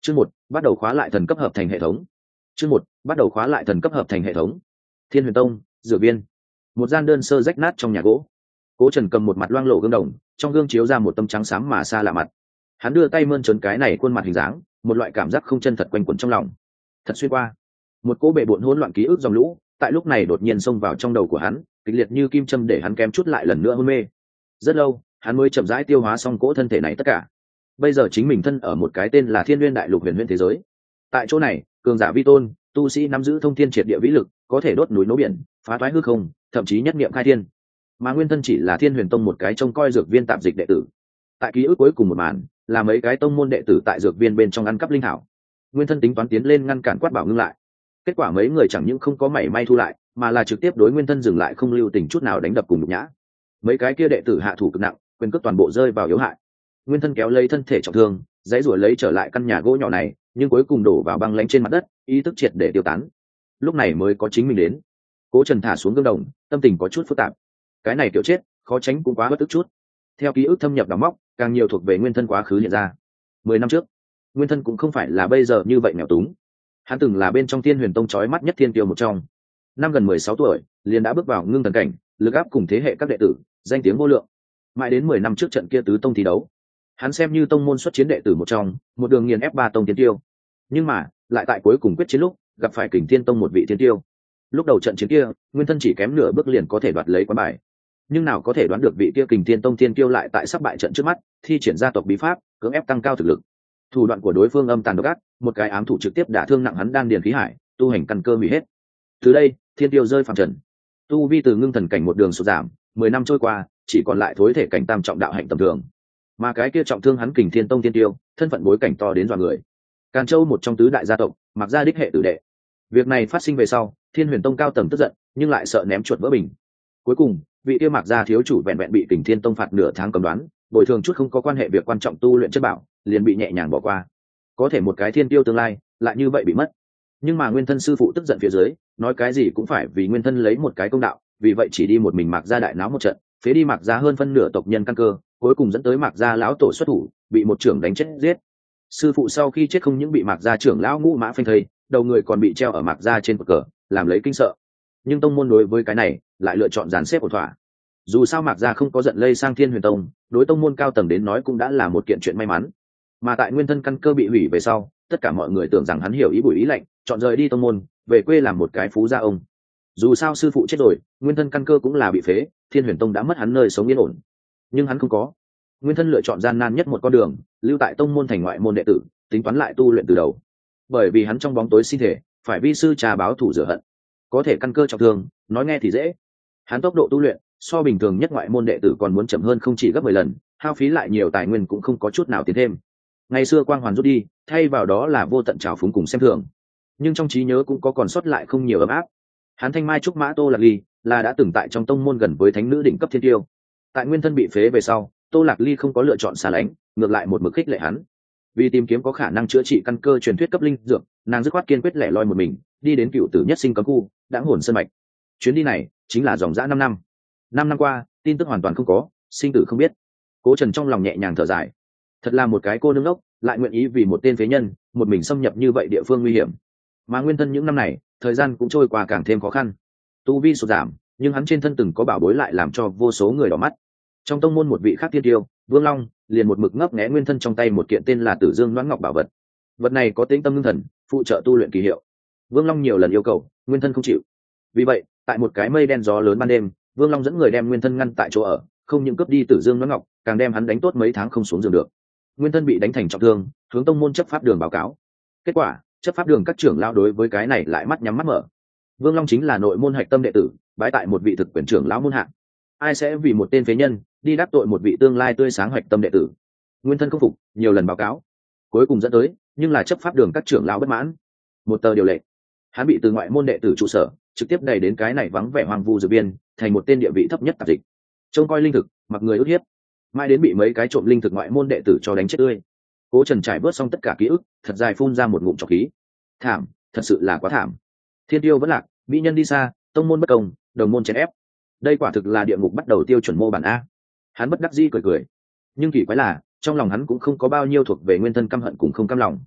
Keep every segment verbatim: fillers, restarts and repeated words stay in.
Chương một, bắt đầu khóa lại thần cấp hợp thành hệ thống. Chương một, bắt đầu khóa lại thần cấp hợp thành hệ thống. Thiên Huyền Tông, dược viên. Một gian đơn sơ rách nát trong nhà gỗ. Cố Trần cầm một mặt loang lổ gương đồng, trong gương chiếu ra một tấm trắng xám mà xa lạ mặt. Hắn đưa tay mơn trớn cái này khuôn mặt hình dáng, một loại cảm giác không chân thật quanh quẩn trong lòng. Thật xuyên qua. Một cỗ bệ bội hỗn loạn ký ức dòng lũ, tại lúc này đột nhiên xông vào trong đầu của hắn, kịch liệt như kim châm để hắn kém chút lại lần nữa hôn mê. Rất lâu, hắn mới chậm rãi tiêu hóa xong cỗ thân thể này tất cả. Bây giờ chính mình thân ở một cái tên là Thiên Nguyên Đại Lục huyền huyễn thế giới. Tại chỗ này, cường giả vi tôn, tu sĩ nắm giữ thông thiên triệt địa vĩ lực, có thể đốt núi nấu biển, phá toái hư không, thậm chí nhất niệm khai thiên. Mà nguyên thân chỉ là Thiên Huyền Tông một cái trông coi dược viên tạm dịch đệ tử. Tại ký ức cuối cùng một màn, là mấy cái tông môn đệ tử tại dược viên bên trong ăn cắp linh thảo. Nguyên thân tính toán tiến lên ngăn cản quát bảo ngưng lại. Kết quả mấy người chẳng những không có mảy may thu lại, mà là trực tiếp đối nguyên thân dừng lại không lưu tình chút nào đánh đập cùng nhục nhã. Mấy cái kia đệ tử hạ thủ cực nặng, quyền cước toàn bộ rơi vào yếu hại. Nguyên thân kéo lấy thân thể trọng thương, dãy ruổi lấy trở lại căn nhà gỗ nhỏ này, nhưng cuối cùng đổ vào băng lãnh trên mặt đất, ý thức triệt để tiêu tán. Lúc này mới có chính mình đến. Cố Trần thả xuống gương đồng, tâm tình có chút phức tạp. Cái này kiểu chết, khó tránh cũng quá bất tức chút. Theo ký ức thâm nhập đào móc, càng nhiều thuộc về nguyên thân quá khứ hiện ra. Mười năm trước, nguyên thân cũng không phải là bây giờ như vậy nghèo túng. Hắn từng là bên trong Thiên Huyền Tông chói mắt nhất thiên tiêu một trong. Năm gần mười sáu tuổi, liền đã bước vào ngưng thần cảnh, lực áp cùng thế hệ các đệ tử, danh tiếng vô lượng. Mãi đến mười năm trước trận kia tứ tông thi đấu, hắn xem như tông môn xuất chiến đệ tử một trong, một đường nghiền ép ba tông thiên tiêu. Nhưng mà, lại tại cuối cùng quyết chiến lúc, gặp phải Kình Thiên Tông một vị thiên tiêu. Lúc đầu trận chiến kia, nguyên thân chỉ kém nửa bước liền có thể đoạt lấy quán bài. Nhưng nào có thể đoán được vị kia Kình Thiên Tông thiên tiêu lại tại sắp bại trận trước mắt, thi triển gia tộc bí pháp, cưỡng ép tăng cao thực lực. Thủ đoạn của đối phương âm tàn độc ác, một cái ám thủ trực tiếp đả thương nặng hắn đan điền khí hải, tu hành căn cơ hủy hết. Từ đây, thiên tiêu rơi phàm trần. Tu vi từ ngưng thần cảnh một đường sụt giảm, mười năm trôi qua, chỉ còn lại thối thể cảnh tam trọng đạo hạnh tầm thường. Mà cái kia trọng thương hắn Kình Thiên Tông thiên tiêu, thân phận bối cảnh to đến dọa người. Càn Châu một trong tứ đại gia tộc, mặc gia đích hệ tử đệ. Việc này phát sinh về sau, Thiên Huyền Tông cao tầng tức giận, nhưng lại sợ ném chuột vỡ bình. Cuối cùng, vị kia mặc gia thiếu chủ vẹn vẹn bị Kình Thiên Tông phạt nửa tháng cầm đoán, bồi thường chút không có quan hệ việc quan trọng tu luyện chất bảo, liền bị nhẹ nhàng bỏ qua. Có thể một cái thiên tiêu tương lai, lại như vậy bị mất. Nhưng mà nguyên thân sư phụ tức giận phía dưới, nói cái gì cũng phải vì nguyên thân lấy một cái công đạo, vì vậy chỉ đi một mình mặc gia đại náo một trận, phế đi mặc gia hơn phân nửa tộc nhân căn cơ, cuối cùng dẫn tới mặc gia lão tổ xuất thủ, bị một trưởng đánh chết giết. Sư phụ sau khi chết không những bị mặc gia trưởng lão ngũ mã phanh thây, đầu người còn bị treo ở mặc gia trên cột cờ, làm lấy kinh sợ. Nhưng tông môn đối với cái này lại lựa chọn dàn xếp ổn thỏa. Dù sao mặc gia không có giận lây sang Thiên Huyền Tông, đối tông môn cao tầng đến nói cũng đã là một kiện chuyện may mắn. Mà tại nguyên thân căn cơ bị hủy về sau, tất cả mọi người tưởng rằng hắn hiểu ý bùi ý lệnh, chọn rời đi tông môn, về quê làm một cái phú gia ông. Dù sao sư phụ chết rồi, nguyên thân căn cơ cũng là bị phế, Thiên Huyền Tông đã mất hắn nơi sống yên ổn. Nhưng hắn không có. Nguyên thân lựa chọn gian nan nhất một con đường, lưu tại tông môn thành ngoại môn đệ tử, tính toán lại tu luyện từ đầu. Bởi vì hắn trong bóng tối sinh thể, phải vi sư trà báo thủ rửa hận. Có thể căn cơ trọng thương, nói nghe thì dễ. Hắn tốc độ tu luyện so bình thường nhất ngoại môn đệ tử còn muốn chậm hơn không chỉ gấp mười lần, hao phí lại nhiều tài nguyên cũng không có chút nào tiến thêm. Ngày xưa quang hoàn rút đi, thay vào đó là vô tận trào phúng cùng xem thường. Nhưng trong trí nhớ cũng có còn sót lại không nhiều ấm áp. Hắn thanh mai trúc mã Tô Lạc Ly, là đã từng tại trong tông môn gần với thánh nữ đỉnh cấp thiên tiêu. Tại nguyên thân bị phế về sau, Tô Lạc Ly không có lựa chọn xa lánh, ngược lại một mực khích lệ hắn. Vì tìm kiếm có khả năng chữa trị căn cơ truyền thuyết cấp linh dược, nàng dứt khoát kiên quyết lẻ loi một mình, đi đến cựu tử nhất sinh cấm khu, đãng hồn sơn mạch. Chuyến đi này chính là dòng dã năm năm. Năm năm qua, tin tức hoàn toàn không có, sinh tử không biết. Cố Trần trong lòng nhẹ nhàng thở dài. Thật là một cái cô nương ốc, lại nguyện ý vì một tên phế nhân, một mình xâm nhập như vậy địa phương nguy hiểm. Mà nguyên thân những năm này, thời gian cũng trôi qua càng thêm khó khăn. Tu vi sụt giảm, nhưng hắn trên thân từng có bảo bối lại làm cho vô số người đỏ mắt. Trong tông môn một vị khác thiên tiêu, Vương Long, liền một mực ngấp nghé nguyên thân trong tay một kiện tên là Tử Dương Loan Ngọc bảo vật. Vật này có tính tâm ngưng thần, phụ trợ tu luyện kỳ hiệu. Vương Long nhiều lần yêu cầu, nguyên thân không chịu. Vì vậy, tại một cái mây đen gió lớn ban đêm, Vương Long dẫn người đem nguyên thân ngăn tại chỗ ở, không những cướp đi Tử Dương Loan Ngọc, càng đem hắn đánh tốt mấy tháng không xuống giường được. Nguyên thân bị đánh thành trọng thương, hướng tông môn chấp pháp đường báo cáo. Kết quả, chấp pháp đường các trưởng lão đối với cái này lại mắt nhắm mắt mở. Vương Long chính là nội môn hạch tâm đệ tử, bái tại một vị thực quyền trưởng lão môn hạ. Ai sẽ vì một tên phế nhân đi đắc tội một vị tương lai tươi sáng hạch tâm đệ tử? Nguyên thân không phục, nhiều lần báo cáo, cuối cùng dẫn tới nhưng là chấp pháp đường các trưởng lão bất mãn. Một tờ điều lệ, hắn bị từ ngoại môn đệ tử trụ sở trực tiếp đẩy đến cái này vắng vẻ hoang vu dược biên, thành một tên địa vị thấp nhất tạp dịch, trông coi linh thực, mặc người ức hiếp, mãi đến bị mấy cái trộm linh thực ngoại môn đệ tử cho đánh chết tươi. Cố Trần trải bớt xong tất cả ký ức, thật dài phun ra một ngụm trọc khí. Thảm, thật sự là quá thảm. Thiên tiêu vẫn lạc, mỹ nhân đi xa, tông môn bất công, đồng môn chèn ép. Đây quả thực là địa ngục bắt đầu tiêu chuẩn mô bản a. Hắn bất đắc dĩ cười cười. Nhưng kỳ quái là, trong lòng hắn cũng không có bao nhiêu thuộc về nguyên thân căm hận cùng không căm lòng.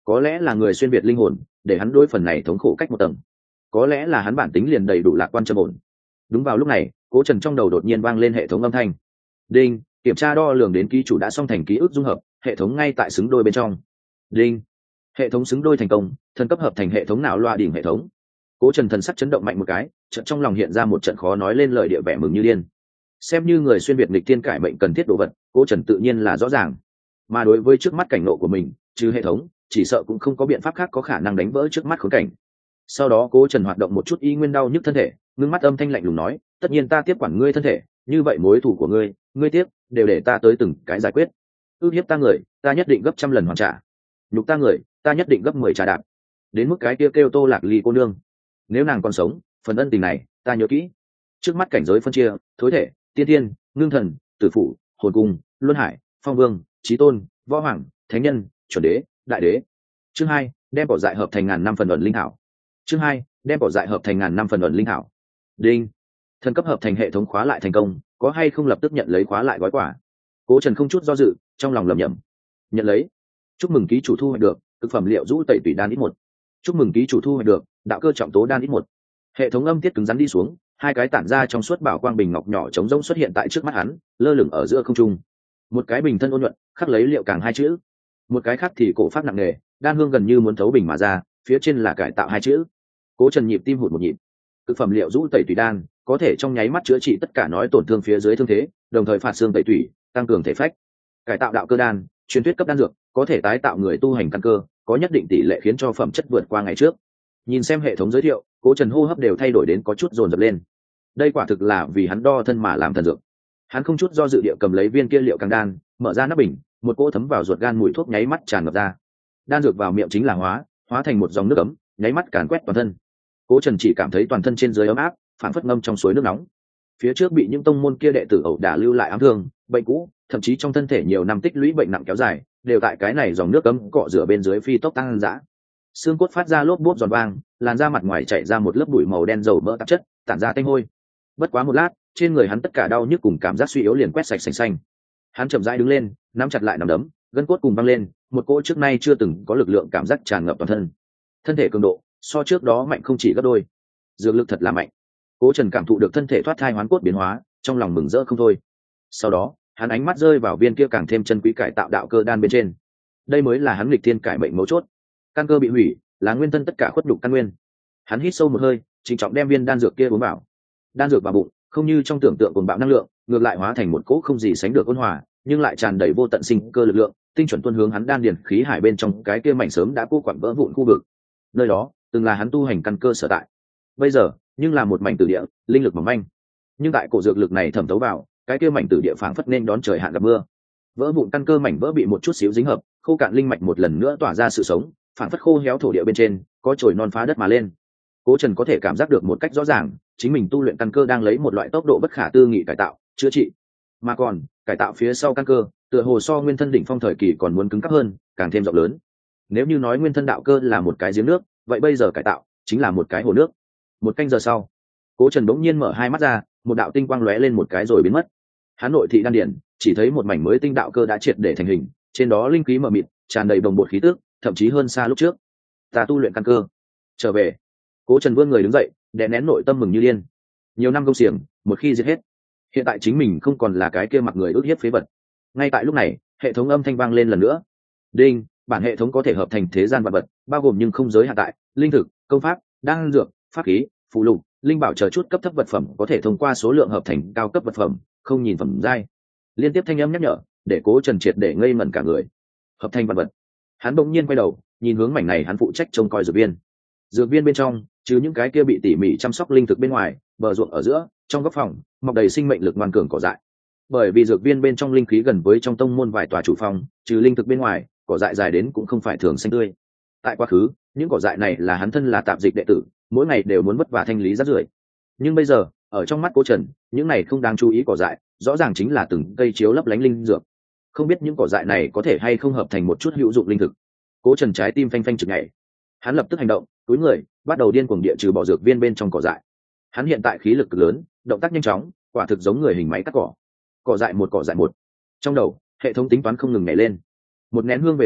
có lẽ là người xuyên việt linh hồn để hắn đối phần này thống khổ cách một tầng, có lẽ là hắn bản tính liền đầy đủ lạc quan trầm ổn. Đúng vào lúc này, Cố Trần trong đầu đột nhiên vang lên hệ thống âm thanh. Đinh, kiểm tra đo lường đến ký chủ đã xong thành ký ức dung hợp, hệ thống ngay tại xứng đôi bên trong. Đinh, hệ thống xứng đôi thành công, thần cấp hợp thành hệ thống não loa đỉnh hệ thống. Cố Trần thần sắc chấn động mạnh một cái, trận trong lòng hiện ra một trận khó nói lên lời địa vẻ mừng như điên. Xem như người xuyên việt nghịch thiên cải mệnh cần thiết đồ vật, Cố Trần tự nhiên là rõ ràng. Mà đối với trước mắt cảnh ngộ của mình, trừ hệ thống, chỉ sợ cũng không có biện pháp khác có khả năng đánh vỡ trước mắt khốn cảnh. Sau đó Cố Trần hoạt động một chút y nguyên đau nhức thân thể, ngưng mắt âm thanh lạnh lùng nói, tất nhiên ta tiếp quản ngươi thân thể, như vậy mối thù của ngươi, ngươi tiếp, đều để ta tới từng cái giải quyết. Ước hiếp ta người, ta nhất định gấp trăm lần hoàn trả. Nhục ta người, ta nhất định gấp mười trả đạp. Đến mức cái kia kêu, kêu Tô Lạc Ly cô nương, nếu nàng còn sống, phần ân tình này ta nhớ kỹ. Trước mắt cảnh giới phân chia, thối thể, tiên tiên, ngưng thần, tử phụ, hồn cung, luân hải, phong vương, chí tôn, võ hoàng, thánh nhân, chuẩn đế, đại đế. Chương hai, đem cỏ dại hợp thành ngàn năm phần ẩn linh thảo. Chương hai, đem cỏ dại hợp thành ngàn năm phần ẩn linh thảo. Đinh, thần cấp hợp thành hệ thống khóa lại thành công, có hay không lập tức nhận lấy khóa lại gói quả? Cố Trần không chút do dự, trong lòng lẩm nhẩm. Nhận lấy. Chúc mừng ký chủ thu hoạch được thực phẩm liệu rũ tẩy tủy đan ít một. Chúc mừng ký chủ thu hoạch được đạo cơ trọng tố đan ít một. Hệ thống âm tiết cứng rắn đi xuống, hai cái tản ra trong suốt bảo quang bình ngọc nhỏ trống rỗng xuất hiện tại trước mắt hắn, lơ lửng ở giữa không trung. Một cái bình thân ôn nhuận, khắc lấy liệu càng hai chữ. Một cái khác thì cổ phát nặng nề, đan hương gần như muốn thấu bình mà ra, phía trên là cải tạo hai chữ. Cố Trần nhịp tim hụt một nhịp. Thực phẩm liệu rũ tẩy tủy đan có thể trong nháy mắt chữa trị tất cả nói tổn thương phía dưới thương thế, đồng thời phạt xương tẩy tủy, tăng cường thể phách. Cải tạo đạo cơ đan, truyền thuyết cấp đan dược, có thể tái tạo người tu hành căn cơ, có nhất định tỷ lệ khiến cho phẩm chất vượt qua ngày trước. Nhìn xem hệ thống giới thiệu, Cố Trần hô hấp đều thay đổi đến có chút dồn dập lên. Đây quả thực là vì hắn đo thân mà làm thần dược. Hắn không chút do dự địa cầm lấy viên kia liệu càng đan, mở ra nắp bình, một cỗ thấm vào ruột gan mùi thuốc nháy mắt tràn ngập ra. Đan dược vào miệng chính là hóa, hóa thành một dòng nước ấm, nháy mắt càn quét toàn thân. Cố Trần chỉ cảm thấy toàn thân trên dưới ấm áp, phản phất ngâm trong suối nước nóng. Phía trước bị những tông môn kia đệ tử ẩu đả lưu lại ám thương, bệnh cũ, thậm chí trong thân thể nhiều năm tích lũy bệnh nặng kéo dài, đều tại cái này dòng nước ấm cọ rửa bên dưới phi tốc tăng dã. Xương cốt phát ra lốp bốp giòn vang, làn da mặt ngoài chảy ra một lớp bụi màu đen dầu mỡ tạp chất, tản ra tanh hôi. Bất quá một lát, trên người hắn tất cả đau nhức cùng cảm giác suy yếu liền quét sạch sành xanh. Hắn chậm rãi đứng lên, nắm chặt lại nắm đấm, gân cốt cùng văng lên, một cỗ trước nay chưa từng có lực lượng cảm giác tràn ngập toàn thân. Thân thể cường độ so trước đó mạnh không chỉ gấp đôi. Dược lực thật là mạnh. Cố Trần cảm thụ được thân thể thoát thai hoán cốt biến hóa, trong lòng mừng rỡ không thôi. Sau đó, hắn ánh mắt rơi vào viên kia càng thêm chân quý cải tạo đạo cơ đan bên trên. Đây mới là hắn nghịch thiên cải mệnh mấu chốt. Căn cơ bị hủy, là nguyên thân tất cả khuất đục căn nguyên. Hắn hít sâu một hơi, trịnh trọng đem viên đan dược kia uống vào. Đan dược vào bụng, không như trong tưởng tượng cuồng bạo năng lượng, ngược lại hóa thành một cỗ không gì sánh được ôn hòa, nhưng lại tràn đầy vô tận sinh cơ lực lượng, tinh chuẩn tuôn hướng hắn đan điền khí hải bên trong cái kia mảnh sớm đã cô quặn vỡ vụn khu vực. Nơi đó, từng là hắn tu hành căn cơ sở tại. Bây giờ, nhưng là một mảnh tử địa, linh lực mỏng manh. Nhưng tại cổ dược lực này thẩm thấu vào, cái kia mảnh tử địa phảng phất nên đón trời hạn gặp mưa. Vỡ vụn căn cơ mảnh vỡ bị một chút xíu dính hợp, khô cạn linh mạch một lần nữa tỏa ra sự sống, phảng phất khô héo thổ địa bên trên, có chồi non phá đất mà lên. Cố Trần có thể cảm giác được một cách rõ ràng, chính mình tu luyện căn cơ đang lấy một loại tốc độ bất khả tư nghị cải tạo, chữa trị. Mà còn, cải tạo phía sau căn cơ, tựa hồ so nguyên thân đỉnh phong thời kỳ còn muốn cứng cáp hơn, càng thêm rộng lớn. Nếu như nói nguyên thân đạo cơ là một cái giếng nước, vậy bây giờ cải tạo chính là một cái hồ nước. Một canh giờ sau, Cố Trần bỗng nhiên mở hai mắt ra, một đạo tinh quang lóe lên một cái rồi biến mất. Hắn nội thị đan điển, chỉ thấy một mảnh mới tinh đạo cơ đã triệt để thành hình, trên đó linh khí mờ mịt, tràn đầy đồng bột khí tức, thậm chí hơn xa lúc trước. Ta tu luyện căn cơ, trở về. Cố Trần vươn người đứng dậy, đè nén nội tâm mừng như điên. Nhiều năm công xiềng, một khi giết hết, hiện tại chính mình không còn là cái kia mặc người ước hiếp phế vật. Ngay tại lúc này, hệ thống âm thanh vang lên lần nữa. Đinh, bản hệ thống có thể hợp thành thế gian vạn vật, bao gồm nhưng không giới hạn tại linh thực, công pháp, đan dược, pháp khí, phù lục, linh bảo chờ chút cấp thấp vật phẩm có thể thông qua số lượng hợp thành cao cấp vật phẩm, không nhìn phẩm giai. Liên tiếp thanh âm nhắc nhở, để Cố Trần triệt để ngây ngẩn cả người. Hợp thành vạn vật. Hắn bỗng nhiên quay đầu, nhìn hướng mảnh này hắn phụ trách trông coi dược viên. Dược viên bên trong, trừ những cái kia bị tỉ mỉ chăm sóc linh thực bên ngoài, bờ ruộng ở giữa, trong góc phòng, mọc đầy sinh mệnh lực ngoan cường cỏ dại. Bởi vì dược viên bên trong linh khí gần với trong tông môn vài tòa chủ phòng, trừ linh thực bên ngoài, cỏ dại dài đến cũng không phải thường xanh tươi. Tại quá khứ, những cỏ dại này là hắn thân là tạp dịch đệ tử, mỗi ngày đều muốn vất vả thanh lý rác rưởi. Nhưng bây giờ, ở trong mắt Cố Trần, những này không đáng chú ý cỏ dại, rõ ràng chính là từng cây chiếu lấp lánh linh dược. Không biết những cỏ dại này có thể hay không hợp thành một chút hữu dụng linh thực. Cố Trần trái tim phanh phanh chực nhảy. Hắn lập tức hành động, túi người, bắt đầu điên cuồng địa trừ bỏ dược viên bên trong cỏ dại. Hắn hiện tại khí lực cực lớn, động tác nhanh chóng, quả thực giống người hình máy cắt cỏ. Cỏ dại một cỏ dại một. Trong đầu, hệ thống tính toán không ngừng nhảy lên. Một nén hương về sau,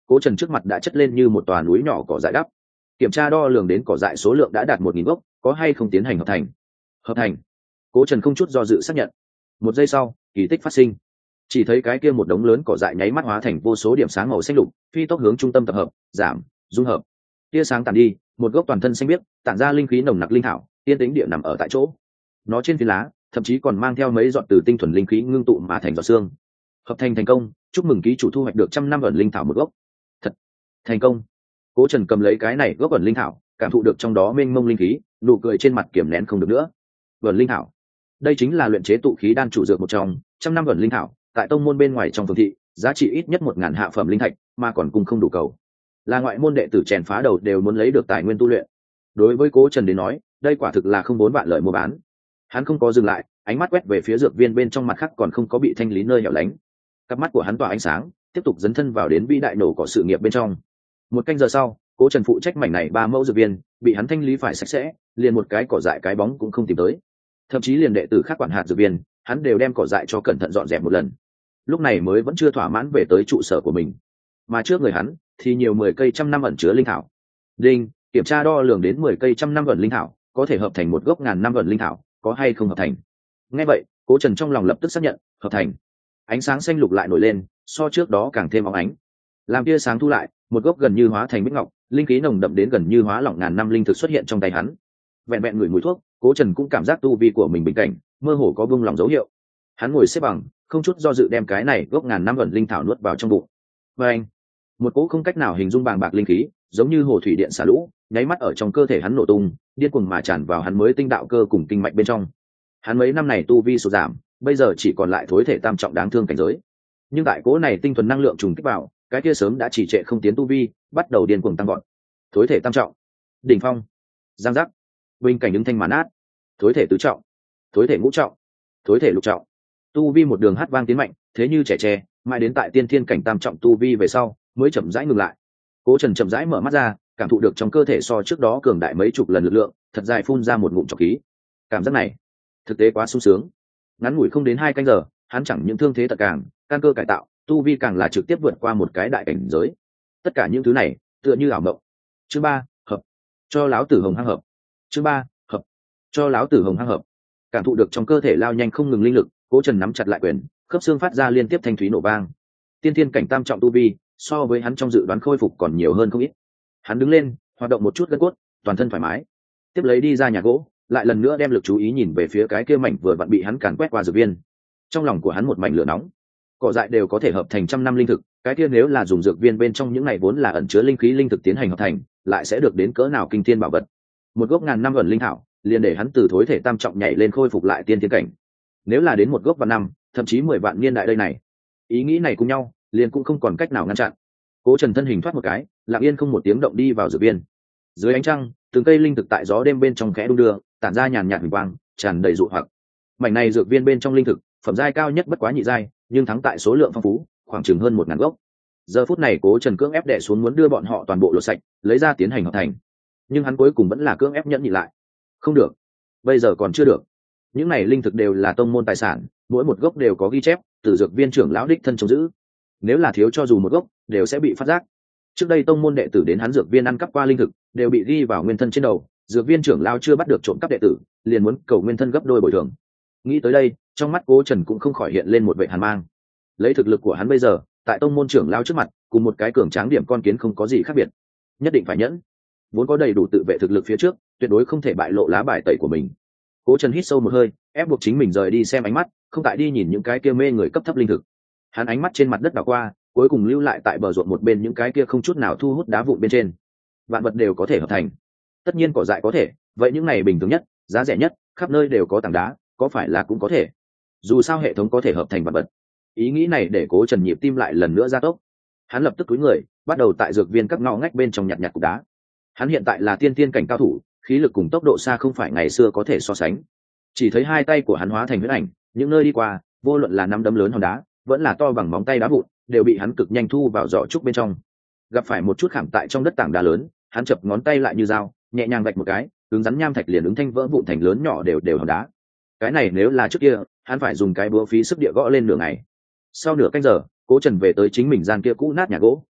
Cố Trần trước mặt đã chất lên như một tòa núi nhỏ cỏ dại đắp. Kiểm tra đo lường đến cỏ dại số lượng đã đạt một nghìn gốc, có hay không tiến hành hợp thành? Hợp thành. Cố Trần không chút do dự xác nhận. Một giây sau, kỳ tích phát sinh. Chỉ thấy cái kia một đống lớn cỏ dại nháy mắt hóa thành vô số điểm sáng màu xanh lục, phi tốc hướng trung tâm tập hợp, giảm, dung hợp. Tia sáng tàn đi, một gốc toàn thân xanh biếc, tản ra linh khí nồng nặc linh thảo, tiên tĩnh địa nằm ở tại chỗ. Nó trên phiến lá, thậm chí còn mang theo mấy giọt từ tinh thuần linh khí ngưng tụ mà thành giọt xương. Hợp thành thành công, chúc mừng ký chủ thu hoạch được trăm năm ẩn linh thảo một gốc. Thật, thành công. Cố Trần cầm lấy cái này gốc ẩn linh thảo, cảm thụ được trong đó mênh mông linh khí, nụ cười trên mặt kiềm nén không được nữa. Ẩn linh thảo, đây chính là luyện chế tụ khí đan chủ dược một trong, trăm năm ẩn linh thảo, tại tông môn bên ngoài trong phường thị, giá trị ít nhất một ngàn hạ phẩm linh thạch, mà còn cùng không đủ cầu. Là ngoại môn đệ tử chèn phá đầu đều muốn lấy được tài nguyên tu luyện. Đối với Cố Trần đến nói, đây quả thực là không bốn vạn lợi mua bán. Hắn không có dừng lại, ánh mắt quét về phía dược viên bên trong mặt khác còn không có bị thanh lý nơi hẻo lánh. Cặp mắt của hắn tỏa ánh sáng, tiếp tục dấn thân vào đến vĩ đại nổ cỏ sự nghiệp bên trong. Một canh giờ sau, Cố Trần phụ trách mảnh này ba mẫu dược viên, bị hắn thanh lý phải sạch sẽ, liền một cái cỏ dại cái bóng cũng không tìm tới. Thậm chí liền đệ tử khác quản hạt dược viên, hắn đều đem cỏ dại cho cẩn thận dọn dẹp một lần. Lúc này mới vẫn chưa thỏa mãn về tới trụ sở của mình. Mà trước người hắn thì nhiều mười cây trăm năm ẩn chứa linh thảo. Đinh, kiểm tra đo lường đến mười cây trăm năm ẩn linh thảo, có thể hợp thành một gốc ngàn năm ẩn linh thảo, có hay không hợp thành? Nghe vậy, Cố Trần trong lòng lập tức xác nhận, hợp thành. Ánh sáng xanh lục lại nổi lên, so trước đó càng thêm óng ánh. Làm tia sáng thu lại, một gốc gần như hóa thành bích ngọc, linh khí nồng đậm đến gần như hóa lỏng ngàn năm linh thực xuất hiện trong tay hắn. Vẹn vẹn ngửi mùi thuốc, Cố Trần cũng cảm giác tu vi của mình bình cảnh, mơ hồ có buông lỏng dấu hiệu. Hắn ngồi xếp bằng, không chút do dự đem cái này gốc ngàn năm ẩn linh thảo nuốt vào trong bụng. Và anh, một cỗ không cách nào hình dung bàng bạc linh khí, giống như hồ thủy điện xả lũ, nháy mắt ở trong cơ thể hắn nổ tung, điên cuồng mà tràn vào hắn mới tinh đạo cơ cùng kinh mạch bên trong. Hắn mấy năm này tu vi sụt giảm, bây giờ chỉ còn lại thối thể tam trọng đáng thương cảnh giới. Nhưng tại cỗ này tinh thuần năng lượng trùng kích vào, cái kia sớm đã chỉ trệ không tiến tu vi, bắt đầu điên cuồng tăng gọn. Thối thể tam trọng, đỉnh phong, giang giác, bình cảnh ứng thanh màn át, thối thể tứ trọng, thối thể ngũ trọng, thối thể lục trọng, tu vi một đường hát vang tiến mạnh, thế như trẻ tre, mãi đến tại tiên thiên cảnh tam trọng tu vi về sau, mới chậm rãi ngừng lại. Cố Trần chậm rãi mở mắt ra, cảm thụ được trong cơ thể so trước đó cường đại mấy chục lần lực lượng, thật dài phun ra một ngụm trọc khí. Cảm giác này, thực tế quá sung sướng. Ngắn ngủi không đến hai canh giờ, hắn chẳng những thương thế tật càng, căn cơ cải tạo, tu vi càng là trực tiếp vượt qua một cái đại cảnh giới. Tất cả những thứ này, tựa như ảo mộng. Chương ba, hợp. Cho láo tử hồng hăng hợp. Chương ba, hợp. Cho láo tử hồng hăng hợp. Cảm thụ được trong cơ thể lao nhanh không ngừng linh lực, Cố Trần nắm chặt lại quyền, khớp xương phát ra liên tiếp thanh thúy nổ vang. Tiên thiên cảnh tam trọng tu vi, so với hắn trong dự đoán khôi phục còn nhiều hơn không ít. Hắn đứng lên, hoạt động một chút gân cốt, toàn thân thoải mái. Tiếp lấy đi ra nhà gỗ, lại lần nữa đem lực chú ý nhìn về phía cái kia mảnh vừa vặn bị hắn càn quét qua dược viên. Trong lòng của hắn một mảnh lửa nóng. Cỏ dại đều có thể hợp thành trăm năm linh thực, cái kia nếu là dùng dược viên bên trong những ngày vốn là ẩn chứa linh khí linh thực tiến hành hợp thành, lại sẽ được đến cỡ nào kinh thiên bảo vật. Một gốc ngàn năm ẩn linh thảo, liền để hắn từ thối thể tam trọng nhảy lên khôi phục lại tiên thiên cảnh. Nếu là đến một gốc vạn năm, thậm chí mười vạn niên đại đây này. Ý nghĩ này cùng nhau, liền cũng không còn cách nào ngăn chặn. Cố Trần thân hình thoát một cái, lặng yên không một tiếng động đi vào dược viên. Dưới ánh trăng, từng cây linh thực tại gió đêm bên trong khẽ đung đưa, tản ra nhàn nhạt huỳnh quang, tràn đầy dụ hoặc. Mảnh này dược viên bên trong linh thực, phẩm giai cao nhất bất quá nhị giai, nhưng thắng tại số lượng phong phú, khoảng chừng hơn một ngàn gốc. Giờ phút này Cố Trần cưỡng ép đè xuống muốn đưa bọn họ toàn bộ lột sạch, lấy ra tiến hành hợp thành. Nhưng hắn cuối cùng vẫn là cưỡng ép nhẫn nhịn lại. Không được, bây giờ còn chưa được. Những này linh thực đều là tông môn tài sản, mỗi một gốc đều có ghi chép, từ dược viên trưởng lão đích thân trông giữ. Nếu là thiếu cho dù một gốc, đều sẽ bị phát giác. Trước đây tông môn đệ tử đến hắn dược viên ăn cắp qua linh thực, đều bị ghi vào nguyên thân trên đầu, dược viên trưởng lão chưa bắt được trộm cắp đệ tử, liền muốn cầu nguyên thân gấp đôi bồi thường. Nghĩ tới đây, trong mắt Cố Trần cũng không khỏi hiện lên một vẻ hàn mang. Lấy thực lực của hắn bây giờ, tại tông môn trưởng lão trước mặt, cùng một cái cường tráng điểm con kiến không có gì khác biệt. Nhất định phải nhẫn, vốn có đầy đủ tự vệ thực lực phía trước, tuyệt đối không thể bại lộ lá bài tẩy của mình. Cố Trần hít sâu một hơi, ép buộc chính mình rời đi xem ánh mắt, không tại đi nhìn những cái kia mê người cấp thấp linh thực. Hắn ánh mắt trên mặt đất đảo qua, cuối cùng lưu lại tại bờ ruộng một bên những cái kia không chút nào thu hút đá vụn bên trên. Vạn vật đều có thể hợp thành. Tất nhiên cỏ dại có thể, vậy những này bình thường nhất, giá rẻ nhất, khắp nơi đều có tảng đá, có phải là cũng có thể. Dù sao hệ thống có thể hợp thành vạn vật. Ý nghĩ này để Cố Trần nhịp tim lại lần nữa gia tốc. Hắn lập tức cúi người, bắt đầu tại dược viên các ngõ ngách bên trong nhặt nhặt cục đá. Hắn hiện tại là tiên tiên cảnh cao thủ, khí lực cùng tốc độ xa không phải ngày xưa có thể so sánh. Chỉ thấy hai tay của hắn hóa thành huyễn ảnh, những nơi đi qua, vô luận là nắm đấm lớn hòn đá, vẫn là to bằng móng tay đá vụn, đều bị hắn cực nhanh thu vào giỏ trúc bên trong. Gặp phải một chút khảm tại trong đất tảng đá lớn, hắn chập ngón tay lại như dao, nhẹ nhàng vạch một cái, cứng rắn nham thạch liền ứng thanh vỡ vụn thành lớn nhỏ đều đều hòn đá. Cái này nếu là trước kia, hắn phải dùng cái búa phí sức địa gõ lên nửa ngày. Sau nửa canh giờ, Cố Trần về tới chính mình gian kia cũ nát nhà gỗ.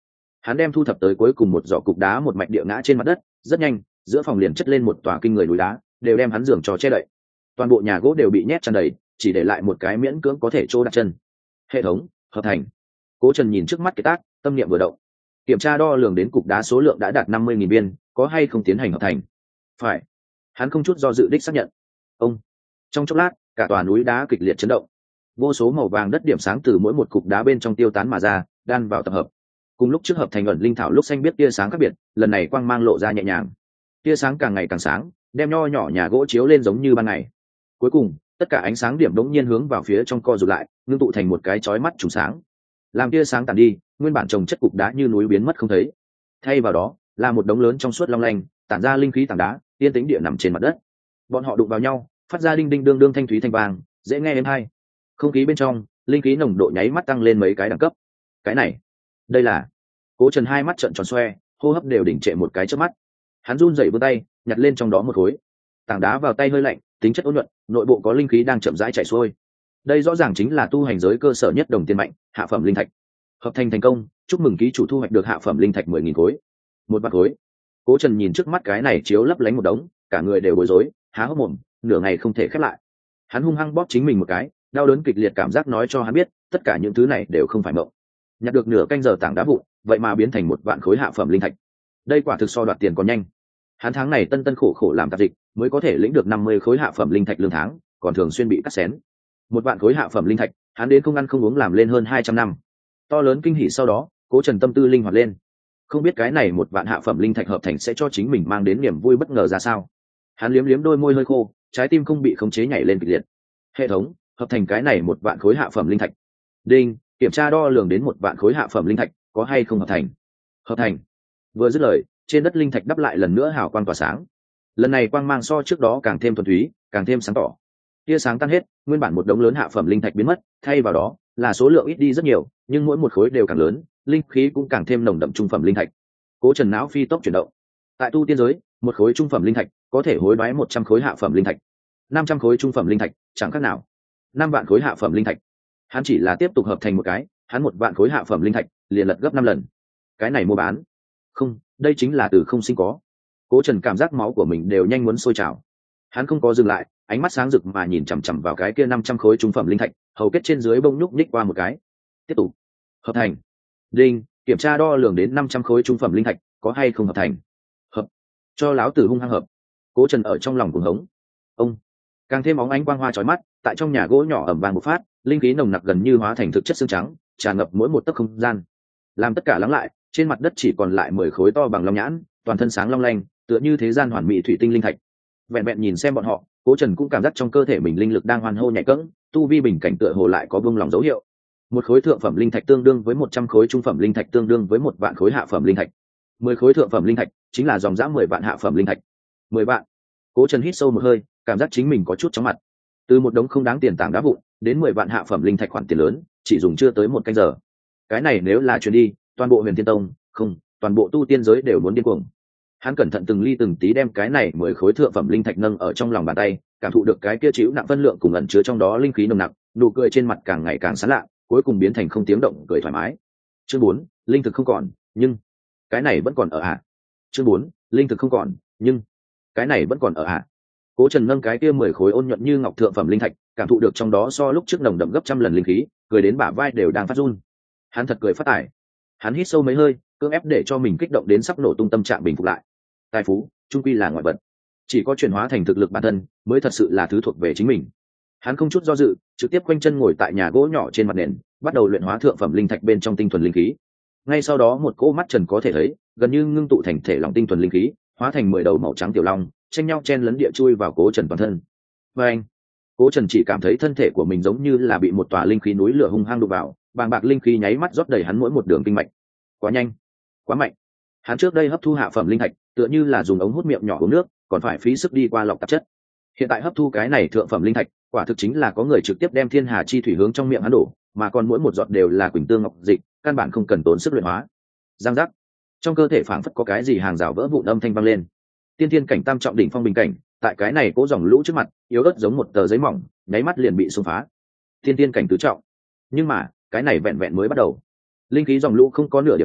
Hắn đem thu thập tới cuối cùng một giỏ cục đá một mạch địa ngã trên mặt đất, rất nhanh giữa phòng liền chất lên một tòa kinh người núi đá, đều đem hắn giường cho che đậy. Toàn bộ nhà gỗ đều bị nhét tràn đầy, chỉ để lại một cái miễn cưỡng có thể chỗ đặt chân. Hệ thống hợp thành. Cố Trần nhìn trước mắt cái tác, tâm niệm vừa động. Kiểm tra đo lường đến cục đá số lượng đã đạt năm mươi nghìn viên, có hay không tiến hành hợp thành? Phải. Hắn không chút do dự đích xác nhận. Ông. Trong chốc lát, cả tòa núi đá kịch liệt chấn động. Vô số màu vàng đất điểm sáng từ mỗi một cục đá bên trong tiêu tán mà ra, đan vào tập hợp. Cùng lúc trước hợp thành ẩn linh thảo lúc xanh biết tia sáng khác biệt, lần này quang mang lộ ra nhẹ nhàng. Tia sáng càng ngày càng sáng, đem nho nhỏ nhà gỗ chiếu lên giống như ban ngày. Cuối cùng, tất cả ánh sáng điểm đống nhiên hướng vào phía trong co rụt lại, ngưng tụ thành một cái chói mắt trùng sáng. Làm tia sáng tàn đi, nguyên bản trồng chất cục đá như núi biến mất không thấy. Thay vào đó, là một đống lớn trong suốt long lanh, tản ra linh khí tảng đá, yên tĩnh địa nằm trên mặt đất. Bọn họ đụng vào nhau, phát ra đinh đinh đương đương thanh thúy thanh vàng, dễ nghe êm hay. Không khí bên trong, linh khí nồng độ nháy mắt tăng lên mấy cái đẳng cấp. Cái này, đây là... Cố Trần hai mắt trợn tròn xoe, hô hấp đều đỉnh trệ một cái chớp mắt. Hắn run rẩy vươn tay, nhặt lên trong đó một khối. Tảng đá vào tay hơi lạnh, tính chất ôn nhuận, nội bộ có linh khí đang chậm rãi chảy xuôi. Đây rõ ràng chính là tu hành giới cơ sở nhất đồng tiền mạnh, hạ phẩm linh thạch. Hợp thành thành công, chúc mừng ký chủ thu hoạch được hạ phẩm linh thạch mười nghìn khối. Một bát khối. Cố Trần nhìn trước mắt cái này chiếu lấp lánh một đống, cả người đều bối rối, há hốc mồm, nửa ngày không thể khép lại. Hắn hung hăng bóp chính mình một cái, đau đớn kịch liệt cảm giác nói cho hắn biết, tất cả những thứ này đều không phải mộng. Nhặt được nửa canh giờ tảng đá vụn, vậy mà biến thành một vạn khối hạ phẩm linh thạch. Đây quả thực so đoạt tiền còn nhanh. Hắn tháng này tân tân khổ khổ làm tạp dịch, mới có thể lĩnh được năm mươi khối hạ phẩm linh thạch lương tháng, còn thường xuyên bị cắt xén. Một vạn khối hạ phẩm linh thạch, hắn đến không ăn không uống làm lên hơn hai trăm năm. To lớn kinh hỉ sau đó, Cố Trần tâm tư linh hoạt lên. Không biết cái này một vạn hạ phẩm linh thạch hợp thành sẽ cho chính mình mang đến niềm vui bất ngờ ra sao. Hắn liếm liếm đôi môi hơi khô, trái tim không bị khống chế nhảy lên kịch liệt. Hệ thống hợp thành cái này một vạn khối hạ phẩm linh thạch. Đinh, kiểm tra đo lường đến một vạn khối hạ phẩm linh thạch, có hay không hợp thành? Hợp thành. Vừa dứt lời, trên đất linh thạch đắp lại lần nữa hào quang tỏa sáng. Lần này quang mang so trước đó càng thêm thuần túy, càng thêm sáng tỏ. Tia sáng tan hết, nguyên bản một đống lớn hạ phẩm linh thạch biến mất, thay vào đó là số lượng ít đi rất nhiều, nhưng mỗi một khối đều càng lớn, linh khí cũng càng thêm nồng đậm trung phẩm linh thạch. Cố Trần não phi tốc chuyển động. Tại tu tiên giới, một khối trung phẩm linh thạch có thể hối đoái một trăm khối hạ phẩm linh thạch, năm trăm khối trung phẩm linh thạch, chẳng khác nào năm vạn khối hạ phẩm linh thạch. Hắn chỉ là tiếp tục hợp thành một cái, hắn một vạn khối hạ phẩm linh thạch liền lật gấp năm lần. Cái này mua bán, không, đây chính là từ không sinh có. Cố Trần cảm giác máu của mình đều nhanh muốn sôi trào. Hắn không có dừng lại, ánh mắt sáng rực mà nhìn chằm chằm vào cái kia năm trăm khối trung phẩm linh thạch, hầu kết trên dưới bông nhúc nhích qua một cái. Tiếp tục hợp thành. Đinh, kiểm tra đo lường đến năm trăm khối trung phẩm linh thạch, có hay không hợp thành? Hợp. Cho láo tử hung hăng hợp. Cố Trần ở trong lòng cuồng hống. Ông. Càng thêm óng ánh quang hoa chói mắt, tại trong nhà gỗ nhỏ ẩm vàng một phát, linh khí nồng nặc gần như hóa thành thực chất xương trắng, tràn ngập mỗi một tấc không gian. Làm tất cả lắng lại, trên mặt đất chỉ còn lại mười khối to bằng long nhãn, toàn thân sáng long lanh, tựa như thế gian hoàn mỹ thủy tinh linh thạch. Vẹn vẹn nhìn xem bọn họ, Cố Trần cũng cảm giác trong cơ thể mình linh lực đang hoàn hô nhạy cẫng, tu vi bình cảnh tựa hồ lại có buông lòng dấu hiệu. Một khối thượng phẩm linh thạch tương đương với một trăm khối trung phẩm linh thạch tương đương với một vạn khối hạ phẩm linh thạch. Mười khối thượng phẩm linh thạch chính là dòng dã mười vạn hạ phẩm linh thạch. Mười vạn. Cố Trần hít sâu một hơi, cảm giác chính mình có chút chóng mặt. Từ một đống không đáng tiền tảng đá vụn đến mười vạn hạ phẩm linh thạch khoản tiền lớn, chỉ dùng chưa tới một canh giờ. Cái này nếu là chuyến đi, toàn bộ Huyền Thiên Tông, không, toàn bộ tu tiên giới đều muốn điên cuồng. Hắn cẩn thận từng ly từng tí đem cái này mười khối thượng phẩm linh thạch nâng ở trong lòng bàn tay, cảm thụ được cái kia chịu nặng phân lượng cùng ẩn chứa trong đó linh khí nồng nặc, nụ cười trên mặt càng ngày càng sán lạ, cuối cùng biến thành không tiếng động cười thoải mái. Chương bốn, linh thực không còn, nhưng cái này vẫn còn ở ạ. À? Chương bốn, linh thực không còn, nhưng cái này vẫn còn ở ạ. À? Cố Trần nâng cái kia mười khối ôn nhuận như ngọc thượng phẩm linh thạch, cảm thụ được trong đó so lúc trước nồng đậm gấp trăm lần linh khí, cười đến bả vai đều đang phát run. Hắn thật cười phát tải. Hắn hít sâu mấy hơi, cưỡng ép để cho mình kích động đến sắp nổ tung tâm trạng bình phục lại. Tài phú, chung quy là ngoại vật. Chỉ có chuyển hóa thành thực lực bản thân, mới thật sự là thứ thuộc về chính mình. Hắn không chút do dự, trực tiếp quanh chân ngồi tại nhà gỗ nhỏ trên mặt nền, bắt đầu luyện hóa thượng phẩm linh thạch bên trong tinh thuần linh khí. Ngay sau đó một cỗ mắt trần có thể thấy, gần như ngưng tụ thành thể lòng tinh thuần linh khí, hóa thành mười đầu màu trắng tiểu long, tranh nhau chen lấn địa chui vào Cố Trần toàn thân. Và anh, Cố Trần chỉ cảm thấy thân thể của mình giống như là bị một tòa linh khí núi lửa hung hăng đụng vào, bàng bạc linh khí nháy mắt rót đầy hắn mỗi một đường kinh mạch. Quá nhanh, quá mạnh. Hắn trước đây hấp thu hạ phẩm linh thạch, tựa như là dùng ống hút miệng nhỏ uống nước, còn phải phí sức đi qua lọc tạp chất. Hiện tại hấp thu cái này thượng phẩm linh thạch, quả thực chính là có người trực tiếp đem thiên hà chi thủy hướng trong miệng hắn đổ, mà còn mỗi một giọt đều là quỳnh tương ngọc dịch, căn bản không cần tốn sức luyện hóa. Giang giác, trong cơ thể phảng phất có cái gì hàng rào vỡ vụn âm thanh vang lên. Tiên thiên cảnh tam trọng đỉnh phong bình cảnh, tại cái này cố dòng lũ trước mặt, yếu ớt giống một tờ giấy mỏng, nháy mắt liền bị xung phá. Tiên thiên cảnh tứ trọng, nhưng mà cái này vẹn vẹn mới bắt đầu. Linh khí dòng lũ không có nửa điểm ngừng,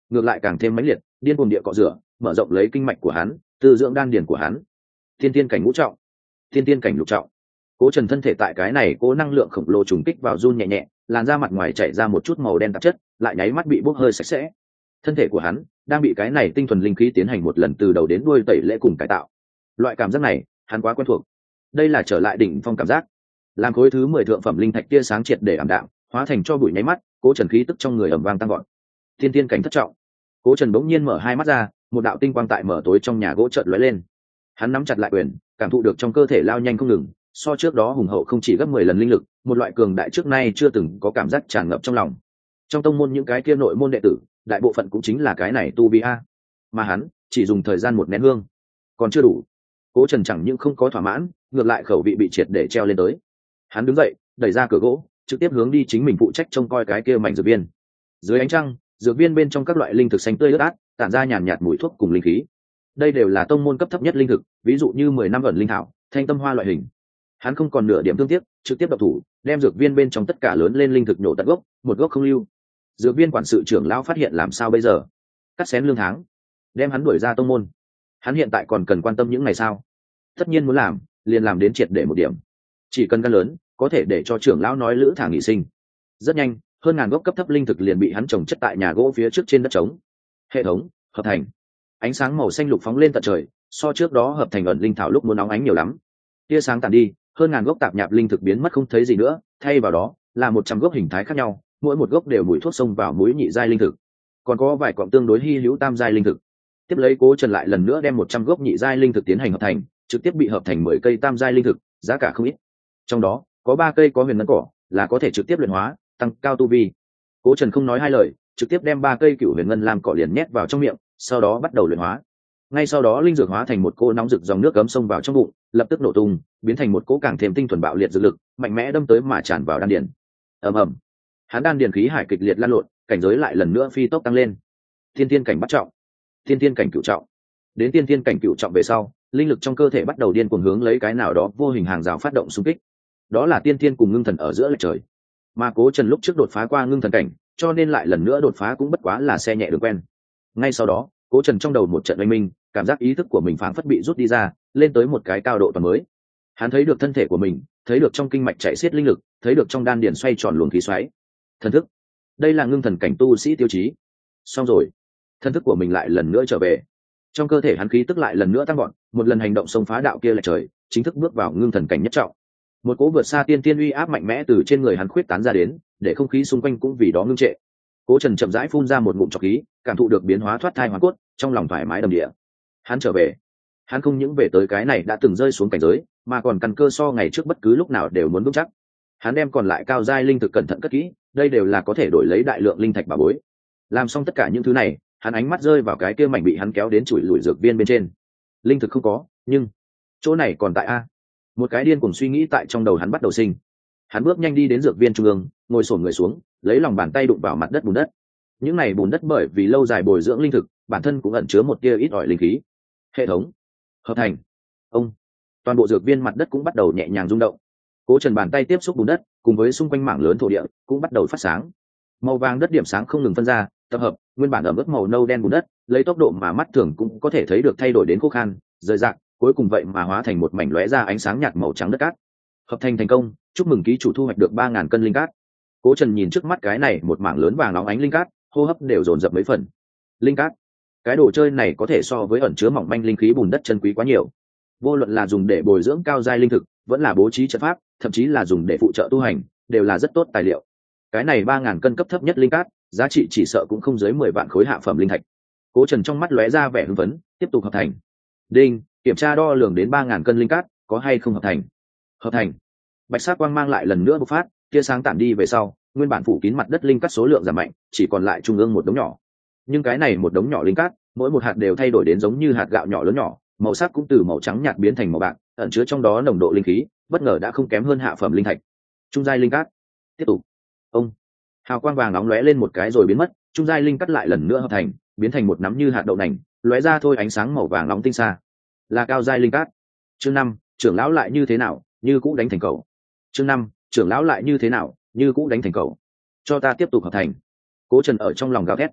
ngược lại càng thêm mãnh liệt, điên cuồng địa cọ rửa, mở rộng lấy kinh mạch của hắn, tư dưỡng đan điền của hắn. Thiên tiên cảnh ngũ trọng, thiên tiên cảnh lục trọng. Cố Trần thân thể tại cái này cố năng lượng khổng lồ trùng kích vào run nhẹ nhẹ, làn da mặt ngoài chảy ra một chút màu đen tạp chất, lại nháy mắt bị bốc hơi sạch sẽ. Thân thể của hắn đang bị cái này tinh thuần linh khí tiến hành một lần từ đầu đến đuôi tẩy lễ cùng cải tạo. Loại cảm giác này, hắn quá quen thuộc. Đây là trở lại đỉnh phong cảm giác. Làm khối thứ mười thượng phẩm linh thạch tia sáng triệt để ảm đạm, hóa thành cho bụi nháy mắt, Cố Trần khí tức trong người ầm vang tăng vọt. Thiên tiên cảnh thất trọng. Cố Trần bỗng nhiên mở hai mắt ra, một đạo tinh quang tại mở tối trong nhà gỗ chợt lóe lên. Hắn nắm chặt lại quyền, cảm thụ được trong cơ thể lao nhanh không ngừng, so trước đó hùng hậu không chỉ gấp mười lần linh lực, một loại cường đại trước nay chưa từng có cảm giác tràn ngập trong lòng. Trong tông môn những cái kia nội môn đệ tử, đại bộ phận cũng chính là cái này tu vi a, mà hắn chỉ dùng thời gian một nén hương, còn chưa đủ. Cố Trần chẳng những không có thỏa mãn, ngược lại khẩu vị bị triệt để treo lên tới. Hắn đứng dậy, đẩy ra cửa gỗ, trực tiếp hướng đi chính mình phụ trách trông coi cái kia mảnh dược viên. Dưới ánh trăng, dược viên bên trong các loại linh thực xanh tươi ướt át, tản ra nhàn nhạt mùi thuốc cùng linh khí. Đây đều là tông môn cấp thấp nhất linh thực, ví dụ như mười năm ẩn linh thảo, thanh tâm hoa loại hình. Hắn không còn nửa điểm thương tiếc, trực tiếp độc thủ, đem dược viên bên trong tất cả lớn lên linh thực nhổ tận gốc, một gốc không lưu. Dược viên quản sự trưởng lão phát hiện làm sao bây giờ? Cắt xén lương tháng, đem hắn đuổi ra tông môn. Hắn hiện tại còn cần quan tâm những ngày sao? Tất nhiên muốn làm, liền làm đến triệt để một điểm. Chỉ cần gan lớn, có thể để cho trưởng lão nói lữ thả nghị sinh. Rất nhanh, hơn ngàn gốc cấp thấp linh thực liền bị hắn trồng chất tại nhà gỗ phía trước trên đất trống. Hệ thống hợp thành. Ánh sáng màu xanh lục phóng lên tận trời, so trước đó hợp thành ẩn linh thảo lúc muốn nóng ánh nhiều lắm. Tia sáng tàn đi, hơn ngàn gốc tạp nhạp linh thực biến mất không thấy gì nữa, thay vào đó là một trăm gốc hình thái khác nhau, mỗi một gốc đều mùi thuốc xông vào mũi nhị giai linh thực, còn có vài cọng tương đối hy hữu tam giai linh thực. Tiếp lấy Cố Trần lại lần nữa đem một trăm gốc nhị giai linh thực tiến hành hợp thành, trực tiếp bị hợp thành mười cây tam giai linh thực, giá cả không ít. Trong đó có ba cây có huyền ngân cỏ, là có thể trực tiếp luyện hóa, tăng cao tu vi. Cố Trần không nói hai lời, trực tiếp đem ba cây cựu huyền ngân lam cỏ liền nhét vào trong miệng, sau đó bắt đầu luyện hóa. Ngay sau đó linh dược hóa thành một cô nóng rực dòng nước cấm xông vào trong bụng, lập tức nổ tung, biến thành một cỗ càng thêm tinh thuần bạo liệt dược lực, mạnh mẽ đâm tới mà tràn vào đan điền. Ầm ầm. Hắn đan điền khí hải kịch liệt lan lộn, cảnh giới lại lần nữa phi tốc tăng lên. Thiên tiên cảnh bắt trọng, thiên tiên cảnh cửu trọng. Đến tiên tiên cảnh cửu trọng về sau, linh lực trong cơ thể bắt đầu điên cuồng hướng lấy cái nào đó vô hình hàng rào phát động xung kích. Đó là tiên tiên cùng ngưng thần ở giữa lệch trời. Mà Cố Trần lúc trước đột phá qua ngưng thần cảnh, cho nên lại lần nữa đột phá cũng bất quá là xe nhẹ đường quen. Ngay sau đó, Cố Trần trong đầu một trận oanh minh, cảm giác ý thức của mình phảng phất bị rút đi ra, lên tới một cái cao độ toàn mới. Hắn thấy được thân thể của mình, thấy được trong kinh mạch chạy xiết linh lực, thấy được trong đan điền xoay tròn luồng khí xoáy. Thần thức, đây là ngưng thần cảnh tu sĩ tiêu chí. Xong rồi, thân thức của mình lại lần nữa trở về. Trong cơ thể hắn khí tức lại lần nữa tăng gọn, một lần hành động xông phá đạo kia lệch trời, chính thức bước vào ngưng thần cảnh nhất trọng. Một cỗ vượt xa tiên tiên uy áp mạnh mẽ từ trên người hắn khuyết tán ra đến, để không khí xung quanh cũng vì đó ngưng trệ. Cố Trần chậm rãi phun ra một ngụm trọc khí, cảm thụ được biến hóa thoát thai hóa cốt, trong lòng thoải mái đầm địa. Hắn trở về, hắn không những về tới cái này đã từng rơi xuống cảnh giới, mà còn căn cơ so ngày trước bất cứ lúc nào đều muốn vững chắc. Hắn đem còn lại cao giai linh thực cẩn thận cất kỹ, đây đều là có thể đổi lấy đại lượng linh thạch bảo bối. Làm xong tất cả những thứ này, hắn ánh mắt rơi vào cái kia mảnh bị hắn kéo đến chuỗi lùi dược viên bên trên. Linh thực không có, nhưng chỗ này còn tại a. Một cái điên cuồng suy nghĩ tại trong đầu hắn bắt đầu sinh. Hắn bước nhanh đi đến dược viên trung ương, ngồi xổm người xuống, lấy lòng bàn tay đụng vào mặt đất bùn đất. Những này bùn đất bởi vì lâu dài bồi dưỡng linh thực, bản thân cũng ẩn chứa một tia ít ỏi linh khí. Hệ thống hợp thành. Ông, toàn bộ dược viên mặt đất cũng bắt đầu nhẹ nhàng rung động. Cố Trần bàn tay tiếp xúc bùn đất, cùng với xung quanh mảng lớn thổ địa cũng bắt đầu phát sáng. Màu vàng đất điểm sáng không ngừng phân ra, tập hợp, nguyên bản ẩm ướt màu nâu đen bùn đất, lấy tốc độ mà mắt thường cũng có thể thấy được thay đổi đến khô khan, rời rạc, cuối cùng vậy mà hóa thành một mảnh lóe ra ánh sáng nhạt màu trắng đất cát. Hợp thành thành công, chúc mừng ký chủ thu hoạch được ba ngàn cân linh cát. Cố Trần nhìn trước mắt cái này một mảng lớn vàng óng ánh linh cát, hô hấp đều dồn dập mấy phần. Linh cát, cái đồ chơi này có thể so với ẩn chứa mỏng manh linh khí bùn đất chân quý quá nhiều. Vô luận là dùng để bồi dưỡng cao giai linh thực, vẫn là bố trí trận pháp, thậm chí là dùng để phụ trợ tu hành, đều là rất tốt tài liệu. Cái này ba ngàn cân cấp thấp nhất linh cát, giá trị chỉ sợ cũng không dưới mười vạn khối hạ phẩm linh thạch. Cố Trần trong mắt lóe ra vẻ hưng phấn, tiếp tục hợp thành. Đinh, kiểm tra đo lường đến ba ngàn cân linh cát, có hay không hợp thành? Hợp thành. Bạch sắc quang mang lại lần nữa bộc phát, tia sáng tản đi về sau, nguyên bản phủ kín mặt đất linh cát số lượng giảm mạnh, chỉ còn lại trung ương một đống nhỏ. Nhưng cái này một đống nhỏ linh cát, mỗi một hạt đều thay đổi đến giống như hạt gạo nhỏ lớn nhỏ, màu sắc cũng từ màu trắng nhạt biến thành màu bạc, ẩn chứa trong đó nồng độ linh khí, bất ngờ đã không kém hơn hạ phẩm linh thạch. Trung giai linh cát. Tiếp tục. Ông. Hào quang vàng nóng lóe lên một cái rồi biến mất, trung giai linh cát lại lần nữa hợp thành, biến thành một nắm như hạt đậu nành, lóe ra thôi ánh sáng màu vàng nóng tinh xa. Là cao giai linh cát. Chương năm, trưởng lão lại như thế nào, như cũ đánh thành cầu. Chương năm, trưởng lão lại như thế nào, như cũ đánh thành cầu. Cho ta tiếp tục hợp thành. Cố Trần ở trong lòng gào thét.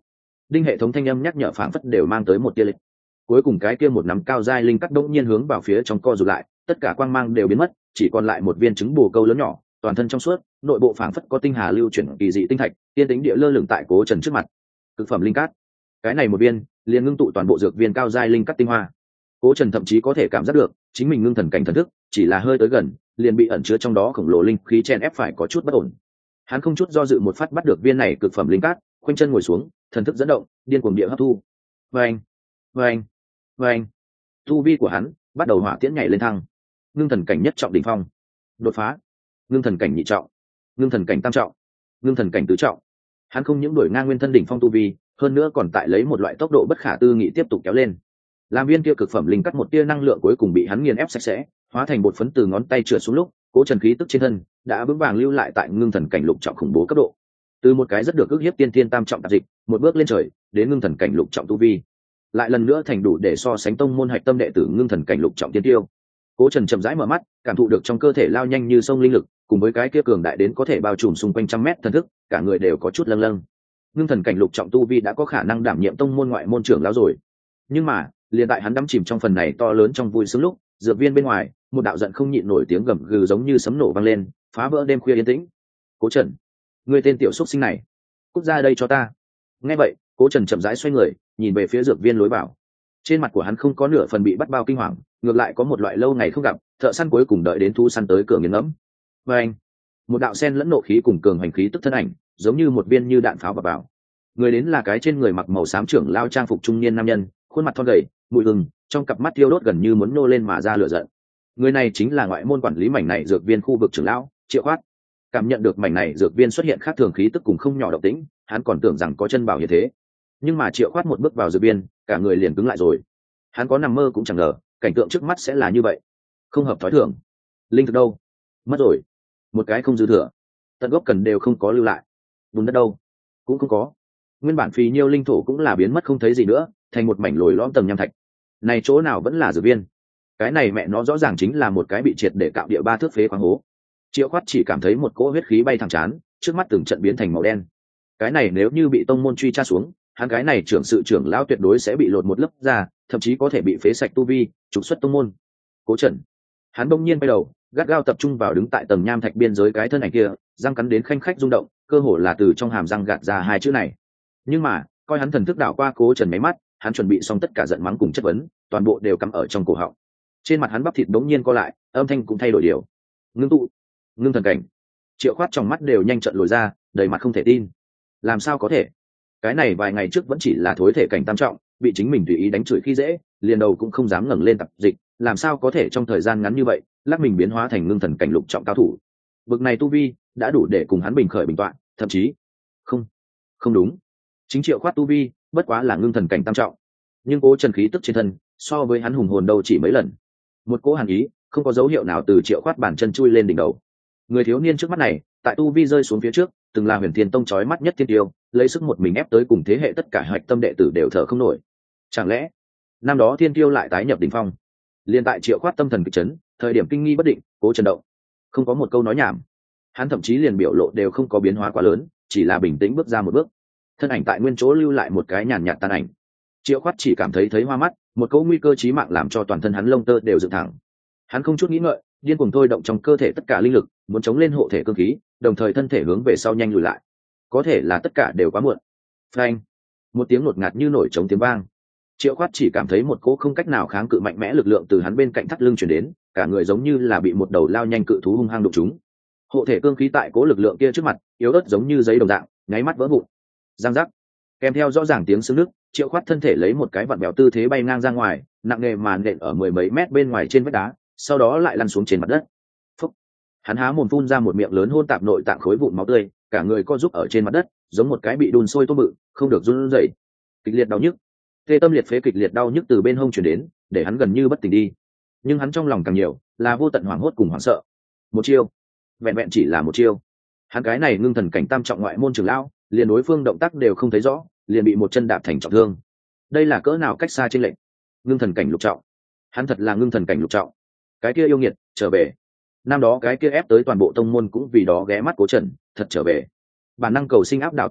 đinh hệ thống thanh âm nhắc nhở phảng phất đều mang tới một tia lịch. Cuối cùng cái kia một nắm cao giai linh cắt đống nhiên hướng vào phía trong co rụt lại, tất cả quang mang đều biến mất, chỉ còn lại một viên trứng bồ câu lớn nhỏ, toàn thân trong suốt, nội bộ phảng phất có tinh hà lưu chuyển kỳ dị tinh thạch, tiên tính địa lơ lửng tại Cố Trần trước mặt. Cực phẩm linh cát. Cái này một viên, liền ngưng tụ toàn bộ dược viên cao giai linh cắt tinh hoa. Cố Trần thậm chí có thể cảm giác được, chính mình ngưng thần cảnh thần thức, chỉ là hơi tới gần, liền bị ẩn chứa trong đó khổng lồ linh khí chen ép phải có chút bất ổn. Hắn không chút do dự một phát bắt được viên này cực phẩm linh cát, khoanh chân ngồi xuống, thần thức dẫn động, điên cuồng địa hấp thu. Vâng, vâng, vâng. Tu vi của hắn bắt đầu hỏa tiễn nhảy lên thăng. Ngưng thần cảnh nhất trọng đỉnh phong, đột phá. Ngưng thần cảnh nhị trọng, ngưng thần cảnh tam trọng, ngưng thần cảnh tứ trọng. Hắn không những đuổi ngang nguyên thân đỉnh phong tu vi, hơn nữa còn tại lấy một loại tốc độ bất khả tư nghị tiếp tục kéo lên. Làm viên kia cực phẩm linh cắt một tia năng lượng cuối cùng bị hắn nghiền ép sạch sẽ, hóa thành bột phấn từ ngón tay trượt xuống lúc, Cố Trần khí tức trên thân đã vững vàng lưu lại tại ngưng thần cảnh lục trọng khủng bố cấp độ. Từ một cái rất được ước hiếp tiên tiên tam trọng tạp dịch, một bước lên trời, đến ngưng thần cảnh lục trọng tu vi, lại lần nữa thành đủ để so sánh tông môn hạch tâm đệ tử ngưng thần cảnh lục trọng tiên tiêu. Cố Trần chậm rãi mở mắt, cảm thụ được trong cơ thể lao nhanh như sông linh lực, cùng với cái kia cường đại đến có thể bao trùm xung quanh trăm mét thần thức, cả người đều có chút lâng lâng. Ngưng thần cảnh lục trọng tu vi đã có khả năng đảm nhiệm tông môn ngoại môn trưởng lão rồi. Nhưng mà, liền tại hắn đắm chìm trong phần này to lớn trong vui sướng lúc, dược viên bên ngoài, một đạo giận không nhịn nổi tiếng gầm gừ giống như sấm nổ vang lên, phá vỡ đêm khuya yên tĩnh. Cố Trần, ngươi tên tiểu xuất sinh này, cút ra đây cho ta. Nghe vậy, Cố Trần chậm rãi xoay người, nhìn về phía dược viên lối vào. Trên mặt của hắn không có nửa phần bị bắt bao kinh hoàng, ngược lại có một loại lâu ngày không gặp, thợ săn cuối cùng đợi đến thú săn tới cửa nghiền ngẫm. Và anh, một đạo sen lẫn nộ khí cùng cường hành khí tức thân ảnh, giống như một viên như đạn pháo bập vào. Người đến là cái trên người mặc màu xám trưởng lao trang phục trung niên nam nhân, khuôn mặt thon gầy, mũi hừng, trong cặp mắt thiêu đốt gần như muốn nô lên mà ra lửa giận. Người này chính là ngoại môn quản lý mảnh này dược viên khu vực trưởng lão Triệu Khoát. Cảm nhận được mảnh này dược viên xuất hiện khác thường khí tức cùng không nhỏ động tĩnh, hắn còn tưởng rằng có chân bảo như thế. Nhưng mà Triệu Khoát một bước vào dược viên, cả người liền cứng lại rồi. Hắn có nằm mơ cũng chẳng ngờ, cảnh tượng trước mắt sẽ là như vậy. Không hợp thói thường. Linh thực đâu? Mất rồi. Một cái không dư thừa. Tận gốc cần đều không có lưu lại. Bùn đất đâu? Cũng không có. Nguyên bản phì nhiêu linh thổ cũng là biến mất không thấy gì nữa, thành một mảnh lồi lõm tầng nham thạch. Này chỗ nào vẫn là dược viên? Cái này mẹ nó rõ ràng chính là một cái bị triệt để cạo địa ba thước phế khoáng hố. Triệu Khoát chỉ cảm thấy một cỗ huyết khí bay thẳng chán, trước mắt từng trận biến thành màu đen. Cái này nếu như bị tông môn truy tra xuống, hắn cái này trưởng sự trưởng lão tuyệt đối sẽ bị lột một lớp ra, thậm chí có thể bị phế sạch tu vi, trục xuất tông môn. Cố Trần, hắn bỗng nhiên quay đầu, gắt gao tập trung vào đứng tại tầng nham thạch biên giới cái thân ảnh kia, răng cắn đến khanh khách rung động, cơ hồ là từ trong hàm răng gạt ra hai chữ này. Nhưng mà, coi hắn thần thức đảo qua Cố Trần mấy mắt, hắn chuẩn bị xong tất cả giận mắng cùng chất vấn, toàn bộ đều cắm ở trong cổ họng. Trên mặt hắn bắp thịt bỗng nhiên co lại, âm thanh cũng thay đổi điều. Ngưng tụ, ngưng thần cảnh. Triệu Khoát trong mắt đều nhanh trận lồi ra, đầy mặt không thể tin. Làm sao có thể? Cái này vài ngày trước vẫn chỉ là thối thể cảnh tam trọng, bị chính mình tùy ý đánh chửi khi dễ, liền đầu cũng không dám ngẩng lên tập dịch, làm sao có thể trong thời gian ngắn như vậy, lắc mình biến hóa thành ngưng thần cảnh lục trọng cao thủ. Bực này tu vi đã đủ để cùng hắn bình khởi bình tọa, thậm chí không, không đúng. Chính Triệu Khoát tu vi bất quá là ngưng thần cảnh tam trọng, nhưng Cố Trần khí tức trên thân so với hắn hùng hồn đâu chỉ mấy lần. Một cỗ hàn ý không có dấu hiệu nào từ Triệu Khoát bàn chân chui lên đỉnh đầu. Người thiếu niên trước mắt này, tại tu vi rơi xuống phía trước, từng là Huyền Thiên Tông chói mắt nhất thiên tiêu, lấy sức một mình ép tới cùng thế hệ tất cả hạch tâm đệ tử đều thở không nổi. Chẳng lẽ năm đó thiên tiêu lại tái nhập đỉnh phong? Liên tại Triệu Khoát tâm thần kịch chấn, thời điểm kinh nghi bất định, Cố Trần động, không có một câu nói nhảm. Hắn thậm chí liền biểu lộ đều không có biến hóa quá lớn, chỉ là bình tĩnh bước ra một bước. Thân ảnh tại nguyên chỗ lưu lại một cái nhàn nhạt tàn ảnh. Triệu Khoát chỉ cảm thấy thấy hoa mắt, một cỗ nguy cơ chí mạng làm cho toàn thân hắn lông tơ đều dựng thẳng. Hắn không chút nghĩ ngợi, điên cuồng thôi động trong cơ thể tất cả linh lực, muốn chống lên hộ thể cương khí, đồng thời thân thể hướng về sau nhanh lùi lại. Có thể là tất cả đều quá muộn. Phanh! Một tiếng ngột ngạt như nổi trống tiếng vang. Triệu Khoát chỉ cảm thấy một cỗ không cách nào kháng cự mạnh mẽ lực lượng từ hắn bên cạnh thắt lưng truyền đến, cả người giống như là bị một đầu lao nhanh cự thú hung hăng đụng trúng. Hộ thể cương khí tại cỗ lực lượng kia trước mặt, yếu ớt giống như giấy đồng dạng, nháy mắt vỡ vụn. Giang giác! Kèm theo rõ ràng tiếng xương nứt, Triệu Khoát thân thể lấy một cái vặn bèo tư thế bay ngang ra ngoài, nặng nề mà nện ở mười mấy mét bên ngoài trên vách đá, sau đó lại lăn xuống trên mặt đất. Phúc! Hắn há mồm phun ra một miệng lớn hôn tạp nội tạng khối vụn máu tươi, cả người co rúm ở trên mặt đất, giống một cái bị đun sôi tôm bự, không được run rẩy. Kịch liệt đau nhức, tê tâm liệt phế kịch liệt đau nhức từ bên hông truyền đến, để hắn gần như bất tỉnh đi. Nhưng hắn trong lòng càng nhiều là vô tận hoảng hốt cùng hoảng sợ. Một chiêu, vẹn vẹn chỉ là một chiêu, hắn cái này ngưng thần cảnh tam trọng ngoại môn trưởng lão, liền đối phương động tác đều không thấy rõ, liền bị một chân đạp thành trọng thương. Đây là cỡ nào cách xa trên lệnh. Ngưng thần cảnh lục trọng, hắn thật là ngưng thần cảnh lục trọng. Cái kia yêu nghiệt trở về. Năm đó cái kia ép tới toàn bộ tông môn cũng vì đó ghé mắt Cố Trần, thật trở về. Bản năng cầu sinh áp đảo tất cả,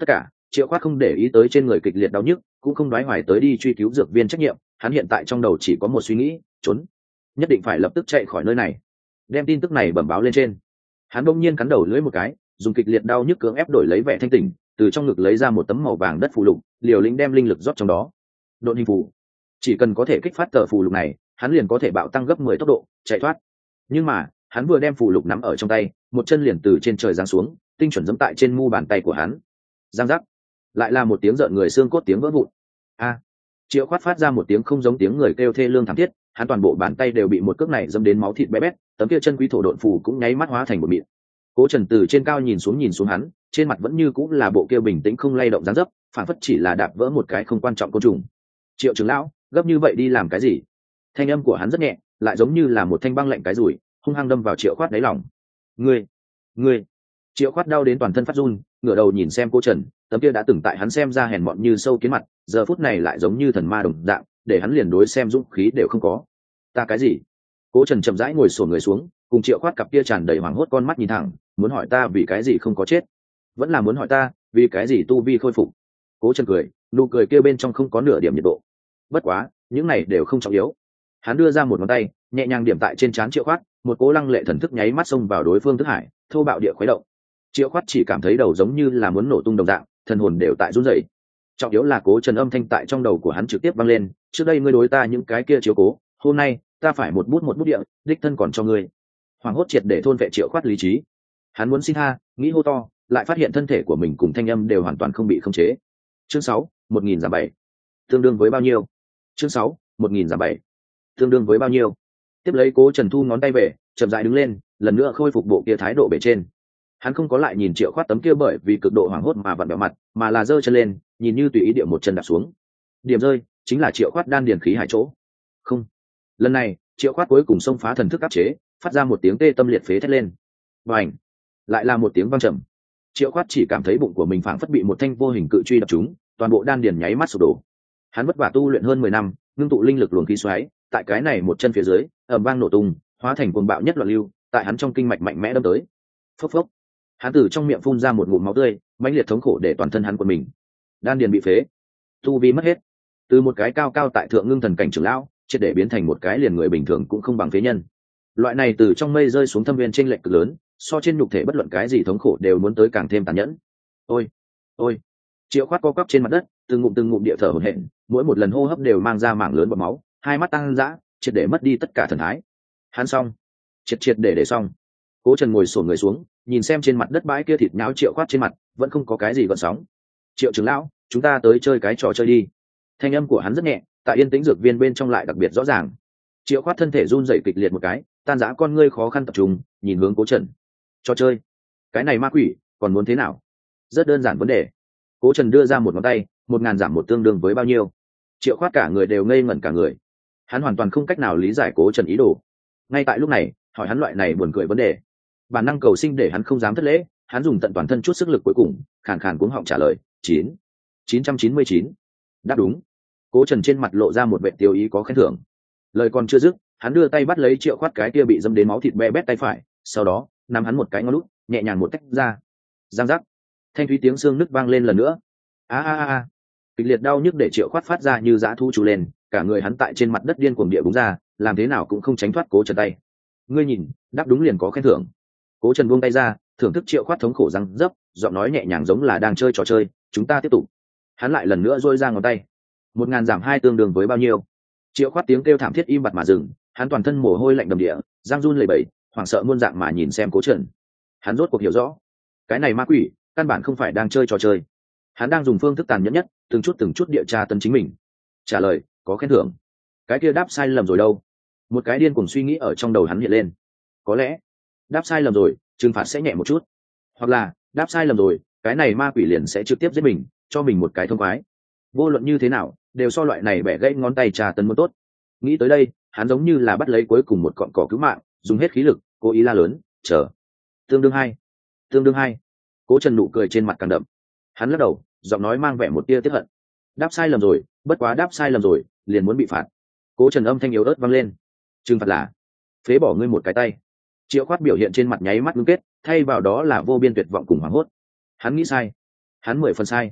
Triệu Khoát không để ý tới trên người kịch liệt đau nhức, cũng không đoái hoài tới đi truy cứu dược viên trách nhiệm, hắn hiện tại trong đầu chỉ có một suy nghĩ: trốn, nhất định phải lập tức chạy khỏi nơi này, đem tin tức này bẩm báo lên trên. Hắn bỗng nhiên cắn đầu lưỡi một cái, dùng kịch liệt đau nhức cưỡng ép đổi lấy vẻ thanh tỉnh, từ trong ngực lấy ra một tấm màu vàng đất phù lục, liều lĩnh đem linh lực rót trong đó. Độn hình phù, chỉ cần có thể kích phát tờ phù lục này, hắn liền có thể bạo tăng gấp mười tốc độ chạy thoát. Nhưng mà hắn vừa đem phù lục nắm ở trong tay, một chân liền từ trên trời giáng xuống, tinh chuẩn giẫm tại trên mu bàn tay của hắn. Giang giác, lại là một tiếng rợn người xương cốt tiếng vỡ vụn. A! Triệu Khoát phát ra một tiếng không giống tiếng người kêu thê lương thảm thiết, hắn toàn bộ bàn tay đều bị một cước này dẫm đến máu thịt bé bét, tấm kia chân quý thổ độn phù cũng nháy mắt hóa thành một mịn. Cố Trần từ trên cao nhìn xuống nhìn xuống hắn, trên mặt vẫn như cũng là bộ kia bình tĩnh không lay động dáng dấp, phản phất chỉ là đạp vỡ một cái không quan trọng côn trùng. Triệu trưởng lão, gấp như vậy đi làm cái gì? Thanh âm của hắn rất nhẹ, lại giống như là một thanh băng lạnh cái rủi, hung hăng đâm vào Triệu Khoát đáy lòng. Ngươi, ngươi! Triệu Khoát đau đến toàn thân phát run, ngửa đầu nhìn xem Cố Trần, tấm kia đã từng tại hắn xem ra hèn mọn như sâu kiến mặt, giờ phút này lại giống như thần ma đồng dạng, để hắn liền đối xem dũng khí đều không có. Ta cái gì? Cố Trần chậm rãi ngồi xổm người xuống, cùng Triệu Khoát cặp kia tràn đầy hoảng hốt con mắt nhìn thẳng, muốn hỏi ta vì cái gì không có chết, vẫn là muốn hỏi ta vì cái gì tu vi khôi phục. Cố Trần cười, nụ cười kia bên trong không có nửa điểm nhiệt độ. Bất quá, những này đều không trọng yếu. Hắn đưa ra một ngón tay, nhẹ nhàng điểm tại trên trán Triệu Khoát, một cỗ lăng lệ thần thức nháy mắt xông vào đối phương thức hải, thô bạo địa khuấy động. Triệu Khoát chỉ cảm thấy đầu giống như là muốn nổ tung đồng dạng, thần hồn đều tại run rẩy. Trọng yếu là Cố Trần âm thanh tại trong đầu của hắn trực tiếp vang lên, trước đây ngươi đối ta những cái kia chiếu cố, hôm nay ta phải một bút một bút địa, đích thân còn cho ngươi. Hoàng hốt triệt để thôn vệ Triệu Khoát lý trí. Hắn muốn xin tha, nghĩ hô to, lại phát hiện thân thể của mình cùng thanh âm đều hoàn toàn không bị khống chế. Chương sáu, một nghìn giảm bảy, tương đương với bao nhiêu? Chương sáu, một nghìn giảm bảy, tương đương với bao nhiêu? Tiếp lấy Cố Trần thu ngón tay về, chậm rãi đứng lên, lần nữa khôi phục bộ kia thái độ bề trên. Hắn không có lại nhìn Triệu Khoát tấm kia bởi vì cực độ hoảng hốt mà vặn vẹo mặt, mà là giơ chân lên, nhìn như tùy ý địa một chân đạp xuống. Điểm rơi chính là Triệu Khoát đan điền khí hải chỗ. Không, lần này Triệu Khoát cuối cùng xông phá thần thức áp chế, phát ra một tiếng tê tâm liệt phế thét lên. Bành! Lại là một tiếng vang trầm. Triệu Khoát chỉ cảm thấy bụng của mình phảng phất bị một thanh vô hình cự truy đập trúng, toàn bộ đan điền nháy mắt sụp đổ. Hắn vất vả tu luyện hơn mười năm, ngưng tụ linh lực luồng khí xoáy, tại cái này một chân phía dưới, ầm vang nổ tung, hóa thành cuồng bạo nhất loạn lưu, tại hắn trong kinh mạch mạnh mẽ đâm tới. Phốc phốc. Hắn từ trong miệng phun ra một ngụm máu tươi, mãnh liệt thống khổ để toàn thân hắn quần mình. Đan điền bị phế, tu vi mất hết, từ một cái cao cao tại thượng ngưng thần cảnh trưởng lão, triệt để biến thành một cái liền người bình thường cũng không bằng phế nhân. Loại này từ trong mây rơi xuống thâm viên chênh lệch cực lớn, so trên nhục thể bất luận cái gì thống khổ đều muốn tới càng thêm tàn nhẫn. Ôi, ôi! Triệu Khoát co quắp trên mặt đất, từng ngụm từng ngụm địa thở hổn hển, mỗi một lần hô hấp đều mang ra mảng lớn bọt máu, hai mắt tăng dã, triệt để mất đi tất cả thần thái. Hắn xong, triệt triệt để để xong. Cố Trần ngồi xổm người xuống, nhìn xem trên mặt đất bãi kia thịt nhão Triệu Khoát trên mặt, vẫn không có cái gì gợn sóng. Triệu trưởng lão, chúng ta tới chơi cái trò chơi đi. Thanh âm của hắn rất nhẹ, tại yên tĩnh dược viên bên trong lại đặc biệt rõ ràng. Triệu Khoát thân thể run rẩy kịch liệt một cái, tan rã con ngươi khó khăn tập trung, nhìn hướng Cố Trần. Trò chơi? Cái này ma quỷ, còn muốn thế nào? Rất đơn giản vấn đề. Cố Trần đưa ra một ngón tay, một ngàn giảm một tương đương với bao nhiêu? Triệu Khoát cả người đều ngây ngẩn cả người. Hắn hoàn toàn không cách nào lý giải Cố Trần ý đồ. Ngay tại lúc này, hỏi hắn loại này buồn cười vấn đề, bản năng cầu sinh để hắn không dám thất lễ, hắn dùng tận toàn thân chút sức lực cuối cùng, khàn khàn cuống họng trả lời, chín, chín trăm chín mươi chín. Đáp đúng. Cố Trần trên mặt lộ ra một vẻ tiêu ý có khen thưởng. Lời còn chưa dứt, hắn đưa tay bắt lấy Triệu Khoát cái kia bị dâm đến máu thịt be bét tay phải, sau đó nắm hắn một cái ngón út, nhẹ nhàng một tách ra. Giang giác. Thanh thúy tiếng xương nứt vang lên lần nữa. A a a. Kịch liệt đau nhức để Triệu Khoát phát ra như dã thú trú lên, cả người hắn tại trên mặt đất điên cuồng địa búng ra, làm thế nào cũng không tránh thoát Cố Trần tay. Ngươi nhìn, đáp đúng liền có khen thưởng. Cố Trần buông tay ra, thưởng thức Triệu Khoát thống khổ răng dấp, giọng nói nhẹ nhàng giống là đang chơi trò chơi, chúng ta tiếp tục. Hắn lại lần nữa duỗi ra ngón tay. Một ngàn giảm hai tương đương với bao nhiêu? Triệu Khoát tiếng kêu thảm thiết im bặt mà dừng, hắn toàn thân mồ hôi lạnh đầm địa, răng run lẩy bẩy, hoảng sợ muôn dạng mà nhìn xem Cố Trần. Hắn rốt cuộc hiểu rõ, cái này ma quỷ căn bản không phải đang chơi trò chơi, hắn đang dùng phương thức tàn nhẫn nhất, từng chút từng chút địa tra tấn chính mình. Trả lời, có khen thưởng. Cái kia đáp sai lầm rồi đâu? Một cái điên cuồng suy nghĩ ở trong đầu hắn hiện lên. Có lẽ đáp sai lầm rồi, trừng phạt sẽ nhẹ một chút, hoặc là đáp sai lầm rồi, cái này ma quỷ liền sẽ trực tiếp giết mình, cho mình một cái thông khoái. Vô luận như thế nào, đều so loại này bẻ gãy ngón tay trà tấn muốn tốt. Nghĩ tới đây, hắn giống như là bắt lấy cuối cùng một cọn cỏ cứu mạng, dùng hết khí lực, cố ý la lớn, chờ. Tương đương hai, tương đương hai. Cố Trần nụ cười trên mặt càng đậm. Hắn lắc đầu, giọng nói mang vẻ một tia tiếc hận. Đáp sai lầm rồi, bất quá đáp sai lầm rồi, liền muốn bị phạt. Cố Trần âm thanh yếu ớt vang lên. Trừng phạt là phế bỏ ngươi một cái tay. Triệu Khoát biểu hiện trên mặt nháy mắt ngưng kết, thay vào đó là vô biên tuyệt vọng cùng hoảng hốt. Hắn nghĩ sai, hắn mười phần sai.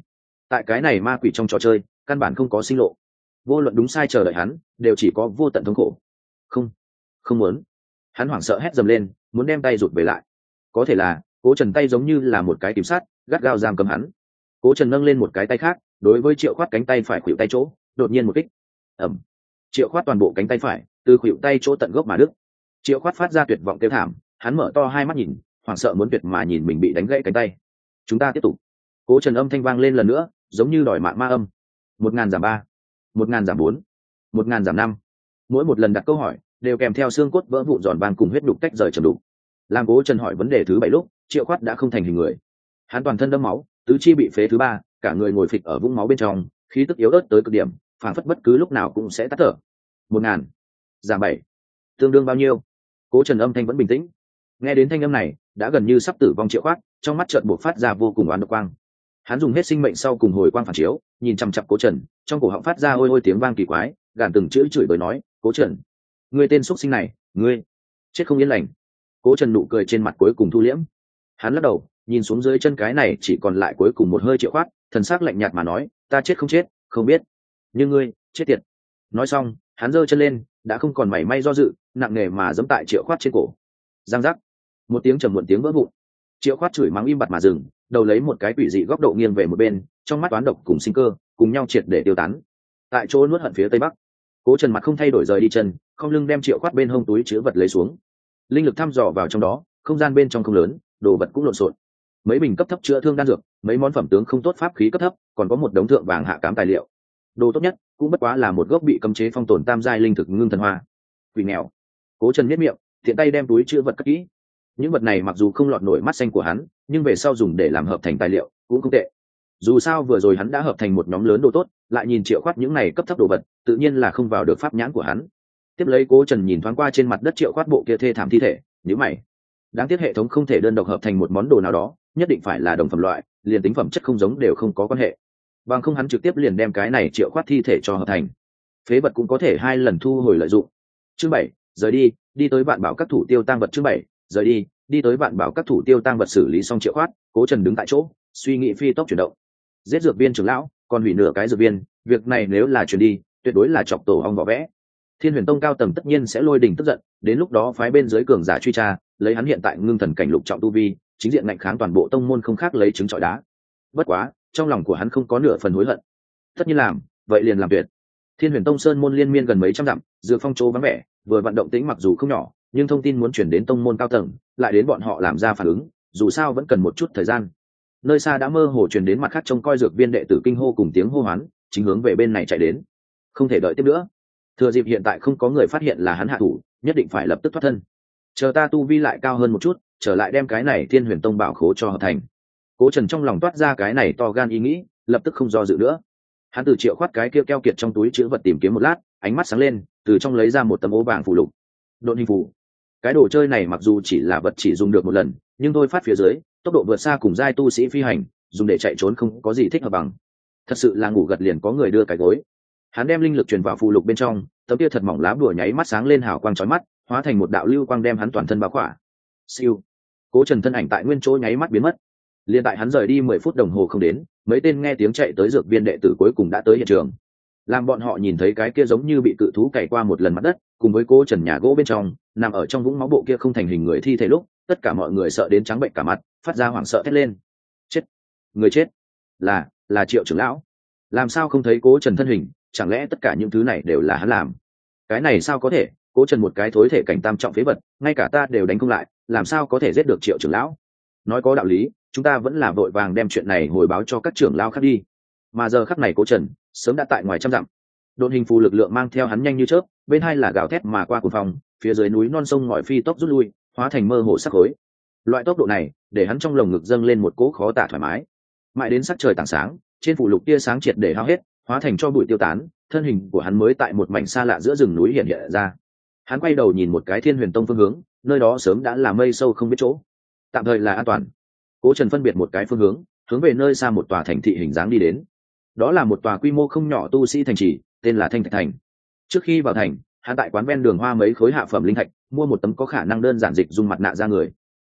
tại cái này ma quỷ trong trò chơi căn bản không có sinh lộ, vô luận đúng sai chờ đợi hắn đều chỉ có vô tận thống khổ. Không, không muốn. Hắn hoảng sợ hét dầm lên, muốn đem tay rụt về lại. Có thể là Cố Trần tay giống như là một cái kiểm sát, gắt gao giam cầm hắn. Cố Trần nâng lên một cái tay khác, đối với Triệu Khoát cánh tay phải khuỵu tay chỗ đột nhiên một kích. Ầm. Triệu Khoát toàn bộ cánh tay phải từ khuỵu tay chỗ tận gốc mà đứt. Triệu Khoát phát ra tuyệt vọng kêu thảm, hắn mở to hai mắt nhìn, hoảng sợ muốn tuyệt mà nhìn mình bị đánh gãy cánh tay. Chúng ta tiếp tục. Cố Trần âm thanh vang lên lần nữa, giống như đòi mạng ma âm. Một ngàn giảm ba, một ngàn giảm bốn, một ngàn giảm năm. Mỗi một lần đặt câu hỏi đều kèm theo xương cốt vỡ vụn giòn vàng cùng huyết đục tách rời trầm đục. Làm Cố Trần hỏi vấn đề thứ bảy lúc, Triệu Khoát đã không thành hình người. Hắn toàn thân đẫm máu, tứ chi bị phế thứ ba, cả người ngồi phịch ở vũng máu bên trong, khí tức yếu ớt tới cực điểm, phản phất bất cứ lúc nào cũng sẽ tắt thở. Một ngàn giảm bảy, tương đương bao nhiêu? Cố Trần âm thanh vẫn bình tĩnh. Nghe đến thanh âm này, đã gần như sắp tử vong Triệu Khoát, trong mắt chợt bộc phát ra vô cùng oán độc quang. Hắn dùng hết sinh mệnh sau cùng hồi quang phản chiếu, nhìn chằm chằm Cố Trần, trong cổ họng phát ra ôi ôi tiếng vang kỳ quái, gàn từng chữ chửi bới nói: "Cố Trần, ngươi tên xuất sinh này, ngươi chết không yên lành." Cố Trần nụ cười trên mặt cuối cùng thu liễm. Hắn lắc đầu, nhìn xuống dưới chân cái này chỉ còn lại cuối cùng một hơi Triệu Khoát, thần sắc lạnh nhạt mà nói: "Ta chết không chết, không biết, nhưng ngươi chết tiệt." Nói xong, hắn giơ chân lên, đã không còn mảy may do dự, nặng nề mà giẫm tại Triệu Khoát trên cổ. Giang giác, một tiếng trầm muộn tiếng vỡ vụn. Triệu Khoát chửi mắng im bặt mà dừng, đầu lấy một cái quỷ dị góc độ nghiêng về một bên, trong mắt toán độc cùng sinh cơ cùng nhau triệt để tiêu tán. Tại chỗ nuốt hận phía tây bắc, Cố Trần mặt không thay đổi rời đi chân, không lưng đem Triệu Khoát bên hông túi chứa vật lấy xuống. Linh lực thăm dò vào trong đó, không gian bên trong không lớn, đồ vật cũng lộn xộn. Mấy bình cấp thấp chữa thương đan dược, mấy món phẩm tướng không tốt pháp khí cấp thấp, còn có một đống thượng vàng hạ cám tài liệu. Đồ tốt nhất cũng bất quá là một gốc bị cấm chế phong tồn tam giai linh thực ngưng thần hoa. Quỷ nghèo. Cố Trần nhếch miệng, tiện tay đem túi chứa vật cất kỹ. Những vật này mặc dù không lọt nổi mắt xanh của hắn, nhưng về sau dùng để làm hợp thành tài liệu cũng không tệ. Dù sao vừa rồi hắn đã hợp thành một nhóm lớn đồ tốt, lại nhìn Triệu Khoát những này cấp thấp đồ vật, tự nhiên là không vào được pháp nhãn của hắn. Tiếp lấy Cố Trần nhìn thoáng qua trên mặt đất Triệu Khoát bộ kia thê thảm thi thể, nhíu mày. Đáng tiếc hệ thống không thể đơn độc hợp thành một món đồ nào đó, nhất định phải là đồng phẩm loại, liền tính phẩm chất không giống đều không có quan hệ. Bằng không hắn trực tiếp liền đem cái này Triệu Khoát thi thể cho hợp thành. Phế vật cũng có thể hai lần thu hồi lợi dụng. Chương bảy, rời đi, đi tới Vạn Bảo các thủ tiêu tang vật. Chương bảy, rời đi, đi tới Vạn Bảo các thủ tiêu tang vật. Xử lý xong Triệu Khoát, Cố Trần đứng tại chỗ, suy nghĩ phi tốc chuyển động. Giết dược viên trưởng lão, còn hủy nửa cái dược viên, việc này nếu là chuyển đi, tuyệt đối là chọc tổ ong vỏ vẽ. Thiên Huyền Tông cao tầng tất nhiên sẽ lôi đình tức giận, đến lúc đó phái bên dưới cường giả truy tra, lấy hắn hiện tại ngưng thần cảnh lục trọng tu vi, chính diện ngạnh kháng toàn bộ tông môn không khác lấy trứng trọi đá. Bất quá, trong lòng của hắn không có nửa phần hối hận. Tất nhiên làm, vậy liền làm tuyệt. Thiên Huyền Tông sơn môn liên miên gần mấy trăm dặm, dược phong chỗ vắng vẻ, vừa vận động tĩnh mặc dù không nhỏ, nhưng thông tin muốn chuyển đến tông môn cao tầng, lại đến bọn họ làm ra phản ứng, dù sao vẫn cần một chút thời gian. Nơi xa đã mơ hồ truyền đến mặt khác trông coi dược viên đệ tử kinh hô cùng tiếng hô hoán, chính hướng về bên này chạy đến. Không thể đợi tiếp nữa. Thừa dịp hiện tại không có người phát hiện là hắn hạ thủ, nhất định phải lập tức thoát thân. Chờ ta tu vi lại cao hơn một chút, trở lại đem cái này Thiên Huyền Tông bảo khố cho hợp thành. Cố Trần trong lòng toát ra cái này to gan ý nghĩ, lập tức không do dự nữa. Hắn từ Triệu Khoát cái kia keo kiệt trong túi chứa vật tìm kiếm một lát, ánh mắt sáng lên, từ trong lấy ra một tấm ố vàng phù lục. Độn hình phù. Cái đồ chơi này mặc dù chỉ là vật chỉ dùng được một lần, nhưng thôi phát phía dưới, tốc độ vượt xa cùng giai tu sĩ phi hành, dùng để chạy trốn không có gì thích hợp bằng. Thật sự là ngủ gật liền có người đưa cái gối. Hắn đem linh lực truyền vào phù lục bên trong, tấm kia thật mỏng lá bùa nháy mắt sáng lên hào quang chói mắt, hóa thành một đạo lưu quang đem hắn toàn thân bao khỏa. Siêu. Cố Trần thân ảnh tại nguyên chỗ nháy mắt biến mất. Liên tại hắn rời đi mười phút đồng hồ không đến, mấy tên nghe tiếng chạy tới dược viên đệ tử cuối cùng đã tới hiện trường. Làm bọn họ nhìn thấy cái kia giống như bị cự thú cày qua một lần mặt đất, cùng với Cố Trần nhà gỗ bên trong, nằm ở trong vũng máu bộ kia không thành hình người thi thể lúc, tất cả mọi người sợ đến trắng bệnh cả mặt, phát ra hoảng sợ thét lên. Chết, người chết, là là Triệu trưởng lão. Làm sao không thấy Cố Trần thân hình, chẳng lẽ tất cả những thứ này đều là hắn làm? Cái này sao có thể, Cố Trần một cái thối thể cảnh tam trọng phế vật, ngay cả ta đều đánh không lại, làm sao có thể giết được Triệu trưởng lão? Nói có đạo lý, chúng ta vẫn là vội vàng đem chuyện này hồi báo cho các trưởng lão khác đi. Mà giờ khắc này Cố Trần sớm đã tại ngoài trăm dặm. Độn hình phù lực lượng mang theo hắn nhanh như chớp, bên hai là gào thét mà qua cuồng phong, phía dưới núi non sông ngòi phi tốc rút lui, hóa thành mơ hồ sắc khối. Loại tốc độ này, để hắn trong lồng ngực dâng lên một cỗ khó tả thoải mái. Mãi đến sắc trời tảng sáng, trên phù lục tia sáng triệt để hao hết, hóa thành cho bụi tiêu tán, thân hình của hắn mới tại một mảnh xa lạ giữa rừng núi hiện hiện ra. Hắn quay đầu nhìn một cái Thiên Huyền Tông phương hướng, nơi đó sớm đã là mây sâu không biết chỗ, tạm thời là an toàn. Cố Trần phân biệt một cái phương hướng, hướng về nơi xa một tòa thành thị hình dáng đi đến. Đó là một tòa quy mô không nhỏ tu sĩ thành trì, tên là Thanh Thạch Thành. Trước khi vào thành, hắn tại quán ven đường hoa mấy khối hạ phẩm linh thạch, mua một tấm có khả năng đơn giản dịch dùng mặt nạ ra người.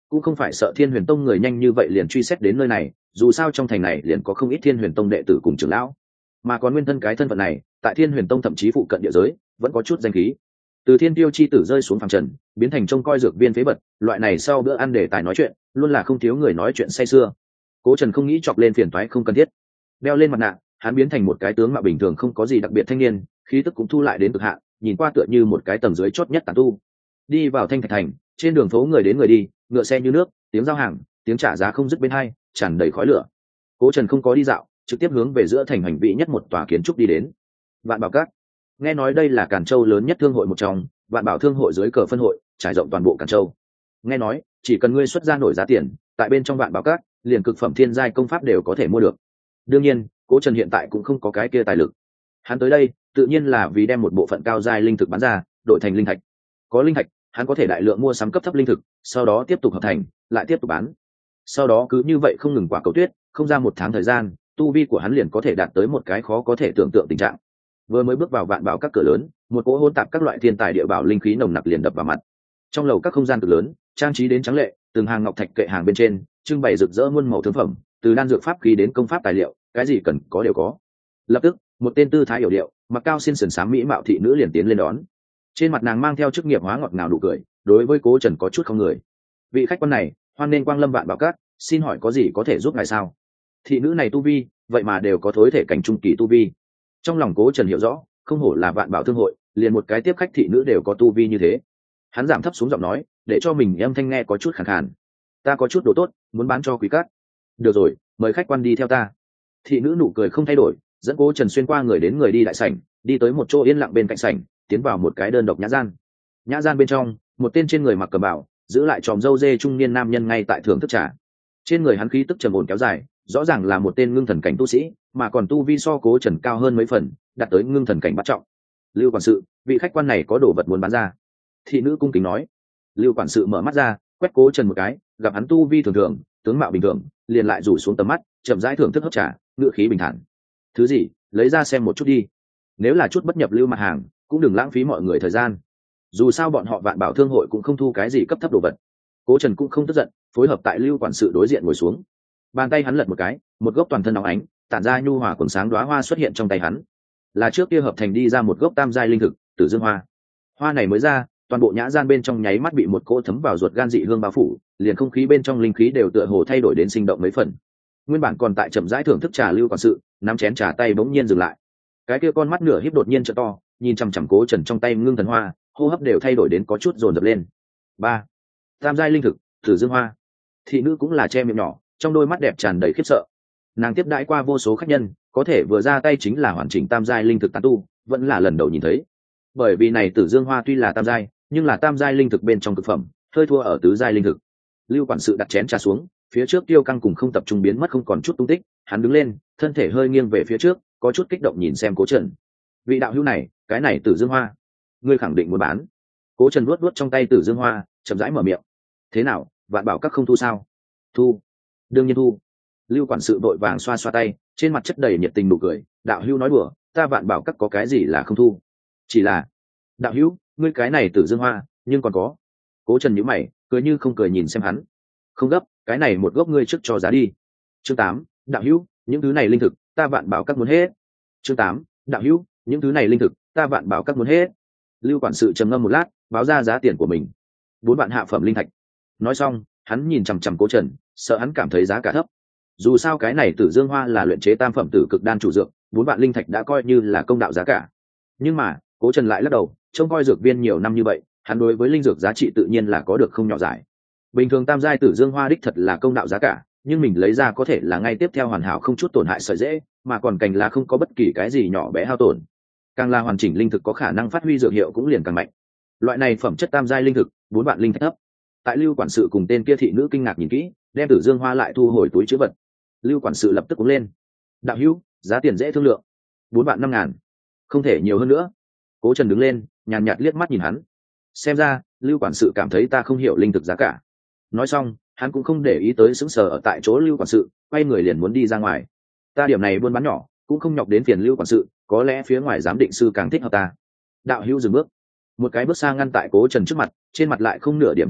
cũng không phải sợ Thiên Huyền Tông người nhanh như vậy liền truy xét đến nơi này, dù sao trong thành này liền có không ít Thiên Huyền Tông đệ tử cùng trưởng lão, mà còn nguyên thân cái thân phận này tại Thiên Huyền Tông thậm chí phụ cận địa giới vẫn có chút danh khí. Từ Thiên Tiêu chi tử rơi xuống phàm trần, biến thành trông coi dược viên phế bật, loại này sau bữa ăn để tài nói chuyện, luôn là không thiếu người nói chuyện say sưa. Cố Trần không nghĩ chọc lên phiền toái không cần thiết, đeo lên mặt nạ, hắn biến thành một cái tướng mạo bình thường không có gì đặc biệt thanh niên, khí tức cũng thu lại đến cực hạn, nhìn qua tựa như một cái tầng dưới chót nhất tán tu. Đi vào Thanh Thạch thành, trên đường phố người đến người đi, ngựa xe như nước, tiếng giao hàng, tiếng trả giá không dứt bên hai, tràn đầy khói lửa. Cố Trần không có đi dạo, trực tiếp hướng về giữa thành hành vị nhất một tòa kiến trúc đi đến. Vạn Bảo Các. Nghe nói đây là Càn Châu lớn nhất thương hội một trong, Vạn Bảo thương hội dưới cờ phân hội, trải rộng toàn bộ Càn Châu. Nghe nói, chỉ cần ngươi xuất ra nổi giá tiền, tại bên trong Vạn Bảo Các, liền cực phẩm thiên giai công pháp đều có thể mua được. Đương nhiên, Cố Trần hiện tại cũng không có cái kia tài lực. Hắn tới đây, tự nhiên là vì đem một bộ phận cao giai linh thực bán ra, đổi thành linh thạch. Có linh thạch, hắn có thể đại lượng mua sắm cấp thấp linh thực, sau đó tiếp tục hợp thành, lại tiếp tục bán. Sau đó cứ như vậy không ngừng quả cầu tuyết, không ra một tháng thời gian, tu vi của hắn liền có thể đạt tới một cái khó có thể tưởng tượng tình trạng. Vừa mới bước vào Vạn Bảo Các cửa lớn, một cỗ hỗn tạp các loại thiên tài địa bảo linh khí nồng nặc liền đập vào mặt. Trong lầu các không gian cực lớn, trang trí đến trắng lệ, từng hàng ngọc thạch kệ hàng bên trên, trưng bày rực rỡ muôn màu thương phẩm, từ đan dược pháp khí đến công pháp tài liệu, cái gì cần có đều có. Lập tức, một tên tư thái hiểu điệu, mặc cao xiên sườn xám mỹ mạo thị nữ liền tiến lên đón. Trên mặt nàng mang theo chức nghiệp hóa ngọt ngào nụ cười, đối với Cố Trần có chút không người. Vị khách quan này, hoan nên quang lâm Vạn Bảo Các, xin hỏi có gì có thể giúp ngài sao? Thị nữ này tu vi, vậy mà đều có thối thể cảnh trung kỳ tu vi. Trong lòng Cố Trần hiểu rõ, không hổ là Vạn Bảo thương hội, liền một cái tiếp khách thị nữ đều có tu vi như thế. Hắn giảm thấp xuống giọng nói, để cho mình âm thanh nghe có chút khàn khàn. Ta có chút đồ tốt, muốn bán cho quý các. Được rồi, mời khách quan đi theo ta. Thị nữ nụ cười không thay đổi, dẫn Cố Trần xuyên qua người đến người đi đại sảnh, đi tới một chỗ yên lặng bên cạnh sảnh, tiến vào một cái đơn độc nhã gian. Nhã gian bên trong, một tên trên người mặc cẩm bào, giữ lại tròm râu dê trung niên nam nhân ngay tại thưởng thức trà. Trên người hắn khí tức trầm ổn kéo dài, rõ ràng là một tên ngưng thần cảnh tu sĩ, mà còn tu vi so Cố Trần cao hơn mấy phần, đạt tới ngưng thần cảnh bắt trọng. Lưu quản sự, vị khách quan này có đồ vật muốn bán ra. Thị nữ cung kính nói. Lưu quản sự mở mắt ra, quét Cố Trần một cái, gặp hắn tu vi thường thường, tướng mạo bình thường, liền lại rủ xuống tầm mắt, chậm rãi thưởng thức hấp trà, ngữ khí bình thản. Thứ gì, lấy ra xem một chút đi. Nếu là chút bất nhập lưu mặt hàng, cũng đừng lãng phí mọi người thời gian. Dù sao bọn họ Vạn Bảo thương hội cũng không thu cái gì cấp thấp đồ vật. Cố Trần cũng không tức giận, phối hợp tại Lưu quản sự đối diện ngồi xuống. Bàn tay hắn lật một cái, một gốc toàn thân óng ánh, tản ra nhu hòa cuồng sáng đóa hoa xuất hiện trong tay hắn. Là trước kia hợp thành đi ra một gốc tam giai linh thực, Tử Dương Hoa. Hoa này mới ra, toàn bộ nhã gian bên trong nháy mắt bị một cỗ thấm vào ruột gan dị hương bao phủ, liền không khí bên trong linh khí đều tựa hồ thay đổi đến sinh động mấy phần. Nguyên bản còn tại chậm rãi thưởng thức trà Lưu quản sự, nắm chén trà tay bỗng nhiên dừng lại. Cái kia con mắt nửa híp đột nhiên trợ to, nhìn chằm chằm Cố Trần trong tay ngưng thần hoa, hô hấp đều thay đổi đến có chút dồn dập lên. Ba, tam giai linh thực, Tử Dương Hoa. Thị nữ cũng là che miệng nhỏ, trong đôi mắt đẹp tràn đầy khiếp sợ. Nàng tiếp đãi qua vô số khách nhân, có thể vừa ra tay chính là hoàn chỉnh tam giai linh thực tán tu, vẫn là lần đầu nhìn thấy. Bởi vì này Tử Dương Hoa tuy là tam giai, nhưng là tam giai linh thực bên trong thực phẩm, hơi thua ở tứ giai linh thực. Lưu quản sự đặt chén trà xuống, phía trước tiêu căng cùng không tập trung biến mất không còn chút tung tích, hắn đứng lên, thân thể hơi nghiêng về phía trước, có chút kích động nhìn xem Cố Trần. Vị đạo hữu này, cái này Tử Dương Hoa, ngươi khẳng định muốn bán? Cố Trần luốt luốt trong tay Tử Dương Hoa, chậm rãi mở miệng. Thế nào, Vạn Bảo Các không thu sao? Thu, đương nhiên thu. Lưu quản sự vội vàng xoa xoa tay, trên mặt chất đầy nhiệt tình nụ cười. Đạo hữu nói đùa, ta Vạn Bảo Các có cái gì là không thu? Chỉ là, đạo hữu, ngươi cái này Tử Dương Hoa, nhưng còn có. Cố Trần nhíu mày, cười như không cười nhìn xem hắn. Không gấp, cái này một gốc ngươi trước cho giá đi. Chương tám, đạo hữu, những thứ này linh thực, ta Vạn Bảo Các muốn hết. Chương tám, đạo hữu, những thứ này linh thực, ta Vạn Bảo Các muốn hết. Lưu quản sự trầm ngâm một lát, báo ra giá tiền của mình. Bốn vạn hạ phẩm linh thạch. Nói xong, hắn nhìn chằm chằm Cố Trần, sợ hắn cảm thấy giá cả thấp. Dù sao cái này Tử Dương Hoa là luyện chế tam phẩm tử cực đan chủ dược, bốn vạn linh thạch đã coi như là công đạo giá cả. Nhưng mà, Cố Trần lại lắc đầu, trông coi dược viên nhiều năm như vậy, hắn đối với linh dược giá trị tự nhiên là có được không nhỏ giải. Bình thường tam giai Tử Dương Hoa đích thật là công đạo giá cả, nhưng mình lấy ra có thể là ngay tiếp theo hoàn hảo không chút tổn hại sợi dễ, mà còn cành là không có bất kỳ cái gì nhỏ bé hao tổn. Càng là hoàn chỉnh linh thực có khả năng phát huy dược hiệu cũng liền càng mạnh. Loại này phẩm chất tam giai linh thực, bốn vạn linh thạch thấp. Tại Lưu quản sự cùng tên kia thị nữ kinh ngạc nhìn kỹ, đem Tử Dương Hoa lại thu hồi túi trữ vật. Lưu quản sự lập tức cũng lên. Đạo hữu, giá tiền dễ thương lượng. Bốn vạn năm ngàn, không thể nhiều hơn nữa. Cố Trần đứng lên, nhàn nhạt liếc mắt nhìn hắn. Xem ra, Lưu quản sự cảm thấy ta không hiểu linh thực giá cả. Nói xong, hắn cũng không để ý tới sững sờ ở tại chỗ Lưu quản sự, quay người liền muốn đi ra ngoài. Ta điểm này buôn bán nhỏ, cũng không nhọc đến phiền Lưu quản sự, có lẽ phía ngoài giám định sư càng thích hợp ta. Đạo hữu dừng bước, một cái bước xa ngăn tại Cố Trần trước mặt, trên mặt lại không nửa điểm khinh thị,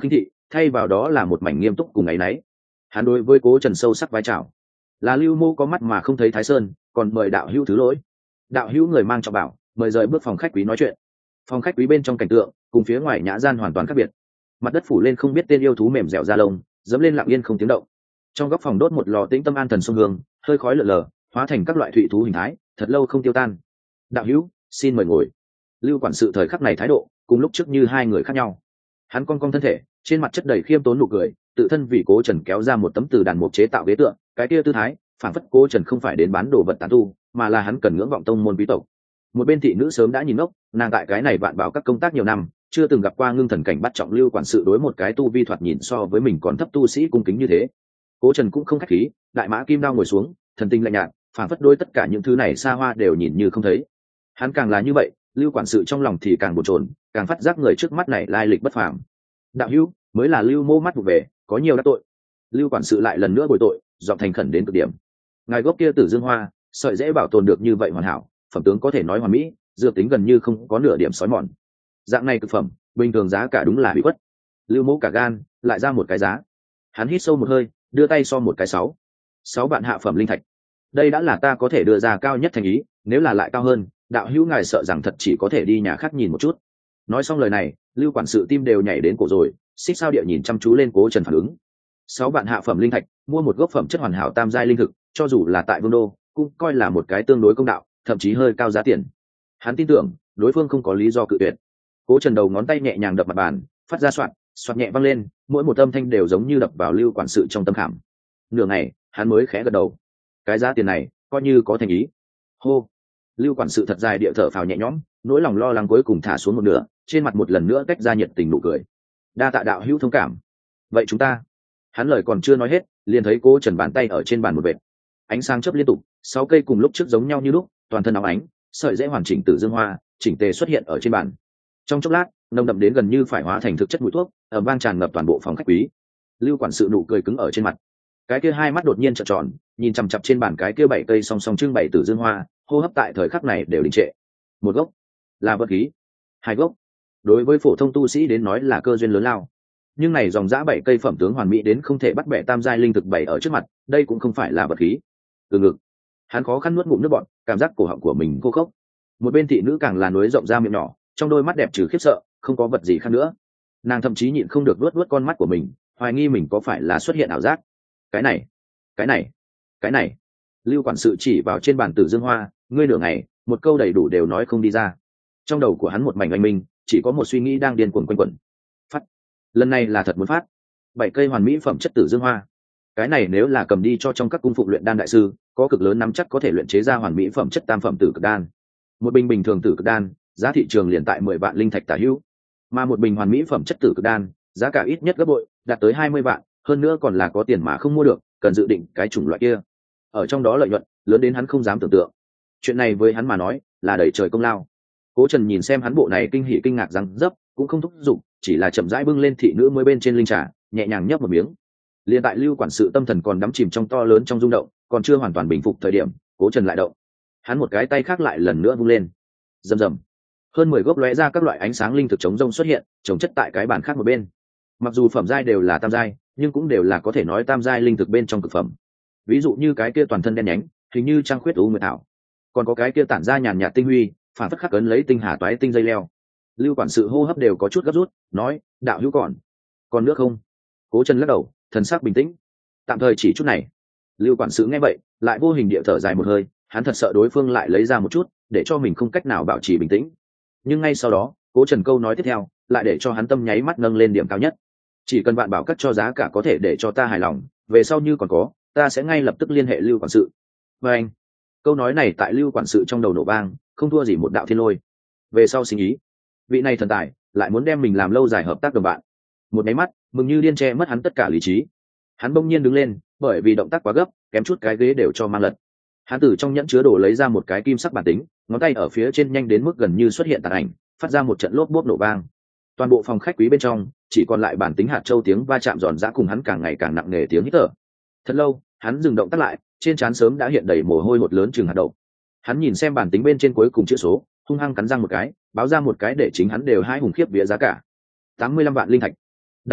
thay vào đó là một mảnh nghiêm túc cùng áy náy. Hắn đối với Cố Trần sâu sắc vai trào. Là Lưu Mô có mắt mà không thấy Thái Sơn, còn mời đạo hữu thứ lỗi. Đạo hữu người mang trọng bảo, mời rời bước phòng khách quý nói chuyện. Phòng khách quý bên trong cảnh tượng cùng phía ngoài nhã gian hoàn toàn khác biệt. Mặt đất phủ lên không biết tên yêu thú mềm dẻo da lông, dẫm lên lặng yên không tiếng động. Trong góc phòng đốt một lò tĩnh tâm an thần sông hương, hơi khói lờ lờ hóa thành các loại thụy thú hình thái, thật lâu không tiêu tan. Đạo hữu, xin mời ngồi. Lưu quản sự thời khắc này thái độ cùng lúc trước như hai người khác nhau. Hắn cong cong thân thể, trên mặt chất đầy khiêm tốn nụ cười, tự thân vì Cố Trần kéo ra một tấm từ đàn mục chế tạo ghế tựa, cái kia tư thái phản phất Cố Trần không phải đến bán đồ vật tán tu, mà là hắn cần ngưỡng vọng tông môn quý tộc. Một bên thị nữ sớm đã nhìn ngốc, nàng tại cái này vạn bảo các công tác nhiều năm, chưa từng gặp qua ngưng thần cảnh bắt trọng Lưu quản sự đối một cái tu vi thoạt nhìn so với mình còn thấp tu sĩ cung kính như thế. Cố Trần cũng không khách khí, đại mã kim đao ngồi xuống, thần tinh lạnh nhạt, phản phất đối tất cả những thứ này xa hoa đều nhìn như không thấy. Hắn càng là như vậy, Lưu quản sự trong lòng thì càng bồn chồn, càng phát giác người trước mắt này lai lịch bất phàm. Đạo hữu, mới là Lưu mô mắt vụ về, có nhiều đã tội. Lưu quản sự lại lần nữa bồi tội, giọng thành khẩn đến cực điểm. Ngài gốc kia Tử Dương Hoa, sợi dễ bảo tồn được như vậy hoàn hảo, phẩm tướng có thể nói hoàn mỹ, dược tính gần như không có nửa điểm sói mòn. Dạng này thực phẩm, bình thường giá cả đúng là hủy khuất. Lưu mô cả gan, lại ra một cái giá. Hắn hít sâu một hơi, đưa tay so một cái sáu. Sáu vạn hạ phẩm linh thạch. Đây đã là ta có thể đưa ra cao nhất thành ý, nếu là lại cao hơn, đạo hữu ngài sợ rằng thật chỉ có thể đi nhà khác nhìn một chút. Nói xong lời này, Lưu quản sự tim đều nhảy đến cổ rồi, xích sao địa nhìn chăm chú lên Cố Trần phản ứng. Sáu vạn hạ phẩm linh thạch, mua một gốc phẩm chất hoàn hảo tam giai linh thực, cho dù là tại Vương đô, cũng coi là một cái tương đối công đạo, thậm chí hơi cao giá tiền. Hắn tin tưởng, đối phương không có lý do cự tuyệt. Cố Trần đầu ngón tay nhẹ nhàng đập mặt bàn, phát ra soạn, soạt nhẹ vang lên, mỗi một âm thanh đều giống như đập vào Lưu quản sự trong tâm khảm. Nửa ngày, hắn mới khẽ gật đầu. Cái giá tiền này, coi như có thành ý. Hô. Lưu quản sự thật dài địa thở phào nhẹ nhõm, nỗi lòng lo lắng cuối cùng thả xuống một nửa, trên mặt một lần nữa cách ra nhiệt tình nụ cười. Đa tạ đạo hữu thông cảm. Vậy chúng ta. Hắn lời còn chưa nói hết, liền thấy Cố Trần bàn tay ở trên bàn một vệt. Ánh sáng chớp liên tục, sáu cây cùng lúc trước giống nhau như lúc, toàn thân óng ánh, sợi dễ hoàn chỉnh Tử Dương Hoa, chỉnh tề xuất hiện ở trên bàn. Trong chốc lát, nồng đậm đến gần như phải hóa thành thực chất mùi thuốc, ầm vang tràn ngập toàn bộ phòng khách quý. Lưu quản sự nụ cười cứng ở trên mặt. Cái kia hai mắt đột nhiên trợn tròn, nhìn chằm chằm trên bàn cái kia bảy cây song song trưng bày Tử Dương Hoa, hô hấp tại thời khắc này đều đình trệ. Một gốc là vật khí, hai gốc đối với phổ thông tu sĩ đến nói là cơ duyên lớn lao, nhưng này dòng dã bảy cây phẩm tướng hoàn mỹ đến không thể bắt bẻ tam giai linh thực bảy ở trước mặt, đây cũng không phải là vật khí. Từ ngực hắn khó khăn nuốt ngụm nước bọt, cảm giác cổ họng của mình khô khốc. Một bên thị nữ càng là núi rộng ra miệng nhỏ, trong đôi mắt đẹp trừ khiếp sợ không có vật gì khác nữa. Nàng thậm chí nhịn không được luốt luốt con mắt của mình, hoài nghi mình có phải là xuất hiện ảo giác. Cái này cái này cái này Lưu quản sự chỉ vào trên bàn Tử Dương Hoa, ngươi nửa ngày một câu đầy đủ đều nói không đi ra. Trong đầu của hắn một mảnh oanh minh, chỉ có một suy nghĩ đang điên cuồng quanh quẩn. Phát, lần này là thật muốn phát. Bảy cây hoàn mỹ phẩm chất Tử Dương Hoa, cái này nếu là cầm đi cho trong các cung phụng luyện đan đại sư, có cực lớn nắm chắc có thể luyện chế ra hoàn mỹ phẩm chất tam phẩm tử cực đan. Một bình bình thường tử cực đan, giá thị trường liền tại mười vạn linh thạch tả hữu, mà một bình hoàn mỹ phẩm chất tử cực đan, giá cả ít nhất gấp bội, đạt tới hai mươi vạn, hơn nữa còn là có tiền mà không mua được, cần dự định cái chủng loại kia. Ở trong đó lợi nhuận lớn đến hắn không dám tưởng tượng. Chuyện này với hắn mà nói là đẩy trời công lao. Cố Trần nhìn xem hắn bộ này kinh hỉ kinh ngạc răng dấp, cũng không thúc giục, chỉ là chậm rãi bưng lên thị nữ mới bên trên linh trà, nhẹ nhàng nhấp một miếng. Liên tại Lưu quản sự tâm thần còn đắm chìm trong to lớn trong rung động, còn chưa hoàn toàn bình phục thời điểm, Cố Trần lại động. Hắn một cái tay khác lại lần nữa vung lên. Rầm rầm. Hơn mười gốc lóe ra các loại ánh sáng linh thực chống rông xuất hiện, chồng chất tại cái bàn khác một bên. Mặc dù phẩm giai đều là tam giai, nhưng cũng đều là có thể nói tam giai linh thực bên trong cực phẩm. Ví dụ như cái kia toàn thân đen nhánh, hình như trăng khuyết u nguyệt thảo, còn có cái kia tản ra nhàn nhạt tinh huy, phản phất khắc ấn lấy tinh hà toái tinh dây leo. Lưu quản sự hô hấp đều có chút gấp rút, nói, đạo hữu còn còn nước không? Cố Trần lắc đầu, thần sắc bình tĩnh, tạm thời chỉ chút này. Lưu quản sự nghe vậy, lại vô hình địa thở dài một hơi, hắn thật sợ đối phương lại lấy ra một chút, để cho mình không cách nào bảo trì bình tĩnh. Nhưng ngay sau đó, Cố Trần câu nói tiếp theo, lại để cho hắn tâm nháy mắt nâng lên điểm cao nhất. Chỉ cần bạn bảo cắt cho giá cả có thể để cho ta hài lòng, về sau như còn có, ta sẽ ngay lập tức liên hệ Lưu quản sự. Và anh, câu nói này tại Lưu quản sự trong đầu nổ vang, không thua gì một đạo thiên lôi. Về sau sinh ý, vị này thần tài lại muốn đem mình làm lâu dài hợp tác đồng bạn. Một máy mắt, mừng như điên che mất hắn tất cả lý trí. Hắn bỗng nhiên đứng lên, bởi vì động tác quá gấp, kém chút cái ghế đều cho mang lật. Hắn từ trong nhẫn chứa đồ lấy ra một cái kim sắc bản tính, ngón tay ở phía trên nhanh đến mức gần như xuất hiện tàn ảnh, phát ra một trận lốp bốp nổ vang. Toàn bộ phòng khách quý bên trong chỉ còn lại bản tính hạt châu tiếng va chạm giòn giã cùng hắn càng ngày càng nặng nề tiếng hít thở. Thật lâu, hắn dừng động tác lại, trên trán sớm đã hiện đầy mồ hôi hột lớn chừng hạt đậu. Hắn nhìn xem bản tính bên trên cuối cùng chữ số, hung hăng cắn răng một cái, báo ra một cái để chính hắn đều hai hùng khiếp vía giá cả. tám mươi lăm vạn linh thạch. Đạo hữu,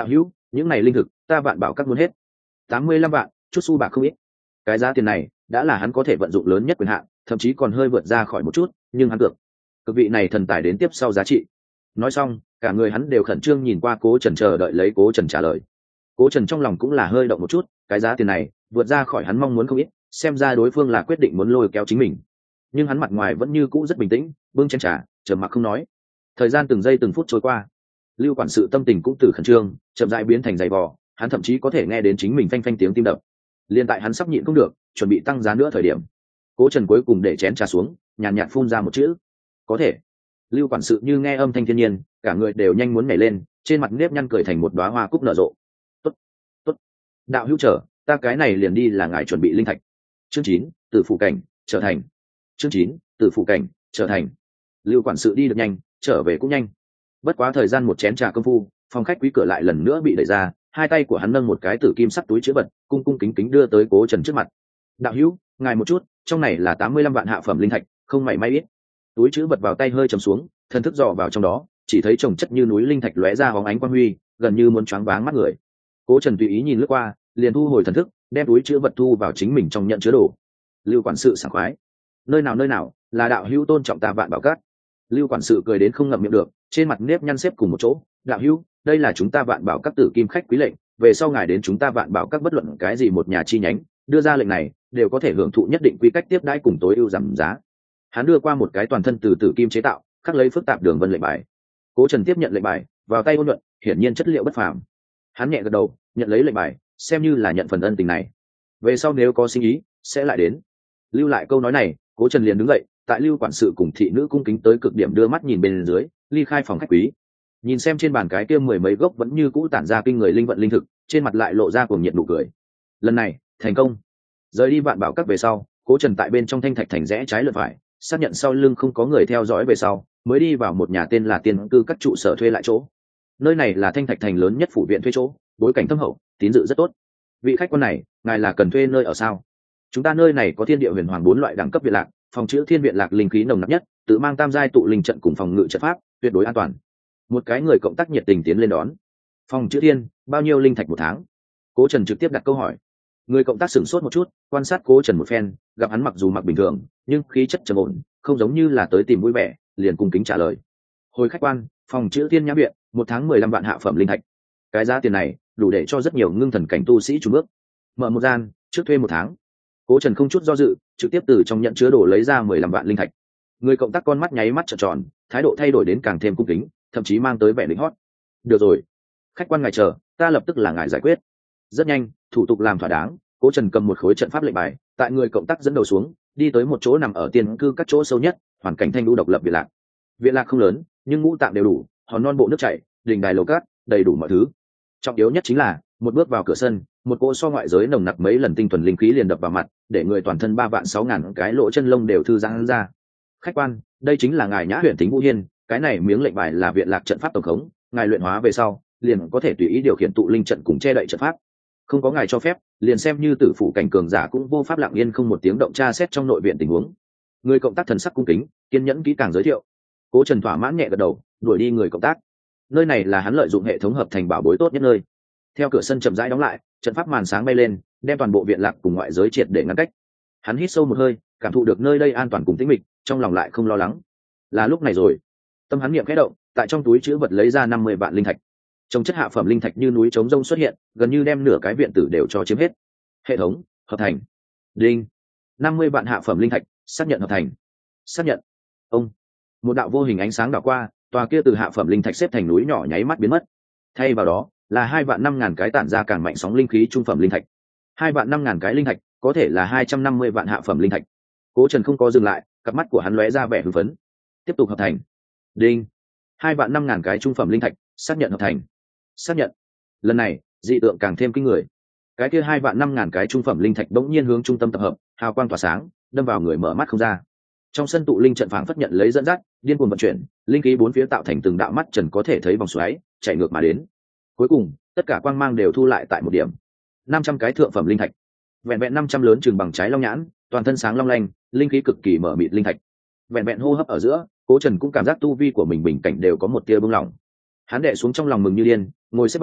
những này linh thực ta vạn bảo các muốn hết. Tám mươi lăm vạn, chút xu bạc không ít. Cái giá tiền này đã là hắn có thể vận dụng lớn nhất quyền hạn, thậm chí còn hơi vượt ra khỏi một chút, nhưng hắn được cực vị này thần tài đến tiếp sau giá trị. Nói xong, cả người hắn đều khẩn trương nhìn qua Cố Trần, chờ đợi lấy Cố Trần trả lời. Cố Trần trong lòng cũng là hơi động một chút, cái giá tiền này vượt ra khỏi hắn mong muốn không ít, xem ra đối phương là quyết định muốn lôi kéo chính mình. Nhưng hắn mặt ngoài vẫn như cũ rất bình tĩnh, bưng chén trà, trầm mặc không nói. Thời gian từng giây từng phút trôi qua, Lưu quản sự tâm tình cũng từ khẩn trương chậm rãi biến thành dày vò, hắn thậm chí có thể nghe đến chính mình phanh phanh tiếng tim đập. Liên tại hắn sắp nhịn không được, chuẩn bị tăng giá nữa thời điểm, Cố Trần cuối cùng để chén trà xuống, nhàn nhạt, nhạt phun ra một chữ: "Có thể." Lưu quản sự như nghe âm thanh thiên nhiên, cả người đều nhanh muốn nhảy lên, trên mặt nếp nhăn cười thành một đóa hoa cúc nở rộ. "Tốt, tốt. Đạo hữu trở, ta cái này liền đi là ngài chuẩn bị linh thạch." Chương chín, từ phụ cảnh trở thành. Chương chín, từ phụ cảnh trở thành. Lưu quản sự đi được nhanh, trở về cũng nhanh. Bất quá thời gian một chén trà công phu, phòng khách quý cửa lại lần nữa bị đẩy ra, hai tay của hắn nâng một cái tử kim sắc túi chứa vật, cung cung kính kính đưa tới Cố Trần trước mặt. "Đạo hữu, ngài một chút, trong này là tám mươi lăm vạn hạ phẩm linh thạch, không mảy may ít." Túi chứa vật vào tay hơi trầm xuống, thần thức dò vào trong đó, chỉ thấy chồng chất như núi linh thạch lóe ra hóng ánh quang huy, gần như muốn choáng váng mắt người. Cố Trần tùy ý nhìn lướt qua, liền thu hồi thần thức, đem túi chứa vật thu vào chính mình trong nhận chứa đồ. Lưu quản sự sảng khoái: "Nơi nào nơi nào, là đạo hữu tôn trọng ta Vạn Bảo Các." Lưu quản sự cười đến không ngậm miệng được, trên mặt nếp nhăn xếp cùng một chỗ. "Đạo hữu, đây là chúng ta Vạn Bảo Các tử kim khách quý lệnh, về sau ngài đến chúng ta Vạn Bảo Các bất luận cái gì một nhà chi nhánh, đưa ra lệnh này, đều có thể hưởng thụ nhất định quy cách tiếp đãi cùng tối ưu giảm giá." Hắn đưa qua một cái toàn thân từ tử kim chế tạo, khắc lấy phức tạp đường vân lệnh bài. Cố Trần tiếp nhận lệnh bài, vào tay ôn nhuận, hiển nhiên chất liệu bất phàm. Hắn nhẹ gật đầu, nhận lấy lệnh bài, xem như là nhận phần ân tình này. Về sau nếu có sinh ý, sẽ lại đến. Lưu lại câu nói này, Cố Trần liền đứng dậy, tại Lưu quản sự cùng thị nữ cung kính tới cực điểm đưa mắt nhìn bên dưới, ly khai phòng khách quý. Nhìn xem trên bàn cái kia mười mấy gốc vẫn như cũ tản ra kinh người linh vận linh thực, trên mặt lại lộ ra cuồng nhiệt nụ cười. Lần này, thành công. Rời đi Vạn Bảo Các về sau, Cố Trần tại bên trong Thanh Thạch thành rẽ trái lượt phải, xác nhận sau lưng không có người theo dõi về sau, mới đi vào một nhà tên là Tiên Cư các trụ sở thuê lại chỗ. Nơi này là Thanh Thạch thành lớn nhất phủ viện thuê chỗ, bối cảnh thâm hậu, tín dự rất tốt. "Vị khách quan này, ngài là cần thuê nơi ở sao?" "Chúng ta nơi này có thiên địa huyền hoàng bốn loại đẳng cấp viện lạc, phòng chữ thiên viện lạc linh khí nồng nặc nhất, tự mang tam giai tụ linh trận cùng phòng ngự trận pháp, tuyệt đối an toàn." Một cái người cộng tác nhiệt tình tiến lên đón. "Phòng chữ thiên, bao nhiêu linh thạch một tháng?" Cố Trần trực tiếp đặt câu hỏi. Người cộng tác sửng sốt một chút, quan sát Cố Trần một phen, gặp hắn mặc dù mặc bình thường, nhưng khí chất trầm ổn, không giống như là tới tìm vui vẻ, liền cung kính trả lời: "Hồi khách quan, phòng chữ thiên nhã viện, một tháng mười lăm vạn hạ phẩm linh thạch." Cái giá tiền này đủ để cho rất nhiều ngưng thần cảnh tu sĩ trùng bước. Mở một gian, trước thuê một tháng. Cố Trần không chút do dự, trực tiếp từ trong nhận chứa đồ lấy ra mười lăm vạn linh thạch. Người cộng tác con mắt nháy mắt trợn tròn, thái độ thay đổi đến càng thêm cung kính, thậm chí mang tới vẻ lính hót. "Được rồi, khách quan ngài chờ, ta lập tức là ngài giải quyết." Rất nhanh, thủ tục làm thỏa đáng, Cố Trần cầm một khối trận pháp lệnh bài, tại người cộng tác dẫn đầu xuống, đi tới một chỗ nằm ở Tiên Cư các chỗ sâu nhất, hoàn cảnh thanh lũ độc lập viện lạc. Viện lạc không lớn, nhưng ngũ tạng đều đủ, hòn non bộ nước chảy, đình đài lầu cát, đầy đủ mọi thứ. Trọng yếu nhất chính là, một bước vào cửa sân, một cỗ so ngoại giới nồng nặc mấy lần tinh thuần linh khí liền đập vào mặt, để người toàn thân ba vạn sáu ngàn cái lỗ chân lông đều thư giãn ra. "Khách quan, đây chính là ngài Nhã Huyền Tính Vũ Hiên, cái này miếng lệnh bài là viện lạc trận pháp tổng khống, ngài luyện hóa về sau, liền có thể tùy ý điều khiển tụ linh trận cùng che đậy trận pháp. Không có ngài cho phép, liền xem như tử phụ cảnh cường giả cũng vô pháp lặng yên không một tiếng động tra xét trong nội viện tình huống." Người cộng tác thần sắc cung kính, kiên nhẫn kỹ càng giới thiệu. Cố Trần thỏa mãn nhẹ gật đầu, đuổi đi người cộng tác. Nơi này là hắn lợi dụng hệ thống hợp thành bảo bối tốt nhất nơi. Theo cửa sân chậm rãi đóng lại, trận pháp màn sáng bay lên, đem toàn bộ viện lạc cùng ngoại giới triệt để ngăn cách. Hắn hít sâu một hơi, cảm thụ được nơi đây an toàn cùng tĩnh mịch, trong lòng lại không lo lắng. Là lúc này rồi. Tâm hắn niệm khẽ động, tại trong túi trữ vật lấy ra năm mươi vạn linh thạch. Trong chất hạ phẩm linh thạch như núi trống rông xuất hiện, gần như đem nửa cái viện tử đều cho chiếm hết. Hệ thống hợp thành. Đinh. năm mươi vạn hạ phẩm linh thạch, xác nhận hợp thành. Xác nhận. Ông. Một đạo vô hình ánh sáng đảo qua, tòa kia từ hạ phẩm linh thạch xếp thành núi nhỏ nháy mắt biến mất. Thay vào đó, là hai vạn năm ngàn cái tản ra càng mạnh sóng linh khí trung phẩm linh thạch. Hai vạn năm ngàn cái linh thạch, có thể là hai trăm năm mươi vạn hạ phẩm linh thạch. Cố Trần không có dừng lại, cặp mắt của hắn lóe ra vẻ hưng phấn. Tiếp tục hợp thành. Đinh. Hai vạn năm ngàn cái trung phẩm linh thạch, xác nhận hợp thành. Xác nhận. Lần này, dị tượng càng thêm kinh người. Cái kia hai vạn năm ngàn cái trung phẩm linh thạch bỗng nhiên hướng trung tâm tập hợp, hào quang tỏa sáng, đâm vào người mở mắt không ra. Trong sân tụ linh trận phảng phất nhận lấy dẫn dắt, điên cuồng vận chuyển, linh khí bốn phía tạo thành từng đạo mắt trần có thể thấy vòng xoáy, chạy ngược mà đến. Cuối cùng, tất cả quang mang đều thu lại tại một điểm. năm trăm cái thượng phẩm linh thạch. Vẹn vẹn năm trăm lớn chừng bằng trái long nhãn, toàn thân sáng long lanh, linh khí cực kỳ mở mịt linh thạch. Vẹn vẹn hô hấp ở giữa, Cố Trần cũng cảm giác tu vi của mình bình cảnh đều có một tia bừng lỏng. Hắn đệ xuống trong lòng mừng như điên, ngồi xếp bằng,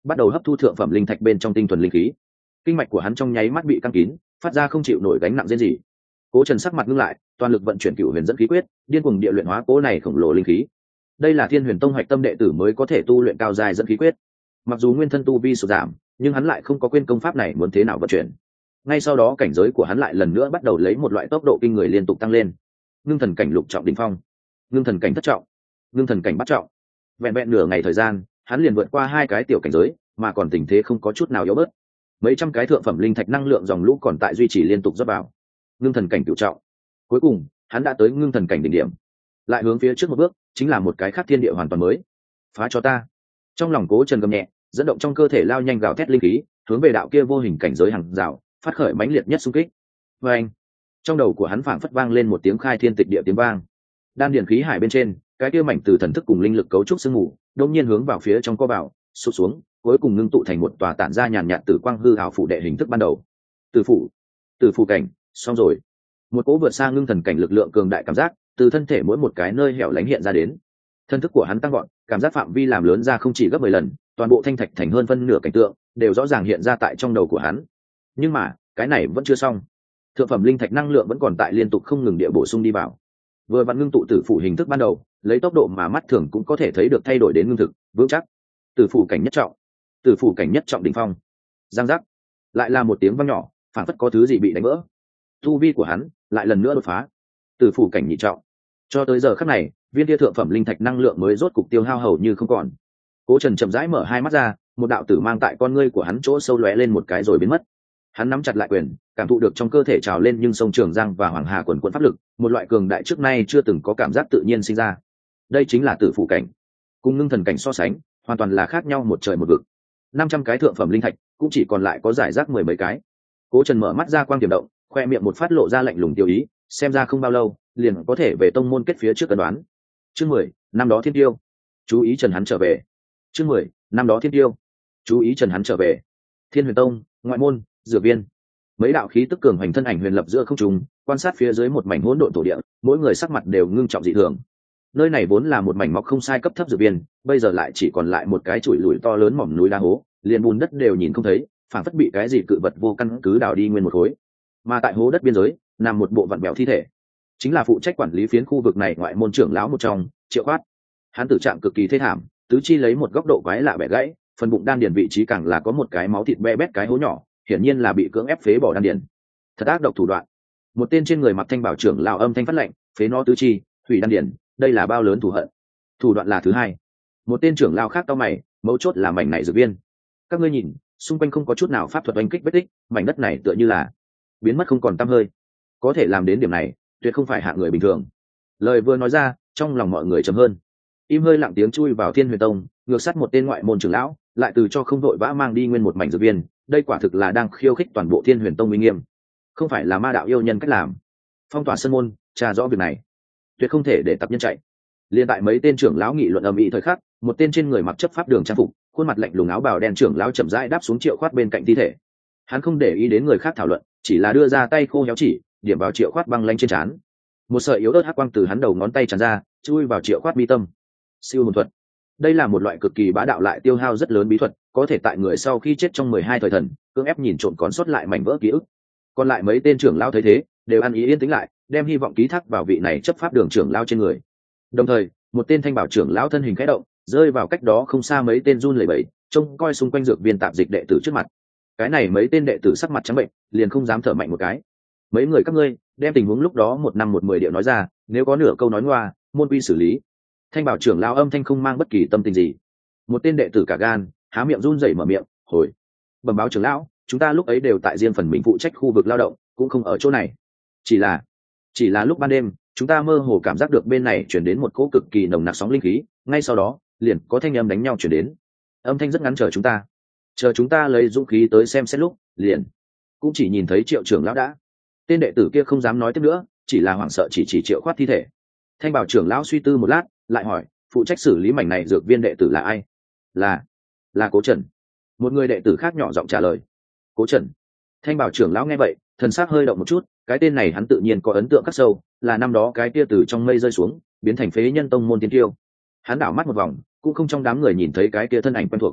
bắt đầu hấp thu thượng phẩm linh thạch bên trong tinh thuần linh khí. Kinh mạch của hắn trong nháy mắt bị căng kín, phát ra không chịu nổi gánh nặng riêng gì. Cố Trần sắc mặt ngưng lại, toàn lực vận chuyển Cửu Huyền dẫn khí quyết, điên cuồng địa luyện hóa cố này khổng lồ linh khí. Đây là Thiên Huyền Tông hoạch tâm đệ tử mới có thể tu luyện cao giai dẫn khí quyết. Mặc dù nguyên thân tu vi sụt giảm, nhưng hắn lại không có quên công pháp này muốn thế nào vận chuyển. Ngay sau đó cảnh giới của hắn lại lần nữa bắt đầu lấy một loại tốc độ kinh người liên tục tăng lên. Ngưng thần cảnh lục trọng đỉnh phong, ngưng thần cảnh thất trọng, ngưng thần cảnh bát trọng. Vẹn vẹn nửa ngày thời gian, hắn liền vượt qua hai cái tiểu cảnh giới, mà còn tình thế không có chút nào yếu bớt. Mấy trăm cái thượng phẩm linh thạch năng lượng dòng lũ còn tại duy trì liên tục rót vào. Ngưng thần cảnh cửu trọng. Cuối cùng, hắn đã tới ngưng thần cảnh đỉnh điểm. Lại hướng phía trước một bước, chính là một cái khác thiên địa hoàn toàn mới. Phá cho ta. Trong lòng Cố Trần gầm nhẹ, dẫn động trong cơ thể lao nhanh gào thét linh khí, hướng về đạo kia vô hình cảnh giới hàng rào, phát khởi mãnh liệt nhất xung kích. Và anh, trong đầu của hắn phảng phất vang lên một tiếng khai thiên tịch địa tiếng vang. Đan điền khí hải bên trên, cái kia mảnh từ thần thức cùng linh lực cấu trúc sương mù, đột nhiên hướng vào phía trong co vào, sụt xuống, cuối cùng ngưng tụ thành một tòa tản ra nhàn nhạt tử quang hư ảo phủ đệ hình thức ban đầu. Tử phủ, tử phủ cảnh, xong rồi. Một cỗ vượt xa ngưng thần cảnh lực lượng cường đại cảm giác, từ thân thể mỗi một cái nơi hẻo lánh hiện ra đến. Thân thức của hắn tăng gọn, cảm giác phạm vi làm lớn ra không chỉ gấp mười lần, toàn bộ thanh thạch thành hơn phân nửa cảnh tượng đều rõ ràng hiện ra tại trong đầu của hắn. Nhưng mà, cái này vẫn chưa xong. Thượng phẩm linh thạch năng lượng vẫn còn tại liên tục không ngừng địa bổ sung đi vào. Vừa vặn ngưng tụ tử phủ hình thức ban đầu, lấy tốc độ mà mắt thường cũng có thể thấy được thay đổi đến ngưng thực, vững chắc. Tử phủ cảnh nhất trọng, tử phủ cảnh nhất trọng đỉnh phong. Giang giác, lại là một tiếng vang nhỏ, phản phất có thứ gì bị đánh vỡ. Tu vi của hắn lại lần nữa đột phá. Tử phủ cảnh nhị trọng. Cho tới giờ khắc này, viên tia thượng phẩm linh thạch năng lượng mới rốt cục tiêu hao hầu như không còn. Cố Trần chậm rãi mở hai mắt ra, một đạo tử mang tại con ngươi của hắn chỗ sâu lóe lên một cái rồi biến mất. Hắn nắm chặt lại quyền, cảm thụ được trong cơ thể trào lên nhưng sông Trường Giang và Hoàng Hà quần quần pháp lực, một loại cường đại trước nay chưa từng có cảm giác tự nhiên sinh ra. Đây chính là tử phủ cảnh. Cùng ngưng thần cảnh so sánh, hoàn toàn là khác nhau một trời một vực. Năm trăm cái thượng phẩm linh thạch, cũng chỉ còn lại có giải rác mười mấy cái. Cố Trần mở mắt ra quang tiềm động, khoe miệng một phát lộ ra lạnh lùng tiêu ý, xem ra không bao lâu, liền có thể về tông môn kết phía trước cân đoán. Chương mười, năm đó Thiên Tiêu. Chú ý Trần hắn trở về. Chương mười, năm đó Thiên Tiêu. Chú ý Trần hắn trở về. Thiên Huyền Tông, ngoại môn, dược viên. Mấy đạo khí tức cường hành thân ảnh huyền lập giữa không trung, quan sát phía dưới một mảnh hỗn độn thổ địa, mỗi người sắc mặt đều ngưng trọng dị thường. Nơi này vốn là một mảnh mọc không sai cấp thấp dược viên, bây giờ lại chỉ còn lại một cái chùi lùi to lớn mỏm núi đá hố, liền bùn đất đều nhìn không thấy, phản phất bị cái gì cự vật vô căn cứ đào đi nguyên một khối. Mà tại hố đất biên giới, nằm một bộ vặn bẹo thi thể, chính là phụ trách quản lý phiến khu vực này ngoại môn trưởng lão một trong, Triệu Khoát. Hắn tử trạng cực kỳ thê thảm, tứ chi lấy một góc độ quái lạ bẻ gãy, phần bụng đan điền vị trí càng là có một cái máu thịt be bét cái hố nhỏ, hiển nhiên là bị cưỡng ép phế bỏ đan điền. Thật ác độc thủ đoạn. Một tên trên người mặc thanh bảo trưởng lão âm thanh phát lệnh, phế nó tứ chi, hủy đan điền, đây là bao lớn thù hận. Thủ đoạn là thứ hai. Một tên trưởng lão khác cau mày, mấu chốt là mảnh này dược viên. Các ngươi nhìn, xung quanh không có chút nào pháp thuật oanh kích vết tích, mảnh đất này tựa như là biến mất không còn tăm hơi. Có thể làm đến điểm này, tuyệt không phải hạng người bình thường. Lời vừa nói ra, trong lòng mọi người trầm hơn. Im hơi lặng tiếng chui vào Thiên Huyền Tông, ngược sát một tên ngoại môn trưởng lão, lại từ cho không đội vã mang đi nguyên một mảnh dược viên, đây quả thực là đang khiêu khích toàn bộ Thiên Huyền Tông uy nghiêm. Không phải là ma đạo yêu nhân cách làm. Phong tỏa sân môn, tra rõ việc này, tuyệt không thể để tập nhân chạy. Liên tại mấy tên trưởng lão nghị luận ầm ĩ thời khắc, một tên trên người mặc chấp pháp đường trang phục, khuôn mặt lạnh lùng áo bào đen trưởng lão chậm rãi đáp xuống Triệu Khoát bên cạnh thi thể. Hắn không để ý đến người khác thảo luận, chỉ là đưa ra tay khô héo chỉ, điểm vào Triệu Khoát băng lanh trên trán. Một sợi yếu ớt hắc quang từ hắn đầu ngón tay tràn ra, chui vào Triệu Khoát mi tâm. Siêu hồn thuật. Đây là một loại cực kỳ bá đạo lại tiêu hao rất lớn bí thuật, có thể tại người sau khi chết trong mười hai thời thần, cưỡng ép nhìn trộm còn sót lại mảnh vỡ ký ức. Còn lại mấy tên trưởng lão thấy thế, đều ăn ý yên tĩnh lại, đem hy vọng ký thác vào vị này chấp pháp đường trưởng lão trên người. Đồng thời, một tên thanh bảo trưởng lão thân hình khẽ động, rơi vào cách đó không xa mấy tên run lẩy bẩy, trông coi xung quanh dược viên tạp dịch đệ tử trước mặt. Cái này mấy tên đệ tử sắc mặt trắng bệnh, liền không dám thở mạnh một cái. Mấy người các ngươi, đem tình huống lúc đó một năm một mười điệu nói ra, nếu có nửa câu nói ngoa, môn quy xử lý. Thanh bảo trưởng lão âm thanh không mang bất kỳ tâm tình gì. Một tên đệ tử cả gan, há miệng run rẩy mở miệng, hồi bẩm báo trưởng lão, chúng ta lúc ấy đều tại riêng phần mình phụ trách khu vực lao động, cũng không ở chỗ này. Chỉ là, chỉ là lúc ban đêm, chúng ta mơ hồ cảm giác được bên này chuyển đến một cỗ cực kỳ nồng nặc sóng linh khí, ngay sau đó, liền có thanh âm đánh nhau chuyển đến. Âm thanh rất ngắn, chờ chúng ta, chờ chúng ta lấy dũng khí tới xem xét lúc, liền cũng chỉ nhìn thấy Triệu trưởng lão đã. Tên đệ tử kia không dám nói tiếp nữa, chỉ là hoảng sợ chỉ chỉ Triệu Khoát thi thể. Thanh bảo trưởng lão suy tư một lát, lại hỏi, phụ trách xử lý mảnh này dược viên đệ tử là ai? Là, là Cố Trần. Một người đệ tử khác nhỏ giọng trả lời. Cố Trần. Thanh bảo trưởng lão nghe vậy, thần sắc hơi động một chút, cái tên này hắn tự nhiên có ấn tượng khắc sâu, là năm đó cái kia từ trong mây rơi xuống, biến thành phế nhân tông môn tiên tiêu. Hắn đảo mắt một vòng, cũng không trong đám người nhìn thấy cái kia thân ảnh quen thuộc.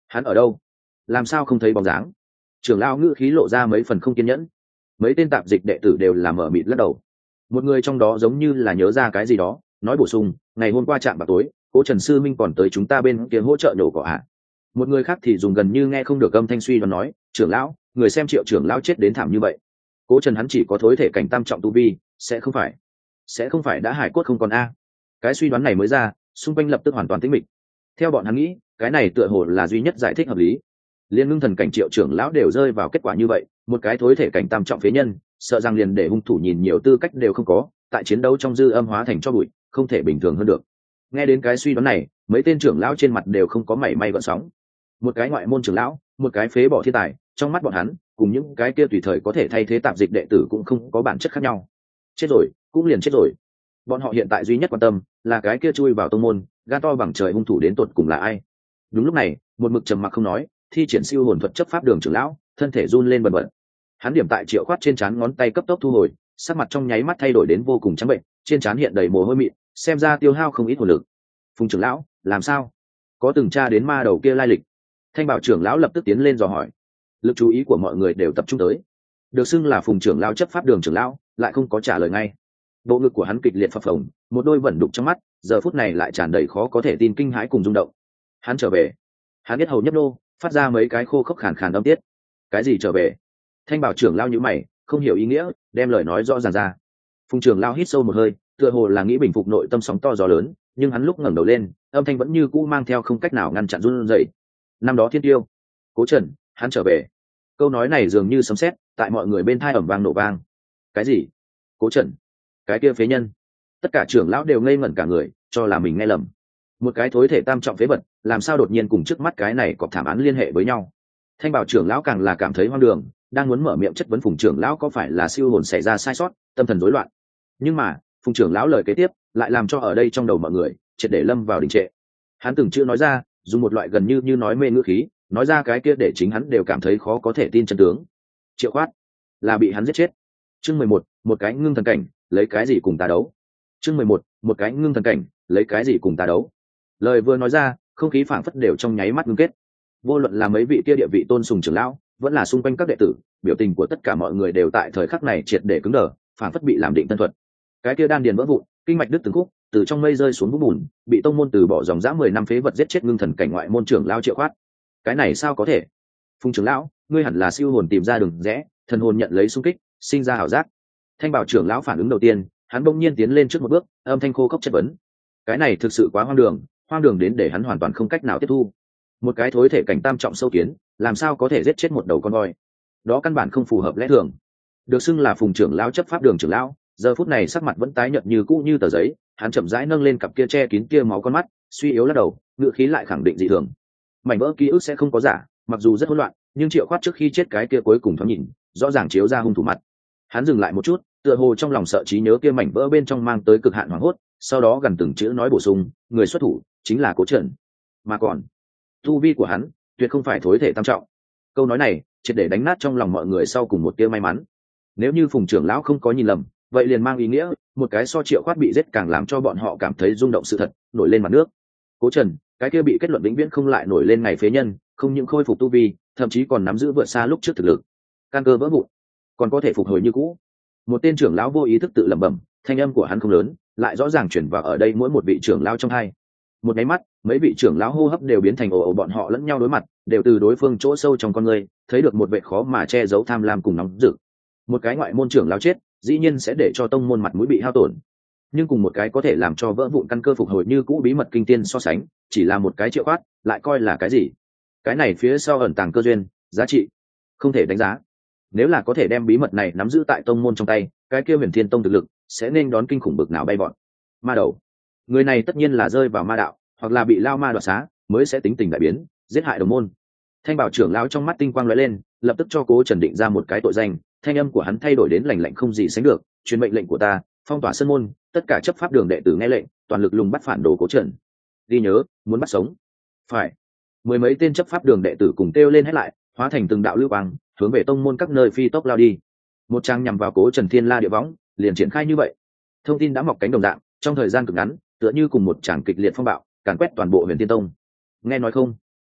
Hắn ở đâu? Làm sao không thấy bóng dáng? Trưởng lão ngữ khí lộ ra mấy phần không kiên nhẫn. Mấy tên tạp dịch đệ tử đều là mở mịt lắc đầu. Một người trong đó giống như là nhớ ra cái gì đó, nói bổ sung, ngày hôm qua chạm vào tối, cố Trần sư minh còn tới chúng ta bên kia hỗ trợ nhổ cỏ ạ. À. Một người khác thì dùng gần như nghe không được âm thanh suy đoán nói, trưởng lão, người xem Triệu trưởng lão chết đến thảm như vậy, cố Trần hắn chỉ có thối thể cảnh tam trọng tu vi, sẽ không phải sẽ không phải đã hải cốt không còn a. Cái suy đoán này mới ra, xung quanh lập tức hoàn toàn tĩnh mịch. Theo bọn hắn nghĩ, cái này tựa hồ là duy nhất giải thích hợp lý. Liên ngưng thần cảnh Triệu trưởng lão đều rơi vào kết quả như vậy, một cái thối thể cảnh tam trọng phế nhân, sợ rằng liền để hung thủ nhìn nhiều tư cách đều không có, tại chiến đấu trong dư âm hóa thành cho bụi, không thể bình thường hơn được. Nghe đến cái suy đoán này, mấy tên trưởng lão trên mặt đều không có mảy may gợn sóng. Một cái ngoại môn trưởng lão, một cái phế bỏ thiên tài, trong mắt bọn hắn, cùng những cái kia tùy thời có thể thay thế tạp dịch đệ tử cũng không có bản chất khác nhau. Chết rồi, cũng liền chết rồi. Bọn họ hiện tại duy nhất quan tâm là cái kia chui vào tông môn, gan to bằng trời hung thủ đến tột cùng là ai. Đúng lúc này, một mực trầm mặc không nói, thi triển siêu hồn thuật chấp pháp đường trưởng lão, thân thể run lên bần bật. Hắn điểm tại Triệu Khoát trên trán ngón tay cấp tốc thu hồi, sắc mặt trong nháy mắt thay đổi đến vô cùng trắng bệnh, trên trán hiện đầy mồ hôi mịn, xem ra tiêu hao không ít hồn lực. Phùng trưởng lão, làm sao? Có từng tra đến ma đầu kia lai lịch? Thanh Bảo trưởng lão lập tức tiến lên dò hỏi. Lực chú ý của mọi người đều tập trung tới. Được xưng là Phùng trưởng lão chấp pháp đường trưởng lão, lại không có trả lời ngay. Bộ ngực của hắn kịch liệt phập phồng, một đôi vẩn đục trong mắt, giờ phút này lại tràn đầy khó có thể tin kinh hãi cùng rung động. Hắn trở về. Hắn biết hầu nhấp nô, phát ra mấy cái khô khốc khàn khàn âm tiết. Cái gì trở về? Thanh Bảo trưởng lão nhíu mày, không hiểu ý nghĩa, đem lời nói rõ ràng ra. Phùng trưởng lão hít sâu một hơi, tựa hồ là nghĩ bình phục nội tâm sóng to gió lớn, nhưng hắn lúc ngẩng đầu lên, âm thanh vẫn như cũ mang theo không cách nào ngăn chặn run rẩy. Năm đó Thiên Tiêu, Cố Trần, hắn trở về. Câu nói này dường như sấm sét, tại mọi người bên tai ầm vang nổ vang. Cái gì? Cố Trần? Cái kia phế nhân? Tất cả trưởng lão đều ngây ngẩn cả người, cho là mình nghe lầm. Một cái thối thể tam trọng phế vật, làm sao đột nhiên cùng trước mắt cái này có thảm án liên hệ với nhau? Thanh Bảo trưởng lão càng là cảm thấy hoang đường, đang muốn mở miệng chất vấn Phùng trưởng lão có phải là siêu hồn xảy ra sai sót, tâm thần rối loạn. Nhưng mà, Phùng trưởng lão lời kế tiếp lại làm cho ở đây trong đầu mọi người triệt để lâm vào đình trệ. Hắn từng chữ nói ra, dùng một loại gần như như nói mê ngữ khí, nói ra cái kia để chính hắn đều cảm thấy khó có thể tin chân tướng. Triệu Khoát là bị hắn giết chết. Chương mười một, một cái ngưng thần cảnh, lấy cái gì cùng ta đấu? Chương mười một, một cái ngưng thần cảnh, lấy cái gì cùng ta đấu? Lời vừa nói ra, không khí phảng phất đều trong nháy mắt ngưng kết. Vô luận là mấy vị kia địa vị tôn sùng trưởng lão, vẫn là xung quanh các đệ tử, biểu tình của tất cả mọi người đều tại thời khắc này triệt để cứng đờ, phảng phất bị làm định tân thuật. Cái kia đan điền vỡ vụn, kinh mạch đứt từng khúc, từ trong mây rơi xuống vũng bùn, bị tông môn từ bỏ dòng dã mười năm phế vật giết chết ngưng thần cảnh ngoại môn trưởng lão Triệu Khoát. Cái này sao có thể? Phùng trưởng lão, ngươi hẳn là siêu hồn tìm ra đường rẽ, thần hồn nhận lấy xung kích, sinh ra ảo giác. Thanh Bảo trưởng lão phản ứng đầu tiên, hắn bỗng nhiên tiến lên trước một bước, âm thanh khô khốc chất vấn. Cái này thực sự quá hoang đường, hoang đường đến để hắn hoàn toàn không cách nào tiếp thu. Một cái thối thể cảnh tam trọng sâu kiến, làm sao có thể giết chết một đầu con voi? Đó căn bản không phù hợp lẽ thường. Được xưng là Phùng trưởng lão chấp pháp đường trưởng lão, giờ phút này sắc mặt vẫn tái nhợt như cũ như tờ giấy, hắn chậm rãi nâng lên cặp kia che kín kia máu con mắt, suy yếu lắc đầu, ngựa khí lại khẳng định dị thường. Mảnh vỡ ký ức sẽ không có giả, mặc dù rất hỗn loạn, nhưng Triệu Khoát trước khi chết cái kia cuối cùng thoáng nhìn, rõ ràng chiếu ra hung thủ mặt. Hắn dừng lại một chút, tựa hồ trong lòng sợ trí nhớ kia mảnh vỡ bên trong mang tới cực hạn hoảng hốt, sau đó gần từng chữ nói bổ sung, người xuất thủ chính là Cố Trần, mà còn tu vi của hắn tuyệt không phải thối thể tam trọng. Câu nói này triệt để đánh nát trong lòng mọi người sau cùng một tia may mắn. Nếu như Phùng trưởng lão không có nhìn lầm, vậy liền mang ý nghĩa một cái so Triệu Khoát bị giết càng làm cho bọn họ cảm thấy rung động sự thật nổi lên mặt nước. Cố Trần, cái kia bị kết luận vĩnh viễn không lại nổi lên ngày phế nhân, không những khôi phục tu vi, thậm chí còn nắm giữ vượt xa lúc trước thực lực, căn cơ vỡ vụn, còn có thể phục hồi như cũ. Một tên trưởng lão vô ý thức tự lẩm bẩm, thanh âm của hắn không lớn, lại rõ ràng chuyển vào ở đây mỗi một vị trưởng lão trong hai. Một cái mắt, mấy vị trưởng lão hô hấp đều biến thành ồ ồ, bọn họ lẫn nhau đối mặt, đều từ đối phương chỗ sâu trong con người thấy được một vẻ khó mà che giấu tham lam cùng nóng rực. Một cái ngoại môn trưởng lão chết, dĩ nhiên sẽ để cho tông môn mặt mũi bị hao tổn, nhưng cùng một cái có thể làm cho vỡ vụn căn cơ phục hồi như cũ bí mật kinh tiên so sánh, chỉ là một cái Triệu Khoát, lại coi là cái gì? Cái này phía sau ẩn tàng cơ duyên, giá trị không thể đánh giá. Nếu là có thể đem bí mật này nắm giữ tại tông môn trong tay, cái kia Huyền Thiên Tông thực lực sẽ nên đón kinh khủng bực nào bay bọn. Ma đầu, người này tất nhiên là rơi vào ma đạo, hoặc là bị lao ma đoạt xá, mới sẽ tính tình đại biến, giết hại đồng môn. Thanh Bảo trưởng lão trong mắt tinh quang lóe lên, lập tức cho Cố Trần định ra một cái tội danh, thanh âm của hắn thay đổi đến lạnh lạnh không gì sánh được, truyền mệnh lệnh của ta, phong tỏa sân môn, tất cả chấp pháp đường đệ tử nghe lệnh, toàn lực lùng bắt phản đồ Cố Trần. Ghi nhớ, muốn bắt sống. Phải. Mười mấy tên chấp pháp đường đệ tử cùng kêu lên hết lại, hóa thành từng đạo lưu quang, hướng về tông môn các nơi phi tốc lao đi. Một trang nhằm vào Cố Trần Thiên La địa võng, liền triển khai như vậy. Thông tin đã mọc cánh đồng dạng, trong thời gian cực ngắn, tựa như cùng một tràng kịch liệt phong bạo, càn quét toàn bộ Huyền Thiên Tông. Nghe nói không?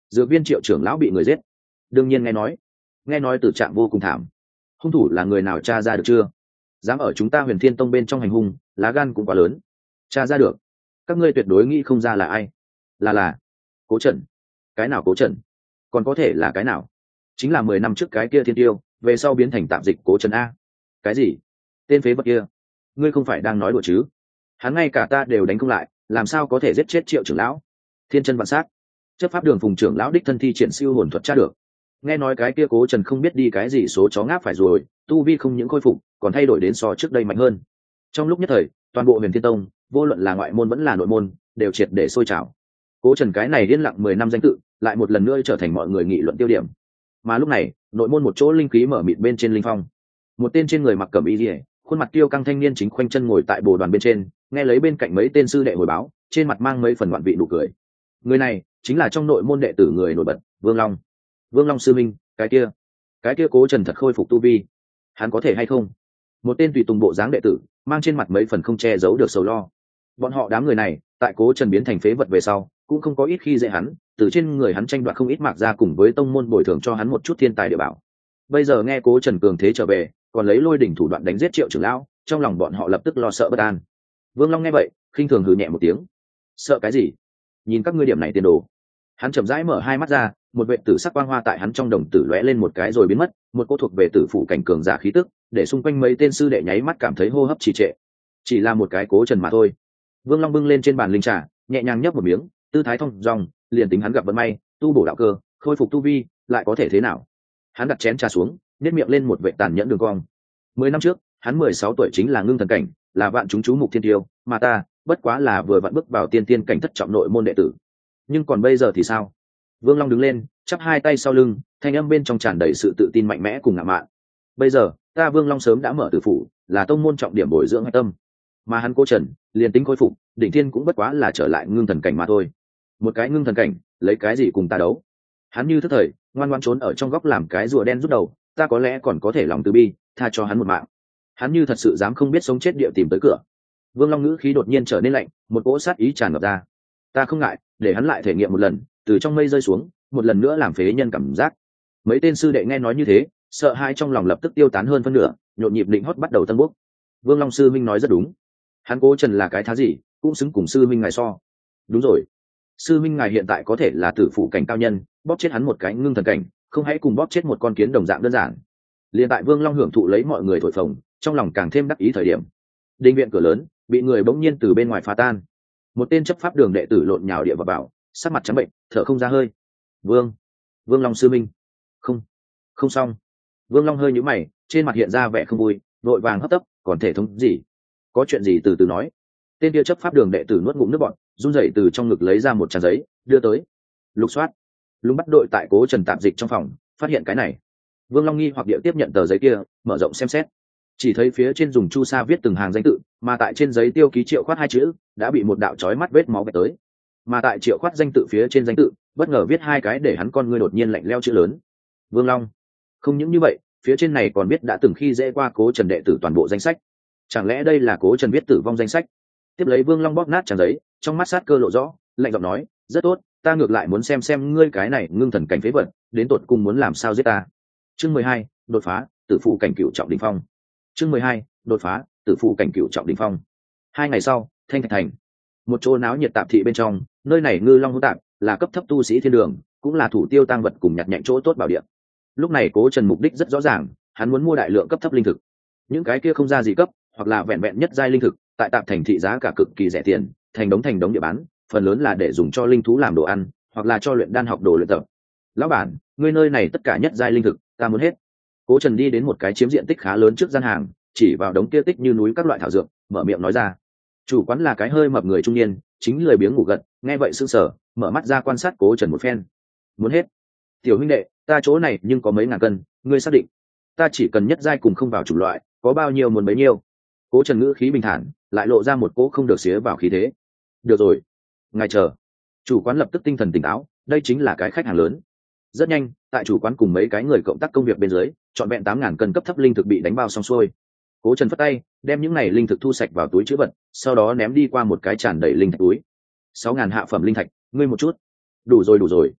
dược viên Triệu trưởng lão bị người giết. Đương nhiên nghe nói, nghe nói tử trạng vô cùng thảm. Hung thủ là người nào tra ra được chưa? Dám ở chúng ta Huyền Thiên Tông bên trong hành hung, lá gan cũng quá lớn. Tra ra được, các ngươi tuyệt đối nghĩ không ra là ai. Là là Cố Trần. Cái nào Cố Trần? Còn có thể là cái nào? Chính là mười năm trước cái kia Thiên Tiêu, về sau biến thành tạm dịch Cố Trần a. Cái gì? Tên phế vật kia? Ngươi không phải đang nói đùa chứ? Hắn ngay cả ta đều đánh không lại, làm sao có thể giết chết Triệu trưởng lão? Thiên chân vạn sát. Chấp pháp đường Phùng trưởng lão đích thân thi triển siêu hồn thuật tra được. Nghe nói cái kia Cố Trần không biết đi cái gì số chó ngáp phải rồi, tu vi không những khôi phục, còn thay đổi đến so trước đây mạnh hơn. Trong lúc nhất thời, toàn bộ Huyền Thiên Tông, vô luận là ngoại môn vẫn là nội môn, đều triệt để sôi trào. Cố Trần cái này yên lặng mười năm danh tự, lại một lần nữa trở thành mọi người nghị luận tiêu điểm. Mà lúc này, nội môn một chỗ linh khí mở mịt bên trên linh phong, một tên trên người mặc cẩm y liễu, khuôn mặt tiêu căng thanh niên chính khoanh chân ngồi tại bồ đoàn bên trên, nghe lấy bên cạnh mấy tên sư đệ hồi báo, trên mặt mang mấy phần ngoạn vị nụ cười. Người này chính là trong nội môn đệ tử người nổi bật, Vương Long. Vương Long sư minh, cái kia, cái kia Cố Trần thật khôi phục tu vi, hắn có thể hay không? Một tên tùy tùng bộ dáng đệ tử, mang trên mặt mấy phần không che giấu được sầu lo. Bọn họ đám người này, tại Cố Trần biến thành phế vật về sau, cũng không có ít khi dễ hắn, từ trên người hắn tranh đoạt không ít mạc ra cùng với tông môn bồi thường cho hắn một chút thiên tài địa bảo. Bây giờ nghe Cố Trần cường thế trở về, còn lấy lôi đỉnh thủ đoạn đánh giết Triệu trưởng lão, trong lòng bọn họ lập tức lo sợ bất an. Vương Long nghe vậy, khinh thường hừ nhẹ một tiếng. Sợ cái gì? Nhìn các ngươi điểm này tiền đồ. Hắn chậm rãi mở hai mắt ra, một vệt tử sắc quang hoa tại hắn trong đồng tử lóe lên một cái rồi biến mất, một cô thuộc về tử phụ cảnh cường giả khí tức, để xung quanh mấy tên sư đệ nháy mắt cảm thấy hô hấp trì trệ. Chỉ là một cái Cố Trần mà thôi. Vương Long bưng lên trên bàn linh trà, nhẹ nhàng nhấp một miếng, tư thái thông dong, liền tính hắn gặp vận may, tu bổ đạo cơ, khôi phục tu vi, lại có thể thế nào? Hắn đặt chén trà xuống, nhếch miệng lên một vệ tàn nhẫn đường cong. Mười năm trước, hắn mười sáu tuổi chính là ngưng thần cảnh, là vạn chúng chú mục thiên tiêu, mà ta, bất quá là vừa vặn bước vào tiên tiên cảnh thất trọng nội môn đệ tử. Nhưng còn bây giờ thì sao? Vương Long đứng lên, chắp hai tay sau lưng, thanh âm bên trong tràn đầy sự tự tin mạnh mẽ cùng ngạo mạn. Bây giờ, ta Vương Long sớm đã mở tử phủ, là tông môn trọng điểm bồi dưỡng hạch tâm. Mà hắn Cố Trần, liền tính khôi phục, đỉnh thiên cũng bất quá là trở lại ngưng thần cảnh mà thôi. Một cái ngưng thần cảnh, lấy cái gì cùng ta đấu? Hắn như thức thời, ngoan ngoãn trốn ở trong góc làm cái rùa đen rút đầu, ta có lẽ còn có thể lòng từ bi, tha cho hắn một mạng. Hắn như thật sự dám không biết sống chết địa tìm tới cửa. Vương Long ngữ khí đột nhiên trở nên lạnh, một cỗ sát ý tràn ngập ra. Ta không ngại, để hắn lại thể nghiệm một lần, từ trong mây rơi xuống, một lần nữa làm phế nhân cảm giác. Mấy tên sư đệ nghe nói như thế, sợ hãi trong lòng lập tức tiêu tán hơn phân nửa, nhộn nhịp định hót bắt đầu tân bốc. Vương Long sư minh nói rất đúng, hắn Cố Trần là cái thá gì, cũng xứng cùng sư minh ngài so. Đúng rồi, sư minh ngài hiện tại có thể là tử phụ cảnh cao nhân, bóp chết hắn một cái ngưng thần cảnh, không hãy cùng bóp chết một con kiến đồng dạng đơn giản. Liên tại Vương Long hưởng thụ lấy mọi người thổi phồng, trong lòng càng thêm đắc ý thời điểm, đình viện cửa lớn bị người bỗng nhiên từ bên ngoài phá tan. Một tên chấp pháp đường đệ tử lộn nhào địa vào bảo, sắc mặt trắng bệnh, thở không ra hơi. Vương, Vương Long sư minh, không, không xong. Vương Long hơi nhíu mày, trên mặt hiện ra vẻ không vui, vội vàng hấp tấp, còn thể thống gì? Có chuyện gì từ từ nói. Tên kia chấp pháp đường đệ tử nuốt ngụm nước bọt, run rẩy từ trong ngực lấy ra một trang giấy, đưa tới. Lục soát. Lúng bắt đội tại Cố Trần tạm dịch trong phòng, phát hiện cái này. Vương Long nghi hoặc địa tiếp nhận tờ giấy kia, mở rộng xem xét. Chỉ thấy phía trên dùng chu sa viết từng hàng danh tự, mà tại trên giấy tiêu ký Triệu Khoát hai chữ, đã bị một đạo chói mắt vết máu vạch tới. Mà tại Triệu Khoát danh tự phía trên danh tự, bất ngờ viết hai cái để hắn con ngươi đột nhiên lạnh lẽo chữ lớn. Vương Long. Không những như vậy, phía trên này còn biết đã từng khi dễ qua Cố Trần đệ tử toàn bộ danh sách. Chẳng lẽ đây là Cố Trần viết tử vong danh sách? Tiếp lấy Vương Long bóp nát trang giấy, trong mắt sát cơ lộ rõ, lạnh giọng nói, rất tốt, ta ngược lại muốn xem xem ngươi cái này ngưng thần cảnh phế vật, đến tột cùng muốn làm sao giết ta. Chương mười hai, đột phá, tử phụ cảnh cửu trọng đỉnh phong. Chương mười hai, đột phá, tử phụ cảnh cửu trọng đỉnh phong. Hai ngày sau, Thanh Thạch thành, một chỗ náo nhiệt tạp thị bên trong, nơi này ngư long hỗn tạp, là cấp thấp tu sĩ thiên đường, cũng là thủ tiêu tăng vật cùng nhặt nhạnh chỗ tốt bảo địa. Lúc này Cố Trần mục đích rất rõ ràng, hắn muốn mua đại lượng cấp thấp linh thực. Những cái kia không ra gì cấp, hoặc là vẹn vẹn nhất giai linh thực, tại tạp thành thị giá cả cực kỳ rẻ tiền, thành đống thành đống địa bán, phần lớn là để dùng cho linh thú làm đồ ăn, hoặc là cho luyện đan học đồ luyện tập. Lão bản, ngươi nơi này tất cả nhất giai linh thực, ta muốn hết. Cố Trần đi đến một cái chiếm diện tích khá lớn trước gian hàng, chỉ vào đống kia tích như núi các loại thảo dược, mở miệng nói ra. Chủ quán là cái hơi mập người trung niên, chính lười biếng ngủ gật, nghe vậy sững sờ, mở mắt ra quan sát Cố Trần một phen. Muốn hết? Tiểu huynh đệ, ta chỗ này nhưng có mấy ngàn cân, ngươi xác định? Ta chỉ cần nhất giai cùng không vào chủng loại, có bao nhiêu muốn bấy nhiêu. Cố Trần ngữ khí bình thản, lại lộ ra một cỗ không được xía vào khí thế. Được rồi, ngài chờ. Chủ quán lập tức tinh thần tỉnh táo, đây chính là cái khách hàng lớn. Rất nhanh, tại chủ quán cùng mấy cái người cộng tác công việc bên dưới, trọn vẹn tám ngàn cân cấp thấp linh thực bị đánh bao xong xuôi. Cố Trần phất tay, đem những này linh thực thu sạch vào túi trữ vật, sau đó ném đi qua một cái tràn đầy linh thạch túi. Sáu ngàn hạ phẩm linh thạch, ngươi một chút. Đủ rồi đủ rồi.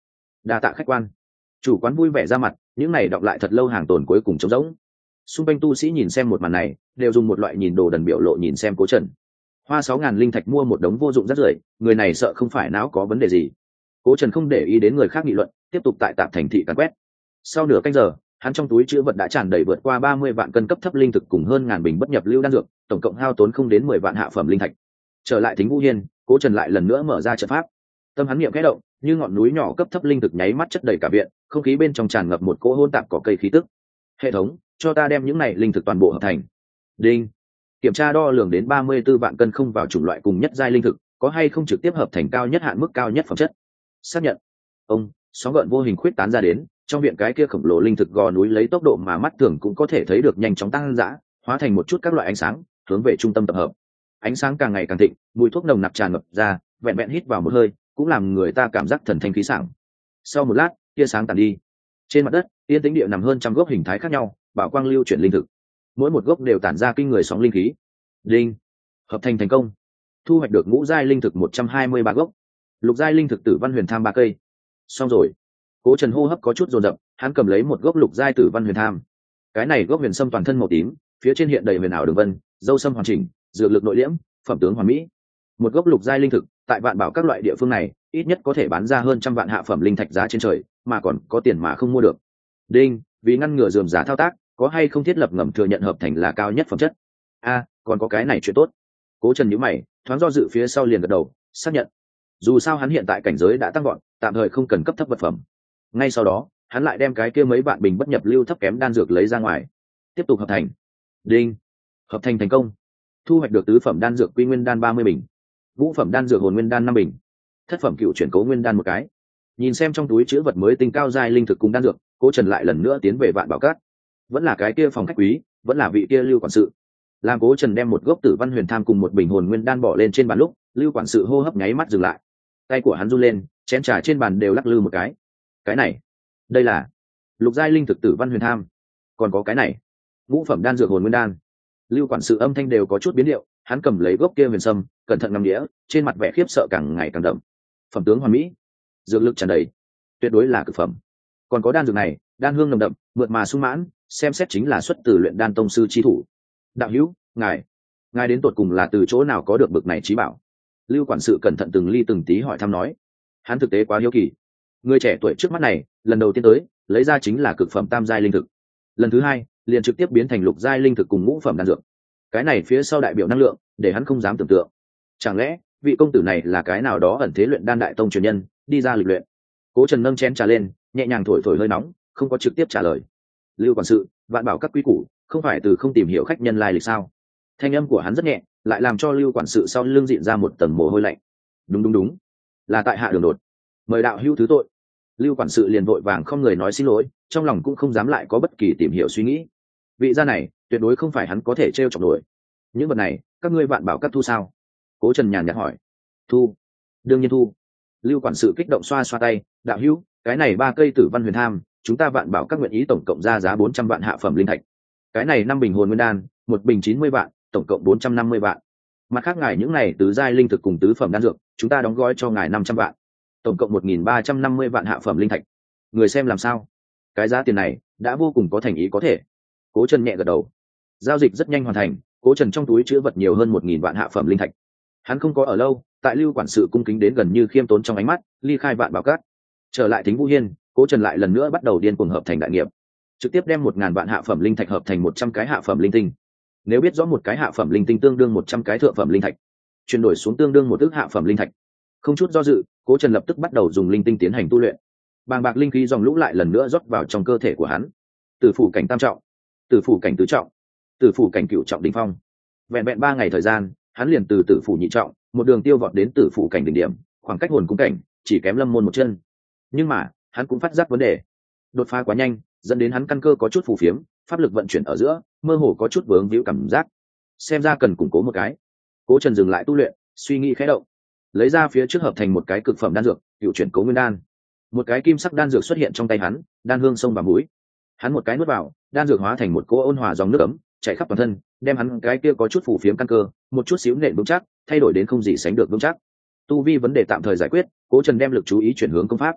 đa tạ khách quan. Chủ quán vui vẻ ra mặt, những này đọng lại thật lâu hàng tồn cuối cùng trống rỗng. Xung quanh tu sĩ nhìn xem một màn này, đều dùng một loại nhìn đồ đần biểu lộ nhìn xem Cố Trần. Hoa sáu ngàn linh thạch mua một đống vô dụng rất rưởi, người này sợ không phải não có vấn đề gì. Cố Trần không để ý đến người khác nghị luận, tiếp tục tại tạm thành thị càn quét. Sau nửa canh giờ, hắn trong túi chứa vật đã tràn đầy vượt qua ba mươi vạn cân cấp thấp linh thực cùng hơn ngàn bình bất nhập lưu đan dược, tổng cộng hao tốn không đến mười vạn hạ phẩm linh thạch. Trở lại Thính Vũ Hiên, Cố Trần lại lần nữa mở ra trận pháp. Tâm hắn niệm khẽ động, như ngọn núi nhỏ cấp thấp linh thực nháy mắt chất đầy cả viện, không khí bên trong tràn ngập một cỗ hỗn tạp cỏ cây khí tức. Hệ thống, cho ta đem những này linh thực toàn bộ hợp thành. Đinh. Kiểm tra đo lường đến ba mươi tư vạn cân không vào chủng loại cùng nhất giai linh thực, có hay không trực tiếp hợp thành cao nhất hạn mức cao nhất phẩm chất. Xác nhận. Ông, sóng gợn vô hình khuyết tán ra đến, trong viện cái kia khổng lồ linh thực gò núi lấy tốc độ mà mắt thường cũng có thể thấy được nhanh chóng tăng dã, hóa thành một chút các loại ánh sáng, hướng về trung tâm tập hợp. Ánh sáng càng ngày càng thịnh, mùi thuốc nồng nặc tràn ngập ra, vẹn vẹn hít vào một hơi, cũng làm người ta cảm giác thần thanh khí sảng. Sau một lát, tia sáng tàn đi. Trên mặt đất, yên tĩnh địa nằm hơn trăm gốc hình thái khác nhau, bảo quang lưu chuyển linh thực. Mỗi một gốc đều tản ra kinh người sóng linh khí. Đinh, hợp thành thành công. Thu hoạch được ngũ giai linh thực một trăm hai mươi ba gốc, lục giai linh thực tử văn huyền tham ba cây. Xong rồi. Cố Trần hô hấp có chút dồn dập, hắn cầm lấy một gốc lục giai tử văn huyền tham. Cái này gốc huyền sâm toàn thân màu tím, phía trên hiện đầy huyền ảo đường vân, dâu sâm hoàn chỉnh, dược lực nội liễm, phẩm tướng hoàn mỹ. Một gốc lục giai linh thực, tại vạn bảo các loại địa phương này, ít nhất có thể bán ra hơn trăm vạn hạ phẩm linh thạch giá trên trời, mà còn có tiền mà không mua được. Đinh, vì ngăn ngừa rườm rà thao tác, có hay không thiết lập ngầm thừa nhận hợp thành là cao nhất phẩm chất. A, còn có cái này chuyện tốt. Cố Trần nhíu mày, thoáng do dự phía sau liền gật đầu, xác nhận. Dù sao hắn hiện tại cảnh giới đã tăng vọt, tạm thời không cần cấp thấp vật phẩm. Ngay sau đó, hắn lại đem cái kia mấy vạn bình bất nhập lưu thấp kém đan dược lấy ra ngoài, tiếp tục hợp thành. Đinh, hợp thành thành công. Thu hoạch được tứ phẩm đan dược quy nguyên đan ba mươi bình, ngũ phẩm đan dược hồn nguyên đan năm bình, thất phẩm cựu chuyển cố nguyên đan một cái. Nhìn xem trong túi chứa vật mới tinh cao giai linh thực cùng đan dược, Cố Trần lại lần nữa tiến về Vạn Bảo Các. Vẫn là cái kia phòng khách quý, vẫn là vị kia Lưu quản sự. Làm Cố Trần đem một gốc tử văn huyền tham cùng một bình hồn nguyên đan bỏ lên trên bàn lúc, Lưu quản sự hô hấp nháy mắt dừng lại. Tay của hắn run lên, chén trà trên bàn đều lắc lư một cái. Cái này, đây là lục giai linh thực tử văn huyền tham. Còn có cái này, ngũ phẩm đan dược hồn nguyên đan. Lưu quản sự âm thanh đều có chút biến điệu, hắn cầm lấy gốc kia huyền sâm, cẩn thận ngắm đĩa, trên mặt vẻ khiếp sợ càng ngày càng đậm. Phẩm tướng hoàn mỹ, dược lực tràn đầy, tuyệt đối là cực phẩm. Còn có đan dược này, đan hương nồng đậm, mượt mà sung mãn, xem xét chính là xuất từ luyện đan tông sư chí thủ. Đạo hữu, ngài, ngài đến tột cùng là từ chỗ nào có được bực này trí bảo? Lưu quản sự cẩn thận từng ly từng tí hỏi thăm nói. Hắn thực tế quá hiếu kỳ. Người trẻ tuổi trước mắt này, lần đầu tiên tới, lấy ra chính là cực phẩm tam giai linh thực. Lần thứ hai, liền trực tiếp biến thành lục giai linh thực cùng ngũ phẩm đan dược. Cái này phía sau đại biểu năng lượng, để hắn không dám tưởng tượng. Chẳng lẽ, vị công tử này là cái nào đó ẩn thế luyện đan đại tông truyền nhân, đi ra lịch luyện? Cố Trần nâng chén trà lên, nhẹ nhàng thổi thổi hơi nóng, không có trực tiếp trả lời. Lưu quản sự, Vạn Bảo các quý củ, không phải từ không tìm hiểu khách nhân lai lịch sao? Thanh âm của hắn rất nhẹ, lại làm cho Lưu quản sự sau lưng dịn ra một tầng mồ hôi lạnh. Đúng đúng đúng, là tại hạ đường đột, mời đạo hữu thứ tội. Lưu quản sự liền vội vàng không người nói xin lỗi, trong lòng cũng không dám lại có bất kỳ tìm hiểu suy nghĩ. Vị gia này, tuyệt đối không phải hắn có thể trêu chọc nổi. Những vật này, các ngươi Vạn Bảo các thu sao? Cố Trần nhàn nhạt hỏi. Thu, đương nhiên thu. Lưu quản sự kích động xoa xoa tay, đạo hữu, cái này ba cây tử văn huyền tham, chúng ta Vạn Bảo các nguyện ý tổng cộng ra giá bốn trăm vạn hạ phẩm linh thạch. Cái này năm bình hồn nguyên đan, một bình chín mươi vạn, tổng cộng bốn trăm năm mươi vạn. Mặt khác ngài những này tứ giai linh thực cùng tứ phẩm đan dược, chúng ta đóng gói cho ngài năm trăm vạn, tổng cộng một nghìn ba trăm năm mươi vạn hạ phẩm linh thạch. Người xem làm sao? Cái giá tiền này đã vô cùng có thành ý có thể. Cố Trần nhẹ gật đầu. Giao dịch rất nhanh hoàn thành, Cố Trần trong túi chứa vật nhiều hơn một nghìn vạn hạ phẩm linh thạch. Hắn không có ở lâu, tại Lưu quản sự cung kính đến gần như khiêm tốn trong ánh mắt, ly khai Vạn Bảo các. Trở lại Thính Vũ Hiên, Cố Trần lại lần nữa bắt đầu điên cuồng hợp thành đại nghiệp, trực tiếp đem một ngàn vạn hạ phẩm linh thạch hợp thành một trăm cái hạ phẩm linh tinh. Nếu biết rõ một cái hạ phẩm linh tinh tương đương một trăm cái thượng phẩm linh thạch, chuyển đổi xuống tương đương một ức hạ phẩm linh thạch. Không chút do dự, Cố Trần lập tức bắt đầu dùng linh tinh tiến hành tu luyện. Bàng bạc linh khí dòng lũ lại lần nữa rót vào trong cơ thể của hắn. Tử phủ cảnh tam trọng, tử phủ cảnh tứ trọng, tử phủ cảnh cửu trọng đỉnh phong. Vẹn vẹn ba ngày thời gian, hắn liền từ tử phủ nhị trọng, một đường tiêu vọt đến tử phủ cảnh đỉnh điểm, khoảng cách hồn cung cảnh chỉ kém lâm môn một chân. Nhưng mà, hắn cũng phát giác vấn đề. Đột phá quá nhanh, dẫn đến hắn căn cơ có chút phù phiếm, pháp lực vận chuyển ở giữa, mơ hồ có chút vướng víu cảm giác. Xem ra cần củng cố một cái. Cố Trần dừng lại tu luyện, suy nghĩ khẽ động, lấy ra phía trước hợp thành một cái cực phẩm đan dược, cựu chuyển cố nguyên đan. Một cái kim sắc đan dược xuất hiện trong tay hắn, đan hương sông vào mũi. Hắn một cái nuốt vào, đan dược hóa thành một cỗ ôn hòa dòng nước ấm, chảy khắp toàn thân, đem hắn cái kia có chút phù phiếm căn cơ, một chút xíu nện vững chắc, thay đổi đến không gì sánh được vững chắc. Tu vi vấn đề tạm thời giải quyết, Cố Trần đem lực chú ý chuyển hướng công pháp.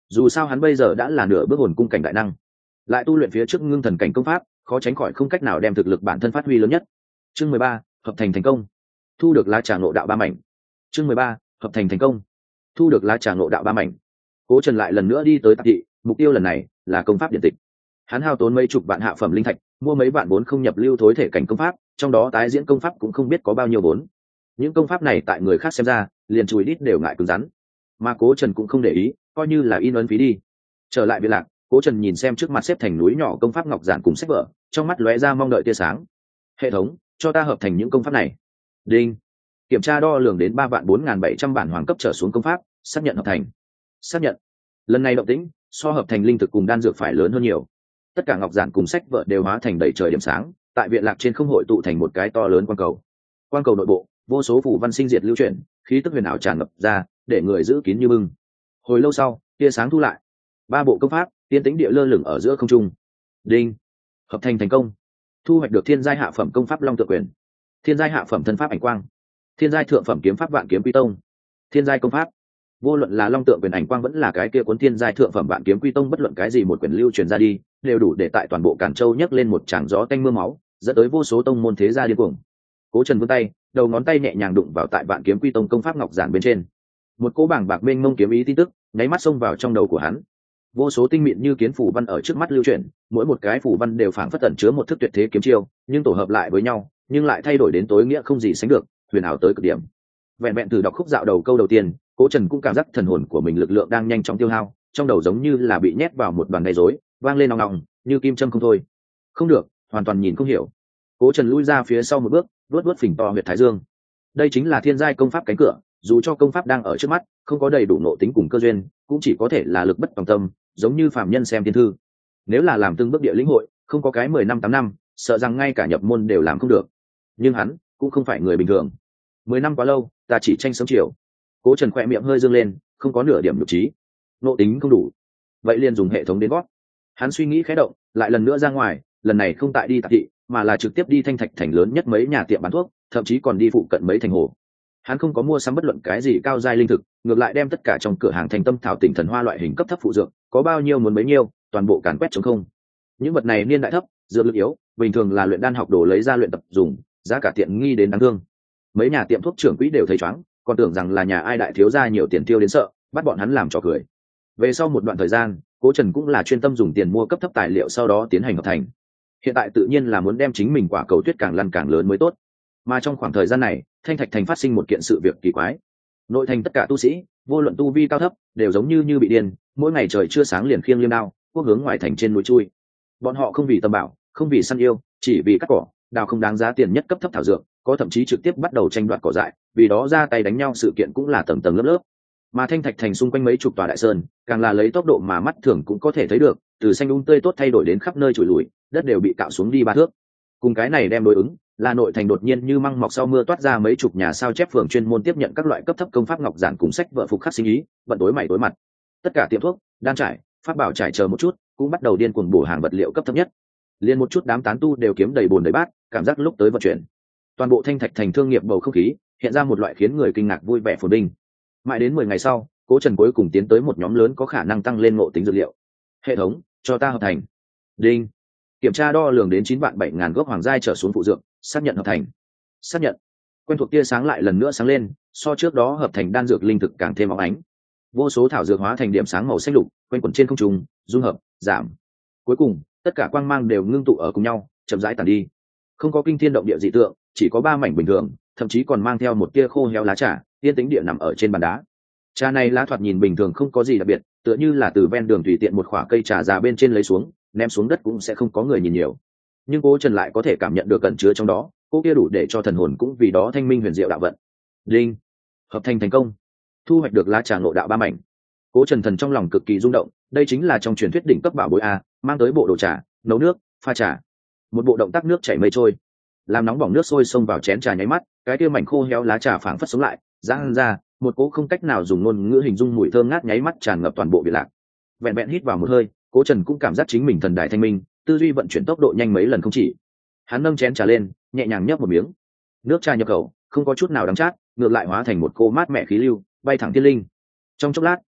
dù sao hắn bây giờ đã là nửa bước hồn cung cảnh đại năng, lại tu luyện phía trước ngưng thần cảnh công pháp, khó tránh khỏi không cách nào đem thực lực bản thân phát huy lớn nhất. Chương mười ba, hợp thành thành công, thu được lá trà ngộ đạo ba mảnh. Chương mười ba, hợp thành thành công, thu được lá trà ngộ đạo ba mảnh. Cố Trần lại lần nữa đi tới tạp thị, mục tiêu lần này là công pháp điện tịch. Hắn hao tốn mấy chục vạn hạ phẩm linh thạch, mua mấy vạn vốn không nhập lưu thối thể cảnh công pháp, trong đó tái diễn công pháp cũng không biết có bao nhiêu vốn. Những công pháp này tại người khác xem ra, liền chùi đít đều ngại cứng rắn, mà Cố Trần cũng không để ý, coi như là in ấn phí đi. Trở lại Việt Lạc, Cố Trần nhìn xem trước mặt xếp thành núi nhỏ công pháp ngọc giản cùng sách vở, trong mắt lóe ra mong đợi tia sáng. Hệ thống, cho ta hợp thành những công pháp này. Đinh. Kiểm tra đo lường đến ba vạn bốn nghìn bảy trăm bản hoàng cấp trở xuống công pháp, xác nhận hợp thành. Xác nhận. Lần này động tĩnh so hợp thành linh thực cùng đan dược phải lớn hơn nhiều. Tất cả ngọc giản cùng sách vở đều hóa thành đầy trời điểm sáng, tại Viện Lạc trên không hội tụ thành một cái to lớn quang cầu. Quang cầu nội bộ, vô số phù văn sinh diệt lưu chuyển, khí tức huyền ảo tràn ngập ra, để người giữ kín như bưng. Hồi lâu sau, tia sáng thu lại, ba bộ công pháp tiên tĩnh địa lơ lửng ở giữa không trung. Đinh. Hợp thành thành công, thu hoạch được thiên giai hạ phẩm công pháp long tự quyền, thiên giai hạ phẩm thân pháp ảnh quang, thiên giai thượng phẩm kiếm pháp vạn kiếm quy tông. Thiên giai công pháp, vô luận là long tượng quyền ảnh quang vẫn là cái kia cuốn thiên giai thượng phẩm vạn kiếm quy tông, bất luận cái gì một quyền lưu truyền ra đi, đều đủ để tại toàn bộ Càn Châu nhấc lên một tràng gió tanh mưa máu, dẫn tới vô số tông môn thế gia điên cuồng. Cố Trần vươn tay, đầu ngón tay nhẹ nhàng đụng vào tại vạn kiếm quy tông công pháp ngọc giản bên trên. Một cỗ bảng bạc mênh mông kiếm ý tin tức nháy mắt xông vào trong đầu của hắn. Vô số tinh mịn như kiến phủ văn ở trước mắt lưu chuyển, mỗi một cái phủ văn đều phảng phất ẩn chứa một thức tuyệt thế kiếm chiêu, nhưng tổ hợp lại với nhau, nhưng lại thay đổi đến tối nghĩa không gì sánh được, huyền ảo tới cực điểm. Vẹn vẹn từ đọc khúc dạo đầu câu đầu tiên, Cố Trần cũng cảm giác thần hồn của mình lực lượng đang nhanh chóng tiêu hao, trong đầu giống như là bị nhét vào một đoàn gây rối, vang lên nòng nòng, như kim châm không thôi. Không được, hoàn toàn nhìn không hiểu. Cố Trần lui ra phía sau một bước, vuốt vuốt phình to huyệt thái dương. Đây chính là thiên giai công pháp cánh cửa, dù cho công pháp đang ở trước mắt, không có đầy đủ nội tính cùng cơ duyên, cũng chỉ có thể là lực bất tòng tâm, giống như phàm nhân xem thiên thư. Nếu là làm từng bước địa lĩnh hội, không có cái mười năm tám năm, sợ rằng ngay cả nhập môn đều làm không được. Nhưng hắn cũng không phải người bình thường. Mười năm quá lâu, ta chỉ tranh sớm chiều. Cố Trần khỏe miệng hơi dương lên, không có nửa điểm nhục trí. Nội tính không đủ, vậy liền dùng hệ thống đến gót. Hắn suy nghĩ khẽ động, lại lần nữa ra ngoài, lần này không tại đi tạp thị, mà là trực tiếp đi Thanh Thạch thành lớn nhất mấy nhà tiệm bán thuốc, thậm chí còn đi phụ cận mấy thành hồ. Hắn không có mua sắm bất luận cái gì cao giai linh thực, ngược lại đem tất cả trong cửa hàng thành tâm thảo tỉnh thần hoa loại hình cấp thấp phụ dược, có bao nhiêu muốn bấy nhiêu, toàn bộ càn quét trống không. Những vật này niên đại thấp, dược lực yếu, bình thường là luyện đan học đồ lấy ra luyện tập dùng, giá cả tiện nghi đến đáng thương. Mấy nhà tiệm thuốc trưởng quỹ đều thấy chóng, còn tưởng rằng là nhà ai đại thiếu gia nhiều tiền tiêu đến sợ, bắt bọn hắn làm trò cười. Về sau một đoạn thời gian, Cố Trần cũng là chuyên tâm dùng tiền mua cấp thấp tài liệu, sau đó tiến hành hợp thành. Hiện tại tự nhiên là muốn đem chính mình quả cầu tuyết càng lăn càng lớn mới tốt. Mà trong khoảng thời gian này, Thanh Thạch thành phát sinh một kiện sự việc kỳ quái. Nội thành tất cả tu sĩ, vô luận tu vi cao thấp, đều giống như như bị điên, mỗi ngày trời chưa sáng liền khiêng liêm đao, quốc hướng ngoài thành trên núi chui. Bọn họ không vì tâm bảo, không vì săn yêu, chỉ vì cắt cỏ, đào không đáng giá tiền nhất cấp thấp thảo dược, có thậm chí trực tiếp bắt đầu tranh đoạt cỏ dại, vì đó ra tay đánh nhau sự kiện cũng là tầng tầng lớp lớp. Mà Thanh Thạch thành xung quanh mấy chục tòa đại sơn, càng là lấy tốc độ mà mắt thường cũng có thể thấy được, từ xanh um tươi tốt thay đổi đến khắp nơi trụi lùi, đất đều bị cạo xuống đi ba thước. Cùng cái này đem đối ứng, là nội thành đột nhiên như măng mọc sau mưa toát ra mấy chục nhà sao chép phường chuyên môn tiếp nhận các loại cấp thấp công pháp ngọc giản cùng sách vở phục khắc sinh ý, bận tối mày tối mặt. Tất cả tiệm thuốc, đan trải, pháp bảo trải chờ một chút, cũng bắt đầu điên cuồng bổ hàng vật liệu cấp thấp nhất. Liên một chút đám tán tu đều kiếm đầy bồn đầy bát, cảm giác lúc tới vận chuyển. Toàn bộ Thanh Thạch thành thương nghiệp bầu không khí hiện ra một loại khiến người kinh ngạc vui vẻ phồn vinh. Mãi đến mười ngày sau, Cố Trần cuối cùng tiến tới một nhóm lớn có khả năng tăng lên ngộ tính dược liệu. Hệ thống, cho ta hợp thành. Đinh. Kiểm tra đo lường đến chín vạn bảy ngàn gốc hoàng giai trở xuống phụ dược, xác nhận hợp thành. Xác nhận. Quen thuộc tia sáng lại lần nữa sáng lên, so trước đó hợp thành đan dược linh thực càng thêm óng ánh. Vô số thảo dược hóa thành điểm sáng màu xanh lục, quanh quẩn trên không trung, dung hợp, giảm. Cuối cùng, tất cả quang mang đều ngưng tụ ở cùng nhau, chậm rãi tàn đi. Không có kinh thiên động địa dị tượng, chỉ có ba mảnh bình thường, thậm chí còn mang theo một tia khô héo lá trà, yên tĩnh địa nằm ở trên bàn đá. Trà này lá thoạt nhìn bình thường không có gì đặc biệt, tựa như là từ ven đường tùy tiện một khoả cây trà già bên trên lấy xuống, ném xuống đất cũng sẽ không có người nhìn nhiều. Nhưng Cố Trần lại có thể cảm nhận được cẩn chứa trong đó, cô kia đủ để cho thần hồn cũng vì đó thanh minh huyền diệu đạo vận. Linh, hợp thành thành công, thu hoạch được lá trà ngộ đạo ba mảnh. Cố Trần thần trong lòng cực kỳ rung động, đây chính là trong truyền thuyết đỉnh cấp bảo bối a, mang tới bộ đồ trà, nấu nước, pha trà. Một bộ động tác nước chảy mây trôi, làm nóng bỏng nước sôi xông vào chén trà nháy mắt, cái kia mảnh khô héo lá trà phảng phất sống lại, giãn ra, một cỗ không cách nào dùng ngôn ngữ hình dung mùi thơm ngát nháy mắt tràn ngập toàn bộ Việt Lạc. Vẹn vẹn hít vào một hơi, Cố Trần cũng cảm giác chính mình thần đại thanh minh, tư duy vận chuyển tốc độ nhanh mấy lần không chỉ. Hắn nâng chén trà lên, nhẹ nhàng nhấp một miếng. Nước trà nhập khẩu, không có chút nào đắng chát, ngược lại hóa thành một cô mát mẻ khí lưu, bay thẳng thiên linh. Trong chốc lát,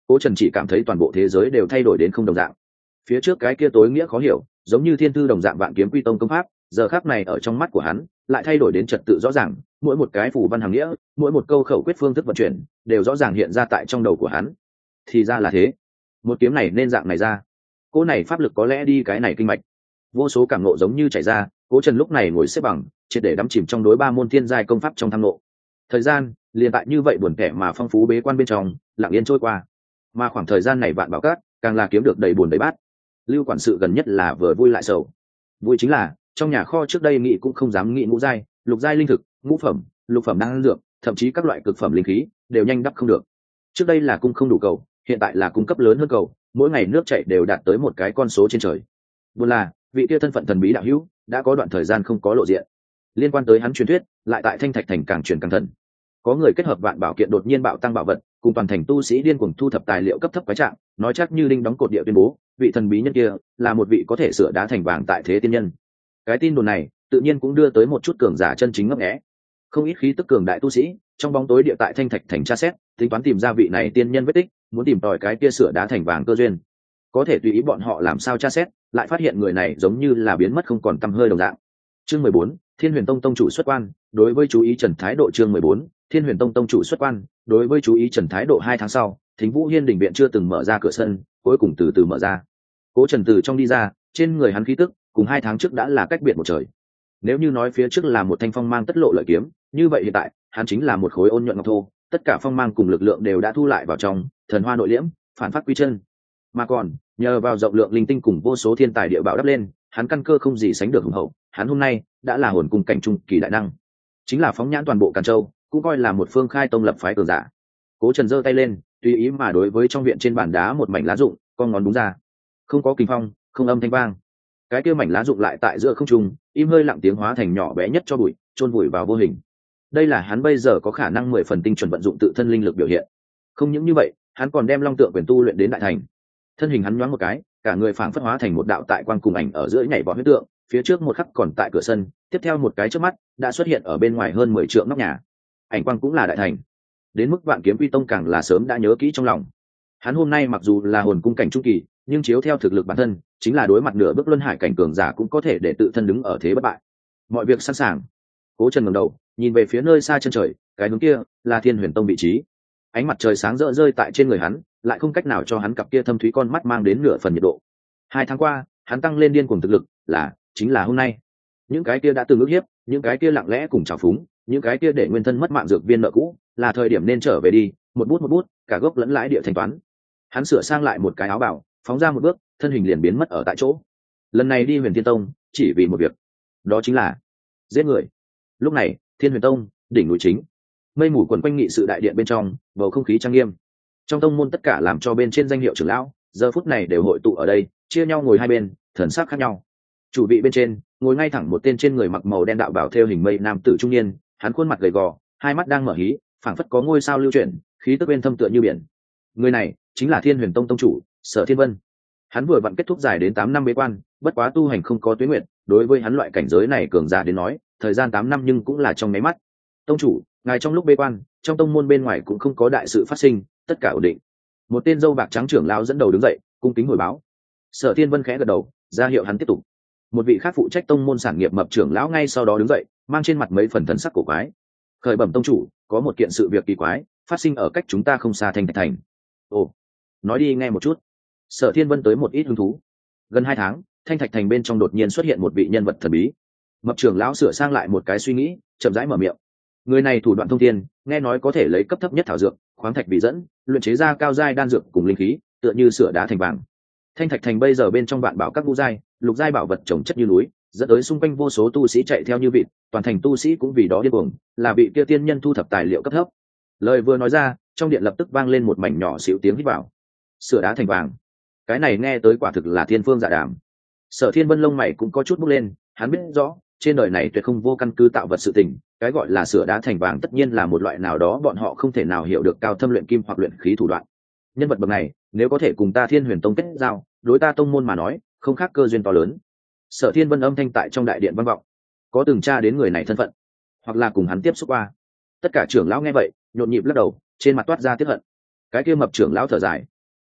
Cố Trần chỉ cảm thấy toàn bộ thế giới đều thay đổi đến không đồng dạng. Phía trước cái kia tối nghĩa khó hiểu, giống như thiên thư đồng dạng vạn kiếm quy tông công pháp, giờ khắc này ở trong mắt của hắn lại thay đổi đến trật tự rõ ràng, mỗi một cái phù văn hàng nghĩa, mỗi một câu khẩu quyết phương thức vận chuyển đều rõ ràng hiện ra tại trong đầu của hắn. Thì ra là thế, một kiếm này nên dạng này ra. Cô này pháp lực có lẽ đi cái này kinh mạch. Vô số cảm ngộ giống như chảy ra, Cố Trần lúc này ngồi xếp bằng, triệt để đắm chìm trong đối ba môn thiên giai công pháp trong tham ngộ. Thời gian liền tại như vậy buồn kẻ mà phong phú bế quan bên trong, lặng yên trôi qua. Mà khoảng thời gian này Vạn Bảo Các càng là kiếm được đầy buồn đầy bát. Lưu quản sự gần nhất là vừa vui lại sầu. Vui chính là trong nhà kho trước đây nghị cũng không dám nghị ngũ giai, lục giai linh thực, ngũ phẩm, lục phẩm năng lượng, thậm chí các loại cực phẩm linh khí đều nhanh đắp không được. Trước đây là cung không đủ cầu, hiện tại là cung cấp lớn hơn cầu, mỗi ngày nước chảy đều đạt tới một cái con số trên trời. Buồn là vị kia thân phận thần bí đạo hữu đã có đoạn thời gian không có lộ diện. Liên quan tới hắn truyền thuyết, lại tại Thanh Thạch thành càng truyền càng thần. Có người kết hợp vạn bảo kiện đột nhiên bạo tăng bảo vật, cùng toàn thành tu sĩ điên cuồng thu thập tài liệu cấp thấp quái trạng, nói chắc như đinh đóng cột địa tuyên bố, vị thần bí nhân kia là một vị có thể sửa đá thành vàng tại thế tiên nhân. Cái tin đồn này tự nhiên cũng đưa tới một chút cường giả chân chính ngấp nghé. Không ít khí tức cường đại tu sĩ trong bóng tối địa tại Thanh Thạch thành tra xét, tính toán tìm ra vị này tiên nhân vết tích, muốn tìm tòi cái kia sửa đá thành vàng cơ duyên. Có thể tùy ý bọn họ làm sao tra xét, lại phát hiện người này giống như là biến mất không còn tăm hơi đồng dạng. Chương mười bốn, Thiên Huyền Tông tông chủ xuất quan, đối với chú ý Trần thái độ. Chương mười bốn, Thiên Huyền Tông tông chủ xuất quan, đối với chú ý Trần thái độ. Hai tháng sau, Thính Vũ Hiên đình viện chưa từng mở ra cửa sân, cuối cùng từ từ mở ra. Cố Trần từ trong đi ra, trên người hắn khí tức cùng hai tháng trước đã là cách biệt một trời. Nếu như nói phía trước là một thanh phong mang tất lộ lợi kiếm, như vậy hiện tại hắn chính là một khối ôn nhuận ngọc thô, tất cả phong mang cùng lực lượng đều đã thu lại vào trong thần hoa nội liễm, phản phát quy chân. Mà còn nhờ vào rộng lượng linh tinh cùng vô số thiên tài địa bảo đắp lên, hắn căn cơ không gì sánh được hùng hậu. Hắn hôm nay đã là hồn cung cảnh trung kỳ đại năng, chính là phóng nhãn toàn bộ Càn Châu, cũng coi là một phương khai tông lập phái cường giả. Cố Trần giơ tay lên, tùy ý mà đối với trong viện trên bàn đá một mảnh lá rụng, con ngón búng ra, không có kình phong, không âm thanh vang, cái kia mảnh lá rụng lại tại giữa không trung im hơi lặng tiếng hóa thành nhỏ bé nhất cho bụi, chôn vùi vào vô hình. Đây là hắn bây giờ có khả năng mười phần tinh chuẩn vận dụng tự thân linh lực biểu hiện. Không những như vậy, hắn còn đem long tượng quyền tu luyện đến đại thành. Thân hình hắn nhoáng một cái, cả người phảng phất hóa thành một đạo tại quang cùng ảnh ở giữa nhảy vọt huyết tượng, phía trước một khắc còn tại cửa sân, tiếp theo một cái trước mắt đã xuất hiện ở bên ngoài hơn mười trượng nóc nhà. Ảnh quang cũng là đại thành, đến mức Vạn Kiếm Quy Tông càng là sớm đã nhớ kỹ trong lòng. Hắn hôm nay mặc dù là hồn cung cảnh trung kỳ, nhưng chiếu theo thực lực bản thân, chính là đối mặt nửa bước luân hải cảnh cường giả cũng có thể để tự thân đứng ở thế bất bại. Mọi việc sẵn sàng. Cố Trần ngẩng đầu, nhìn về phía nơi xa chân trời, cái hướng kia là Thiên Huyền Tông vị trí. Ánh mặt trời sáng rỡ rơi tại trên người hắn, lại không cách nào cho hắn cặp kia thâm thúy con mắt mang đến nửa phần nhiệt độ. Hai tháng qua, hắn tăng lên điên cuồng thực lực, là chính là hôm nay. Những cái kia đã từng ức hiếp, những cái kia lặng lẽ cùng trào phúng, những cái kia để nguyên thân mất mạng dược viên nợ cũ, là thời điểm nên trở về đi, một bút một bút, cả gốc lẫn lãi địa thanh toán. Hắn sửa sang lại một cái áo bào, phóng ra một bước, thân hình liền biến mất ở tại chỗ. Lần này đi Huyền Thiên Tông, chỉ vì một việc, đó chính là giết người. Lúc này, Thiên Huyền Tông, đỉnh núi chính, mây mù quần quanh nghị sự đại điện bên trong, bầu không khí trang nghiêm. Trong tông môn tất cả làm cho bên trên danh hiệu trưởng lão, giờ phút này đều hội tụ ở đây, chia nhau ngồi hai bên, thần sắc khác nhau. Chủ vị bên trên, ngồi ngay thẳng một tên trên người mặc màu đen đạo bảo thêu hình mây nam tử trung niên, hắn khuôn mặt gầy gò, hai mắt đang mở hí, phảng phất có ngôi sao lưu chuyển, khí tức bên thâm tựa như biển. Người này chính là Thiên Huyền Tông tông chủ, Sở Thiên Vân. Hắn vừa vặn kết thúc dài đến tám năm bế quan, bất quá tu hành không có tuế nguyện, đối với hắn loại cảnh giới này cường giả đến nói, thời gian tám năm nhưng cũng là trong mấy mắt. Tông chủ, ngài trong lúc bế quan, trong tông môn bên ngoài cũng không có đại sự phát sinh, tất cả ổn định. Một tên dâu bạc trắng trưởng lão dẫn đầu đứng dậy, cung kính hồi báo. Sở Thiên Vân khẽ gật đầu, ra hiệu hắn tiếp tục. Một vị khác phụ trách tông môn sản nghiệp mập trưởng lão ngay sau đó đứng dậy, mang trên mặt mấy phần thần sắc cổ quái. Khởi bẩm tông chủ, có một kiện sự việc kỳ quái phát sinh ở cách chúng ta không xa Thanh Thạch thành. Ồ, nói đi nghe một chút. Sở Thiên Vân tới một ít hứng thú. Gần hai tháng, Thanh Thạch thành bên trong đột nhiên xuất hiện một vị nhân vật thần bí. Mập trưởng lão sửa sang lại một cái suy nghĩ, chậm rãi mở miệng. Người này thủ đoạn thông thiên, nghe nói có thể lấy cấp thấp nhất thảo dược, khoáng thạch bị dẫn, luyện chế ra cao giai đan dược cùng linh khí, tựa như sửa đá thành vàng. Thanh Thạch thành bây giờ bên trong vạn bảo các ngũ giai, lục giai bảo vật trồng chất như núi, dẫn tới xung quanh vô số tu sĩ chạy theo như vịt, toàn thành tu sĩ cũng vì đó điên cuồng, là bị kia tiên nhân thu thập tài liệu cấp thấp. Lời vừa nói ra, trong điện lập tức vang lên một mảnh nhỏ xíu tiếng hít vào. Sửa đá thành vàng, cái này nghe tới quả thực là thiên phương dạ đàm. Sở Thiên Vân lông mày cũng có chút bốc lên, hắn biết rõ, trên đời này tuyệt không vô căn cứ tạo vật sự tình, cái gọi là sửa đá thành vàng tất nhiên là một loại nào đó bọn họ không thể nào hiểu được cao thâm luyện kim hoặc luyện khí thủ đoạn. Nhân vật bậc này, nếu có thể cùng ta Thiên Huyền Tông kết giao, đối ta tông môn mà nói, không khác cơ duyên to lớn. Sở Thiên Vân âm thanh tại trong đại điện vang vọng, có từng tra đến người này thân phận, hoặc là cùng hắn tiếp xúc qua. Tất cả trưởng lão nghe vậy, nhộn nhịp lắc đầu, trên mặt toát ra tiếc hận. Cái kia mập trưởng lão thở dài,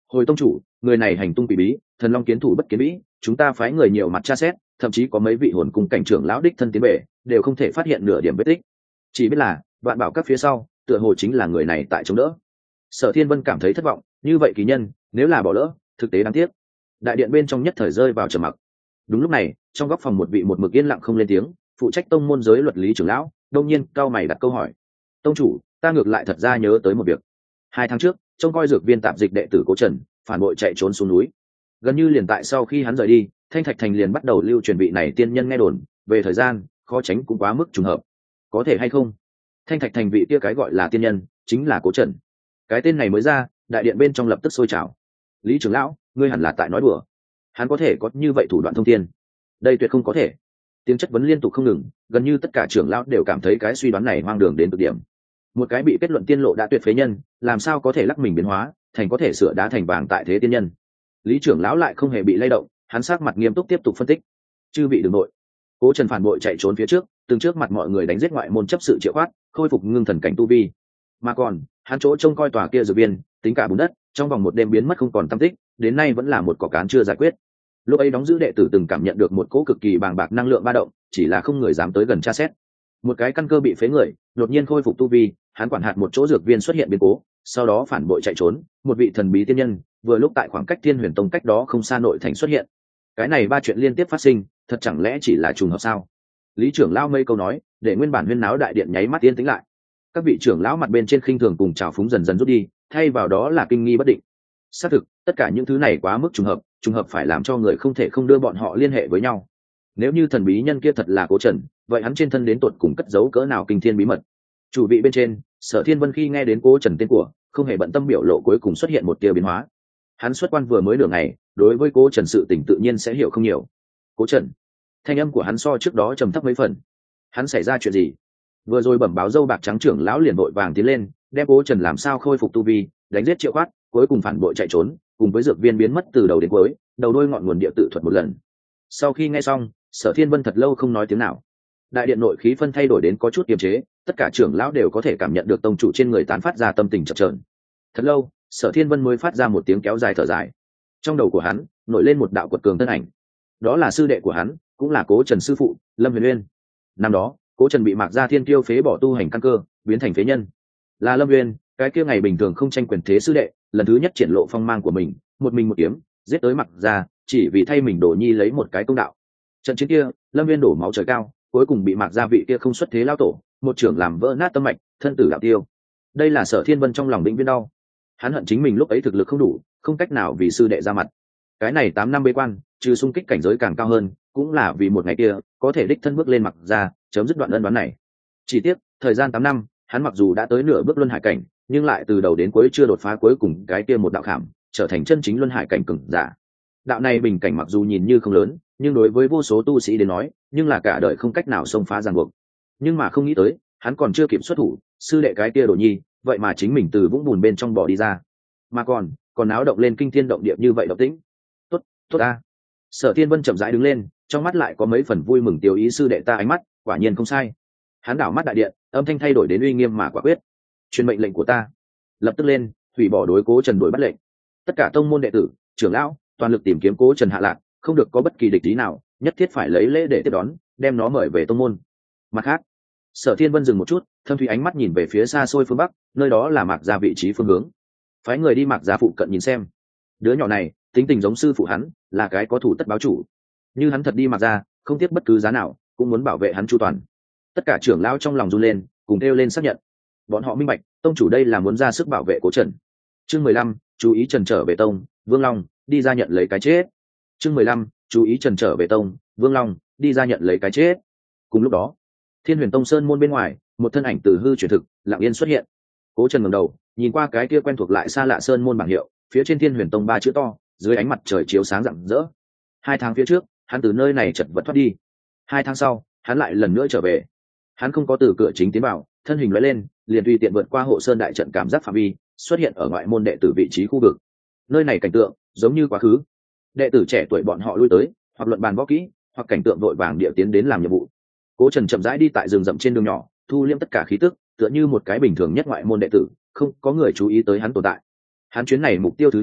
Hồi tông chủ, người này hành tung quỷ bí, thần long kiến thủ bất kiến bí, chúng ta phái người nhiều mặt tra xét, thậm chí có mấy vị hồn cung cảnh trưởng lão đích thân tiến về, đều không thể phát hiện nửa điểm vết tích. Chỉ biết là Vạn Bảo các phía sau tựa hồ chính là người này tại chống đỡ. Sở Thiên Vân cảm thấy thất vọng, như vậy kỳ nhân nếu là bỏ lỡ, thực tế đáng tiếc. Đại điện bên trong nhất thời rơi vào trầm mặc. Đúng lúc này, trong góc phòng một vị một mực yên lặng không lên tiếng, phụ trách tông môn giới luật lý trưởng lão đông nhiên cao mày đặt câu hỏi. Tông chủ, ta ngược lại thật ra nhớ tới một việc. Hai tháng trước, trông coi dược viên tạp dịch đệ tử Cố Trần phản bội chạy trốn xuống núi. Gần như liền tại sau khi hắn rời đi, Thanh Thạch Thành liền bắt đầu lưu truyền vị này tiên nhân nghe đồn, về thời gian khó tránh cũng quá mức trùng hợp. Có thể hay không? Thanh Thạch Thành vị kia cái gọi là tiên nhân chính là Cố Trần. Cái tên này mới ra, đại điện bên trong lập tức sôi trào. Lý trưởng lão, ngươi hẳn là tại nói đùa. Hắn có thể có như vậy thủ đoạn thông thiên? Đây tuyệt không có thể. Tiếng chất vấn liên tục không ngừng, gần như tất cả trưởng lão đều cảm thấy cái suy đoán này hoang đường đến cực điểm. Một cái bị kết luận tiên lộ đã tuyệt phế nhân, làm sao có thể lắc mình biến hóa thành có thể sửa đá thành vàng tại thế tiên nhân? Lý trưởng lão lại không hề bị lay động, hắn sắc mặt nghiêm túc tiếp tục phân tích. Chư vị đừng nội. Cố Trần phản bội chạy trốn phía trước, từng trước mặt mọi người đánh giết ngoại môn chấp sự Triệu Khoát, khôi phục ngưng thần cảnh tu vi. Mà còn, hắn chỗ trông coi tòa kia dược viên, tính cả bùn đất, trong vòng một đêm biến mất không còn tăm tích, đến nay vẫn là một cỏ cán chưa giải quyết. Lúc ấy đóng giữ đệ tử từng cảm nhận được một cỗ cực kỳ bàng bạc năng lượng ba động, chỉ là không người dám tới gần tra xét. Một cái căn cơ bị phế người, đột nhiên khôi phục tu vi, hắn quản hạt một chỗ dược viên xuất hiện biến cố, sau đó phản bội chạy trốn, một vị thần bí tiên nhân, vừa lúc tại khoảng cách Thiên Huyền Tông cách đó không xa nội thành xuất hiện. Cái này ba chuyện liên tiếp phát sinh, thật chẳng lẽ chỉ là trùng hợp sao? Lý trưởng lão mây câu nói, để nguyên bản huyên náo đại điện nháy mắt yên tĩnh lại. Các vị trưởng lão mặt bên trên khinh thường cùng trào phúng dần dần rút đi, thay vào đó là kinh nghi bất định. Xác thực, tất cả những thứ này quá mức trùng hợp, trùng hợp phải làm cho người không thể không đưa bọn họ liên hệ với nhau. Nếu như thần bí nhân kia thật là Cố Trần, vậy hắn trên thân đến tột cùng cất giấu cỡ nào kinh thiên bí mật? Chủ vị bên trên, Sở Thiên Vân khi nghe đến Cố Trần tên của, không hề bận tâm biểu lộ cuối cùng xuất hiện một tia biến hóa. Hắn xuất quan vừa mới nửa ngày, đối với Cố Trần sự tình tự nhiên sẽ hiểu không nhiều. Cố Trần, thanh âm của hắn so trước đó trầm thấp mấy phần. Hắn xảy ra chuyện gì? Vừa rồi bẩm báo dâu bạc trắng trưởng lão liền vội vàng tiến lên, đem Cố Trần làm sao khôi phục tu vi, đánh giết Triệu Khoát, cuối cùng phản bội chạy trốn, cùng với dược viên biến mất từ đầu đến cuối, đầu đuôi ngọn nguồn địa tự thuật một lần. Sau khi nghe xong, Sở Thiên Vân thật lâu không nói tiếng nào. Đại điện nội khí phân thay đổi đến có chút kiềm chế, tất cả trưởng lão đều có thể cảm nhận được tông chủ trên người tán phát ra tâm tình chập chờn. Thật lâu, Sở Thiên Vân mới phát ra một tiếng kéo dài thở dài. Trong đầu của hắn nổi lên một đạo quật cường thân ảnh. Đó là sư đệ của hắn, cũng là Cố Trần sư phụ, Lâm Huyền Uyên. Năm đó, Cố Trần bị Mạc Gia Thiên Kiêu phế bỏ tu hành căn cơ, biến thành phế nhân. Là Lâm Uyên, cái kia ngày bình thường không tranh quyền thế sư đệ, lần thứ nhất triển lộ phong mang của mình, một mình một kiếm, giết tới Mạc Gia, chỉ vì thay mình Đổ Nhi lấy một cái công đạo. Trận chiến kia, Lâm Viên đổ máu trời cao, cuối cùng bị Mạc Gia vị kia không xuất thế lao tổ, một trưởng làm vỡ nát tâm mạch, thân tử đạo tiêu. Đây là Sở Thiên Vân trong lòng định viên đau. Hắn hận chính mình lúc ấy thực lực không đủ, không cách nào vì sư đệ ra mặt. Cái này tám năm bế quan, trừ xung kích cảnh giới càng cao hơn, cũng là vì một ngày kia có thể đích thân bước lên Mạc Gia, chấm dứt đoạn ân đoán này. Chỉ tiếc, thời gian tám năm, hắn mặc dù đã tới nửa bước luân hải cảnh, nhưng lại từ đầu đến cuối chưa đột phá cuối cùng cái kia một đạo khảm, trở thành chân chính luân hải cảnh cường giả. Đạo này bình cảnh mặc dù nhìn như không lớn, nhưng đối với vô số tu sĩ đến nói, nhưng là cả đời không cách nào xông phá ràng buộc. Nhưng mà không nghĩ tới, hắn còn chưa kịp xuất thủ, sư đệ cái kia Đồ Nhi, vậy mà chính mình từ vũng bùn bên trong bỏ đi ra, mà còn còn náo động lên kinh thiên động địa như vậy động tĩnh. Tốt, tốt a. Sở Thiên Vân chậm rãi đứng lên, trong mắt lại có mấy phần vui mừng tiêu ý sư đệ ta ánh mắt, quả nhiên không sai. Hắn đảo mắt đại điện, âm thanh thay đổi đến uy nghiêm mà quả quyết. Truyền mệnh lệnh của ta. Lập tức lên, hủy bỏ đối Cố Trần đuổi bắt lệnh. Tất cả tông môn đệ tử, trưởng lão, toàn lực tìm kiếm Cố Trần hạ lạc, không được có bất kỳ địch ý nào, nhất thiết phải lấy lễ để tiếp đón, đem nó mời về tông môn. Mặt khác, Sở Thiên Vân dừng một chút, thâm thủy ánh mắt nhìn về phía xa xôi phương bắc, nơi đó là Mạc Gia vị trí phương hướng. Phái người đi Mạc Gia phụ cận nhìn xem. Đứa nhỏ này, tính tình giống sư phụ hắn, là cái có thủ tất báo chủ. Như hắn thật đi Mạc Gia, không tiếc bất cứ giá nào, cũng muốn bảo vệ hắn chu toàn. Tất cả trưởng lão trong lòng run lên, cùng kêu lên xác nhận. Bọn họ minh bạch, tông chủ đây là muốn ra sức bảo vệ Cố Trần. Chương mười lăm, chú ý Trần trở về tông, Vương Long đi ra nhận lấy cái chết. Chương mười lăm, chú ý Trần trở về tông, Vương Long đi ra nhận lấy cái chết. Cùng lúc đó, Thiên Huyền Tông sơn môn bên ngoài, một thân ảnh từ hư chuyển thực, lặng yên xuất hiện. Cố Trần ngẩng đầu, nhìn qua cái kia quen thuộc lại xa lạ sơn môn bảng hiệu, phía trên Thiên Huyền Tông ba chữ to, dưới ánh mặt trời chiếu sáng rạng rỡ. Hai tháng phía trước, hắn từ nơi này chật vật thoát đi. Hai tháng sau, hắn lại lần nữa trở về. Hắn không có từ cửa chính tiến vào, thân hình lóe lên, liền tùy tiện vượt qua hộ sơn đại trận cảm giác phạm vi, xuất hiện ở ngoại môn đệ tử vị trí khu vực. Nơi này cảnh tượng giống như quá khứ. Đệ tử trẻ tuổi bọn họ lui tới, hoặc luận bàn võ kỹ, hoặc cảnh tượng vội vàng địa tiến đến làm nhiệm vụ. Cố Trần chậm rãi đi tại rừng rậm trên đường nhỏ, thu liễm tất cả khí tức, tựa như một cái bình thường nhất ngoại môn đệ tử, không có người chú ý tới hắn tồn tại. Hắn chuyến này mục tiêu thứ nhất,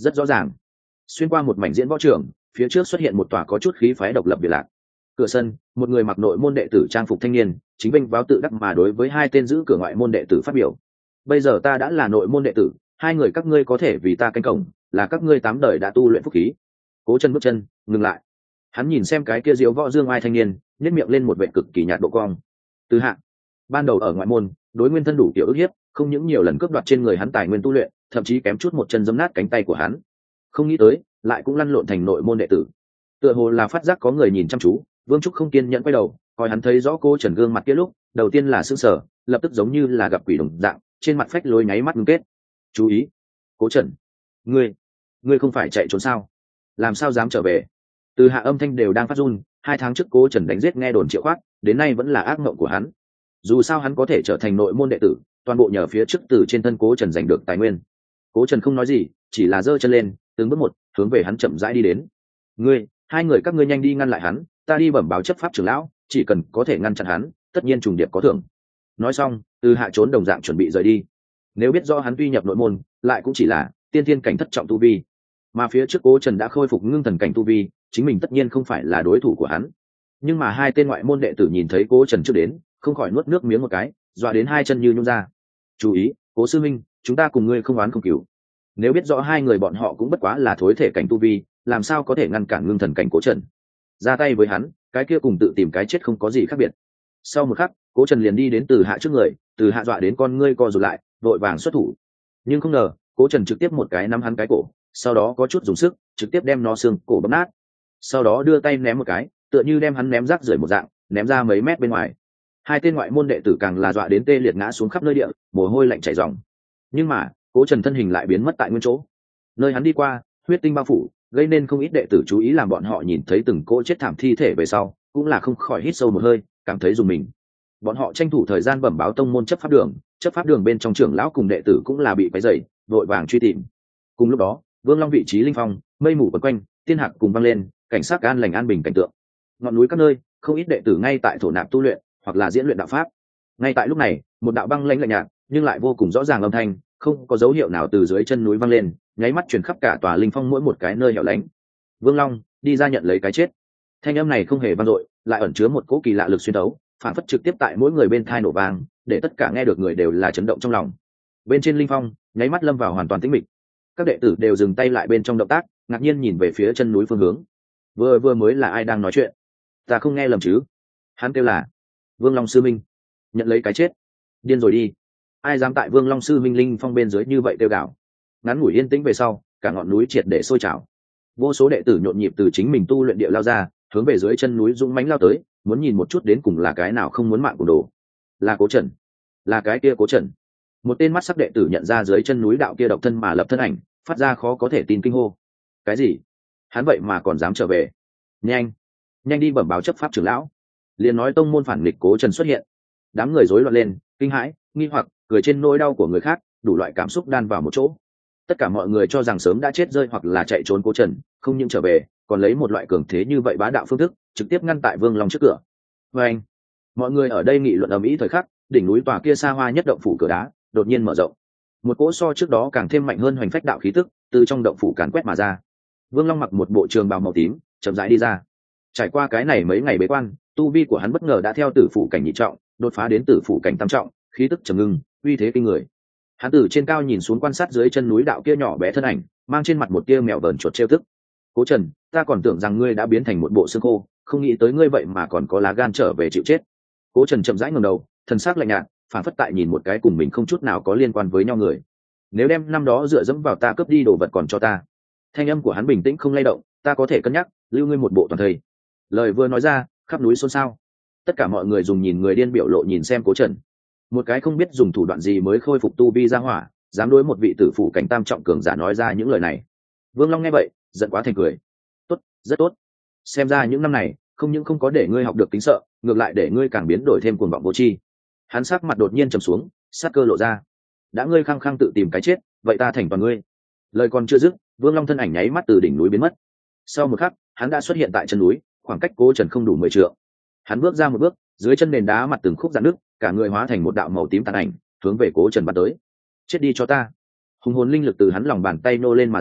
rất rõ ràng. Xuyên qua một mảnh diễn võ trường, phía trước xuất hiện một tòa có chút khí phái độc lập biệt lạc. Cửa sân, một người mặc nội môn đệ tử trang phục thanh niên chính binh báo tự đắc mà đối với hai tên giữ cửa ngoại môn đệ tử phát biểu: bây giờ ta đã là nội môn đệ tử, hai người các ngươi có thể vì ta canh cổng, là các ngươi tám đời đã tu luyện phúc khí. Cố Chân bước chân ngừng lại, hắn nhìn xem cái kia diếu võ dương ai thanh niên, nhếch miệng lên một vẻ cực kỳ nhạt độ cong. Từ Hạ ban đầu ở ngoại môn đối nguyên thân đủ kiểu ức hiếp, không những nhiều lần cướp đoạt trên người hắn tài nguyên tu luyện, thậm chí kém chút một chân giẫm nát cánh tay của hắn. Không nghĩ tới lại cũng lăn lộn thành nội môn đệ tử. Tựa hồ là phát giác có người nhìn chăm chú, Vương Trúc không kiên nhẫn quay đầu, coi hắn thấy rõ Cố Trần gương mặt kia lúc, đầu tiên là sững sờ, lập tức giống như là gặp quỷ đồng dạng, trên mặt phách lối nháy mắt ngưng kết. Chú ý, Cố Trần, ngươi, ngươi không phải chạy trốn sao? Làm sao dám trở về? Từ Hạ âm thanh đều đang phát run, hai tháng trước Cố Trần đánh giết nghe đồn Triệu Khoát, đến nay vẫn là ác mộng của hắn. Dù sao hắn có thể trở thành nội môn đệ tử, toàn bộ nhờ phía trước từ trên thân Cố Trần giành được tài nguyên. Cố Trần không nói gì, chỉ là giơ chân lên, từng bước một hướng về hắn chậm rãi đi đến. Ngươi, hai người các ngươi nhanh đi ngăn lại hắn, ta đi bẩm báo chấp pháp trưởng lão, chỉ cần có thể ngăn chặn hắn, tất nhiên trùng điệp có thưởng. Nói xong, Từ Hạ trốn đồng dạng chuẩn bị rời đi. Nếu biết rõ hắn tuy nhập nội môn, lại cũng chỉ là tiên thiên cảnh thất trọng tu vi, mà phía trước Cố Trần đã khôi phục ngưng thần cảnh tu vi, chính mình tất nhiên không phải là đối thủ của hắn. Nhưng mà hai tên ngoại môn đệ tử nhìn thấy Cố Trần trước đến, không khỏi nuốt nước miếng một cái, dọa đến hai chân như nhũn ra. Chú ý, Cố sư minh, chúng ta cùng ngươi không oán không cừu. Nếu biết rõ hai người bọn họ cũng bất quá là thối thể cảnh tu vi, làm sao có thể ngăn cản ngưng thần cảnh Cố Trần? Ra tay với hắn, cái kia cùng tự tìm cái chết không có gì khác biệt. Sau một khắc, Cố Trần liền đi đến Từ Hạ trước người, Từ Hạ dọa đến con ngươi co rụt lại, vội vàng xuất thủ. Nhưng không ngờ, Cố Trần trực tiếp một cái nắm hắn cái cổ, sau đó có chút dùng sức, trực tiếp đem nó xương cổ bấm nát. Sau đó đưa tay ném một cái, tựa như đem hắn ném rác rưởi một dạng, ném ra mấy mét bên ngoài. Hai tên ngoại môn đệ tử càng là dọa đến tê liệt ngã xuống khắp nơi địa, mồ hôi lạnh chảy ròng. Nhưng mà, Cố Trần thân hình lại biến mất tại nguyên chỗ. Nơi hắn đi qua, huyết tinh bao phủ, gây nên không ít đệ tử chú ý, làm bọn họ nhìn thấy từng cỗ chết thảm thi thể về sau, cũng là không khỏi hít sâu một hơi, cảm thấy rùng mình. Bọn họ tranh thủ thời gian bẩm báo tông môn chấp pháp đường, chấp pháp đường bên trong trưởng lão cùng đệ tử cũng là bị quấy rầy, vội vàng truy tìm. Cùng lúc đó, Vương Long vị trí linh phong, mây mù quấn quanh, tiên hạc cùng vang lên, cảnh sát an lành an bình cảnh tượng. Ngọn núi các nơi, không ít đệ tử ngay tại thổ nạp tu luyện, hoặc là diễn luyện đạo pháp. Ngay tại lúc này, một đạo băng lãnh lạnh nhạt, nhưng lại vô cùng rõ ràng âm thanh, không có dấu hiệu nào từ dưới chân núi vang lên, nháy mắt truyền khắp cả tòa linh phong mỗi một cái nơi hẻo lánh. Vương Long, đi ra nhận lấy cái chết. Thanh âm này không hề vang dội, lại ẩn chứa một cỗ kỳ lạ lực xuyên thấu, phản phất trực tiếp tại mỗi người bên thai nổ vang, để tất cả nghe được người đều là chấn động trong lòng. Bên trên linh phong, nháy mắt lâm vào hoàn toàn tĩnh mịch. Các đệ tử đều dừng tay lại bên trong động tác, ngạc nhiên nhìn về phía chân núi phương hướng. Vừa vừa mới là ai đang nói chuyện? Ta không nghe lầm chứ? Hắn kêu là Vương Long sư minh, nhận lấy cái chết. Điên rồi đi, ai dám tại Vương Long sư minh linh phong bên dưới như vậy kêu gào. Ngắn ngủi yên tĩnh về sau, cả ngọn núi triệt để sôi trào. Vô số đệ tử nhộn nhịp từ chính mình tu luyện địa lao ra, hướng về dưới chân núi dũng mãnh lao tới, muốn nhìn một chút đến cùng là cái nào không muốn mạng của đồ. Là Cố Trần, là cái kia Cố Trần. Một tên mắt sắc đệ tử nhận ra dưới chân núi đạo kia độc thân mà lập thân ảnh, phát ra khó có thể tin kinh hô. Cái gì? Hắn vậy mà còn dám trở về? Nhanh, nhanh đi bẩm báo chấp pháp trưởng lão. Liền nói tông môn phản nghịch Cố Trần xuất hiện. Đám người rối loạn lên, kinh hãi, nghi hoặc, cười trên nỗi đau của người khác, đủ loại cảm xúc đan vào một chỗ. Tất cả mọi người cho rằng sớm đã chết rơi hoặc là chạy trốn Cố Trần, không những trở về, còn lấy một loại cường thế như vậy bá đạo phương thức, trực tiếp ngăn tại Vương Long trước cửa. Và anh, mọi người ở đây nghị luận ầm ĩ thời khắc, đỉnh núi tòa kia xa hoa nhất động phủ cửa đá đột nhiên mở rộng, một cỗ so trước đó càng thêm mạnh hơn hoành phách đạo khí tức từ trong động phủ càn quét mà ra. Vương Long mặc một bộ trường bào màu tím, chậm rãi đi ra. Trải qua cái này mấy ngày bế quan, tu vi của hắn bất ngờ đã theo tử phủ cảnh nhị trọng đột phá đến tử phủ cảnh tam trọng, khí tức trầm ngưng, uy thế kinh người. Hắn từ trên cao nhìn xuống quan sát dưới chân núi đạo kia nhỏ bé thân ảnh, mang trên mặt một tia mèo vờn chuột trêu tức. Cố Trần, ta còn tưởng rằng ngươi đã biến thành một bộ xương khô, không nghĩ tới ngươi vậy mà còn có lá gan trở về chịu chết. Cố Trần chậm rãi ngẩng đầu, thần sắc lạnh nhạt, phản phất tại nhìn một cái cùng mình không chút nào có liên quan với nhau người. Nếu đem năm đó dựa dẫm vào ta cướp đi đồ vật còn cho ta. Thanh âm của hắn bình tĩnh không lay động, ta có thể cân nhắc lưu ngươi một bộ toàn thây. Lời vừa nói ra, khắp núi xôn xao. Tất cả mọi người dùng nhìn người điên biểu lộ nhìn xem Cố Trần. Một cái không biết dùng thủ đoạn gì mới khôi phục tu vi ra hỏa, dám đối một vị tử phủ cảnh tam trọng cường giả nói ra những lời này. Vương Long nghe vậy, giận quá thành cười. Tốt, rất tốt. Xem ra những năm này, không những không có để ngươi học được tính sợ, ngược lại để ngươi càng biến đổi thêm cuồng vọng vô tri. Hắn sắc mặt đột nhiên trầm xuống, sát cơ lộ ra. Đã ngươi khăng khăng tự tìm cái chết, vậy ta thành toàn ngươi. Lời còn chưa dứt, Vương Long thân ảnh nháy mắt từ đỉnh núi biến mất. Sau một khắc, hắn đã xuất hiện tại chân núi, khoảng cách Cố Trần không đủ mười trượng. Hắn bước ra một bước, dưới chân nền đá mặt từng khúc rạn nứt, cả người hóa thành một đạo màu tím tàn ảnh, hướng về Cố Trần bắn tới. Chết đi cho ta! Hùng hồn linh lực từ hắn lòng bàn tay nô lên mà ra,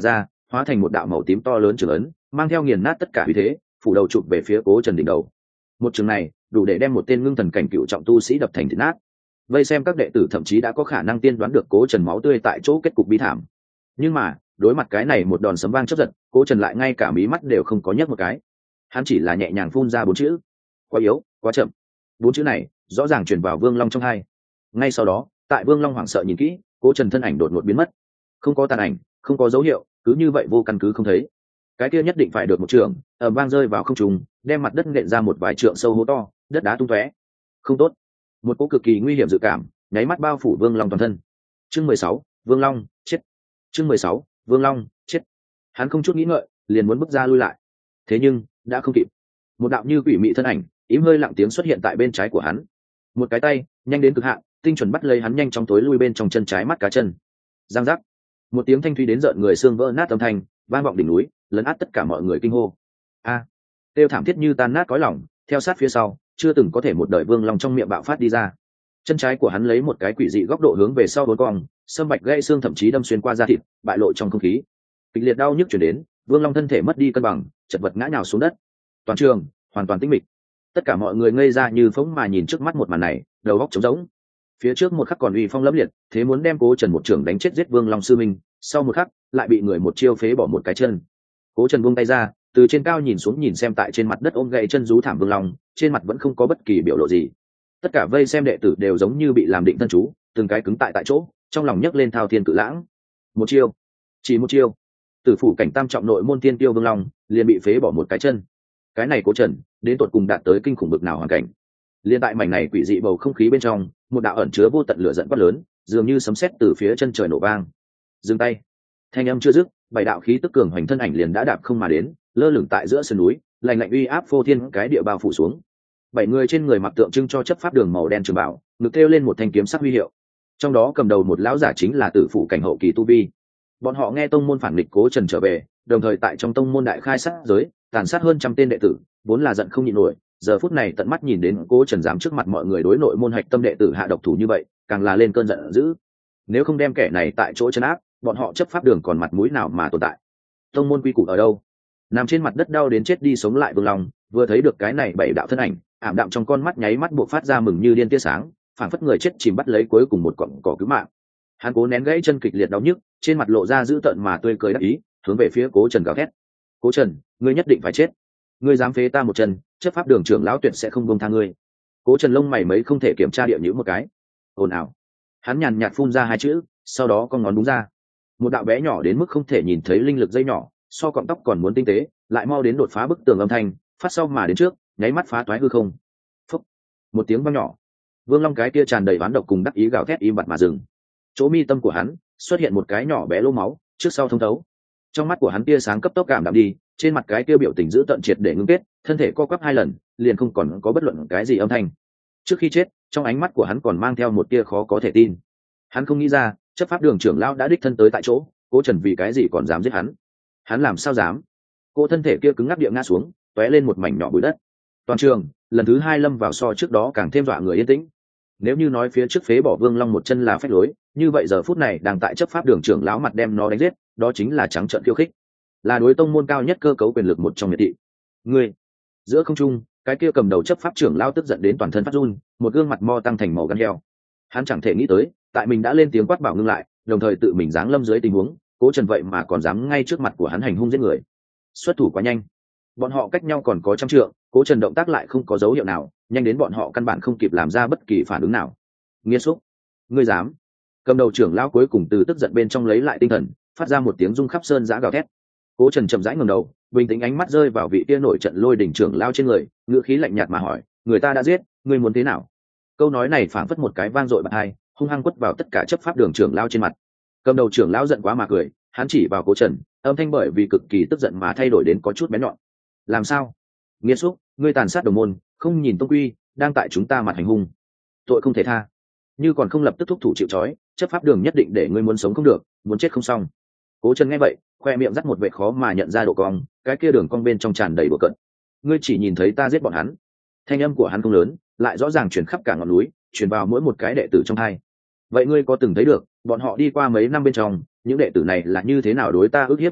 hóa thành một đạo màu tím to lớn trường ấn, mang theo nghiền nát tất cả uy thế, phủ đầu chụp về phía Cố Trần đỉnh đầu. Một trường này đủ để đem một tên ngưng thần cảnh cựu trọng tu sĩ đập thành thịt nát. Vây xem các đệ tử thậm chí đã có khả năng tiên đoán được Cố Trần máu tươi tại chỗ kết cục bi thảm. Nhưng mà đối mặt cái này một đòn sấm vang chớp giật, Cố Trần lại ngay cả mí mắt đều không có nhấc một cái. Hắn chỉ là nhẹ nhàng phun ra bốn chữ: quá yếu, quá chậm. Bốn chữ này rõ ràng truyền vào Vương Long trong tai. Ngay sau đó, tại Vương Long hoảng sợ nhìn kỹ, Cố Trần thân ảnh đột ngột biến mất, không có tàn ảnh, không có dấu hiệu, cứ như vậy vô căn cứ không thấy. Cái kia nhất định phải được một trường, ầm vang rơi vào không trung, đem mặt đất nện ra một vài trượng sâu hố to, đất đá tung tóe. Không tốt. Một cỗ cực kỳ nguy hiểm dự cảm nháy mắt bao phủ Vương Long toàn thân. Chương mười sáu, Vương Long chết. Chương mười sáu, Vương Long chết. Hắn không chút nghĩ ngợi, liền muốn bước ra lui lại. Thế nhưng, đã không kịp. Một đạo như quỷ mị thân ảnh, im hơi lặng tiếng xuất hiện tại bên trái của hắn. Một cái tay, nhanh đến cực hạn, tinh chuẩn bắt lấy hắn nhanh chóng tối lui bên trong chân trái mắt cá chân. Giang giác. Một tiếng thanh thúy đến rợn người xương vỡ nát âm thanh, vang vọng đỉnh núi, lấn át tất cả mọi người kinh hô. A! À, tiêu thảm thiết như tan nát cõi lòng, theo sát phía sau, chưa từng có thể một đời Vương Long trong miệng bạo phát đi ra. Chân trái của hắn lấy một cái quỷ dị góc độ hướng về sau bốn cong, sâm bạch gãy xương thậm chí đâm xuyên qua da thịt, bại lộ trong không khí. Kịch liệt đau nhức truyền đến, Vương Long thân thể mất đi cân bằng, chật vật ngã nhào xuống đất. Toàn trường hoàn toàn tĩnh mịch. Tất cả mọi người ngây ra như phỗng mà nhìn trước mắt một màn này, đầu óc trống rỗng. Phía trước một khắc còn uy phong lẫm liệt, thế muốn đem Cố Trần một trưởng đánh chết giết Vương Long sư minh, sau một khắc lại bị người một chiêu phế bỏ một cái chân. Cố Trần buông tay ra, từ trên cao nhìn xuống nhìn xem tại trên mặt đất ôm gậy chân rú thảm Vương Long, trên mặt vẫn không có bất kỳ biểu lộ gì. Tất cả vây xem đệ tử đều giống như bị làm định thân chú, từng cái cứng tại tại chỗ, trong lòng nhấc lên thao thiên cự lãng. Một chiêu, chỉ một chiêu, tử phủ cảnh tam trọng nội môn tiên tiêu Vương Long liền bị phế bỏ một cái chân. Cái này Cố Trần đến tột cùng đạt tới kinh khủng bực nào hoàn cảnh. Liên tại mảnh này quỷ dị bầu không khí bên trong, một đạo ẩn chứa vô tận lửa giận quát lớn, dường như sấm sét từ phía chân trời nổ vang. Dừng tay. Thanh âm chưa dứt, bảy đạo khí tức cường hoành thân ảnh liền đã đạp không mà đến, lơ lửng tại giữa sườn núi, lạnh lạnh uy áp phô thiên cái địa bao phủ xuống. Bảy người trên người mặc tượng trưng cho chấp pháp đường màu đen trường bảo, ngực thêu lên một thanh kiếm sắc huy hiệu. Trong đó cầm đầu một lão giả chính là tử phụ cảnh hậu kỳ tu vi. Bọn họ nghe tông môn phản nghịch Cố Trần trở về, đồng thời tại trong tông môn đại khai sát giới, tàn sát hơn trăm tên đệ tử, vốn là giận không nhịn nổi, giờ phút này tận mắt nhìn đến Cố Trần dám trước mặt mọi người đối nội môn hạch tâm đệ tử hạ độc thủ như vậy, càng là lên cơn giận dữ. Nếu không đem kẻ này tại chỗ trấn áp, bọn họ chấp pháp đường còn mặt mũi nào mà tồn tại? Tông môn quy củ ở đâu? Nằm trên mặt đất đau đến chết đi sống lại Vương Long, vừa thấy được cái này bảy đạo thân ảnh, ảm đạm trong con mắt nháy mắt buộc phát ra mừng như điên tia sáng, phảng phất người chết chìm bắt lấy cuối cùng một cọng cỏ cứu mạng. Hắn cố nén gãy chân kịch liệt đau nhức, trên mặt lộ ra dữ tợn mà tươi cười đắc ý, hướng về phía Cố Trần gào thét: Cố Trần, ngươi nhất định phải chết! Ngươi dám phế ta một chân, chấp pháp đường trưởng lão tuyệt sẽ không buông tha ngươi. Cố Trần lông mày mấy không thể kiểm tra địa nhữ một cái. Ồn ào. Hắn nhàn nhạt phun ra hai chữ, sau đó con ngón đúng ra. Một đạo bé nhỏ đến mức không thể nhìn thấy linh lực dây nhỏ, so cọng tóc còn muốn tinh tế, lại mau đến đột phá bức tường âm thanh, phát sau mà đến trước, nháy mắt phá toái hư không. Phúc. Một tiếng vang nhỏ. Vương Long cái kia tràn đầy oán độc cùng đắc ý gào thét im bặt mà dừng. Chỗ mi tâm của hắn xuất hiện một cái nhỏ bé lỗ máu, trước sau thông thấu. Trong mắt của hắn tia sáng cấp tốc cảm đạm đi, trên mặt cái kia biểu tình giữ tận triệt để ngưng kết, thân thể co quắp hai lần, liền không còn có bất luận cái gì âm thanh. Trước khi chết, trong ánh mắt của hắn còn mang theo một tia khó có thể tin. Hắn không nghĩ ra, chấp pháp đường trưởng lão đã đích thân tới tại chỗ, Cố Trần vì cái gì còn dám giết hắn? Hắn làm sao dám? Cô thân thể kia cứng ngắc địa ngã xuống, tóe lên một mảnh nhỏ bụi đất. Toàn trường lần thứ hai lâm vào so trước đó càng thêm dọa người yên tĩnh. Nếu như nói phía trước phế bỏ Vương Long một chân là phách lối, như vậy giờ phút này đang tại chấp pháp đường trưởng lão mặt đem nó đánh giết, đó chính là trắng trợn khiêu khích, là đối tông môn cao nhất cơ cấu quyền lực một trong miệt thị. Ngươi, giữa không trung, cái kia cầm đầu chấp pháp trưởng lão tức giận đến toàn thân phát run, một gương mặt mo tăng thành màu gan heo. Hắn chẳng thể nghĩ tới, tại mình đã lên tiếng quát bảo ngưng lại, đồng thời tự mình giáng lâm dưới tình huống, Cố Trần vậy mà còn dám ngay trước mặt của hắn hành hung giết người. Xuất thủ quá nhanh, bọn họ cách nhau còn có trăm trượng, Cố Trần động tác lại không có dấu hiệu nào, nhanh đến bọn họ căn bản không kịp làm ra bất kỳ phản ứng nào. Nghiên xúc, ngươi dám? Cầm đầu trưởng lão cuối cùng từ tức giận bên trong lấy lại tinh thần, phát ra một tiếng rung khắp sơn giã gào thét. Cố Trần chậm rãi ngẩng đầu, bình tĩnh ánh mắt rơi vào vị kia nổi trận lôi đỉnh trưởng lão trên người, ngữ khí lạnh nhạt mà hỏi: người ta đã giết, ngươi muốn thế nào? Câu nói này phảng phất một cái vang dội bật hai, hung hăng quất vào tất cả chấp pháp đường trưởng lão trên mặt. Cầm đầu trưởng lão giận quá mà cười, hắn chỉ vào Cố Trần, âm thanh bởi vì cực kỳ tức giận mà thay đổi đến có chút bén nhọn. Làm sao? Nghiên xúc, ngươi tàn sát đồng môn, không nhìn tông quy, đang tại chúng ta mặt hành hung, tội không thể tha. Như còn không lập tức thúc thủ chịu trói, chấp pháp đường nhất định để ngươi muốn sống không được, muốn chết không xong. Cố Trần nghe vậy, khoe miệng dắt một vệt khó mà nhận ra độ cong, cái kia đường cong bên trong tràn đầy bừa cận. Ngươi chỉ nhìn thấy ta giết bọn hắn. Thanh âm của hắn không lớn, lại rõ ràng truyền khắp cả ngọn núi, truyền vào mỗi một cái đệ tử trong hai. Vậy ngươi có từng thấy được, bọn họ đi qua mấy năm bên trong, những đệ tử này là như thế nào đối ta ức hiếp được mạng,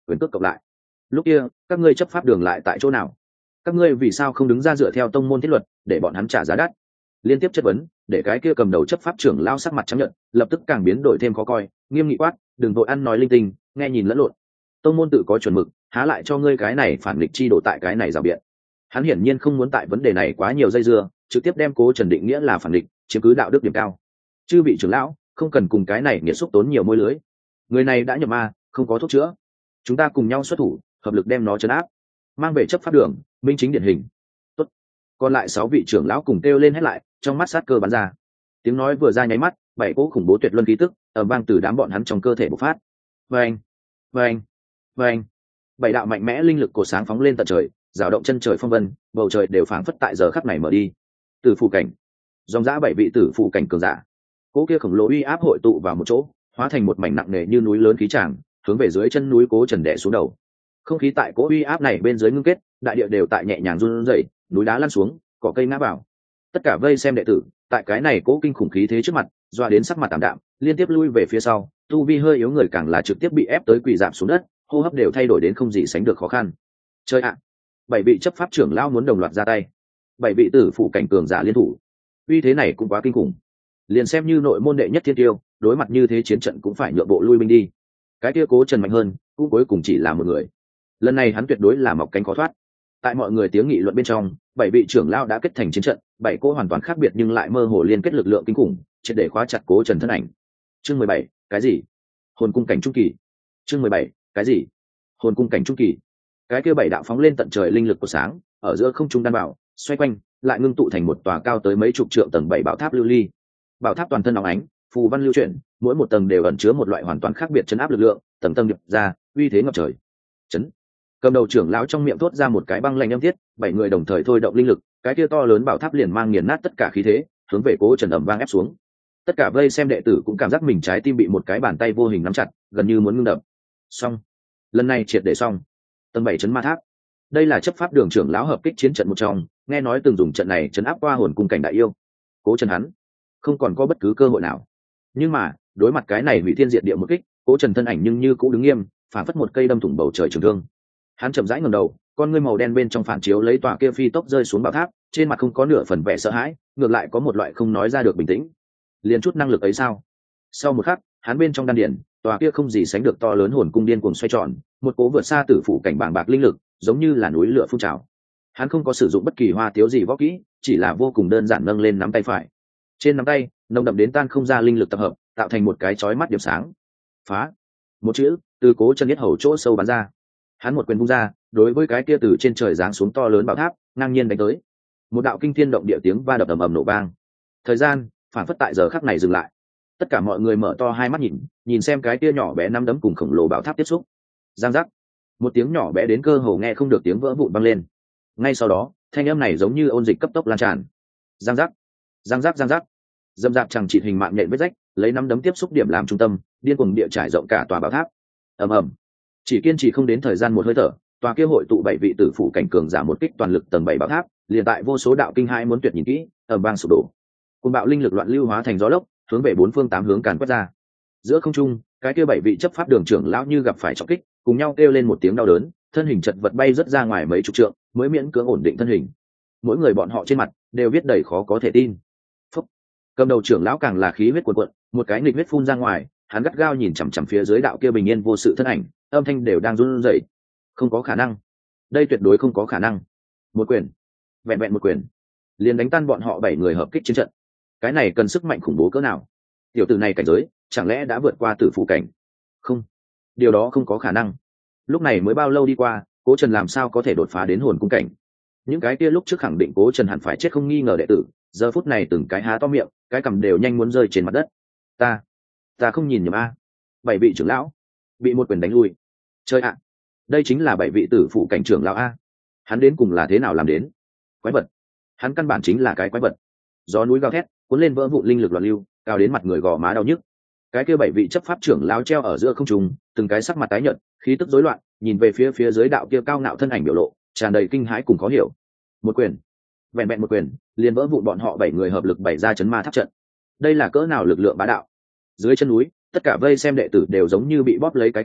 quyền cước cộng lại. Lúc kia các ngươi chấp pháp đường lại tại chỗ nào? Các ngươi vì sao không đứng ra dựa theo tông môn thiết luật để bọn hắn trả giá đắt? Liên tiếp chất vấn để cái kia cầm đầu chấp pháp trưởng lao sắc mặt trắng nhợt, lập tức càng biến đổi thêm khó coi, nghiêm nghị quát, đừng vội ăn nói linh tinh, nghe nhìn lẫn lộn. Tông môn tự có chuẩn mực, há lại cho ngươi cái này phản nghịch chi đổ tại cái này rào biện. Hắn hiển nhiên không muốn tại vấn đề này quá nhiều dây dưa, trực tiếp đem Cố Trần định nghĩa là phản nghịch, chiếm cứ đạo đức điểm cao. Chư vị trưởng lão không cần cùng cái này nghiệt xúc tốn nhiều môi lưới, người này đã nhập ma, không có thuốc chữa, chúng ta cùng nhau xuất thủ, hợp lực đem nó trấn áp, mang về chấp pháp đường, minh chính điển hình. Tốt. Còn lại sáu vị trưởng lão cùng kêu lên hét lại, trong mắt sát cơ bắn ra. Tiếng nói vừa ra nháy mắt, bảy cỗ khủng bố tuyệt luân khí tức ầm vang từ đám bọn hắn trong cơ thể bộc phát. Vâng, vâng, vâng. Bảy đạo mạnh mẽ linh lực cổ sáng phóng lên tận trời, rào động chân trời phong vân, bầu trời đều phảng phất tại giờ khắc này mở đi. Tử phụ cảnh, dòng dã bảy vị tử phụ cảnh cường giả, cỗ kia khổng lồ uy áp hội tụ vào một chỗ, hóa thành một mảnh nặng nề như núi lớn khí tràng, hướng về dưới chân núi Cố Trần đè xuống đầu. Không khí tại cỗ uy áp này bên dưới ngưng kết, đại địa đều tại nhẹ nhàng run rẩy, núi đá lăn xuống, cỏ cây ngã vào. Tất cả vây xem đệ tử, tại cái này cỗ kinh khủng khí thế trước mặt, doa đến sắc mặt tạm đạm, liên tiếp lui về phía sau, tu vi hơi yếu người càng là trực tiếp bị ép tới quỳ rạp xuống đất, hô hấp đều thay đổi đến không gì sánh được khó khăn. Chơi ạ, bảy vị chấp pháp trưởng lão muốn đồng loạt ra tay, bảy vị tử phụ cảnh cường giả liên thủ, uy thế này cũng quá kinh khủng. Liền xem như nội môn đệ nhất thiên tiêu, đối mặt như thế chiến trận cũng phải nhượng bộ lui binh đi. Cái kia Cố Trần mạnh hơn, cũng cuối cùng chỉ là một người. Lần này hắn tuyệt đối là mọc cánh khó thoát. Tại mọi người tiếng nghị luận bên trong, bảy vị trưởng lão đã kết thành chiến trận, bảy cỗ hoàn toàn khác biệt nhưng lại mơ hồ liên kết lực lượng kinh khủng, triệt để khóa chặt Cố Trần thân ảnh. Chương mười bảy, cái gì? Hồn cung cảnh trung kỳ. Chương mười bảy, cái gì? Hồn cung cảnh trung kỳ. Cái kia bảy đạo phóng lên tận trời linh lực của sáng, ở giữa không trung đan bảo, xoay quanh, lại ngưng tụ thành một tòa cao tới mấy chục trượng tầng bảy bảo tháp lưu ly. Bảo tháp toàn thân óng ánh, phù văn lưu chuyển, mỗi một tầng đều ẩn chứa một loại hoàn toàn khác biệt chấn áp lực lượng, tầng tầng nhập ra, uy thế ngập trời. Chấn. Cầm đầu trưởng lão trong miệng thốt ra một cái băng lạnh âm tiết, bảy người đồng thời thôi động linh lực, cái kia to lớn bảo tháp liền mang nghiền nát tất cả khí thế, hướng về Cố Trần ầm vang ép xuống. Tất cả vây xem đệ tử cũng cảm giác mình trái tim bị một cái bàn tay vô hình nắm chặt, gần như muốn ngưng đập. Xong, lần này triệt để xong. Tầng bảy chấn ma tháp. Đây là chấp pháp đường trưởng lão hợp kích chiến trận một trong, nghe nói từng dùng trận này chấn áp qua hồn cung cảnh đại yêu. Cố Trần hắn không còn có bất cứ cơ hội nào. Nhưng mà, đối mặt cái này hủy thiên diệt địa một kích, Cố Trần thân ảnh nhưng như cũng đứng nghiêm, phản phất một cây đâm thủng bầu trời trường thương. Hắn chậm rãi ngẩng đầu, con ngươi màu đen bên trong phản chiếu lấy tòa kia phi tốc rơi xuống bảo tháp, trên mặt không có nửa phần vẻ sợ hãi, ngược lại có một loại không nói ra được bình tĩnh. Liền chút năng lực ấy sao? Sau một khắc, hắn bên trong đan điền, tòa kia không gì sánh được to lớn hồn cung điên cuồng xoay tròn, một cố vượt xa tử phụ cảnh bàng bạc linh lực, giống như là núi lửa phun trào. Hắn không có sử dụng bất kỳ hoa tiếu gì võ kỹ, chỉ là vô cùng đơn giản nâng lên nắm tay phải. Trên nắm tay, nồng đậm đến tan không ra linh lực tập hợp, tạo thành một cái chói mắt điểm sáng. Phá! Một chữ từ Cố Trần nhất hầu chỗ sâu bắn ra. Hắn một quyền vung ra, đối với cái kia từ trên trời giáng xuống to lớn bảo tháp, ngang nhiên đánh tới. Một đạo kinh thiên động địa tiếng va đập ầm ầm nổ vang. Thời gian phản phất tại giờ khắc này dừng lại. Tất cả mọi người mở to hai mắt nhìn, nhìn xem cái kia nhỏ bé năm đấm cùng khổng lồ bảo tháp tiếp xúc. Giang giác. Một tiếng nhỏ bé đến cơ hồ nghe không được tiếng vỡ vụn vang lên. Ngay sau đó, thanh âm này giống như ôn dịch cấp tốc lan tràn. Giang giác. Giang giác giang giác. Dâm dạp chẳng chịt hình mạng nhện vết rách, lấy năm đấm tiếp xúc điểm làm trung tâm, điên cuồng địa trải rộng cả tòa bảo tháp. Ầm ầm. Chỉ kiên trì không đến thời gian một hơi thở, tòa kia hội tụ bảy vị tử phụ cảnh cường giả một kích toàn lực tầng bảy bảo tháp, liền tại vô số đạo kinh hai muốn tuyệt nhìn kỹ, ầm vang sụp đổ. Cùng bạo linh lực loạn lưu hóa thành gió lốc, hướng về bốn phương tám hướng càn quét ra. Giữa không trung, cái kia bảy vị chấp pháp đường trưởng lão như gặp phải trọng kích, cùng nhau kêu lên một tiếng đau đớn, thân hình chật vật bay rất ra ngoài mấy chục trượng, mới miễn cưỡng ổn định thân hình. Mỗi người bọn họ trên mặt đều viết đầy khó có thể tin. Phúc. Cầm đầu trưởng lão càng là khí huyết cuồn cuộn, một cái nghịch huyết phun ra ngoài, hắn gắt gao nhìn chằm chằm phía dưới đạo kia bình yên vô sự thân ảnh, âm thanh đều đang run rẩy. Không có khả năng, đây tuyệt đối không có khả năng. Một quyền, vẹn vẹn một quyền, liền đánh tan bọn họ bảy người hợp kích chiến trận. Cái này cần sức mạnh khủng bố cỡ nào? Tiểu tử này cảnh giới chẳng lẽ đã vượt qua tử phụ cảnh? Không, điều đó không có khả năng. Lúc này mới bao lâu đi qua, Cố Trần làm sao có thể đột phá đến hồn cung cảnh? Những cái kia lúc trước khẳng định Cố Trần hẳn phải chết không nghi ngờ đệ tử, giờ phút này từng cái há to miệng, cái cằm đều nhanh muốn rơi trên mặt đất. Ta, ta không nhìn nhầm a. Bảy vị trưởng lão bị một quyền đánh lui. Chơi ạ, đây chính là bảy vị tử phụ cảnh trưởng lão a. Hắn đến cùng là thế nào làm đến? Quái vật, hắn căn bản chính là cái quái vật. Gió núi gào thét, cuốn lên vỡ vụn linh lực loạn lưu, cao đến mặt người gò má đau nhức. Cái kia bảy vị chấp pháp trưởng lão treo ở giữa không trung, từng cái sắc mặt tái nhợt, khí tức rối loạn, nhìn về phía phía dưới đạo kia cao ngạo thân ảnh biểu lộ, tràn đầy kinh hãi cùng khó hiểu. Một quyền, vẹn vẹn một quyền, liền vỡ vụn bọn họ bảy người hợp lực bày ra chấn ma tháp trận. Đây là cỡ nào lực lượng bá đạo! Dưới chân núi, tất cả vây xem đệ tử đều giống như bị bóp lấy cái cổ,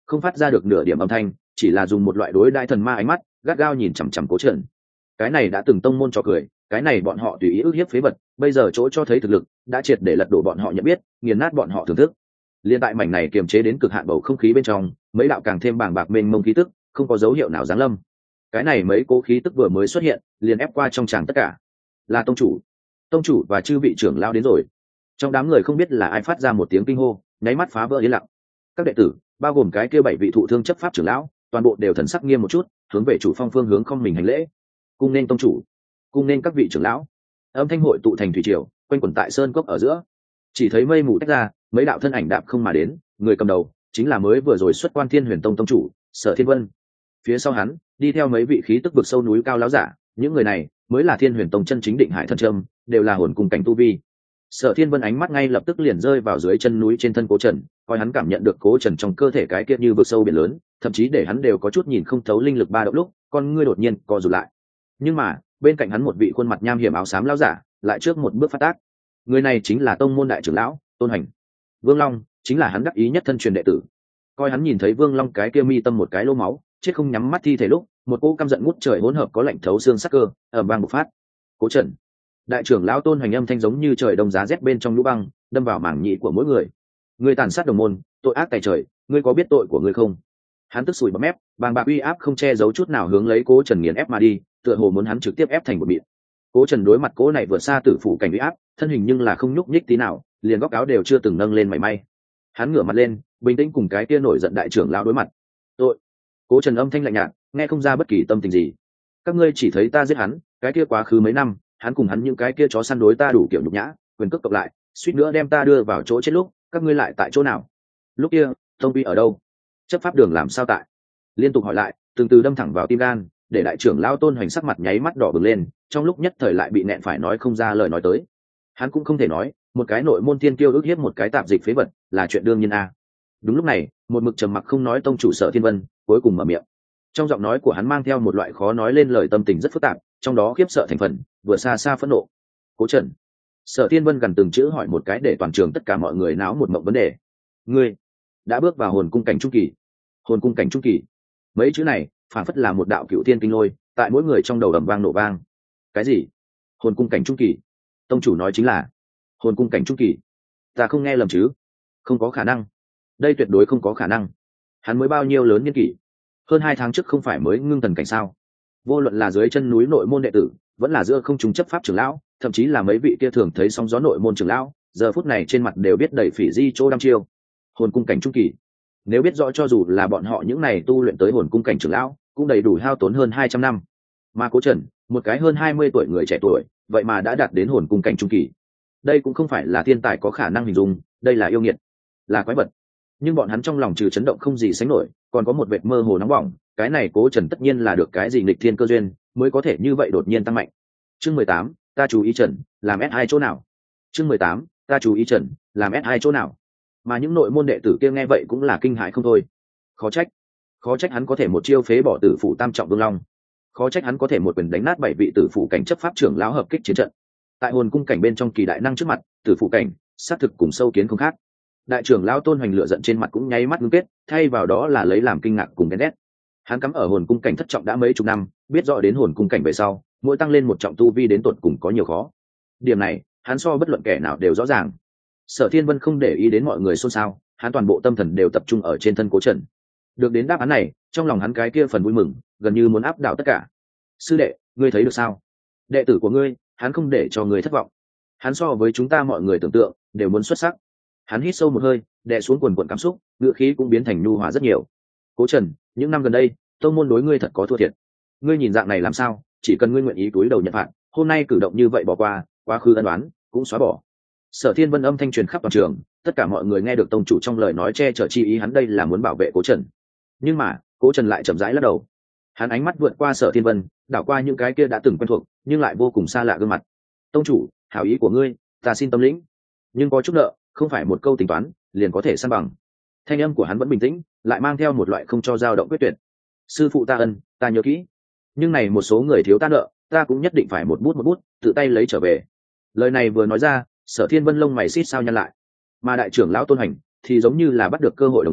không phát ra được nửa điểm âm thanh, chỉ là dùng một loại đối đại thần ma ánh mắt gắt gao nhìn chằm chằm Cố Trần. Cái này đã từng tông môn trò cười, cái này bọn họ tùy ý ức hiếp phế vật, bây giờ chỗ cho thấy thực lực đã triệt để lật đổ bọn họ nhận biết, nghiền nát bọn họ thưởng thức. Liên tại mảnh này kiềm chế đến cực hạn bầu không khí bên trong, mấy đạo càng thêm bàng bạc mênh mông khí tức, không có dấu hiệu nào giáng lâm. Cái này mấy cố khí tức vừa mới xuất hiện, liền ép qua trong tràng tất cả. Là tông chủ, tông chủ và chư vị trưởng lao đến rồi. Trong đám người không biết là ai phát ra một tiếng kinh hô, nháy mắt phá vỡ yên lặng. Các đệ tử, bao gồm cái kia bảy vị thụ thương chấp pháp trưởng lão, toàn bộ đều thần sắc nghiêm một chút, hướng về chủ phong phương hướng không mình hành lễ. Cung nên tông chủ, cung nên các vị trưởng lão. Âm thanh hội tụ thành thủy triều, quanh quẩn tại sơn cốc ở giữa. Chỉ thấy mây mù tách ra, mấy đạo thân ảnh đạp không mà đến, người cầm đầu chính là mới vừa rồi xuất quan Thiên Huyền Tông tông chủ Sở Thiên Vân. Phía sau hắn đi theo mấy vị khí tức vực sâu núi cao láo giả, những người này mới là Thiên Huyền Tông chân chính định hải thần trâm, đều là hồn cùng cảnh tu vi. Sở Thiên Vân ánh mắt ngay lập tức liền rơi vào dưới chân núi trên thân Cố Trần, coi hắn cảm nhận được Cố Trần trong cơ thể cái kia như vực sâu biển lớn, thậm chí để hắn đều có chút nhìn không thấu linh lực ba động lúc, con ngươi đột nhiên co rụt lại. Nhưng mà, bên cạnh hắn một vị khuôn mặt nham hiểm áo xám lão giả, lại trước một bước phát tác. Người này chính là tông môn đại trưởng lão, Tôn Hành. Vương Long chính là hắn đắc ý nhất thân truyền đệ tử. Coi hắn nhìn thấy Vương Long cái kia mi tâm một cái lỗ máu, chết không nhắm mắt thi thể lúc, một cỗ căm giận ngút trời hỗn hợp có lạnh thấu xương sắc cơ, ở bang bộc phát. Cố Trần, đại trưởng lão Tôn Hành âm thanh giống như trời đông giá rét bên trong lũ băng, đâm vào mảng nhĩ của mỗi người. Ngươi tàn sát đồng môn, tội ác tày trời, ngươi có biết tội của ngươi không? Hắn tức sủi bọt mép, bàng bạc uy áp không che giấu chút nào hướng lấy Cố Trần nghiền ép mà đi, tựa hồ muốn hắn trực tiếp ép thành một mịn. Cố Trần đối mặt cố này vượt xa tử phủ cảnh uy áp, thân hình nhưng là không nhúc nhích tí nào, liền góc áo đều chưa từng nâng lên mảy may. Hắn ngửa mặt lên, bình tĩnh cùng cái kia nổi giận đại trưởng lão đối mặt. Tội. Cố Trần âm thanh lạnh nhạt, nghe không ra bất kỳ tâm tình gì. Các ngươi chỉ thấy ta giết hắn, cái kia quá khứ mấy năm, hắn cùng hắn những cái kia chó săn đối ta đủ kiểu nhục nhã, quyền cước cộng lại, suýt nữa đem ta đưa vào chỗ chết lúc, các ngươi lại tại chỗ nào? Lúc kia, Tông Vi ở đâu? Chấp pháp đường làm sao tại? Liên tục hỏi lại, từng từ đâm thẳng vào tim gan, để đại trưởng lão Tôn Hoành sắc mặt nháy mắt đỏ bừng lên, trong lúc nhất thời lại bị nẹn phải nói không ra lời nói tới. Hắn cũng không thể nói, một cái nội môn thiên kiêu ước hiếp một cái tạp dịch phế vật, là chuyện đương nhiên a. Đúng lúc này, một mực trầm mặc không nói tông chủ Sở Thiên Vân, cuối cùng mở miệng. Trong giọng nói của hắn mang theo một loại khó nói lên lời tâm tình rất phức tạp, trong đó khiếp sợ thành phần, vừa xa xa phẫn nộ. Cố Trần. Sở Thiên Vân gần từng chữ hỏi một cái để toàn trường tất cả mọi người náo một mộng vấn đề. Ngươi đã bước vào hồn cung cảnh trung kỳ. Hồn cung cảnh trung kỳ. Mấy chữ này, phản phất là một đạo cựu thiên kinh lôi, tại mỗi người trong đầu ầm vang nổ vang. Cái gì? Hồn cung cảnh trung kỳ? Tông chủ nói chính là hồn cung cảnh trung kỳ. Ta không nghe lầm chứ? Không có khả năng. Đây tuyệt đối không có khả năng. Hắn mới bao nhiêu lớn niên kỷ? Hơn hai tháng trước không phải mới ngưng thần cảnh sao? Vô luận là dưới chân núi nội môn đệ tử, vẫn là giữa không trung chấp pháp trưởng lão, thậm chí là mấy vị kia thường thấy sóng gió nội môn trưởng lão, giờ phút này trên mặt đều biết đầy phỉ di chỗ đăm chiêu. Hồn cung cảnh trung kỳ. Nếu biết rõ cho dù là bọn họ những này tu luyện tới hồn cung cảnh trưởng lão, cũng đầy đủ hao tốn hơn hai trăm năm. Mà Cố Trần, một cái hơn hai mươi tuổi người trẻ tuổi, vậy mà đã đạt đến hồn cung cảnh trung kỳ. Đây cũng không phải là thiên tài có khả năng hình dung, đây là yêu nghiệt, là quái vật. Nhưng bọn hắn trong lòng trừ chấn động không gì sánh nổi, còn có một vệt mơ hồ nóng bỏng, cái này Cố Trần tất nhiên là được cái gì nghịch thiên cơ duyên, mới có thể như vậy đột nhiên tăng mạnh. Chương mười tám, ta chú ý Trần, làm ét hai chỗ nào? Chương mười tám, ta chú ý Trần, làm ét hai chỗ nào? Mà những nội môn đệ tử kia nghe vậy cũng là kinh hãi không thôi. Khó trách, khó trách hắn có thể một chiêu phế bỏ tử phụ tam trọng Vương Long. Khó trách hắn có thể một quyền đánh nát bảy vị tử phụ cảnh chấp pháp trưởng lão hợp kích chiến trận. Tại hồn cung cảnh bên trong kỳ đại năng trước mặt, tử phụ cảnh xác thực cùng sâu kiến không khác. Đại trưởng lão Tôn Hoành lửa giận trên mặt cũng nháy mắt ngưng kết, thay vào đó là lấy làm kinh ngạc cùng ghen ghét. Hắn cắm ở hồn cung cảnh thất trọng đã mấy chục năm, biết rõ đến hồn cung cảnh về sau, mỗi tăng lên một trọng tu vi đến tột cùng có nhiều khó. Điểm này, hắn so bất luận kẻ nào đều rõ ràng. Sở Thiên Vân không để ý đến mọi người xôn xao, hắn toàn bộ tâm thần đều tập trung ở trên thân Cố Trần. Được đến đáp án này, trong lòng hắn cái kia phần vui mừng, gần như muốn áp đảo tất cả. Sư đệ, ngươi thấy được sao? Đệ tử của ngươi, hắn không để cho ngươi thất vọng. Hắn so với chúng ta mọi người tưởng tượng, đều muốn xuất sắc. Hắn hít sâu một hơi, đè xuống quần quần cảm xúc, ngữ khí cũng biến thành nhu hòa rất nhiều. Cố Trần, những năm gần đây, tông môn đối ngươi thật có thua thiệt. Ngươi nhìn dạng này làm sao? Chỉ cần ngươi nguyện ý túi đầu nhận phạt, hôm nay cử động như vậy bỏ qua, quá khứ ân oán cũng xóa bỏ. Sở Thiên Vân âm thanh truyền khắp toàn trường, tất cả mọi người nghe được tông chủ trong lời nói che chở chi ý hắn đây là muốn bảo vệ Cố Trần. Nhưng mà, Cố Trần lại chậm rãi lắc đầu. Hắn ánh mắt vượt qua Sở Thiên Vân, đảo qua những cái kia đã từng quen thuộc, nhưng lại vô cùng xa lạ gương mặt. Tông chủ, hảo ý của ngươi, ta xin tâm lĩnh. Nhưng có chút nợ, không phải một câu tính toán, liền có thể san bằng. Thanh âm của hắn vẫn bình tĩnh, lại mang theo một loại không cho dao động quyết tuyệt. Sư phụ ta ân, ta nhớ kỹ. Nhưng này một số người thiếu ta nợ, ta cũng nhất định phải một bút một bút, tự tay lấy trở về. Lời này vừa nói ra, Sở Thiên Vân lông mày xít sao nhăn lại. Mà đại trưởng lão Tôn Hành thì giống như là bắt được cơ hội đồng dạng,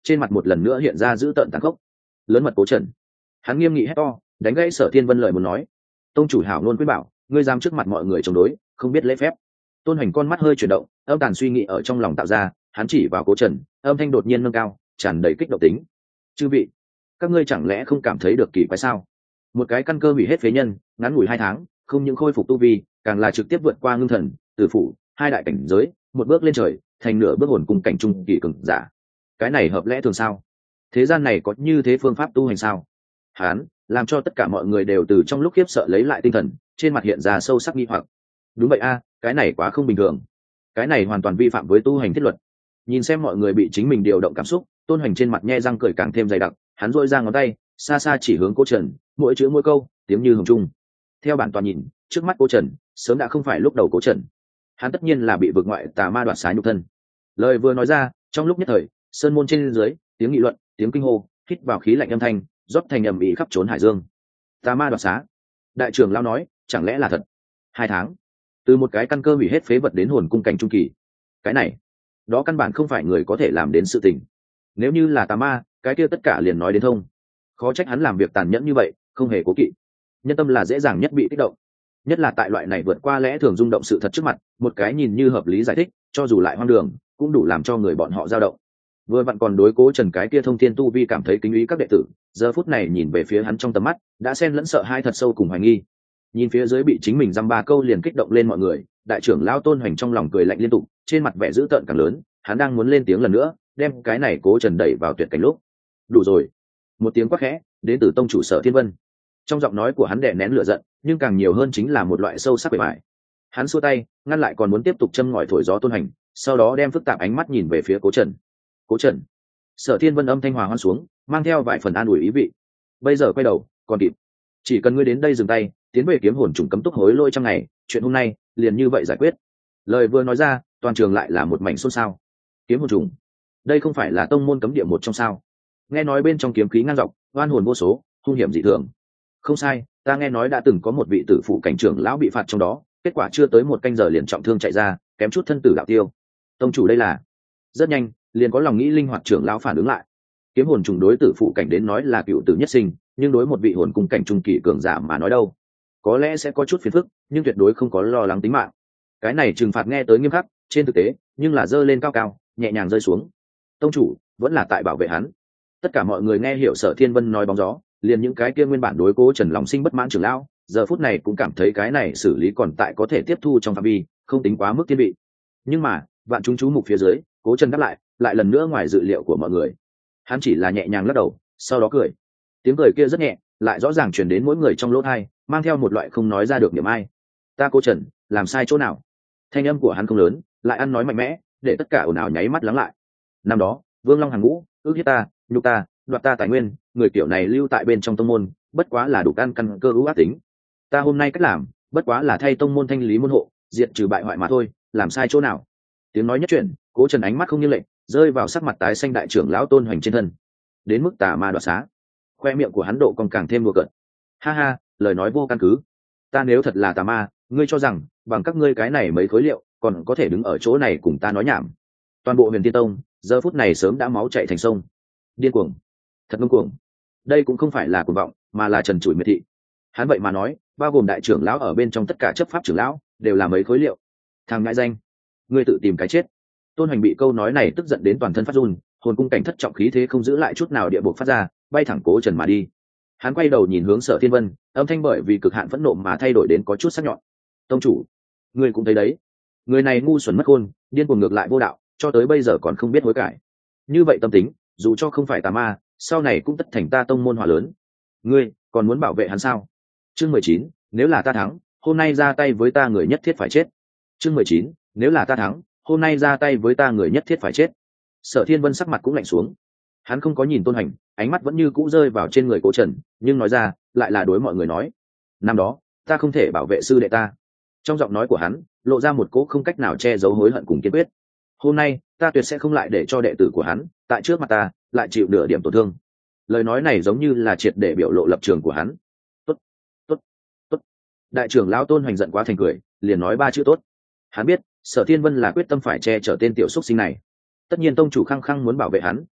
trên mặt một lần nữa hiện ra dữ tợn tàn khốc. Lớn mật Cố Trần. Hắn nghiêm nghị hét to, đánh gãy Sở Thiên Vân lời muốn nói. Tông chủ hảo luôn quyết bảo, ngươi dám trước mặt mọi người chống đối, không biết lễ phép. Tôn Hoành con mắt hơi chuyển động, âm tàn suy nghĩ ở trong lòng tạo ra, hắn chỉ vào Cố Trần, âm thanh đột nhiên nâng cao, tràn đầy kích động tính. Chư vị, các ngươi chẳng lẽ không cảm thấy được kỳ quái sao? Một cái căn cơ hủy hết phế nhân, ngắn ngủi hai tháng, không những khôi phục tu vi, càng là trực tiếp vượt qua ngưng thần, tử phủ, hai đại cảnh giới, một bước lên trời, thành nửa bước hồn cùng cảnh trung kỳ cường giả. Cái này hợp lẽ thường sao? Thế gian này có như thế phương pháp tu hành sao? Hắn làm cho tất cả mọi người đều từ trong lúc khiếp sợ lấy lại tinh thần, trên mặt hiện ra sâu sắc nghi hoặc. Đúng vậy a, cái này quá không bình thường. Cái này hoàn toàn vi phạm với tu hành thiết luật. Nhìn xem mọi người bị chính mình điều động cảm xúc, Tôn Hoành trên mặt nhe răng cười càng thêm dày đặc, hắn duỗi ra ngón tay, xa xa chỉ hướng Cố Trần, mỗi chữ mỗi câu, tiếng như hồng trung. Theo bản toàn nhìn, trước mắt Cố Trần, sớm đã không phải lúc đầu Cố Trần. Hắn tất nhiên là bị vực ngoại tà ma đoạt xá nhục thân. Lời vừa nói ra, trong lúc nhất thời, sơn môn trên dưới, tiếng nghị luận, tiếng kinh hô, hít vào khí lạnh âm thanh, rót thành ầm ĩ khắp trốn hải dương. Tà ma đoạt xá. Đại trưởng lão nói, chẳng lẽ là thật? Hai tháng, từ một cái căn cơ hủy hết phế vật đến hồn cung cảnh trung kỳ. Cái này, đó căn bản không phải người có thể làm đến sự tình. Nếu như là tà ma, cái kia tất cả liền nói đến thông. Khó trách hắn làm việc tàn nhẫn như vậy, không hề cố kỵ. Nhân tâm là dễ dàng nhất bị kích động, nhất là tại loại này vượt qua lẽ thường rung động sự thật trước mặt, một cái nhìn như hợp lý giải thích, cho dù lại hoang đường, cũng đủ làm cho người bọn họ dao động. Vừa vặn còn đối Cố Trần cái kia thông thiên tu vi cảm thấy kính ý các đệ tử, giờ phút này nhìn về phía hắn trong tầm mắt, đã xen lẫn sợ hai thật sâu cùng hoài nghi. Nhìn phía dưới bị chính mình dăm ba câu liền kích động lên mọi người, đại trưởng lão Tôn Hoành trong lòng cười lạnh liên tục, trên mặt vẻ dữ tợn càng lớn, hắn đang muốn lên tiếng lần nữa, đem cái này Cố Trần đẩy vào tuyệt cảnh lúc. Đủ rồi. Một tiếng quát khẽ, đến từ tông chủ Sở Thiên Vân. Trong giọng nói của hắn đè nén lửa giận, nhưng càng nhiều hơn chính là một loại sâu sắc bề bại. Hắn xua tay, ngăn lại còn muốn tiếp tục châm ngòi thổi gió Tôn Hoành, sau đó đem phức tạp ánh mắt nhìn về phía Cố Trần. Cố Trần. Sở Thiên Vân âm thanh hòa hoan xuống, mang theo vài phần an ủi ý vị. Bây giờ quay đầu, còn kịp. Chỉ cần ngươi đến đây dừng tay, tiến về kiếm hồn trùng cấm túc hối lôi trong ngày, chuyện hôm nay liền như vậy giải quyết. Lời vừa nói ra, toàn trường lại là một mảnh xôn xao. Kiếm hồn trùng, đây không phải là tông môn cấm địa một trong sao? Nghe nói bên trong kiếm khí ngang dọc, oan hồn vô số, hung hiểm dị thường. Không sai, ta nghe nói đã từng có một vị tử phụ cảnh trưởng lão bị phạt trong đó, kết quả chưa tới một canh giờ liền trọng thương chạy ra, kém chút thân tử đạo tiêu. Tông chủ đây là... Rất nhanh, liền có lòng nghĩ linh hoạt trưởng lão phản ứng lại. Kiếm hồn trùng đối tử phụ cảnh đến nói là cựu tử nhất sinh, nhưng đối một vị hồn cung cảnh trung kỳ cường giả mà nói đâu, có lẽ sẽ có chút phiền phức, nhưng tuyệt đối không có lo lắng tính mạng. Cái này trừng phạt nghe tới nghiêm khắc, trên thực tế, nhưng là dơ lên cao cao, nhẹ nhàng rơi xuống. Tông chủ vẫn là tại bảo vệ hắn. Tất cả mọi người nghe hiểu Sở Thiên Vân nói bóng gió, liền những cái kia nguyên bản đối Cố Trần lòng sinh bất mãn trưởng lão, giờ phút này cũng cảm thấy cái này xử lý còn tại có thể tiếp thu trong phạm vi, không tính quá mức thiên vị. Nhưng mà, vạn chúng chú mục phía dưới, Cố Trần đáp lại, lại lần nữa ngoài dự liệu của mọi người. Hắn chỉ là nhẹ nhàng lắc đầu, sau đó cười. Tiếng cười kia rất nhẹ, lại rõ ràng truyền đến mỗi người trong lỗ tai, mang theo một loại không nói ra được niềm ai. Ta Cố Trần, làm sai chỗ nào? Thanh âm của hắn không lớn, lại ăn nói mạnh mẽ, để tất cả ồn ào nháy mắt lắng lại. Năm đó, Vương Long hàng ngũ, ước hiếp ta, nhục ta, đoạt ta tài nguyên, người kiểu này lưu tại bên trong tông môn, bất quá là đủ căn căn cơ ưu ác tính. Ta hôm nay cách làm, bất quá là thay tông môn thanh lý môn hộ, diệt trừ bại hoại mà thôi, làm sai chỗ nào? Tiếng nói nhất chuyển, Cố Trần ánh mắt không như lệnh, rơi vào sắc mặt tái xanh đại trưởng lão Tôn Hoành trên thân. Đến mức tà ma đoạt xá, khoe miệng của hắn độ còn càng thêm đùa cợt. Ha ha, lời nói vô căn cứ. Ta nếu thật là tà ma, ngươi cho rằng bằng các ngươi cái này mấy khối liệu, còn có thể đứng ở chỗ này cùng ta nói nhảm? Toàn bộ Huyền Tiên Tông, giờ phút này sớm đã máu chảy thành sông. Điên cuồng, thật ngông cuồng. Đây cũng không phải là cuồng vọng, mà là trần trụi miệt thị. Hắn vậy mà nói, bao gồm đại trưởng lão ở bên trong tất cả chấp pháp trưởng lão, đều là mấy khối liệu. Thằng ngại danh, ngươi tự tìm cái chết. Tôn Hoành bị câu nói này tức giận đến toàn thân phát run, hồn cung cảnh thất trọng khí thế không giữ lại chút nào địa bộ phát ra, bay thẳng Cố Trần mà đi. Hắn quay đầu nhìn hướng Sở Thiên Vân, âm thanh bởi vì cực hạn phẫn nộ mà thay đổi đến có chút sắc nhọn. Tông chủ, ngươi cũng thấy đấy, người này ngu xuẩn mất khôn, điên cuồng ngược lại vô đạo, cho tới bây giờ còn không biết hối cải. Như vậy tâm tính, dù cho không phải tà ma, sau này cũng tất thành ta tông môn hỏa lớn. Ngươi còn muốn bảo vệ hắn sao? Chương mười chín, nếu là ta thắng, hôm nay ra tay với ta người nhất thiết phải chết. Chương mười chín, nếu là ta thắng, hôm nay ra tay với ta người nhất thiết phải chết. Sở Thiên Vân sắc mặt cũng lạnh xuống. Hắn không có nhìn Tôn Hoành, ánh mắt vẫn như cũ rơi vào trên người Cố Trần, nhưng nói ra lại là đối mọi người nói: năm đó ta không thể bảo vệ sư đệ ta. Trong giọng nói của hắn lộ ra một cỗ không cách nào che giấu hối hận cùng kiên quyết. Hôm nay ta tuyệt sẽ không lại để cho đệ tử của hắn tại trước mặt ta lại chịu nửa điểm tổn thương. Lời nói này giống như là triệt để biểu lộ lập trường của hắn. Tốt, tốt, tốt. Đại trưởng lão Tôn Hoành giận quá thành cười, liền nói ba chữ tốt. Hắn biết Sở Thiên Vân là quyết tâm phải che chở tên tiểu xúc sinh này. Tất nhiên tông chủ khăng khăng muốn bảo vệ hắn,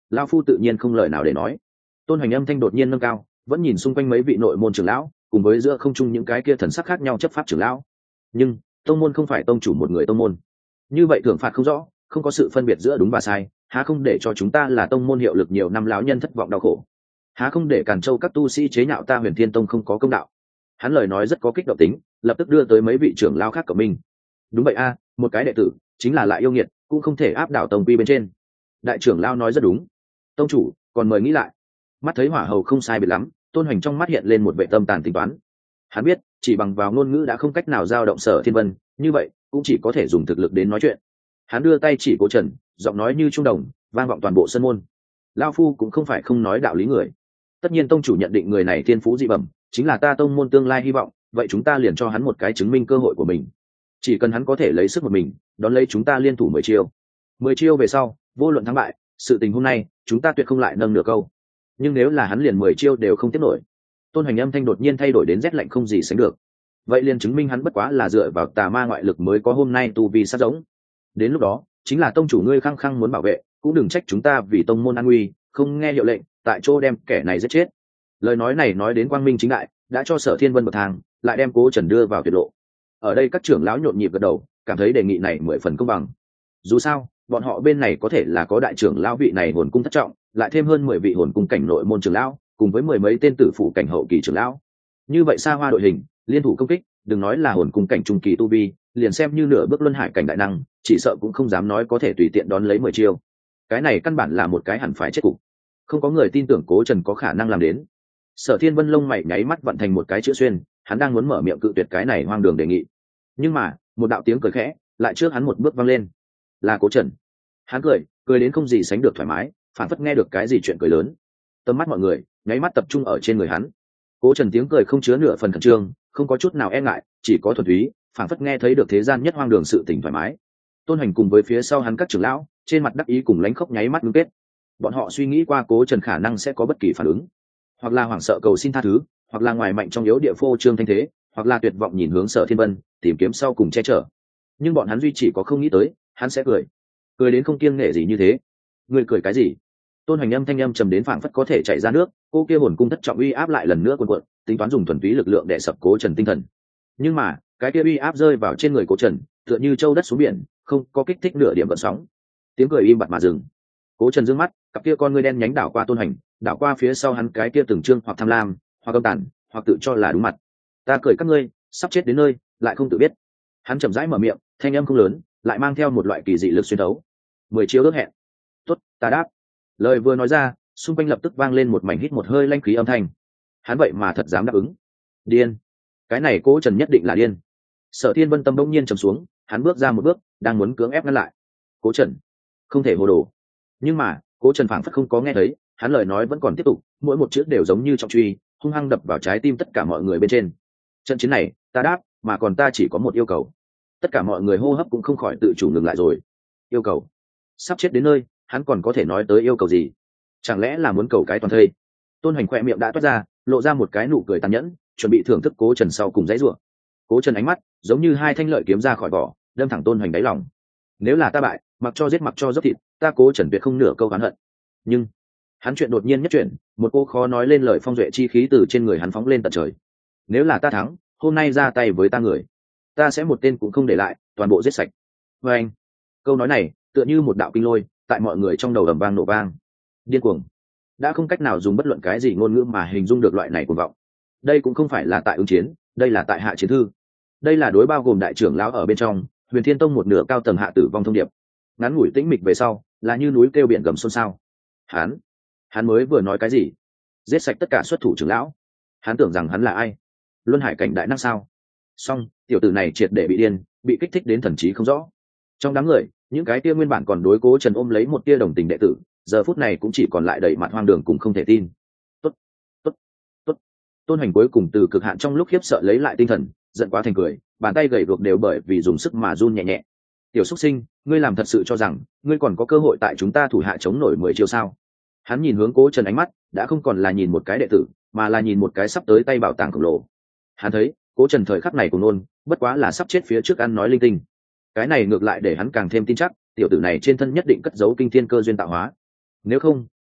lao phu tự nhiên không lời nào để nói. Tôn Hoành âm thanh đột nhiên nâng cao, vẫn nhìn xung quanh mấy vị nội môn trưởng lão cùng với giữa không trung những cái kia thần sắc khác nhau chấp pháp trưởng lão. Nhưng tông môn không phải tông chủ một người tông môn, như vậy thưởng phạt không rõ, không có sự phân biệt giữa đúng và sai, há không để cho chúng ta là tông môn hiệu lực nhiều năm lão nhân thất vọng đau khổ, há không để Càn Châu các tu sĩ chế nhạo ta Huyền Thiên Tông không có công đạo. Hắn lời nói rất có kích động tính, lập tức đưa tới mấy vị trưởng lão khác của mình. Đúng vậy a, một cái đệ tử chính là lại yêu nghiệt, cũng không thể áp đảo tông quy bên trên. Đại trưởng lão nói rất đúng. Tông chủ, còn mời nghĩ lại. Mắt thấy hỏa hầu không sai biệt lắm, Tôn Hoành trong mắt hiện lên một vẻ tâm tàn tính toán. Hắn biết chỉ bằng vào ngôn ngữ đã không cách nào giao động Sở Thiên Vân, như vậy cũng chỉ có thể dùng thực lực đến nói chuyện. Hắn đưa tay chỉ Cố Trần, giọng nói như trung đồng vang vọng toàn bộ sân môn. Lão phu cũng không phải không nói đạo lý người, tất nhiên tông chủ nhận định người này thiên phú dị bẩm, chính là ta tông môn tương lai hy vọng, vậy chúng ta liền cho hắn một cái chứng minh cơ hội của mình. Chỉ cần hắn có thể lấy sức một mình đón lấy chúng ta liên thủ mười chiêu, mười chiêu về sau vô luận thắng bại, sự tình hôm nay chúng ta tuyệt không lại nâng nửa câu. Nhưng nếu là hắn liền mười chiêu đều không tiếp nổi, Tôn Hoành âm thanh đột nhiên thay đổi đến rét lạnh không gì sánh được, vậy liền chứng minh hắn bất quá là dựa vào tà ma ngoại lực mới có hôm nay tu vi sát giống. Đến lúc đó chính là tông chủ ngươi khăng khăng muốn bảo vệ, cũng đừng trách chúng ta vì tông môn an nguy không nghe hiệu lệnh, tại chỗ đem kẻ này giết chết. Lời nói này nói đến quang minh chính đại, đã cho Sở Thiên Vân bậc thang, lại đem Cố Trần đưa vào tuyệt lộ. Ở đây các trưởng lão nhộn nhịp gật đầu, cảm thấy đề nghị này mười phần công bằng. Dù sao bọn họ bên này có thể là có đại trưởng lão vị này hồn cung thất trọng, lại thêm hơn mười vị hồn cung cảnh nội môn trưởng lão, cùng với mười mấy tên tử phụ cảnh hậu kỳ trưởng lão. Như vậy xa hoa đội hình liên thủ công kích, đừng nói là hồn cung cảnh trung kỳ tu vi, liền xem như nửa bước luân hải cảnh đại năng, chỉ sợ cũng không dám nói có thể tùy tiện đón lấy mười chiêu. Cái này căn bản là một cái hẳn phải chết cục, không có người tin tưởng Cố Trần có khả năng làm đến. Sở Thiên Vân lông mày nháy mắt vận thành một cái chữ xuyên, hắn đang muốn mở miệng cự tuyệt cái này hoang đường đề nghị, nhưng mà một đạo tiếng cười khẽ lại trước hắn một bước vang lên. Là Cố Trần. Hắn cười cười đến không gì sánh được thoải mái, phản phất nghe được cái gì chuyện cười lớn. Tầm mắt mọi người nháy mắt tập trung ở trên người hắn. Cố Trần tiếng cười không chứa nửa phần khẩn trương, không có chút nào e ngại, chỉ có thuần túy, phản phất nghe thấy được thế gian nhất hoang đường sự tình thoải mái. Tôn Hoành cùng với phía sau hắn các trưởng lão trên mặt đắc ý cùng lánh khóc nháy mắt ngưng kết. Bọn họ suy nghĩ qua Cố Trần khả năng sẽ có bất kỳ phản ứng, hoặc là hoảng sợ cầu xin tha thứ, hoặc là ngoài mạnh trong yếu địa phô trương thanh thế, hoặc là tuyệt vọng nhìn hướng Sở Thiên Vân tìm kiếm sau cùng che chở. Nhưng bọn hắn duy chỉ có không nghĩ tới hắn sẽ cười, cười đến không kiêng nể gì như thế. Người cười cái gì? Tôn Hoành âm thanh âm trầm đến phảng phất có thể chảy ra nước, cô kia hồn cung thất trọng uy áp lại lần nữa cuồn cuộn, tính toán dùng thuần túy lực lượng để sập Cố Trần tinh thần. Nhưng mà cái kia uy áp rơi vào trên người Cố Trần tựa như châu đất xuống biển, không có kích thích nửa điểm gợn sóng. Tiếng cười im bặt mà dừng. Cố Trần dương mắt, cặp kia con ngươi đen nhánh đảo qua Tôn Hoành, đảo qua phía sau hắn cái kia từng trương hoặc tham lam, hoặc âm tàn, hoặc tự cho là đúng mặt. Ta cười các ngươi sắp chết đến nơi lại không tự biết. Hắn chậm rãi mở miệng, thanh âm không lớn, lại mang theo một loại kỳ dị lực xuyên thấu. Mười chiêu ước hẹn. Tốt, ta đáp. Lời vừa nói ra, xung quanh lập tức vang lên một mảnh hít một hơi lanh khí âm thanh. Hắn vậy mà thật dám đáp ứng. Điên. Cái này Cố Trần nhất định là điên. Sở Thiên Vân tâm bỗng nhiên trầm xuống, hắn bước ra một bước, đang muốn cưỡng ép ngăn lại. Cố Trần, không thể hồ đồ. Nhưng mà Cố Trần phảng phất không có nghe thấy, hắn lời nói vẫn còn tiếp tục, mỗi một chữ đều giống như trọng truy, hung hăng đập vào trái tim tất cả mọi người bên trên. Trận chiến này ta đáp, mà còn ta chỉ có một yêu cầu. Tất cả mọi người hô hấp cũng không khỏi tự chủ ngừng lại rồi. Yêu cầu? Sắp chết đến nơi hắn còn có thể nói tới yêu cầu gì? Chẳng lẽ là muốn cầu cái toàn thây? Tôn Hoành khỏe miệng đã toát ra, lộ ra một cái nụ cười tàn nhẫn, chuẩn bị thưởng thức Cố Trần sau cùng dãy rủa. Cố Trần ánh mắt giống như hai thanh lợi kiếm ra khỏi vỏ, đâm thẳng Tôn Hoành đáy lòng. Nếu là ta bại, mặc cho giết mặc cho dốc thịt, ta Cố Trần tuyệt không nửa câu oán hận. Nhưng hắn chuyện đột nhiên nhất chuyển, một cô khó nói lên lời phong duệ chi khí từ trên người hắn phóng lên tận trời. Nếu là ta thắng, hôm nay ra tay với ta người, ta sẽ một tên cũng không để lại, toàn bộ giết sạch. Và anh, câu nói này tựa như một đạo kinh lôi, tại mọi người trong đầu ầm vang nổ vang. Điên cuồng, đã không cách nào dùng bất luận cái gì ngôn ngữ mà hình dung được loại này cuồng vọng. Đây cũng không phải là tại ứng chiến, đây là tại hạ chiến thư. Đây là đối bao gồm đại trưởng lão ở bên trong, Huyền Thiên Tông một nửa cao tầng hạ tử vong thông điệp. Ngắn ngủi tĩnh mịch về sau, là như núi kêu biển gầm xôn xao. Hắn, hắn mới vừa nói cái gì? Giết sạch tất cả xuất thủ trưởng lão? Hắn tưởng rằng hắn là ai? Luân hải cảnh đại năng sao? Song tiểu tử này triệt để bị điên, bị kích thích đến thần trí không rõ. Trong đám người, những cái tia nguyên bản còn đối Cố Trần ôm lấy một tia đồng tình đệ tử, giờ phút này cũng chỉ còn lại đầy mặt hoang đường cùng không thể tin. Tốt, tốt, tốt. Tôn Hoành cuối cùng từ cực hạn trong lúc khiếp sợ lấy lại tinh thần, giận quá thành cười, bàn tay gầy guộc đều bởi vì dùng sức mà run nhẹ nhẹ. Tiểu Súc Sinh, ngươi làm thật sự cho rằng ngươi còn có cơ hội tại chúng ta thủ hạ chống nổi mười chiêu sao? Hắn nhìn hướng Cố Trần ánh mắt đã không còn là nhìn một cái đệ tử, mà là nhìn một cái sắp tới tay bảo tàng khổng lồ. Hắn thấy Cố Trần thời khắc này của nôn, bất quá là sắp chết phía trước ăn nói linh tinh. Cái này ngược lại để hắn càng thêm tin chắc, tiểu tử này trên thân nhất định cất giấu kinh thiên cơ duyên tạo hóa. Nếu không,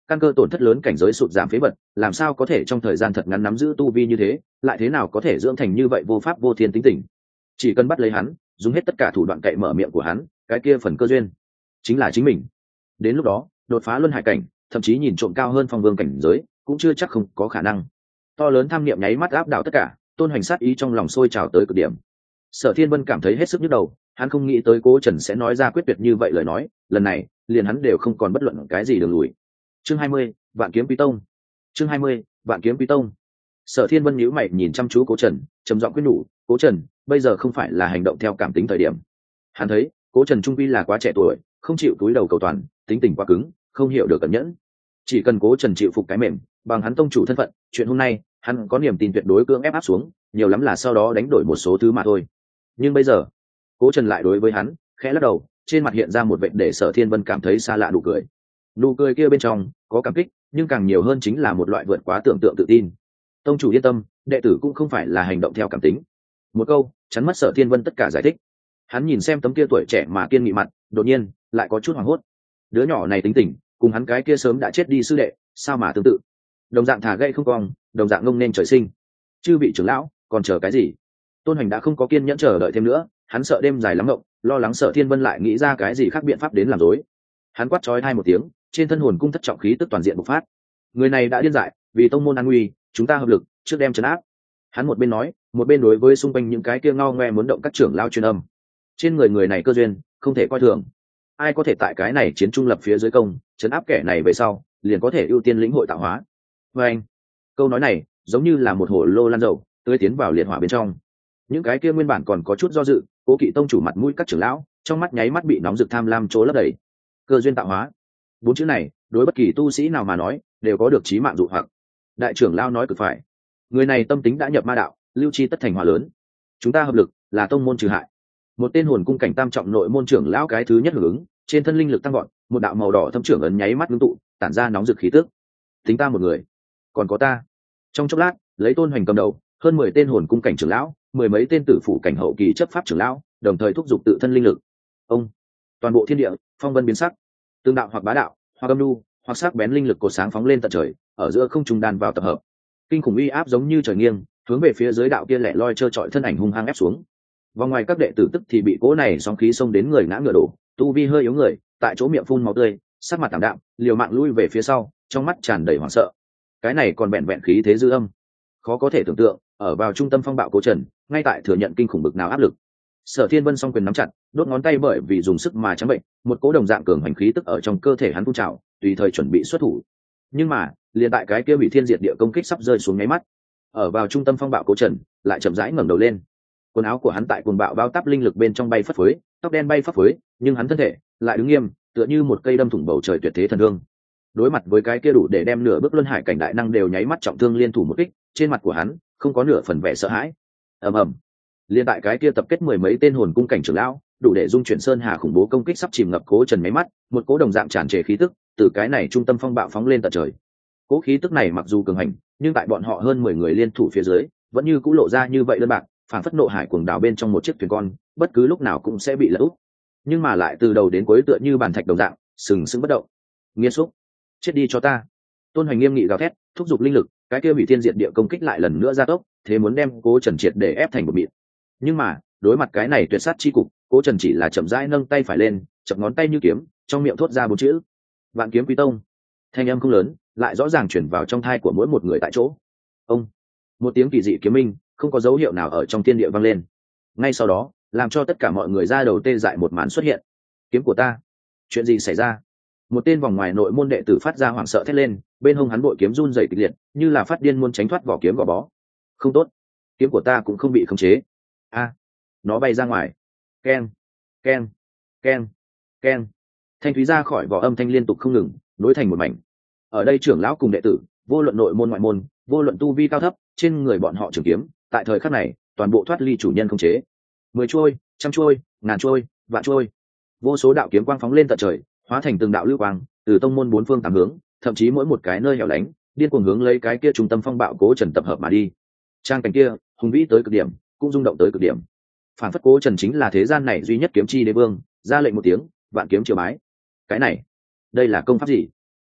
căn cơ tổn thất lớn, cảnh giới sụt giảm phế vật, làm sao có thể trong thời gian thật ngắn nắm giữ tu vi như thế, lại thế nào có thể dưỡng thành như vậy vô pháp vô thiên tính tình. Chỉ cần bắt lấy hắn, dùng hết tất cả thủ đoạn cậy mở miệng của hắn, cái kia phần cơ duyên chính là chính mình. Đến lúc đó đột phá luân hải cảnh, thậm chí nhìn trộm cao hơn phong vương cảnh giới cũng chưa chắc không có khả năng. To lớn tham niệm nháy mắt áp đảo tất cả, tôn hoành sát ý trong lòng sôi trào tới cực điểm. Sở Thiên Vân cảm thấy hết sức nhức đầu, hắn không nghĩ tới Cố Trần sẽ nói ra quyết tuyệt như vậy lời nói, lần này liền hắn đều không còn bất luận cái gì đường lùi. Chương hai mươi, Vạn Kiếm Quý Tông. Chương hai mươi, Vạn Kiếm Quý Tông. Sở Thiên Vân nhíu mày nhìn chăm chú Cố Trần, trầm giọng khuyên nhủ, "Cố Trần, bây giờ không phải là hành động theo cảm tính thời điểm." Hắn thấy, Cố Trần trung quy là quá trẻ tuổi, không chịu túi đầu cầu toàn, tính tình quá cứng, không hiểu được cẩn nhẫn. Chỉ cần Cố Trần chịu phục cái mềm, bằng hắn tông chủ thân phận, chuyện hôm nay, hắn có niềm tin tuyệt đối cưỡng ép áp xuống, nhiều lắm là sau đó đánh đổi một số thứ mà thôi. Nhưng bây giờ, Cố Trần lại đối với hắn khẽ lắc đầu, trên mặt hiện ra một vệt để Sở Thiên Vân cảm thấy xa lạ nụ cười. Nụ cười kia bên trong có cảm kích, nhưng càng nhiều hơn chính là một loại vượt quá tưởng tượng tự tin. "Tông chủ yên tâm, đệ tử cũng không phải là hành động theo cảm tính." Một câu chắn mất Sở Thiên Vân tất cả giải thích. Hắn nhìn xem tấm kia tuổi trẻ mà kiên nghị mặt, đột nhiên lại có chút hoảng hốt. Đứa nhỏ này tính tình cùng hắn cái kia sớm đã chết đi sư đệ sao mà tương tự, đồng dạng thả gây không cong, đồng dạng ngông nên trời sinh. Chư vị trưởng lão còn chờ cái gì? Tôn Hoành đã không có kiên nhẫn chờ đợi thêm nữa, hắn sợ đêm dài lắm ngộng, lo lắng Sở Thiên Vân lại nghĩ ra cái gì khác biện pháp đến làm rối. Hắn quát chói hai một tiếng, trên thân hồn cung thất trọng khí tức toàn diện bộc phát. Người này đã điên dại, vì tông môn an nguy, chúng ta hợp lực trước đem trấn áp. Hắn một bên nói, một bên đối với xung quanh những cái kia ngao ngoe muốn động các trưởng lão truyền âm. Trên người người này cơ duyên không thể coi thường, ai có thể tại cái này chiến trung lập phía dưới công, trấn áp kẻ này về sau, liền có thể ưu tiên lĩnh hội tạo hóa. Và anh, câu nói này giống như là một hồ lô lan dầu tưới tiến vào liệt hỏa bên trong. Những cái kia nguyên bản còn có chút do dự, Cố Kỵ tông chủ mặt mũi các trưởng lão trong mắt nháy mắt bị nóng rực tham lam chỗ lấp đầy. Cơ duyên tạo hóa, bốn chữ này đối bất kỳ tu sĩ nào mà nói đều có được chí mạng dụ hoặc. Đại trưởng lão nói cực phải, người này tâm tính đã nhập ma đạo, lưu chi tất thành hỏa lớn. Chúng ta hợp lực là tông môn trừ hại. Một tên hồn cung cảnh tam trọng nội môn trưởng lão cái thứ nhất hưởng ứng, trên thân linh lực tăng gọn, một đạo màu đỏ thâm trưởng ấn nháy mắt ngưng tụ, tản ra nóng rực khí tức. Tính ta một người, còn có ta. Trong chốc lát, lấy Tôn Hoành cầm đầu, hơn mười tên hồn cung cảnh trưởng lão, mười mấy tên tử phủ cảnh hậu kỳ chấp pháp trưởng lão, đồng thời thúc giục tự thân linh lực. Ông, toàn bộ thiên địa phong vân biến sắc, tương đạo hoặc bá đạo, hoặc âm nhu, hoặc sắc bén linh lực cột sáng phóng lên tận trời, ở giữa không trung đan vào tập hợp. Kinh khủng uy áp giống như trời nghiêng, hướng về phía dưới đạo kia lẻ loi trơ trọi thân ảnh hung hăng ép xuống. Vòng ngoài các đệ tử tức thì bị cỗ này sóng khí xông đến người ngã ngựa đổ, tu vi hơi yếu người, tại chỗ miệng phun máu tươi, sắc mặt tảm đạm, liều mạng lui về phía sau, trong mắt tràn đầy hoảng sợ. Cái này còn vẹn vẹn khí thế dư âm, khó có thể tưởng tượng, ở vào trung tâm phong bạo Cố Trần, ngay tại thừa nhận kinh khủng bực nào áp lực. Sở Thiên Vân song quyền nắm chặt, đốt ngón tay bởi vì dùng sức mà trắng bệnh, một cỗ đồng dạng cường hành khí tức ở trong cơ thể hắn phun trào, tùy thời chuẩn bị xuất thủ. Nhưng mà, liền tại cái kia bị thiên diệt địa công kích sắp rơi xuống nháy mắt, ở vào trung tâm phong bạo Cố Trần lại chậm rãi ngẩng đầu lên. Quần áo của hắn tại cuồng bạo bao táp linh lực bên trong bay phất phới, tóc đen bay phấp phới, nhưng hắn thân thể lại đứng nghiêm, tựa như một cây đâm thủng bầu trời tuyệt thế thần thương. Đối mặt với cái kia đủ để đem nửa bước luân hải cảnh đại năng đều nháy mắt trọng thương liên thủ một kích, trên mặt của hắn không có nửa phần vẻ sợ hãi. Ầm ầm. Liên tại cái kia tập kết mười mấy tên hồn cung cảnh trưởng lão, đủ để dung chuyển sơn hà khủng bố công kích sắp chìm ngập Cố Trần mấy mắt, một cỗ đồng dạng tràn trề khí tức từ cái này trung tâm phong bạo phóng lên tận trời. Cỗ khí tức này mặc dù cường hành, nhưng tại bọn họ hơn mười người liên thủ phía dưới, vẫn như cũ lộ ra như vậy đơn bạc, phản phất nộ hải cuồng đảo bên trong một chiếc thuyền con, bất cứ lúc nào cũng sẽ bị lật úp. Nhưng mà lại từ đầu đến cuối tựa như bàn thạch đồng dạng, sừng sững bất động. Nghiên xúc, chết đi cho ta! Tôn Hoành nghiêm nghị gào thét, thúc giục linh lực, cái kia bị thiên diệt địa công kích lại lần nữa gia tốc, thế muốn đem Cố Trần triệt để ép thành một mịn. Nhưng mà đối mặt cái này tuyệt sát chi cục, Cố Trần chỉ là chậm rãi nâng tay phải lên, chập ngón tay như kiếm, trong miệng thốt ra bốn chữ: Vạn Kiếm Quý Tông. Thanh âm không lớn, lại rõ ràng truyền vào trong thai của mỗi một người tại chỗ. Ông, một tiếng kỳ dị kiếm minh không có dấu hiệu nào ở trong thiên địa vang lên. Ngay sau đó, làm cho tất cả mọi người ra đầu tê dại một màn xuất hiện. Kiếm của ta! Chuyện gì xảy ra? Một tên vòng ngoài nội môn đệ tử phát ra hoảng sợ thét lên, bên hông hắn bội kiếm run rẩy kịch liệt, như là phát điên muốn tránh thoát vỏ kiếm gò bó. Không tốt, kiếm của ta cũng không bị khống chế. A, nó bay ra ngoài. Keng, keng, keng, keng. Thanh thúy ra khỏi vỏ âm thanh liên tục không ngừng, nối thành một mảnh. Ở đây trưởng lão cùng đệ tử, vô luận nội môn ngoại môn, vô luận tu vi cao thấp, trên người bọn họ trường kiếm, tại thời khắc này, toàn bộ thoát ly chủ nhân khống chế. Mười chuôi, trăm chuôi, ngàn chuôi, vạn chuôi. Vô số đạo kiếm quang phóng lên tận trời, hóa thành từng đạo lưu quang, từ tông môn bốn phương tám hướng, thậm chí mỗi một cái nơi hẻo lánh, điên cuồng hướng lấy cái kia trung tâm phong bạo Cố Trần tập hợp mà đi. Trang cảnh kia, hùng vĩ tới cực điểm, cũng rung động tới cực điểm. Phản phất Cố Trần chính là thế gian này duy nhất kiếm chi đế vương, ra lệnh một tiếng, vạn kiếm triều bái. Cái này, đây là công pháp gì?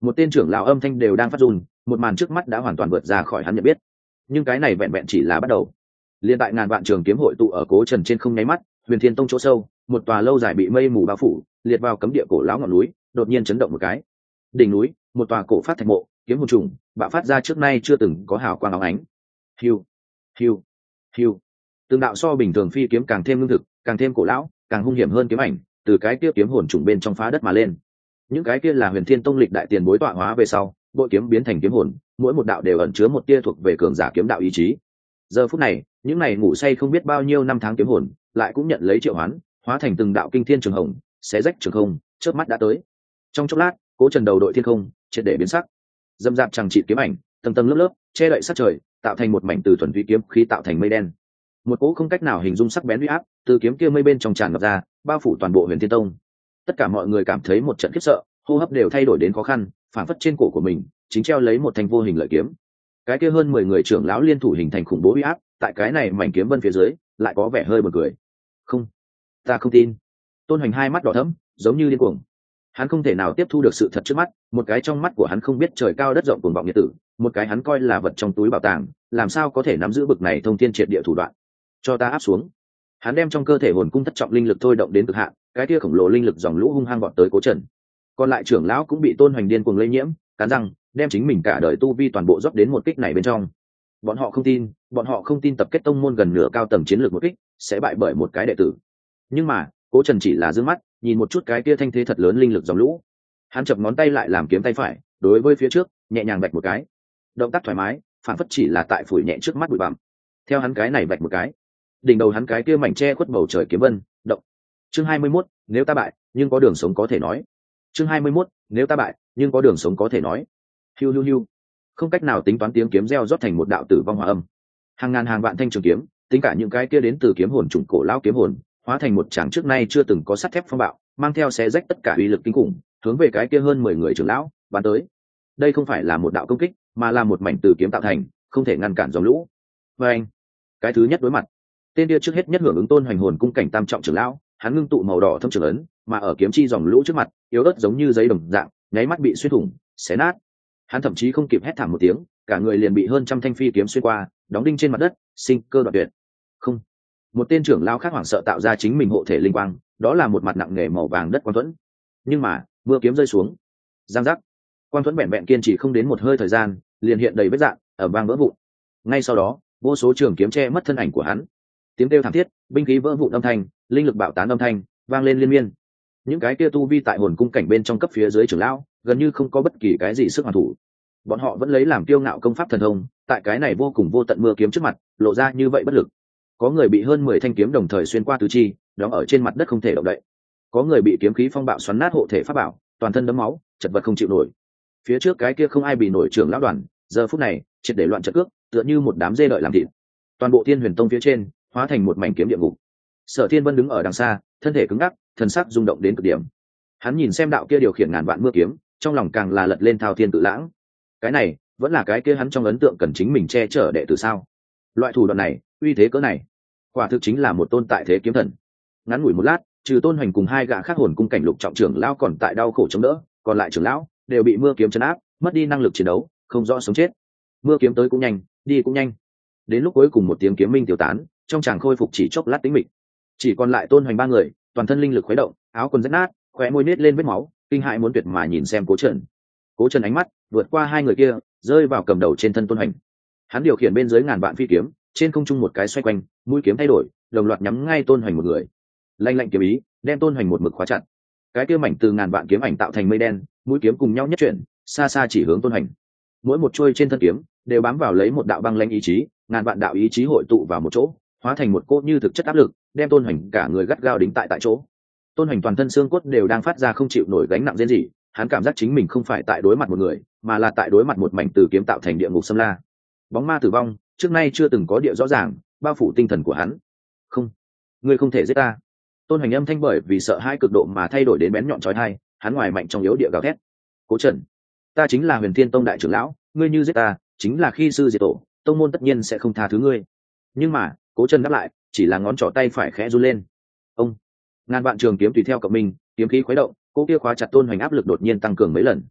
một tên trưởng lão âm thanh đều đang phát run, một màn trước mắt đã hoàn toàn vượt ra khỏi hắn nhận biết. Nhưng cái này vẹn vẹn chỉ là bắt đầu. Liên tại ngàn vạn trường kiếm hội tụ ở Cố Trần trên không nháy mắt, Huyền Thiên Tông chỗ sâu, một tòa lâu dài bị mây mù bao phủ, liệt vào cấm địa cổ lão ngọn núi, đột nhiên chấn động một cái. Đỉnh núi, một tòa cổ phát thạch mộ, kiếm hồn trùng, bạo phát ra trước nay chưa từng có hào quang óng ánh. Hiu, hiu, hiu. Từng đạo so bình thường phi kiếm càng thêm lương thực, càng thêm cổ lão, càng hung hiểm hơn kiếm ảnh, từ cái kia kiếm hồn trùng bên trong phá đất mà lên. Những cái kia là Huyền Thiên Tông lịch đại tiền bối tọa hóa về sau, bội kiếm biến thành kiếm hồn, mỗi một đạo đều ẩn chứa một tia thuộc về cường giả kiếm đạo ý chí. Giờ phút này, những này ngủ say không biết bao nhiêu năm tháng kiếm hồn, lại cũng nhận lấy triệu hoán, hóa thành từng đạo kinh thiên trường hồng, xé rách trường không, chớp mắt đã tới. Trong chốc lát, Cố Trần đầu đội thiên không, triệt để biến sắc. Dâm dạp chẳng trị kiếm ảnh, tầng tầng lớp lớp, che đậy sát trời, tạo thành một mảnh từ thuần túy kiếm khí tạo thành mây đen. Một cỗ không cách nào hình dung sắc bén uy áp, từ kiếm kia mây bên trong tràn ngập ra, bao phủ toàn bộ Huyền Thiên Tông. Tất cả mọi người cảm thấy một trận khiếp sợ, hô hấp đều thay đổi đến khó khăn, phản phất trên cổ của mình chính treo lấy một thanh vô hình lợi kiếm. Cái kia hơn mười người trưởng lão liên thủ hình thành khủng bố uy áp, tại cái này mảnh kiếm vân phía dưới, lại có vẻ hơi buồn cười. Không, ta không tin. Tôn Hoành hai mắt đỏ thẫm, giống như điên cuồng. Hắn không thể nào tiếp thu được sự thật trước mắt, một cái trong mắt của hắn không biết trời cao đất rộng cuồng vọng nhiệt tử, một cái hắn coi là vật trong túi bảo tàng, làm sao có thể nắm giữ bực này thông thiên triệt địa thủ đoạn. Cho ta áp xuống. Hắn đem trong cơ thể hồn cung thất trọng linh lực thôi động đến cực hạn, cái kia khổng lồ linh lực dòng lũ hung hăng vọt tới Cố Trần. Còn lại trưởng lão cũng bị Tôn Hoành điên cuồng lây nhiễm, cắn răng, đem chính mình cả đời tu vi toàn bộ dốc đến một kích này bên trong. Bọn họ không tin, bọn họ không tin tập kết tông môn gần nửa cao tầng chiến lược một kích sẽ bại bởi một cái đệ tử. Nhưng mà, Cố Trần chỉ là giương mắt, nhìn một chút cái kia thanh thế thật lớn linh lực dòng lũ. Hắn chập ngón tay lại làm kiếm tay phải, đối với phía trước, nhẹ nhàng vạch một cái. Động tác thoải mái, phản phất chỉ là tại phủi nhẹ trước mắt bụi bặm. Theo hắn cái này vạch một cái, đỉnh đầu hắn cái kia mảnh che khuất bầu trời kiếm vân, động. Chương hai mươi mốt, nếu ta bại, nhưng có đường sống có thể nói. Chương hai mươi mốt, nếu ta bại, nhưng có đường sống có thể nói. Hiu hiu hiu. Không cách nào tính toán tiếng kiếm reo rót thành một đạo tử vong hòa âm. Hàng ngàn hàng vạn thanh trường kiếm, tính cả những cái kia đến từ kiếm hồn trùng cổ lão kiếm hồn, hóa thành một tràng trước nay chưa từng có sắt thép phong bạo, mang theo xé rách tất cả uy lực kinh khủng, hướng về cái kia hơn mười người trưởng lão bắn tới. Đây không phải là một đạo công kích, mà là một mảnh từ kiếm tạo thành, không thể ngăn cản dòng lũ. Và anh, cái thứ nhất đối mặt, tên kia trước hết nhất hưởng ứng Tôn Hoành hồn cung cảnh tam trọng trưởng lão, hắn ngưng tụ màu đỏ thâm trường ấn, mà ở kiếm chi dòng lũ trước mặt, yếu ớt giống như giấy đồng dạng, nháy mắt bị xuyên thủng, xé nát. Hắn thậm chí không kịp hét thảm một tiếng, cả người liền bị hơn trăm thanh phi kiếm xuyên qua, đóng đinh trên mặt đất, sinh cơ đoạn tuyệt. Không, một tên trưởng lão khác hoảng sợ tạo ra chính mình hộ thể linh quang, đó là một mặt nặng nề màu vàng đất quang thuẫn. Nhưng mà, mưa kiếm rơi xuống, giang giác, quang thuẫn vẹn vẹn kiên trì không đến một hơi thời gian, liền hiện đầy vết rạn, ở vang vỡ vụn. Ngay sau đó, vô số trường kiếm che mất thân ảnh của hắn. Tiếng kêu thảm thiết, binh khí vỡ vụn âm thanh, linh lực bạo tán âm thanh, vang lên liên miên. Những cái kia tu vi tại hồn cung cảnh bên trong cấp phía dưới trưởng lão, gần như không có bất kỳ cái gì sức hoàn thủ. Bọn họ vẫn lấy làm kiêu ngạo công pháp thần thông, tại cái này vô cùng vô tận mưa kiếm trước mặt, lộ ra như vậy bất lực. Có người bị hơn mười thanh kiếm đồng thời xuyên qua tứ chi, đóng ở trên mặt đất không thể động đậy. Có người bị kiếm khí phong bạo xoắn nát hộ thể pháp bảo, toàn thân đẫm máu, chật vật không chịu nổi. Phía trước cái kia không ai bị nổi trưởng lão đoàn, giờ phút này, triệt để loạn trận cước, tựa như một đám dê đợi làm thịt. Toàn bộ Thiên Huyền Tông phía trên, hóa thành một mảnh kiếm địa ngục. Sở Thiên Vân đứng ở đằng xa, thân thể cứng ngắc, thần sắc rung động đến cực điểm. Hắn nhìn xem đạo kia điều khiển ngàn vạn mưa kiếm, trong lòng càng là lật lên thao thiên tự lãng. Cái này, vẫn là cái kia hắn trong ấn tượng cần chính mình che chở đệ tử sao? Loại thủ đoạn này, uy thế cỡ này, quả thực chính là một tôn tại thế kiếm thần. Ngắn ngủi một lát, trừ Tôn Hoành cùng hai gã khác hồn cung cảnh lục trọng trưởng lão còn tại đau khổ chống đỡ, còn lại trưởng lão đều bị mưa kiếm chấn áp, mất đi năng lực chiến đấu, không rõ sống chết. Mưa kiếm tới cũng nhanh, đi cũng nhanh. Đến lúc cuối cùng một tiếng kiếm minh tiêu tán, trong tràng khôi phục chỉ chốc lát tĩnh mịch. Chỉ còn lại Tôn Hoành ba người, toàn thân linh lực khuấy động, áo quần rách nát, khóe môi nết lên vết máu, kinh hãi muốn tuyệt mà nhìn xem Cố Trần. Cố Trần ánh mắt vượt qua hai người kia, rơi vào cầm đầu trên thân Tôn Hoành. Hắn điều khiển bên dưới ngàn vạn phi kiếm, trên không trung một cái xoay quanh, mũi kiếm thay đổi, đồng loạt nhắm ngay Tôn Hoành một người. Lanh lạnh kiếm ý, đem Tôn Hoành một mực khóa chặt. Cái kia mảnh từ ngàn vạn kiếm ảnh tạo thành mây đen, mũi kiếm cùng nhau nhất chuyển, xa xa chỉ hướng Tôn Hoành. Mỗi một chuôi trên thân kiếm đều bám vào lấy một đạo băng lãnh ý chí, ngàn vạn đạo ý chí hội tụ vào một chỗ, hóa thành một cỗ như thực chất áp lực, đem Tôn Hoành cả người gắt gao đính tại tại chỗ. Tôn Hoành toàn thân xương cốt đều đang phát ra không chịu nổi gánh nặng rên rỉ, hắn cảm giác chính mình không phải tại đối mặt một người, mà là tại đối mặt một mảnh từ kiếm tạo thành địa ngục xâm la. Bóng ma tử vong, trước nay chưa từng có địa rõ ràng, bao phủ tinh thần của hắn. Không, ngươi không thể giết ta. Tôn Hoành âm thanh bởi vì sợ hãi cực độ mà thay đổi đến bén nhọn chói tai, hắn ngoài mạnh trong yếu địa gào thét. Cố Trần, ta chính là Huyền Thiên Tông đại trưởng lão, ngươi như giết ta, chính là khi sư diệt tổ, tông môn tất nhiên sẽ không tha thứ ngươi. Nhưng mà, Cố Trần đáp lại, chỉ là ngón trỏ tay phải khẽ run lên. Ông, ngàn vạn trường kiếm tùy theo cộng minh, kiếm khí khuấy động, cố kia khóa chặt Tôn Hoành áp lực đột nhiên tăng cường mấy lần.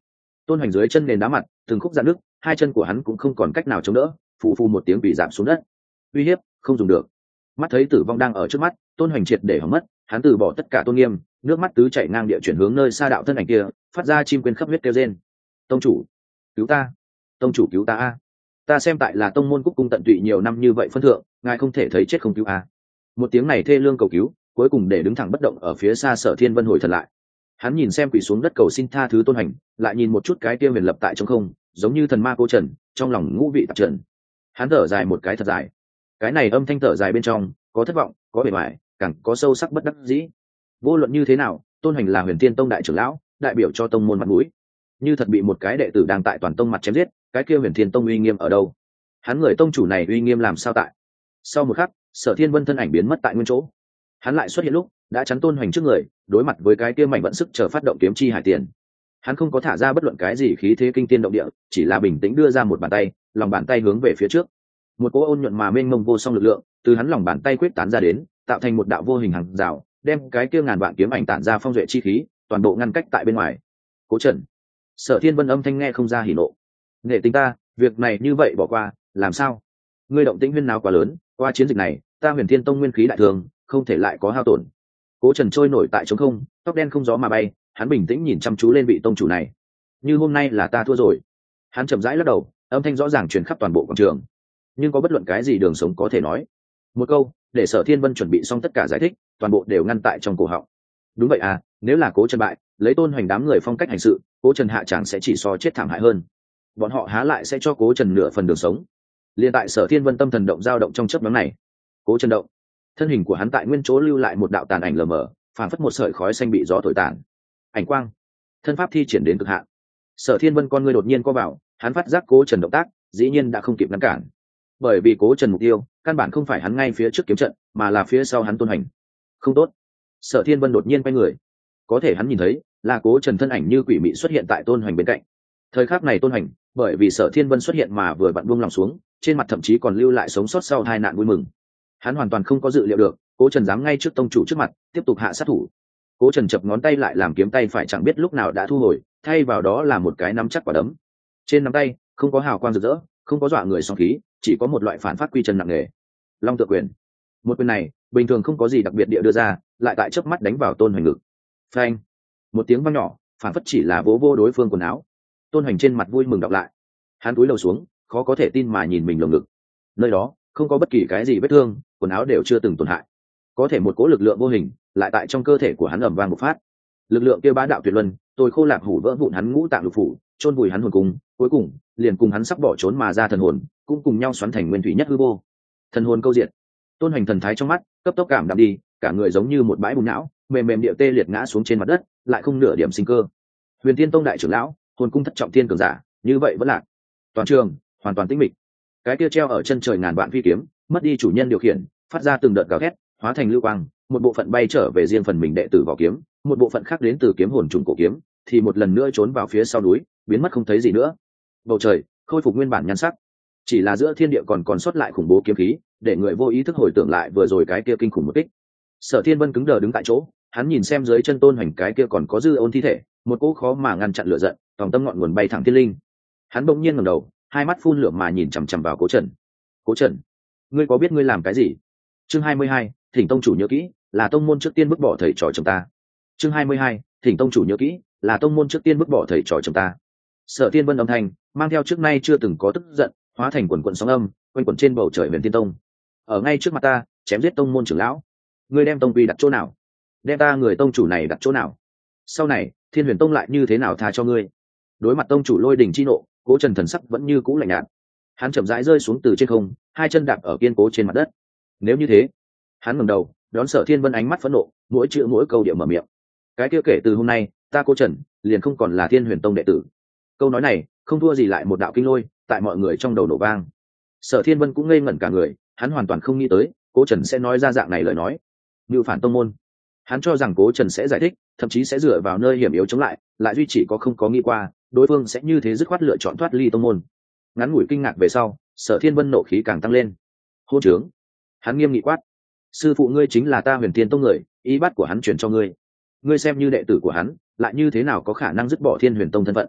Tôn Hoành dưới chân nền đá mặt từng khúc dạn nước, hai chân của hắn cũng không còn cách nào chống đỡ, phù phù một tiếng bị giảm xuống đất. Uy hiếp không dùng được. Mắt thấy tử vong đang ở trước mắt, Tôn Hoành triệt để hỏng mất, hắn từ bỏ tất cả tôn nghiêm, nước mắt tứ chảy ngang địa chuyển hướng nơi xa đạo thân ảnh kia, phát ra chim quên khắp huyết kêu rên. Tông chủ, cứu ta! Tông chủ cứu ta a! Ta xem tại là tông môn cúc cung tận tụy nhiều năm như vậy phân thượng, ngài không thể thấy chết không cứu a. Một tiếng này thê lương cầu cứu, cuối cùng để đứng thẳng bất động ở phía xa Sở Thiên Vân hồi thần lại. Hắn nhìn xem quỳ xuống đất cầu xin tha thứ Tôn Hoành, lại nhìn một chút cái kia huyền lập tại trong không, giống như thần ma Cố Trần, trong lòng ngũ vị tạp trần. Hắn thở dài một cái thật dài. Cái này âm thanh thở dài bên trong, có thất vọng, có bề bại, càng có sâu sắc bất đắc dĩ. Vô luận như thế nào, Tôn Hoành là Huyền Thiên Tông đại trưởng lão, đại biểu cho tông môn mặt mũi. Như thật bị một cái đệ tử đang tại toàn tông mặt chém giết, cái kia Huyền Thiên Tông uy nghiêm ở đâu? Hắn người tông chủ này uy nghiêm làm sao tại? Sau một khắc, Sở Thiên Vân thân ảnh biến mất tại nguyên chỗ. Hắn lại xuất hiện lúc đã chắn Tôn Hoành trước người, đối mặt với cái kia mảnh vận sức chờ phát động kiếm chi hải tiền. Hắn không có thả ra bất luận cái gì khí thế kinh tiên động địa, chỉ là bình tĩnh đưa ra một bàn tay, lòng bàn tay hướng về phía trước. Một cỗ ôn nhuận mà mênh mông vô song lực lượng từ hắn lòng bàn tay quyết tán ra đến, tạo thành một đạo vô hình hàng rào, đem cái kia ngàn vạn kiếm ảnh tản ra phong duệ chi khí, toàn bộ ngăn cách tại bên ngoài. Cố Trần. Sở Thiên Vân âm thanh nghe không ra hỉ nộ. Nghệ tính ta, việc này như vậy bỏ qua, làm sao? Ngươi động tĩnh huyên nào quá lớn, qua chiến dịch này, ta Huyền Thiên Tông nguyên khí đại thường, không thể lại có hao tổn. Cố Trần trôi nổi tại trống không, tóc đen không gió mà bay, hắn bình tĩnh nhìn chăm chú lên vị tông chủ này. Như hôm nay là ta thua rồi. Hắn chậm rãi lắc đầu, âm thanh rõ ràng truyền khắp toàn bộ quảng trường. Nhưng có bất luận cái gì đường sống có thể nói. Một câu, để Sở Thiên Vân chuẩn bị xong tất cả giải thích, toàn bộ đều ngăn tại trong cổ họng. Đúng vậy à, nếu là Cố Trần bại, lấy Tôn Hoành đám người phong cách hành sự, Cố Trần hạ chẳng sẽ chỉ so chết thảm hại hơn. Bọn họ há lại sẽ cho Cố Trần nửa phần đường sống. Liên tại Sở Thiên Vân tâm thần động dao động trong chớp nhoáng này, Cố Trần động, thân hình của hắn tại nguyên chỗ lưu lại một đạo tàn ảnh lờ mờ, phảng phất một sợi khói xanh bị gió thổi tàn. Ảnh quang, thân pháp thi triển đến cực hạn. Sở Thiên Vân con ngươi đột nhiên co vào, hắn phát giác Cố Trần động tác, dĩ nhiên đã không kịp ngăn cản. Bởi vì Cố Trần mục tiêu, căn bản không phải hắn ngay phía trước kiếm trận, mà là phía sau hắn Tôn Hoành. Không tốt. Sở Thiên Vân đột nhiên quay người. Có thể hắn nhìn thấy, là Cố Trần thân ảnh như quỷ mị xuất hiện tại Tôn Hoành bên cạnh. Thời khắc này Tôn Hoành, bởi vì Sở Thiên Vân xuất hiện mà vừa vặn buông lòng xuống, trên mặt thậm chí còn lưu lại sống sót sau hai nạn vui mừng. Hắn hoàn toàn không có dự liệu được, Cố Trần dám ngay trước tông chủ trước mặt tiếp tục hạ sát thủ. Cố Trần chập ngón tay lại làm kiếm tay phải chẳng biết lúc nào đã thu hồi, thay vào đó là một cái nắm chắc quả đấm. Trên nắm tay không có hào quang rực rỡ, không có dọa người song khí, chỉ có một loại phản phát quy chân nặng nề. Long Tự Quyền. Một quyền này, bình thường không có gì đặc biệt địa đưa ra, lại tại chớp mắt đánh vào Tôn Hoành ngực. Phanh. Một tiếng vang nhỏ, phản phất chỉ là vỗ vô đối phương quần áo. Tôn Hoành trên mặt vui mừng đọc lại. Hắn cúi đầu xuống, khó có thể tin mà nhìn mình lồng ngực. Nơi đó không có bất kỳ cái gì vết thương, quần áo đều chưa từng tổn hại. Có thể một cỗ lực lượng vô hình lại tại trong cơ thể của hắn ầm vang một phát. Lực lượng kia bá đạo tuyệt luân, tôi khô lạc hủ vỡ vụn hắn ngũ tạng lục phủ, chôn vùi hắn hồn cung, cuối cùng liền cùng hắn sắp bỏ trốn mà ra thần hồn, cũng cùng nhau xoắn thành nguyên thủy nhất hư vô. Thần hồn câu diệt. Tôn Hoành thần thái trong mắt cấp tốc cảm đạm đi, cả người giống như một bãi bùn não, mềm mềm địa tê liệt ngã xuống trên mặt đất, lại không nửa điểm sinh cơ. Huyền Thiên Tông đại trưởng lão, hồn cung thất trọng thiên cường giả, như vậy vẫn lạc. Toàn trường hoàn toàn tĩnh mịch. Cái kia treo ở chân trời ngàn vạn phi kiếm, mất đi chủ nhân điều khiển, phát ra từng đợt gào thét, hóa thành lưu quang, một bộ phận bay trở về riêng phần mình đệ tử vỏ kiếm, một bộ phận khác đến từ kiếm hồn trùng cổ kiếm, thì một lần nữa trốn vào phía sau núi, biến mất không thấy gì nữa. Bầu trời khôi phục nguyên bản nhan sắc, chỉ là giữa thiên địa còn còn sót lại khủng bố kiếm khí, để người vô ý thức hồi tưởng lại vừa rồi cái kia kinh khủng một kích. Sở Thiên Vân cứng đờ đứng tại chỗ, hắn nhìn xem dưới chân Tôn Hoành cái kia còn có dư ôn thi thể, một cỗ khó mà ngăn chặn lửa giận, tòng tâm ngọn nguồn bay thẳng thiên linh. Hắn bỗng nhiên ngẩng đầu, hai mắt phun lửa mà nhìn chằm chằm vào Cố Trần. Cố Trần, ngươi có biết ngươi làm cái gì? Chương hai mươi hai, Thỉnh tông chủ nhớ kỹ, là tông môn trước tiên bức bỏ thầy trò chúng ta. Chương hai mươi hai, Thỉnh tông chủ nhớ kỹ, là tông môn trước tiên bức bỏ thầy trò chúng ta. Sở Thiên Vân âm thanh mang theo trước nay chưa từng có tức giận, hóa thành quần quần sóng âm, quanh quẩn trên bầu trời Huyền Thiên Tông. Ở ngay trước mặt ta, chém giết tông môn trưởng lão. Ngươi đem tông quy đặt chỗ nào? Đem ta người tông chủ này đặt chỗ nào? Sau này, Thiên Huyền Tông lại như thế nào tha cho ngươi? Đối mặt tông chủ lôi đình chi nộ, Cố Trần thần sắc vẫn như cũ lạnh nhạt. Hắn chậm rãi rơi xuống từ trên không, hai chân đạp ở kiên cố trên mặt đất. Nếu như thế, hắn ngẩng đầu, đón Sở Thiên Vân ánh mắt phẫn nộ, mỗi chữ mỗi câu điệu mở miệng. Cái kia kể từ hôm nay, ta Cố Trần liền không còn là Thiên Huyền Tông đệ tử. Câu nói này không thua gì lại một đạo kinh lôi, tại mọi người trong đầu nổ vang. Sở Thiên Vân cũng ngây ngẩn cả người, hắn hoàn toàn không nghĩ tới Cố Trần sẽ nói ra dạng này lời nói. Như phản tông môn. Hắn cho rằng Cố Trần sẽ giải thích, thậm chí sẽ dựa vào nơi hiểm yếu chống lại, lại duy chỉ có không có nghĩ qua, đối phương sẽ như thế dứt khoát lựa chọn thoát ly tông môn. Ngắn ngủi kinh ngạc về sau, Sở Thiên Vân nộ khí càng tăng lên. Hôn trướng! Hắn nghiêm nghị quát. Sư phụ ngươi chính là ta Huyền Thiên Tông người, ý bắt của hắn chuyển cho ngươi. Ngươi xem như đệ tử của hắn, lại như thế nào có khả năng dứt bỏ Thiên Huyền Tông thân phận?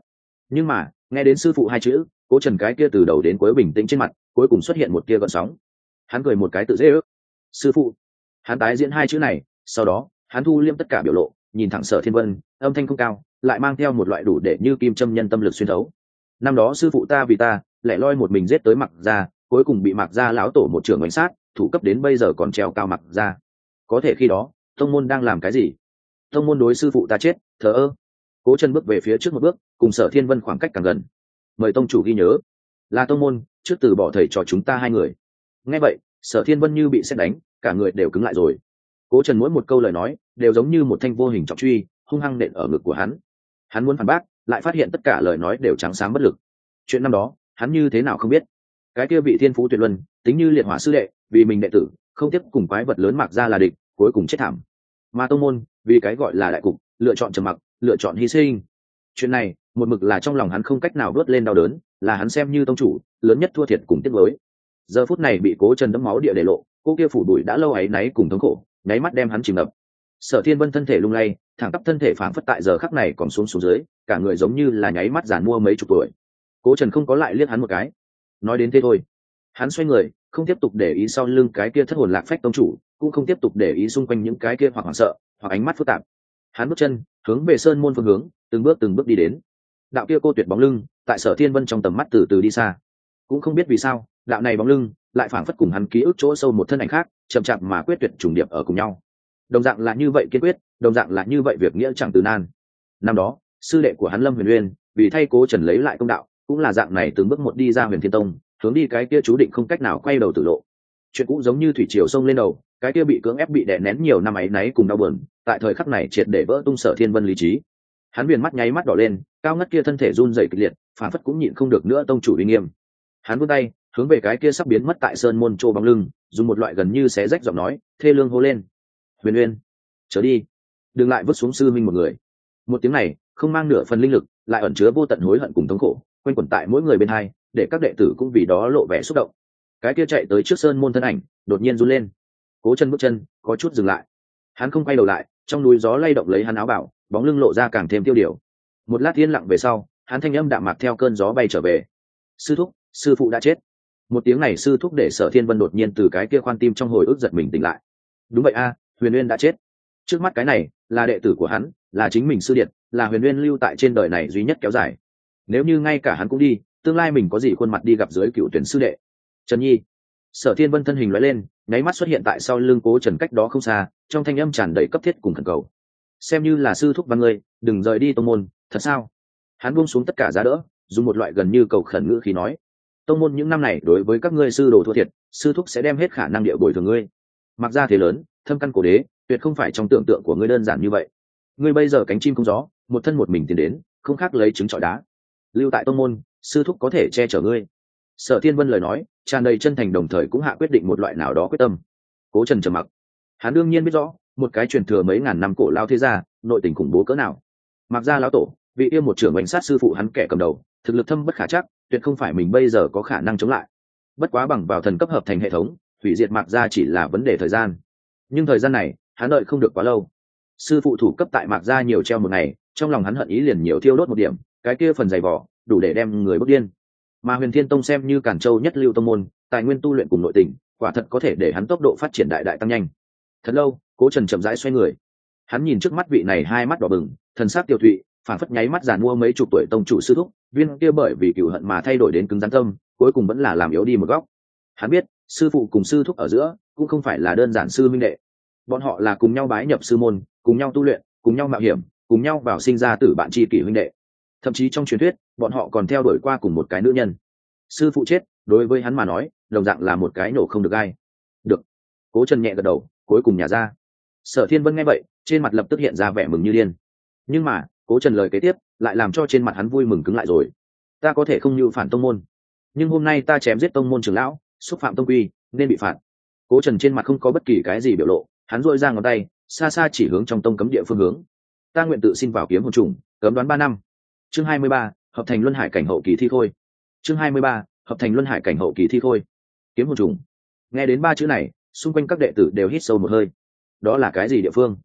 Nhưng mà nghe đến sư phụ hai chữ, Cố Trần cái kia từ đầu đến cuối bình tĩnh trên mặt cuối cùng xuất hiện một tia gợn sóng. Hắn cười một cái tự dễ ước. Sư phụ. Hắn tái diễn hai chữ này, sau đó hắn thu liêm tất cả biểu lộ, nhìn thẳng Sở Thiên Vân, âm thanh không cao, lại mang theo một loại đủ để như kim châm nhân tâm lực xuyên thấu. Năm đó sư phụ ta vì ta lẻ loi một mình giết tới Mạc Gia, cuối cùng bị Mạc Gia lão tổ một trưởng đánh sát, thủ cấp đến bây giờ còn treo cao Mạc Gia. Có thể khi đó tông môn đang làm cái gì? Tông môn đối sư phụ ta chết thờ ơ. Cố Trần bước về phía trước một bước, cùng Sở Thiên Vân khoảng cách càng gần. Mời tông chủ ghi nhớ, là tông môn trước từ bỏ thầy trò chúng ta hai người. Nghe vậy, Sở Thiên Vân như bị sét đánh, cả người đều cứng lại rồi. Cố Trần mỗi một câu lời nói đều giống như một thanh vô hình trọng truy, hung hăng nện ở ngực của hắn. Hắn muốn phản bác, lại phát hiện tất cả lời nói đều trắng sáng bất lực. Chuyện năm đó hắn như thế nào không biết. Cái kia vị thiên phú tuyệt luân, tính như liệt hỏa sư đệ, vì mình đệ tử không tiếp cùng quái vật lớn Mạc Gia là địch, cuối cùng chết thảm. Mà tông môn vì cái gọi là đại cục, lựa chọn trầm mặc, lựa chọn hy sinh. Chuyện này một mực là trong lòng hắn không cách nào vớt lên đau đớn, là hắn xem như tông chủ lớn nhất thua thiệt cùng tiếc nuối. Giờ phút này bị Cố Trần đẫm máu địa để lộ, cô kia phủ đuổi đã lâu ấy náy cùng thống khổ, nháy mắt đem hắn chìm ngập. Sở Thiên Vân thân thể lung lay, thẳng tắp thân thể phảng phất tại giờ khắc này còn xuống xuống dưới, cả người giống như là nháy mắt giàn mua mấy chục tuổi. Cố Trần không có lại liếc hắn một cái, nói đến thế thôi. Hắn xoay người, không tiếp tục để ý sau lưng cái kia thất hồn lạc phách tông chủ, cũng không tiếp tục để ý xung quanh những cái kia hoặc hoảng sợ, hoặc ánh mắt phức tạp. Hắn bước chân hướng về sơn môn phương hướng, từng bước từng bước đi đến. Đạo kia cô tuyệt bóng lưng tại Sở Thiên Vân trong tầm mắt từ từ đi xa. Cũng không biết vì sao, đạo này bóng lưng lại phảng phất cùng hắn ký ức chỗ sâu một thân ảnh khác, chậm chạp mà quyết tuyệt trùng điệp ở cùng nhau. Đồng dạng là như vậy kiên quyết, đồng dạng là như vậy việc nghĩa chẳng từ nan. Năm đó sư đệ của hắn Lâm Huyền Uyên vì thay Cố Trần lấy lại công đạo, cũng là dạng này từng bước một đi ra Huyền Thiên Tông, hướng đi cái kia chú định không cách nào quay đầu tử lộ. Chuyện cũ giống như thủy triều sông lên đầu, cái kia bị cưỡng ép bị đè nén nhiều năm ấy náy cùng đau buồn, tại thời khắc này triệt để vỡ tung Sở Thiên Vân lý trí. Hắn viền mắt nháy mắt đỏ lên, cao ngất kia thân thể run rẩy kịch liệt, phản phất cũng nhịn không được nữa tông chủ uy nghiêm. Hắn vươn tay hướng về cái kia sắp biến mất tại sơn môn trô bóng lưng, dùng một loại gần như xé rách giọng nói thê lương hô lên: Huyền Uyên, trở đi, đừng lại vứt xuống sư minh một người. Một tiếng này không mang nửa phần linh lực, lại ẩn chứa vô tận hối hận cùng thống khổ, quanh quẩn tại mỗi người bên hai, để các đệ tử cũng vì đó lộ vẻ xúc động. Cái kia chạy tới trước sơn môn thân ảnh đột nhiên run lên. Cố Chân bước chân có chút dừng lại. Hắn không quay đầu lại, trong núi gió lay động lấy hắn áo bảo, bóng lưng lộ ra càng thêm tiêu điều. Một lát yên lặng về sau, hắn thanh âm đạm mạc theo cơn gió bay trở về: sư thúc, sư phụ đã chết. Một tiếng này sư thúc để Sở Thiên Vân đột nhiên từ cái kia khoan tim trong hồi ức giật mình tỉnh lại. Đúng vậy a, Huyền Uyên đã chết. Trước mắt cái này là đệ tử của hắn, là chính mình sư điệt, là Huyền Uyên lưu tại trên đời này duy nhất kéo dài. Nếu như ngay cả hắn cũng đi, tương lai mình có gì khuôn mặt đi gặp dưới cựu tuyển sư đệ. Trần Nhi. Sở Thiên Vân thân hình lóe lên, nháy mắt xuất hiện tại sau lưng Cố Trần cách đó không xa, trong thanh âm tràn đầy cấp thiết cùng khẩn cầu: xem như là sư thúc văn ngươi, đừng rời đi tông môn, thật sao? Hắn buông xuống tất cả giá đỡ, dùng một loại gần như cầu khẩn ngữ khí nói: tông môn những năm này đối với các ngươi sư đồ thua thiệt, sư thúc sẽ đem hết khả năng địa bồi thường ngươi. Mặc ra thế lớn, thâm căn cổ đế, tuyệt không phải trong tưởng tượng của ngươi đơn giản như vậy. Ngươi bây giờ cánh chim không gió, một thân một mình tiến đến, không khác lấy trứng trọi đá. Lưu tại tông môn, sư thúc có thể che chở ngươi. Sở Thiên Vân lời nói tràn đầy chân thành, đồng thời cũng hạ quyết định một loại nào đó quyết tâm. Cố Trần trầm mặc. Hắn đương nhiên biết rõ, một cái truyền thừa mấy ngàn năm cổ lao thế gia, nội tình khủng bố cỡ nào. Mặc ra lão tổ, vị yêu một trưởng bánh sát sư phụ hắn kẻ cầm đầu, thực lực thâm bất khả chắc, tuyệt không phải mình bây giờ có khả năng chống lại. Bất quá bằng vào thần cấp hợp thành hệ thống, hủy diệt Mạc Gia chỉ là vấn đề thời gian. Nhưng thời gian này hắn đợi không được quá lâu. Sư phụ thủ cấp tại Mạc Gia nhiều treo một ngày, trong lòng hắn hận ý liền nhiều thiêu đốt một điểm, cái kia phần dày vỏ đủ để đem người bức điên. Mà Huyền Thiên Tông xem như Càn Châu nhất lưu tông môn, tài nguyên tu luyện cùng nội tình, quả thật có thể để hắn tốc độ phát triển đại đại tăng nhanh. Thật lâu, Cố Trần chậm rãi xoay người. Hắn nhìn trước mắt vị này hai mắt đỏ bừng, thần sắc tiêu thụy, phản phất nháy mắt giàn mua mấy chục tuổi tông chủ sư thúc, viên kia bởi vì cựu hận mà thay đổi đến cứng rắn tâm, cuối cùng vẫn là làm yếu đi một góc. Hắn biết, sư phụ cùng sư thúc ở giữa cũng không phải là đơn giản sư minh đệ, bọn họ là cùng nhau bái nhập sư môn, cùng nhau tu luyện, cùng nhau mạo hiểm, cùng nhau vào sinh ra tử bạn tri kỷ huynh đệ. Thậm chí trong truyền thuyết, bọn họ còn theo đuổi qua cùng một cái nữ nhân. Sư phụ chết, đối với hắn mà nói, đồng dạng là một cái nổ không được ai. Được. Cố Trần nhẹ gật đầu, cuối cùng nhả ra. Sở Thiên Vân nghe vậy, trên mặt lập tức hiện ra vẻ mừng như điên. Nhưng mà, Cố Trần lời kế tiếp lại làm cho trên mặt hắn vui mừng cứng lại rồi. Ta có thể không như phản tông môn, nhưng hôm nay ta chém giết tông môn trưởng lão, xúc phạm tông quy, nên bị phạt. Cố Trần trên mặt không có bất kỳ cái gì biểu lộ, hắn duỗi ra ngón tay, xa xa chỉ hướng trong tông cấm địa phương hướng. Ta nguyện tự xin vào kiếm hồn trùng, cấm đoán ba năm. Chương hai mươi ba, hợp thành luân hải cảnh hậu kỳ thi khôi. Chương hai mươi ba, hợp thành luân hải cảnh hậu kỳ thi khôi. Kiếm hồn trùng. Nghe đến ba chữ này, xung quanh các đệ tử đều hít sâu một hơi. Đó là cái gì địa phương?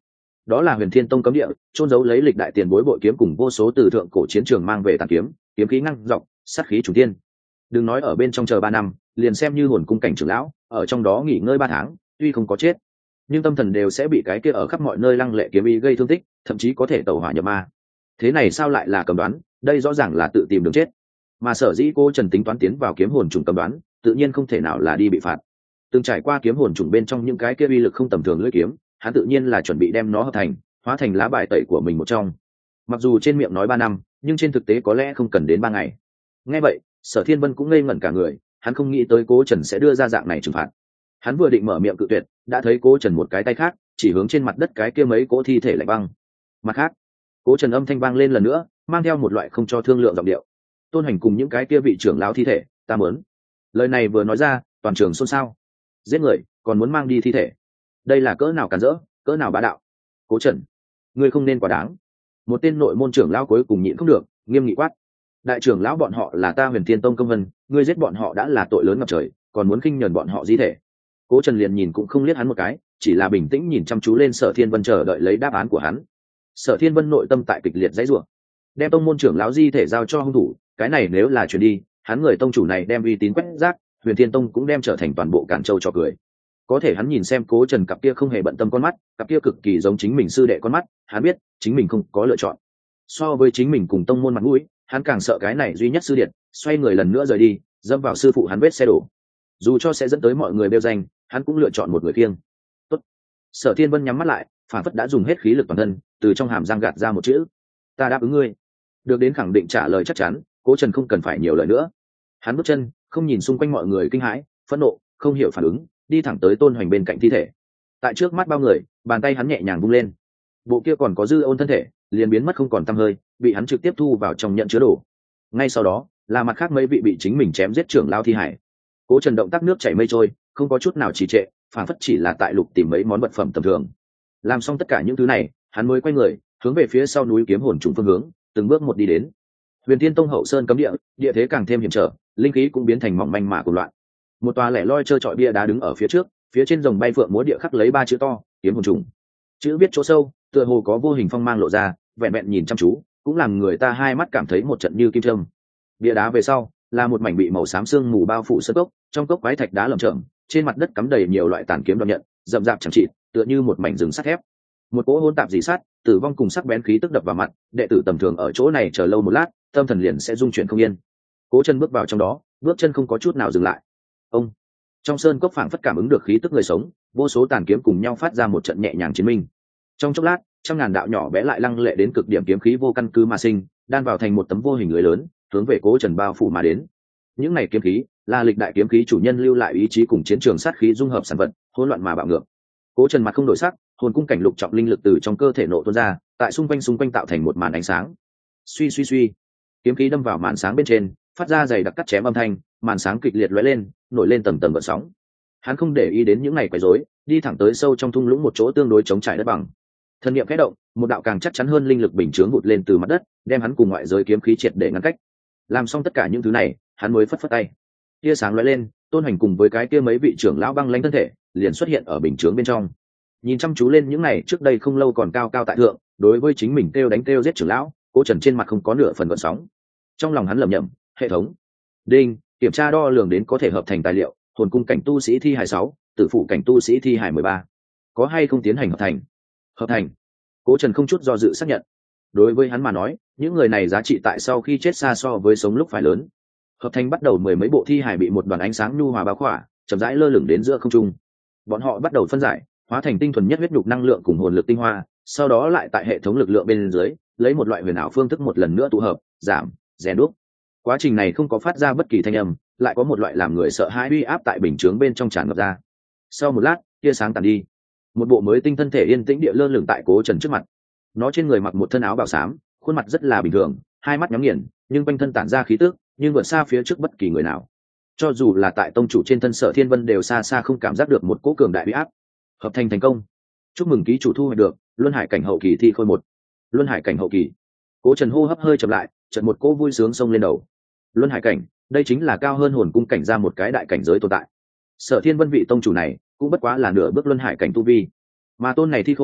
đó là Huyền Thiên Tông cấm địa, trôn giấu lấy lịch đại tiền bối bội kiếm cùng vô số từ thượng cổ chiến trường mang về tàn kiếm, kiếm khí ngăng dọc, sát khí chủ tiên. Đừng nói ở bên trong chờ ba năm, liền xem như hồn cung cảnh trưởng lão, ở trong đó nghỉ ngơi ba tháng, tuy không có chết, nhưng tâm thần đều sẽ bị cái kia ở khắp mọi nơi lăng lệ kiếm ý gây thương tích, thậm chí có thể tẩu hỏa nhập ma. Thế này sao lại là cầm đoán, đây rõ ràng là tự tìm đường chết. Mà sở dĩ cô Trần tính toán tiến vào kiếm hồn trùng cầm đoán, tự nhiên không thể nào là đi bị phạt. Từng trải qua kiếm hồn trùng bên trong những cái kia uy lực không tầm thường lưỡi kiếm, hắn tự nhiên là chuẩn bị đem nó hợp thành, hóa thành lá bài tẩy của mình một trong. Mặc dù trên miệng nói ba năm, nhưng trên thực tế có lẽ không cần đến ba ngày. Nghe vậy, Sở Thiên Vân cũng ngây ngẩn cả người, hắn không nghĩ tới Cố Trần sẽ đưa ra dạng này trừng phạt. Hắn vừa định mở miệng cự tuyệt, đã thấy Cố Trần một cái tay khác chỉ hướng trên mặt đất cái kia mấy cỗ thi thể lạnh băng. Mặt khác, Cố Trần âm thanh vang lên lần nữa, mang theo một loại không cho thương lượng giọng điệu. Tôn Hành cùng những cái kia vị trưởng lão thi thể, ta muốn. Lời này vừa nói ra, toàn trường xôn xao. Giết người, còn muốn mang đi thi thể. Đây là cỡ nào cản rỡ, cỡ nào bá đạo. Cố Trần, ngươi không nên quá đáng. Một tên nội môn trưởng lão cuối cùng nhịn không được, nghiêm nghị quát. Đại trưởng lão bọn họ là ta Huyền Thiên Tông công vân, ngươi giết bọn họ đã là tội lớn ngập trời, còn muốn khinh nhẫn bọn họ di thể. Cố Trần liền nhìn cũng không liếc hắn một cái, chỉ là bình tĩnh nhìn chăm chú lên Sở Thiên Vân chờ đợi lấy đáp án của hắn. Sở Thiên Vân nội tâm tại kịch liệt dãy rủa, đem tông môn trưởng lão di thể giao cho hung thủ, cái này nếu là chuyển đi, hắn người tông chủ này đem uy tín quét rác, Huyền Thiên Tông cũng đem trở thành toàn bộ Cản Châu trò cười. Có thể hắn nhìn xem Cố Trần cặp kia không hề bận tâm con mắt, cặp kia cực kỳ giống chính mình sư đệ con mắt, hắn biết chính mình không có lựa chọn. So với chính mình cùng tông môn mặt mũi, hắn càng sợ cái này duy nhất sư điện xoay người lần nữa rời đi, dẫm vào sư phụ hắn vết xe đổ. Dù cho sẽ dẫn tới mọi người bêu danh, hắn cũng lựa chọn một người kiêng. Tốt. Sở Thiên Vân nhắm mắt lại, phản phất đã dùng hết khí lực toàn thân, từ trong hàm răng gạt ra một chữ: ta đáp ứng ngươi. Được đến khẳng định trả lời chắc chắn, Cố Trần không cần phải nhiều lời nữa. Hắn bước chân, không nhìn xung quanh mọi người kinh hãi, phẫn nộ, không hiểu phản ứng, đi thẳng tới Tôn Hoành bên cạnh thi thể. Tại trước mắt bao người, bàn tay hắn nhẹ nhàng vung lên, bộ kia còn có dư ôn thân thể liền biến mất không còn tăm hơi, bị hắn trực tiếp thu vào trong nhận chứa đồ. Ngay sau đó là mặt khác mấy vị bị chính mình chém giết trưởng lao thi hải. Cố Trần động tác nước chảy mây trôi, không có chút nào trì trệ, phản phất chỉ là tại lục tìm mấy món vật phẩm tầm thường. Làm xong tất cả những thứ này, hắn mới quay người hướng về phía sau núi kiếm hồn trùng phương hướng, từng bước một đi đến. Huyền Thiên Tông hậu sơn cấm địa, địa thế càng thêm hiểm trở, linh khí cũng biến thành mỏng manh mà cuồng loạn. Một tòa lẻ loi trơ trọi bia đá đứng ở phía trước, phía trên rồng bay phượng múa địa khắc lấy ba chữ to: kiếm hồn trùng. Chữ viết chỗ sâu, tựa hồ có vô hình phong mang lộ ra, vẹn vẹn nhìn chăm chú, cũng làm người ta hai mắt cảm thấy một trận như kim châm. Bia đá về sau là một mảnh bị màu xám sương mù bao phủ sơn cốc, trong cốc quái thạch đá lởm chởm, trên mặt đất cắm đầy nhiều loại tàn kiếm đoạn nhận, rậm rạp chẳng chịt, tựa như một mảnh rừng sắt thép. Một cỗ hỗn tạp dị sát, tử vong cùng sắc bén khí tức đập vào mặt, đệ tử tầm thường ở chỗ này chờ lâu một lát, tâm thần liền sẽ dung chuyển không yên. Cố Chân bước vào trong đó, bước chân không có chút nào dừng lại. Ông trong sơn cốc phảng phất cảm ứng được khí tức người sống, vô số tàn kiếm cùng nhau phát ra một trận nhẹ nhàng chiến minh. Trong chốc lát, trăm ngàn đạo nhỏ bé lại lăng lệ đến cực điểm kiếm khí vô căn cứ mà sinh, đan vào thành một tấm vô hình lưới lớn, hướng về Cố Trần bao phủ mà đến. Những này kiếm khí là lịch đại kiếm khí chủ nhân lưu lại ý chí cùng chiến trường sát khí dung hợp sản vật, hỗn loạn mà bạo ngược. Cố Trần mặt không đổi sắc, hồn cung cảnh lục trọng linh lực từ trong cơ thể nổ tuôn ra, tại xung quanh xung quanh tạo thành một màn ánh sáng. Suy suy suy, kiếm khí đâm vào màn sáng bên trên, phát ra dày đặc cắt chém âm thanh, màn sáng kịch liệt lóe lên, nổi lên tầng tầng gợn sóng. Hắn không để ý đến những này quấy rối, đi thẳng tới sâu trong thung lũng một chỗ tương đối chống trải đất bằng. Thân niệm khẽ động, một đạo càng chắc chắn hơn linh lực bình chướng vụt lên từ mặt đất, đem hắn cùng ngoại giới kiếm khí triệt để ngăn cách. Làm xong tất cả những thứ này, hắn mới phất phất tay. Tia sáng lóe lên, Tôn Hành cùng với cái kia mấy vị trưởng lão băng lãnh thân thể, liền xuất hiện ở bình chướng bên trong. Nhìn chăm chú lên những này trước đây không lâu còn cao cao tại thượng, đối với chính mình kêu đánh kêu giết trưởng lão, Cố Trần trên mặt không có nửa phần gợn sóng. Trong lòng hắn lẩm nhẩm, hệ thống. Đinh, kiểm tra đo lường đến có thể hợp thành tài liệu, hồn cung cảnh tu sĩ thi hài sáu, tử phụ cảnh tu sĩ thi hài mười ba. Có hay không tiến hành hợp thành? Hợp thành. Cố Trần không chút do dự xác nhận. Đối với hắn mà nói, những người này giá trị tại sau khi chết xa so với sống lúc phải lớn. Hợp thành bắt đầu mười mấy bộ thi hài bị một đoàn ánh sáng nhu hòa bao khỏa, chậm rãi lơ lửng đến giữa không trung. Bọn họ bắt đầu phân giải, hóa thành tinh thuần nhất huyết nhục năng lượng cùng hồn lực tinh hoa, sau đó lại tại hệ thống lực lượng bên dưới, lấy một loại huyền ảo phương thức một lần nữa tụ hợp, giảm, rèn đúc. Quá trình này không có phát ra bất kỳ thanh âm, lại có một loại làm người sợ hãi uy áp tại bình chướng bên trong tràn ngập ra. Sau một lát, tia sáng tàn đi, một bộ mới tinh thân thể yên tĩnh địa lơ lửng tại Cố Trần trước mặt. Nó trên người mặc một thân áo bào xám, khuôn mặt rất là bình thường, hai mắt nhắm nghiền, nhưng quanh thân tản ra khí tức, nhưng vượt xa phía trước bất kỳ người nào. Cho dù là tại tông chủ trên thân Sở Thiên Vân đều xa xa không cảm giác được một cỗ cường đại uy áp. Hợp thành thành công. Chúc mừng ký chủ thu hoạch được Luân Hải cảnh hậu kỳ thi khôi một. Luân Hải cảnh hậu kỳ. Cố Trần hô hấp hơi chậm lại, chợt một cỗ vui sướng xông lên đầu. Luân Hải cảnh, đây chính là cao hơn hồn cung cảnh ra một cái đại cảnh giới tồn tại. Sở Thiên Vân vị tông chủ này cũng bất quá là nửa bước Luân Hải cảnh tu vi, mà tôn này thi khôi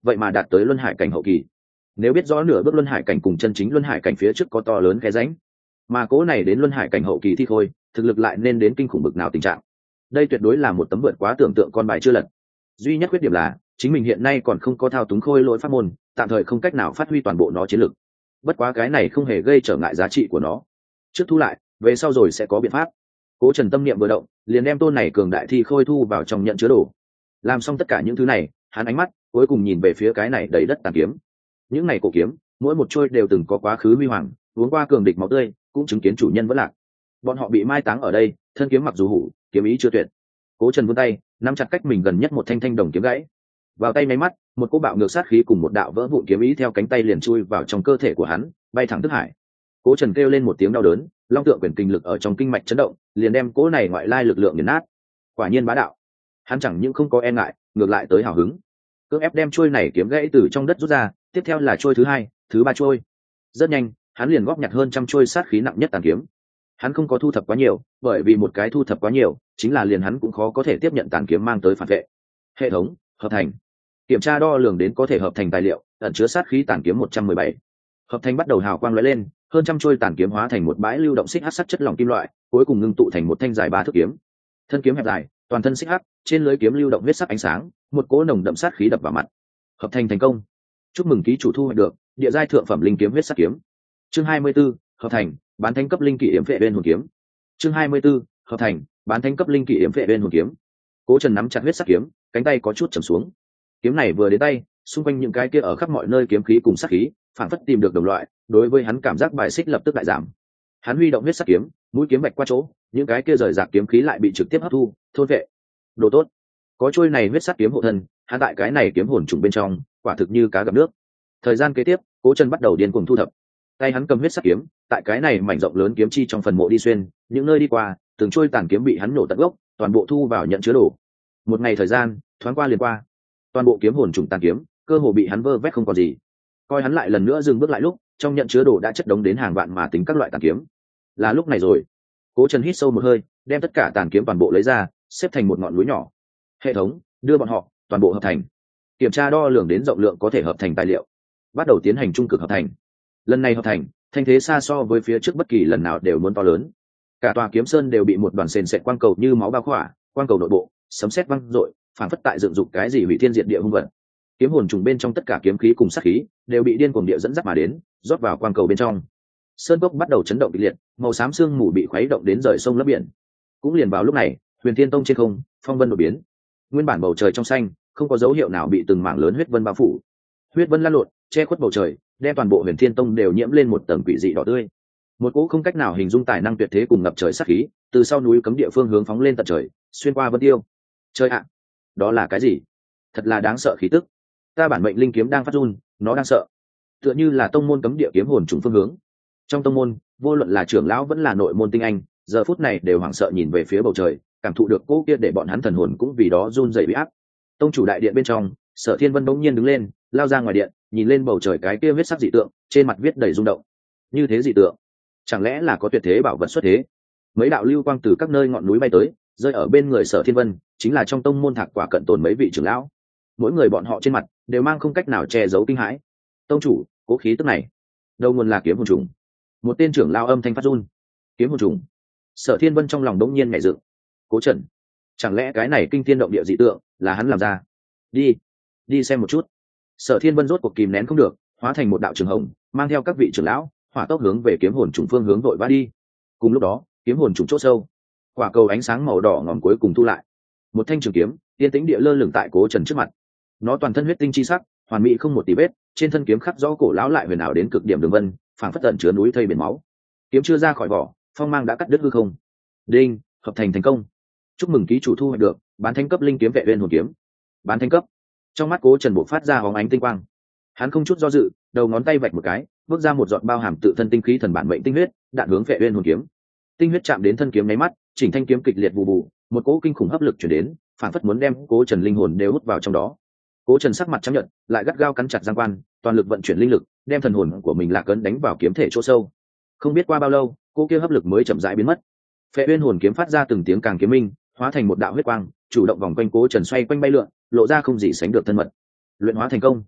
vậy mà đạt tới luân hải cảnh hậu kỳ. Nếu biết rõ nửa bước luân hải cảnh cùng chân chính luân hải cảnh phía trước có to lớn cái rãnh, mà cố này đến luân hải cảnh hậu kỳ thi khôi thực lực lại nên đến kinh khủng bực nào tình trạng, đây tuyệt đối là một tấm vượt quá tưởng tượng con bài chưa lật. Duy nhất khuyết điểm là chính mình hiện nay còn không có thao túng khôi lỗi pháp môn, tạm thời không cách nào phát huy toàn bộ nó chiến lực. Bất quá cái này không hề gây trở ngại giá trị của nó, trước thu lại về sau rồi sẽ có biện pháp. Cố Trần tâm niệm vừa động, liền đem tôn này cường đại thi khôi thu vào trong nhận chứa đồ. Làm xong tất cả những thứ này, hắn ánh mắt cuối cùng nhìn về phía cái này đầy đất tàn kiếm. Những này cổ kiếm, mỗi một trôi đều từng có quá khứ huy hoàng, uống qua cường địch máu tươi, cũng chứng kiến chủ nhân vẫn lạc. Bọn họ bị mai táng ở đây, thân kiếm mặc dù hủ, kiếm ý chưa tuyệt. Cố Trần vươn tay, nắm chặt cách mình gần nhất một thanh thanh đồng kiếm gãy. Vào tay máy mắt, một cỗ bạo ngược sát khí cùng một đạo vỡ vụn kiếm ý theo cánh tay liền chui vào trong cơ thể của hắn, bay thẳng thức hải. Cố Trần kêu lên một tiếng đau đớn, long tượng quyền kinh lực ở trong kinh mạch chấn động, liền đem cỗ này ngoại lai lực lượng nghiền nát. Quả nhiên bá đạo. Hắn chẳng những không có e ngại, ngược lại tới hào hứng. Cưỡng ép đem chuôi này kiếm gãy từ trong đất rút ra, tiếp theo là chuôi thứ hai, thứ ba chuôi. Rất nhanh, hắn liền góp nhặt hơn trăm chuôi sát khí nặng nhất tàn kiếm. Hắn không có thu thập quá nhiều, bởi vì một cái thu thập quá nhiều, chính là liền hắn cũng khó có thể tiếp nhận tàn kiếm mang tới phản vệ. Hệ thống hợp thành, kiểm tra đo lường đến có thể hợp thành tài liệu, ẩn chứa sát khí tàn kiếm một trăm mười bảy. Hợp thành bắt đầu hào quang lóe lên, hơn trăm chuôi tàn kiếm hóa thành một bãi lưu động xích hắc sắc chất lỏng kim loại, cuối cùng ngưng tụ thành một thanh dài ba thước kiếm. Thân kiếm hẹp dài, toàn thân xích hắc, trên lưới kiếm lưu động huyết sắc ánh sáng, một cỗ nồng đậm sát khí đập vào mặt. Hợp thành thành công. Chúc mừng ký chủ thu hoạch được địa giai thượng phẩm linh kiếm huyết sắc kiếm. Chương hai mươi 24, hợp thành, bán thánh cấp linh kỵ yểm vệ bên hồn kiếm. Chương hai mươi 24, hợp thành, bán thánh cấp linh kỵ yểm vệ bên hồn kiếm. Cố Trần nắm chặt huyết sắc kiếm, cánh tay có chút trầm xuống. Kiếm này vừa đến tay, xung quanh những cái kia ở khắp mọi nơi kiếm khí cùng sát khí, phản phất tìm được đồng loại, đối với hắn cảm giác bài xích lập tức lại giảm. Hắn huy động huyết sắc kiếm, mũi kiếm bạch qua chỗ, những cái kia rời rạc kiếm khí lại bị trực tiếp hấp thu, thôn vệ. Đồ tốt. Có trôi này huyết sắc kiếm hộ thân, hắn tại cái này kiếm hồn trùng bên trong, quả thực như cá gặp nước. Thời gian kế tiếp, Cố Trần bắt đầu điên cuồng thu thập. Tay hắn cầm huyết sắc kiếm, tại cái này mảnh rộng lớn kiếm chi trong phần mộ đi xuyên, những nơi đi qua, từng trôi tàn kiếm bị hắn nổ tận gốc, toàn bộ thu vào nhận chứa đồ. Một ngày thời gian, thoáng qua liền qua. Toàn bộ kiếm hồn trùng tàn kiếm, cơ hồ bị hắn vơ vét không còn gì. Coi hắn lại lần nữa dừng bước lại lúc, trong nhận chứa đồ đã chất đống đến hàng vạn mà tính các loại tàn kiếm. Là lúc này rồi. Cố Trần hít sâu một hơi, đem tất cả tàn kiếm toàn bộ lấy ra, xếp thành một ngọn núi nhỏ. Hệ thống đưa bọn họ toàn bộ hợp thành. Kiểm tra đo lường đến rộng lượng có thể hợp thành tài liệu, bắt đầu tiến hành trung cực hợp thành. Lần này hợp thành, thanh thế xa so với phía trước bất kỳ lần nào đều muốn to lớn. Cả tòa kiếm sơn đều bị một đoàn sền sệt quang cầu như máu bao khỏa, quang cầu nội bộ sấm sét vang dội, phản phất tại dựng dục cái gì hủy thiên diệt địa hung vật. Kiếm hồn trùng bên trong tất cả kiếm khí cùng sát khí đều bị điên cuồng địa dẫn dắt mà đến, rót vào quang cầu bên trong. Sơn cốc bắt đầu chấn động kịch liệt, màu xám sương mù bị khuấy động đến rời sông lấp biển. Cũng liền vào lúc này, Huyền Thiên Tông trên không, phong vân đột biến. Nguyên bản bầu trời trong xanh, không có dấu hiệu nào bị từng mảng lớn huyết vân bao phủ. Huyết vân lan lộn, che khuất bầu trời, đem toàn bộ Huyền Thiên Tông đều nhiễm lên một tầng quỷ dị đỏ tươi. Một cỗ không cách nào hình dung tài năng tuyệt thế cùng ngập trời sát khí, từ sau núi cấm địa phương hướng phóng lên tận trời, xuyên qua vân tiêu. Trời ạ, đó là cái gì? Thật là đáng sợ khí tức. Ta bản mệnh linh kiếm đang phát run, nó đang sợ. Tựa như là tông môn cấm địa kiếm hồn trùng phương hướng. Trong tông môn, vô luận là trưởng lão vẫn là nội môn tinh anh, giờ phút này đều hoảng sợ nhìn về phía bầu trời, cảm thụ được cỗ kia để bọn hắn thần hồn cũng vì đó run rẩy bị áp. Tông chủ đại điện bên trong, Sở Thiên Vân bỗng nhiên đứng lên, lao ra ngoài điện, nhìn lên bầu trời cái kia huyết sắc dị tượng, trên mặt viết đầy rung động. Như thế dị tượng, chẳng lẽ là có tuyệt thế bảo vật xuất thế? Mấy đạo lưu quang từ các nơi ngọn núi bay tới, rơi ở bên người Sở Thiên Vân, chính là trong tông môn thạc quả cận tồn mấy vị trưởng lão. Mỗi người bọn họ trên mặt đều mang không cách nào che giấu kinh hãi. Tông chủ, cố khí tức này, đầu nguồn là kiếm hồn trùng. Một tên trưởng lão âm thanh phát run. Kiếm hồn trùng. Sở Thiên Vân trong lòng đống nhiên nhảy dựng. Cố Trần, chẳng lẽ cái này kinh thiên động địa dị tượng là hắn làm ra? Đi, đi xem một chút. Sở Thiên Vân rốt cuộc kìm nén không được, hóa thành một đạo trường hồng, mang theo các vị trưởng lão, hỏa tốc hướng về kiếm hồn trùng phương hướng vội vã đi. Cùng lúc đó, kiếm hồn trùng chỗ sâu, quả cầu ánh sáng màu đỏ ngòm cuối cùng thu lại. Một thanh trường kiếm, yên tĩnh địa lơ lửng tại Cố Trần trước mặt. Nó toàn thân huyết tinh chi sắc, hoàn mỹ không một tì vết, trên thân kiếm khắc rõ cổ lão lại huyền ảo đến cực điểm đường vân, phảng phất tận chứa núi thây biển máu. Kiếm chưa ra khỏi vỏ, phong mang đã cắt đứt hư không. Đinh, hợp thành thành công. Chúc mừng ký chủ thu hoạch được bán thánh cấp linh kiếm vệ uyên hồn kiếm. Bán thánh cấp. Trong mắt Cố Trần bộc phát ra hóng ánh tinh quang. Hắn không chút do dự, đầu ngón tay vạch một cái, bước ra một giọt bao hàm tự thân tinh khí thần bản mệnh tinh huyết, đạn hướng vệ uyên hồn kiếm. Tinh huyết chạm đến thân kiếm mấy mắt, chỉnh thanh kiếm kịch liệt bù bù, một cỗ kinh khủng hấp lực truyền đến, phảng phất muốn đem Cố Trần linh hồn đều hút vào trong đó. Cố Trần sắc mặt trắng nhợt, lại gắt gao cắn chặt răng quan, toàn lực vận chuyển linh lực, đem thần hồn của mình lạc ấn đánh vào kiếm thể chỗ sâu. Không biết qua bao lâu, cô kia hấp lực mới chậm rãi biến mất. Phệ Uyên hồn kiếm phát ra từng tiếng càng kiếm minh, hóa thành một đạo huyết quang, chủ động vòng quanh Cố Trần xoay quanh bay lượn, lộ ra không gì sánh được thân mật. Luyện hóa thành công,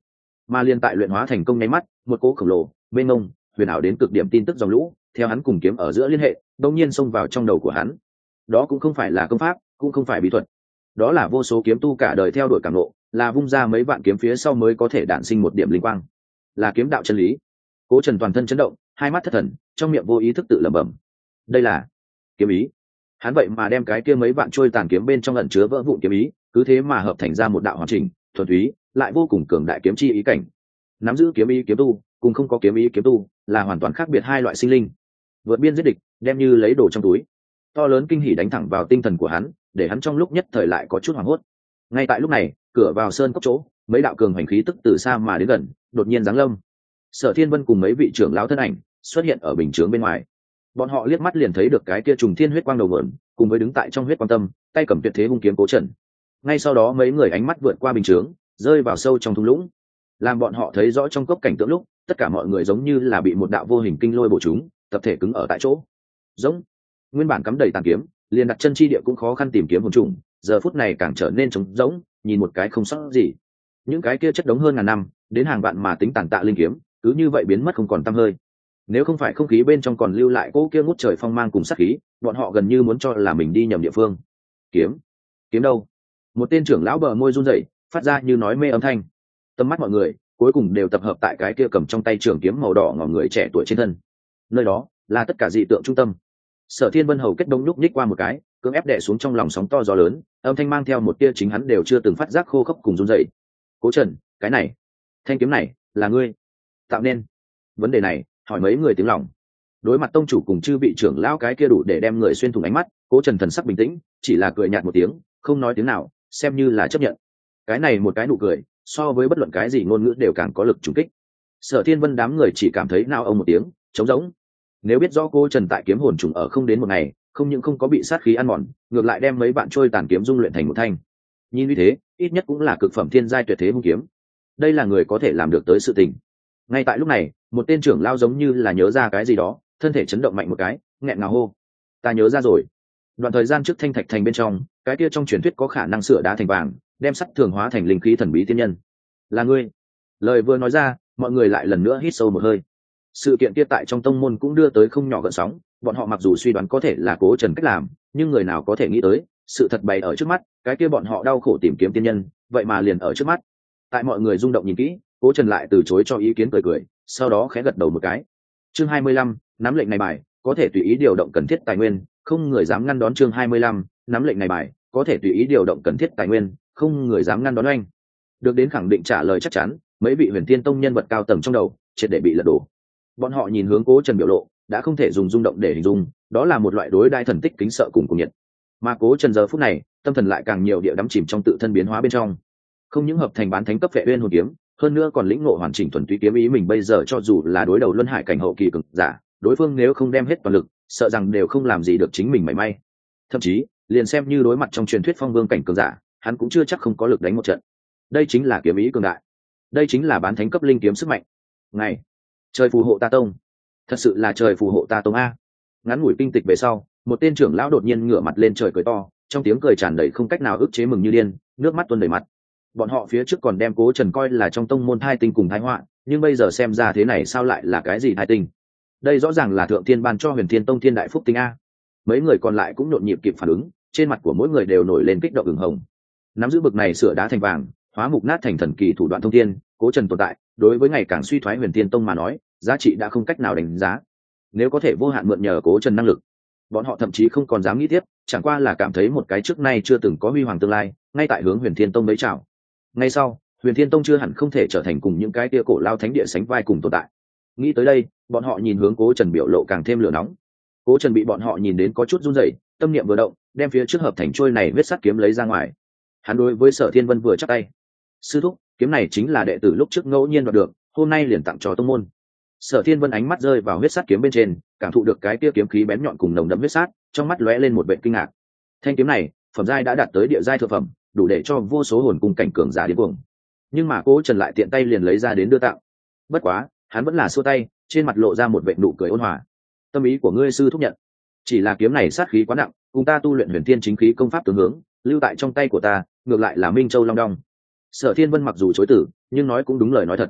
Mà liên tại luyện hóa thành công nháy mắt, một cỗ khổng lồ mênh mông huyền ảo đến cực điểm tin tức dòng lũ theo hắn cùng kiếm ở giữa liên hệ đông nhiên xông vào trong đầu của hắn. Đó cũng không phải là công pháp, cũng không phải bí thuật, đó là vô số kiếm tu cả đời theo đuổi cảm ngộ, là vung ra mấy vạn kiếm phía sau mới có thể đản sinh một điểm linh quang, là kiếm đạo chân lý. Cố Trần toàn thân chấn động, hai mắt thất thần, trong miệng vô ý thức tự lẩm bẩm, đây là kiếm ý. Hắn vậy mà đem cái kia mấy vạn trôi tàn kiếm bên trong ẩn chứa vỡ vụn kiếm ý, cứ thế mà hợp thành ra một đạo hoàn chỉnh, thuần túy, lại vô cùng cường đại kiếm chi ý cảnh. Nắm giữ kiếm ý kiếm tu, cùng không có kiếm ý kiếm tu, là hoàn toàn khác biệt hai loại sinh linh. Vượt biên giết địch, đem như lấy đồ trong túi. To lớn kinh hỉ đánh thẳng vào tinh thần của hắn, để hắn trong lúc nhất thời lại có chút hoảng hốt. Ngay tại lúc này, cửa vào sơn cốc chỗ, mấy đạo cường hành khí tức từ xa mà đến gần, đột nhiên giáng lâm. Sở Thiên Vân cùng mấy vị trưởng lão thân ảnh xuất hiện ở bình chướng bên ngoài. Bọn họ liếc mắt liền thấy được cái kia trùng thiên huyết quang đầu vợn, cùng với đứng tại trong huyết quang tâm, tay cầm tuyệt thế hung kiếm Cố Trần. Ngay sau đó mấy người ánh mắt vượt qua bình chướng, rơi vào sâu trong thung lũng. Làm bọn họ thấy rõ trong cốc cảnh tượng lúc, tất cả mọi người giống như là bị một đạo vô hình kinh lôi bổ chúng, tập thể cứng ở tại chỗ. Giống nguyên bản cắm đầy tàn kiếm, liền đặt chân chi địa cũng khó khăn tìm kiếm hồn trùng, giờ phút này càng trở nên trống rỗng, nhìn một cái không sót gì. Những cái kia chất đống hơn ngàn năm, đến hàng vạn mà tính tàn tạ linh kiếm, cứ như vậy biến mất không còn tăm hơi. Nếu không phải không khí bên trong còn lưu lại cỗ kia ngút trời phong mang cùng sát khí, bọn họ gần như muốn cho là mình đi nhầm địa phương. Kiếm, kiếm đâu? Một tên trưởng lão bờ môi run rẩy, phát ra như nói mê âm thanh. Tầm mắt mọi người cuối cùng đều tập hợp tại cái kia cầm trong tay trường kiếm màu đỏ ngỏ người trẻ tuổi trên thân. Nơi đó là tất cả dị tượng trung tâm. Sở Thiên Vân hầu kết đông nhúc nhích qua một cái, cưỡng ép đè xuống trong lòng sóng to gió lớn, âm thanh mang theo một tia chính hắn đều chưa từng phát giác khô khốc cùng run rẩy. Cố Trần, cái này, thanh kiếm này là ngươi tạo nên? Vấn đề này hỏi mấy người tiếng lòng. Đối mặt tông chủ cùng chư vị trưởng lão cái kia đủ để đem người xuyên thủng ánh mắt, Cố Trần thần sắc bình tĩnh, chỉ là cười nhạt một tiếng, không nói tiếng nào, xem như là chấp nhận. Cái này một cái nụ cười, so với bất luận cái gì ngôn ngữ đều càng có lực trùng kích. Sở Thiên Vân đám người chỉ cảm thấy nao ông một tiếng, trống rỗng. Nếu biết rõ Cố Trần tại kiếm hồn trùng ở không đến một ngày, không những không có bị sát khí ăn mòn, ngược lại đem mấy bạn trôi tàn kiếm dung luyện thành một thanh. Nhìn như thế, ít nhất cũng là cực phẩm thiên giai tuyệt thế hung kiếm. Đây là người có thể làm được tới sự tình. Ngay tại lúc này, một tên trưởng lao giống như là nhớ ra cái gì đó, thân thể chấn động mạnh một cái, nghẹn ngào hô: ta nhớ ra rồi. Đoạn thời gian trước Thanh Thạch Thành bên trong, cái kia trong truyền thuyết có khả năng sửa đá thành vàng, đem sắt thường hóa thành linh khí thần bí tiên nhân, là ngươi. Lời vừa nói ra, mọi người lại lần nữa hít sâu một hơi. Sự kiện kia tại trong tông môn cũng đưa tới không nhỏ gợn sóng, bọn họ mặc dù suy đoán có thể là Cố Trần cách làm, nhưng người nào có thể nghĩ tới, sự thật bày ở trước mắt, cái kia bọn họ đau khổ tìm kiếm tiên nhân, vậy mà liền ở trước mắt. Tại mọi người rung động nhìn kỹ, Cố Trần lại từ chối cho ý kiến, cười cười, sau đó khẽ gật đầu một cái. Chương hai mươi lăm, nắm lệnh này bài, có thể tùy ý điều động cần thiết tài nguyên, không người dám ngăn đón. Chương hai mươi lăm, nắm lệnh này bài, có thể tùy ý điều động cần thiết tài nguyên, không người dám ngăn đón oanh. Được đến khẳng định trả lời chắc chắn, mấy vị Huyền Thiên Tông nhân vật cao tầng trong đầu triệt để bị lật đổ. Bọn họ nhìn hướng Cố Trần biểu lộ, đã không thể dùng rung động để hình dung, đó là một loại đối đai thần tích kính sợ cùng cùng nhiệt. Mà Cố Trần giờ phút này, tâm thần lại càng nhiều địa đắm chìm trong tự thân biến hóa bên trong. Không những hợp thành bán thánh cấp Phệ Uyên hồn kiếm, hơn nữa còn lĩnh ngộ hoàn chỉnh thuần túy kiếm ý mình bây giờ cho dù là đối đầu luân hải cảnh hậu kỳ cực giả, đối phương nếu không đem hết toàn lực, sợ rằng đều không làm gì được chính mình mảy may. Thậm chí, liền xem như đối mặt trong truyền thuyết phong vương cảnh cường giả, hắn cũng chưa chắc không có lực đánh một trận. Đây chính là kiếm ý cường đại. Đây chính là bán thánh cấp linh kiếm sức mạnh. Ngày, trời phù hộ ta tông. Thật sự là trời phù hộ ta tông a. Ngắn ngủi kinh tịch về sau, một tên trưởng lão đột nhiên ngửa mặt lên trời cười to, trong tiếng cười tràn đầy không cách nào ức chế mừng như điên, nước mắt tuôn đầy mặt. Bọn họ phía trước còn đem Cố Trần coi là trong tông môn thai tinh cùng thái họa, nhưng bây giờ xem ra thế này sao lại là cái gì thai tinh? Đây rõ ràng là thượng thiên ban cho Huyền Thiên Tông thiên đại phúc tinh a. Mấy người còn lại cũng nhộn nhịp kịp phản ứng, trên mặt của mỗi người đều nổi lên kích động ửng hồng. Nắm giữ bực này sửa đá thành vàng, hóa mục nát thành thần kỳ thủ đoạn thông thiên, Cố Trần tồn tại, đối với ngày càng suy thoái Huyền Thiên Tông mà nói, giá trị đã không cách nào đánh giá. Nếu có thể vô hạn mượn nhờ Cố Trần năng lực, bọn họ thậm chí không còn dám nghĩ tiếp, chẳng qua là cảm thấy một cái trước nay chưa từng có huy hoàng tương lai, ngay tại hướng Huyền Thiên Tông đấy chào. Ngay sau, Huyền Thiên Tông chưa hẳn không thể trở thành cùng những cái kia cổ lao thánh địa sánh vai cùng tồn tại. Nghĩ tới đây, bọn họ nhìn hướng Cố Trần biểu lộ càng thêm lửa nóng. Cố Trần bị bọn họ nhìn đến có chút run rẩy, tâm niệm vừa động, đem phía trước hợp thành trôi này huyết sắt kiếm lấy ra ngoài. Hắn đối với Sở Thiên Vân vừa chắp tay: sư thúc, kiếm này chính là đệ tử lúc trước ngẫu nhiên đoạt được, hôm nay liền tặng cho tông môn. Sở Thiên Vân ánh mắt rơi vào huyết sắt kiếm bên trên, cảm thụ được cái kia kiếm khí bén nhọn cùng nồng đậm huyết sát, trong mắt lóe lên một vẻ kinh ngạc. Thanh kiếm này, phẩm giai đã đạt tới địa giai thượng phẩm, đủ để cho vô số hồn cung cảnh cường giả điên cuồng. Nhưng mà Cố Trần lại tiện tay liền lấy ra đến đưa tặng. Bất quá, hắn vẫn là xua tay, trên mặt lộ ra một vẻ nụ cười ôn hòa. Tâm ý của ngươi sư thúc nhận. Chỉ là kiếm này sát khí quá nặng, cùng ta tu luyện Huyền Thiên chính khí công pháp tương hướng, lưu tại trong tay của ta, ngược lại là Minh Châu Long Đong. Sở Thiên Vân mặc dù chối từ, nhưng nói cũng đúng lời nói thật.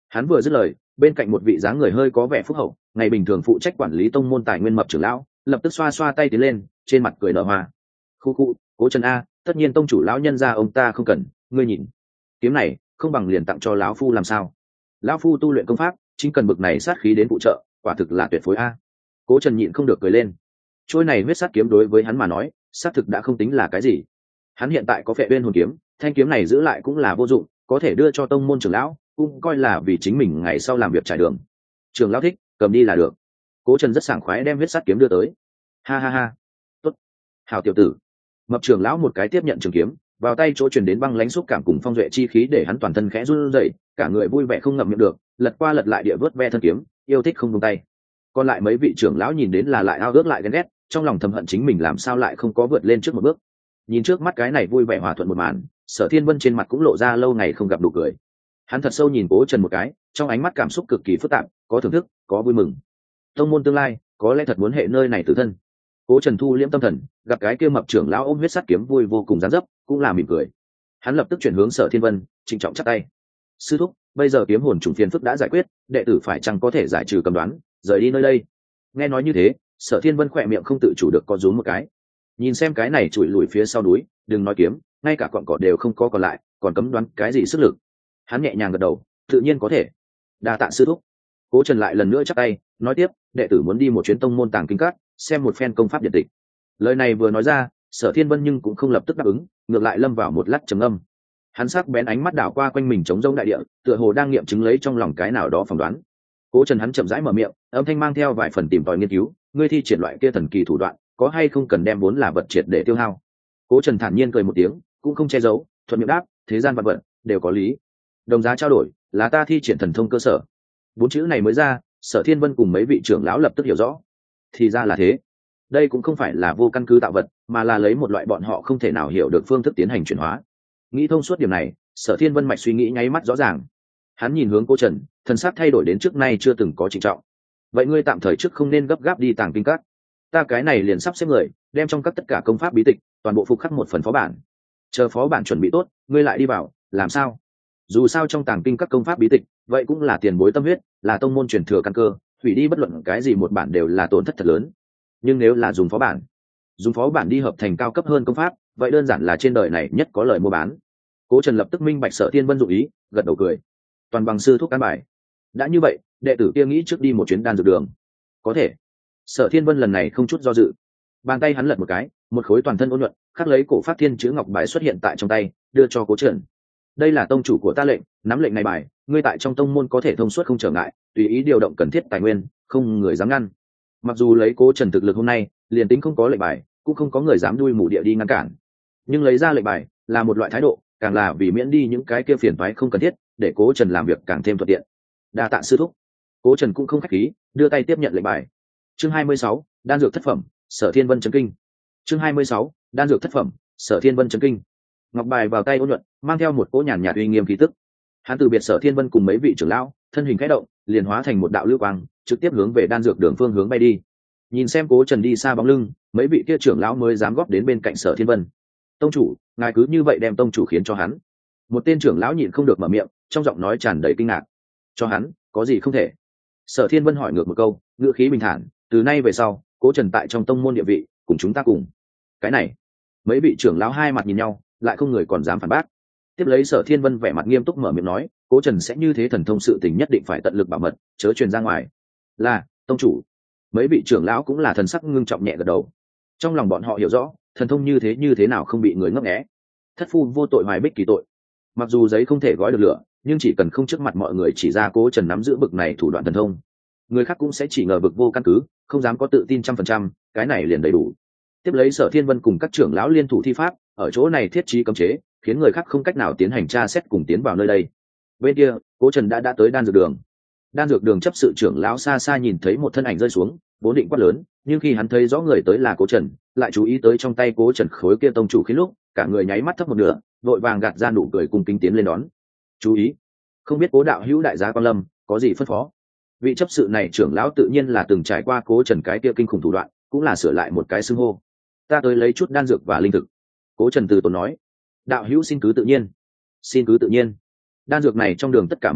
Hắn vừa dứt lời, bên cạnh một vị dáng người hơi có vẻ phúc hậu, ngày bình thường phụ trách quản lý tông môn tài nguyên mập trưởng lão lập tức xoa xoa tay tiến lên, trên mặt cười nở hoa. Khu khu, Cố Trần a, tất nhiên tông chủ lão nhân gia ông ta không cần, ngươi nhìn, kiếm này không bằng liền tặng cho lão phu làm sao? Lão phu tu luyện công pháp, chính cần bực này sát khí đến phụ trợ, quả thực là tuyệt phối a. Cố Trần nhịn không được cười lên. Trôi này huyết sát kiếm đối với hắn mà nói, xác thực đã không tính là cái gì. Hắn hiện tại có Phệ Uyên hồn kiếm, thanh kiếm này giữ lại cũng là vô dụng, có thể đưa cho tông môn trưởng lão, cũng coi là vì chính mình ngày sau làm việc trải đường. Trưởng lão thích, cầm đi là được. Cố Trần rất sảng khoái đem huyết sát kiếm đưa tới. Ha ha ha, tốt, hảo tiểu tử. Mập trưởng lão một cái tiếp nhận trường kiếm, vào tay chỗ truyền đến băng lãnh xúc cảm cùng phong duệ chi khí để hắn toàn thân khẽ run rẩy, cả người vui vẻ không ngậm miệng được, lật qua lật lại địa vớt ve thân kiếm, yêu thích không buông tay. Còn lại mấy vị trưởng lão nhìn đến là lại ao ước lại ghen ghét, trong lòng thầm hận chính mình làm sao lại không có vượt lên trước một bước. Nhìn trước mắt cái này vui vẻ hòa thuận một màn, Sở Thiên Vân trên mặt cũng lộ ra lâu ngày không gặp đủ cười. Hắn thật sâu nhìn Cố Trần một cái, trong ánh mắt cảm xúc cực kỳ phức tạp, có thưởng thức, có vui mừng. Tông môn tương lai, có lẽ thật muốn hệ nơi này tự thân. Cố Trần thu liễm tâm thần, gặp cái kia mập trưởng lão ôm huyết sắt kiếm vui vô cùng dáng dấp, cũng là mỉm cười. Hắn lập tức chuyển hướng Sở Thiên Vân, trịnh trọng chắp tay. Sư thúc, bây giờ kiếm hồn trùng phiền phức đã giải quyết, đệ tử phải chăng có thể giải trừ cầm đoán, rời đi nơi đây? Nghe nói như thế, Sở Thiên Vân khỏe miệng không tự chủ được có rúm một cái. Nhìn xem cái này chùi lùi phía sau núi, đừng nói kiếm, ngay cả cọn cỏ đều không có còn lại, còn cấm đoán cái gì sức lực? Hắn nhẹ nhàng gật đầu, tự nhiên có thể. Đa tạ sư thúc. Cố Trần lại lần nữa chắp tay, nói tiếp, đệ tử muốn đi một chuyến tông môn tàng kinh các, xem một phen công pháp điện tịch. Lời này vừa nói ra, Sở Thiên Vân nhưng cũng không lập tức đáp ứng, ngược lại lâm vào một lát trầm âm. Hắn sắc bén ánh mắt đảo qua quanh mình trống rỗng đại địa, tựa hồ đang nghiệm chứng lấy trong lòng cái nào đó phỏng đoán. Cố Trần hắn chậm rãi mở miệng, âm thanh mang theo vài phần tìm tòi nghiên cứu, ngươi thi triển loại kia thần kỳ thủ đoạn, có hay không cần đem vốn là vật triệt để tiêu hao? Cố Trần thản nhiên cười một tiếng, cũng không che giấu, thuận miệng đáp, thế gian vật vật đều có lý. Đồng giá trao đổi, là ta thi triển thần thông cơ sở. Bốn chữ này mới ra, Sở Thiên Vân cùng mấy vị trưởng lão lập tức hiểu rõ. Thì ra là thế. Đây cũng không phải là vô căn cứ tạo vật, mà là lấy một loại bọn họ không thể nào hiểu được phương thức tiến hành chuyển hóa. Nghĩ thông suốt điểm này, Sở Thiên Vân mạch suy nghĩ nháy mắt rõ ràng. Hắn nhìn hướng Cố Trần, thần sắc thay đổi đến trước nay chưa từng có trịnh trọng. Vậy ngươi tạm thời trước không nên gấp gáp đi tàng kinh các. Ta cái này liền sắp xếp người, đem trong các tất cả công pháp bí tịch, toàn bộ phục khắc một phần phó bản. Chờ phó bản chuẩn bị tốt, ngươi lại đi vào, làm sao? Dù sao trong tàng kinh các công pháp bí tịch, vậy cũng là tiền bối tâm huyết, là tông môn truyền thừa căn cơ, hủy đi bất luận cái gì một bản đều là tổn thất thật lớn. Nhưng nếu là dùng phó bản, dùng phó bản đi hợp thành cao cấp hơn công pháp, vậy đơn giản là trên đời này nhất có lời mua bán. Cố Trần lập tức minh bạch Sở Thiên Vân dụng ý, gật đầu cười. Toàn bằng sư thúc căn bài. Đã như vậy, đệ tử kia nghĩ trước đi một chuyến đan dược đường. Có thể. Sở Thiên Vân lần này không chút do dự. Bàn tay hắn lật một cái, một khối toàn thân ôn nhuận, khắc lấy cổ phát thiên chữ ngọc bài xuất hiện tại trong tay, đưa cho Cố Trần. Đây là tông chủ của ta lệnh, nắm lệnh này bài, ngươi tại trong tông môn có thể thông suốt không trở ngại, tùy ý điều động cần thiết tài nguyên, không người dám ngăn. Mặc dù lấy Cố Trần thực lực hôm nay, liền tính không có lệnh bài, cũng không có người dám đuôi mù địa đi ngăn cản. Nhưng lấy ra lệnh bài là một loại thái độ, càng là vì miễn đi những cái kia phiền toái không cần thiết, để Cố Trần làm việc càng thêm thuận tiện. Đa tạ sư thúc. Cố Trần cũng không khách khí, đưa tay tiếp nhận lệnh bài. Chương hai mươi sáu, đan dược thất phẩm, Sở Thiên Vân chấn kinh. Chương hai mươi sáu, đan dược thất phẩm, Sở Thiên Vân chấn kinh. Ngọc bài vào tay ôn nhuận, mang theo một cỗ nhàn nhạt uy nghiêm khí tức. Hắn từ biệt Sở Thiên Vân cùng mấy vị trưởng lão, thân hình khẽ động, liền hóa thành một đạo lưu quang, trực tiếp hướng về đan dược đường phương hướng bay đi. Nhìn xem Cố Trần đi xa bóng lưng, mấy vị kia trưởng lão mới dám góp đến bên cạnh Sở Thiên Vân. Tông chủ, ngài cứ như vậy đem tông chủ khiến cho hắn. Một tên trưởng lão nhịn không được mở miệng, trong giọng nói tràn đầy kinh ngạc. Cho hắn, có gì không thể? Sở Thiên Vân hỏi ngược một câu, ngữ khí bình thản, từ nay về sau, Cố Trần tại trong tông môn địa vị, cùng chúng ta cùng. Cái này, mấy vị trưởng lão hai mặt nhìn nhau, lại không người còn dám phản bác. Tiếp lấy Sở Thiên Vân vẻ mặt nghiêm túc mở miệng nói, Cố Trần sẽ như thế thần thông sự tình nhất định phải tận lực bảo mật, chớ truyền ra ngoài. Là, tông chủ. Mấy vị trưởng lão cũng là thần sắc ngưng trọng nhẹ gật đầu. Trong lòng bọn họ hiểu rõ, thần thông như thế như thế nào không bị người ngấp nghé. Thất phu vô tội hoài bích kỳ tội. Mặc dù giấy không thể gói được lửa, nhưng chỉ cần không trước mặt mọi người chỉ ra Cố Trần nắm giữ bực này thủ đoạn thần thông, người khác cũng sẽ chỉ ngờ vực vô căn cứ, không dám có tự tin trăm phần trăm, cái này liền đầy đủ. Tiếp lấy Sở Thiên Vân cùng các trưởng lão liên thủ thi pháp, ở chỗ này thiết trí cấm chế, khiến người khác không cách nào tiến hành tra xét cùng tiến vào nơi đây. Bên kia, Cố Trần đã đã tới đan dược đường. Đan dược đường chấp sự trưởng lão xa xa nhìn thấy một thân ảnh rơi xuống, vốn định quát lớn, nhưng khi hắn thấy rõ người tới là Cố Trần, lại chú ý tới trong tay Cố Trần khối kia tông chủ khí lúc, cả người nháy mắt thấp một nửa, vội vàng gạt ra nụ cười cùng kính tiến lên đón. Chú ý, không biết Cố đạo hữu đại giá quan lâm, có gì phân phó? Vị chấp sự này trưởng lão tự nhiên là từng trải qua Cố Trần cái kia kinh khủng thủ đoạn, cũng là sửa lại một cái xưng hô. Ta tới lấy chút đan dược và linh thực. Cố Trần từ tốn nói. Đạo hữu xin cứ tự nhiên. Xin cứ tự nhiên. Đan dược này trong đường tất cả mọi thứ,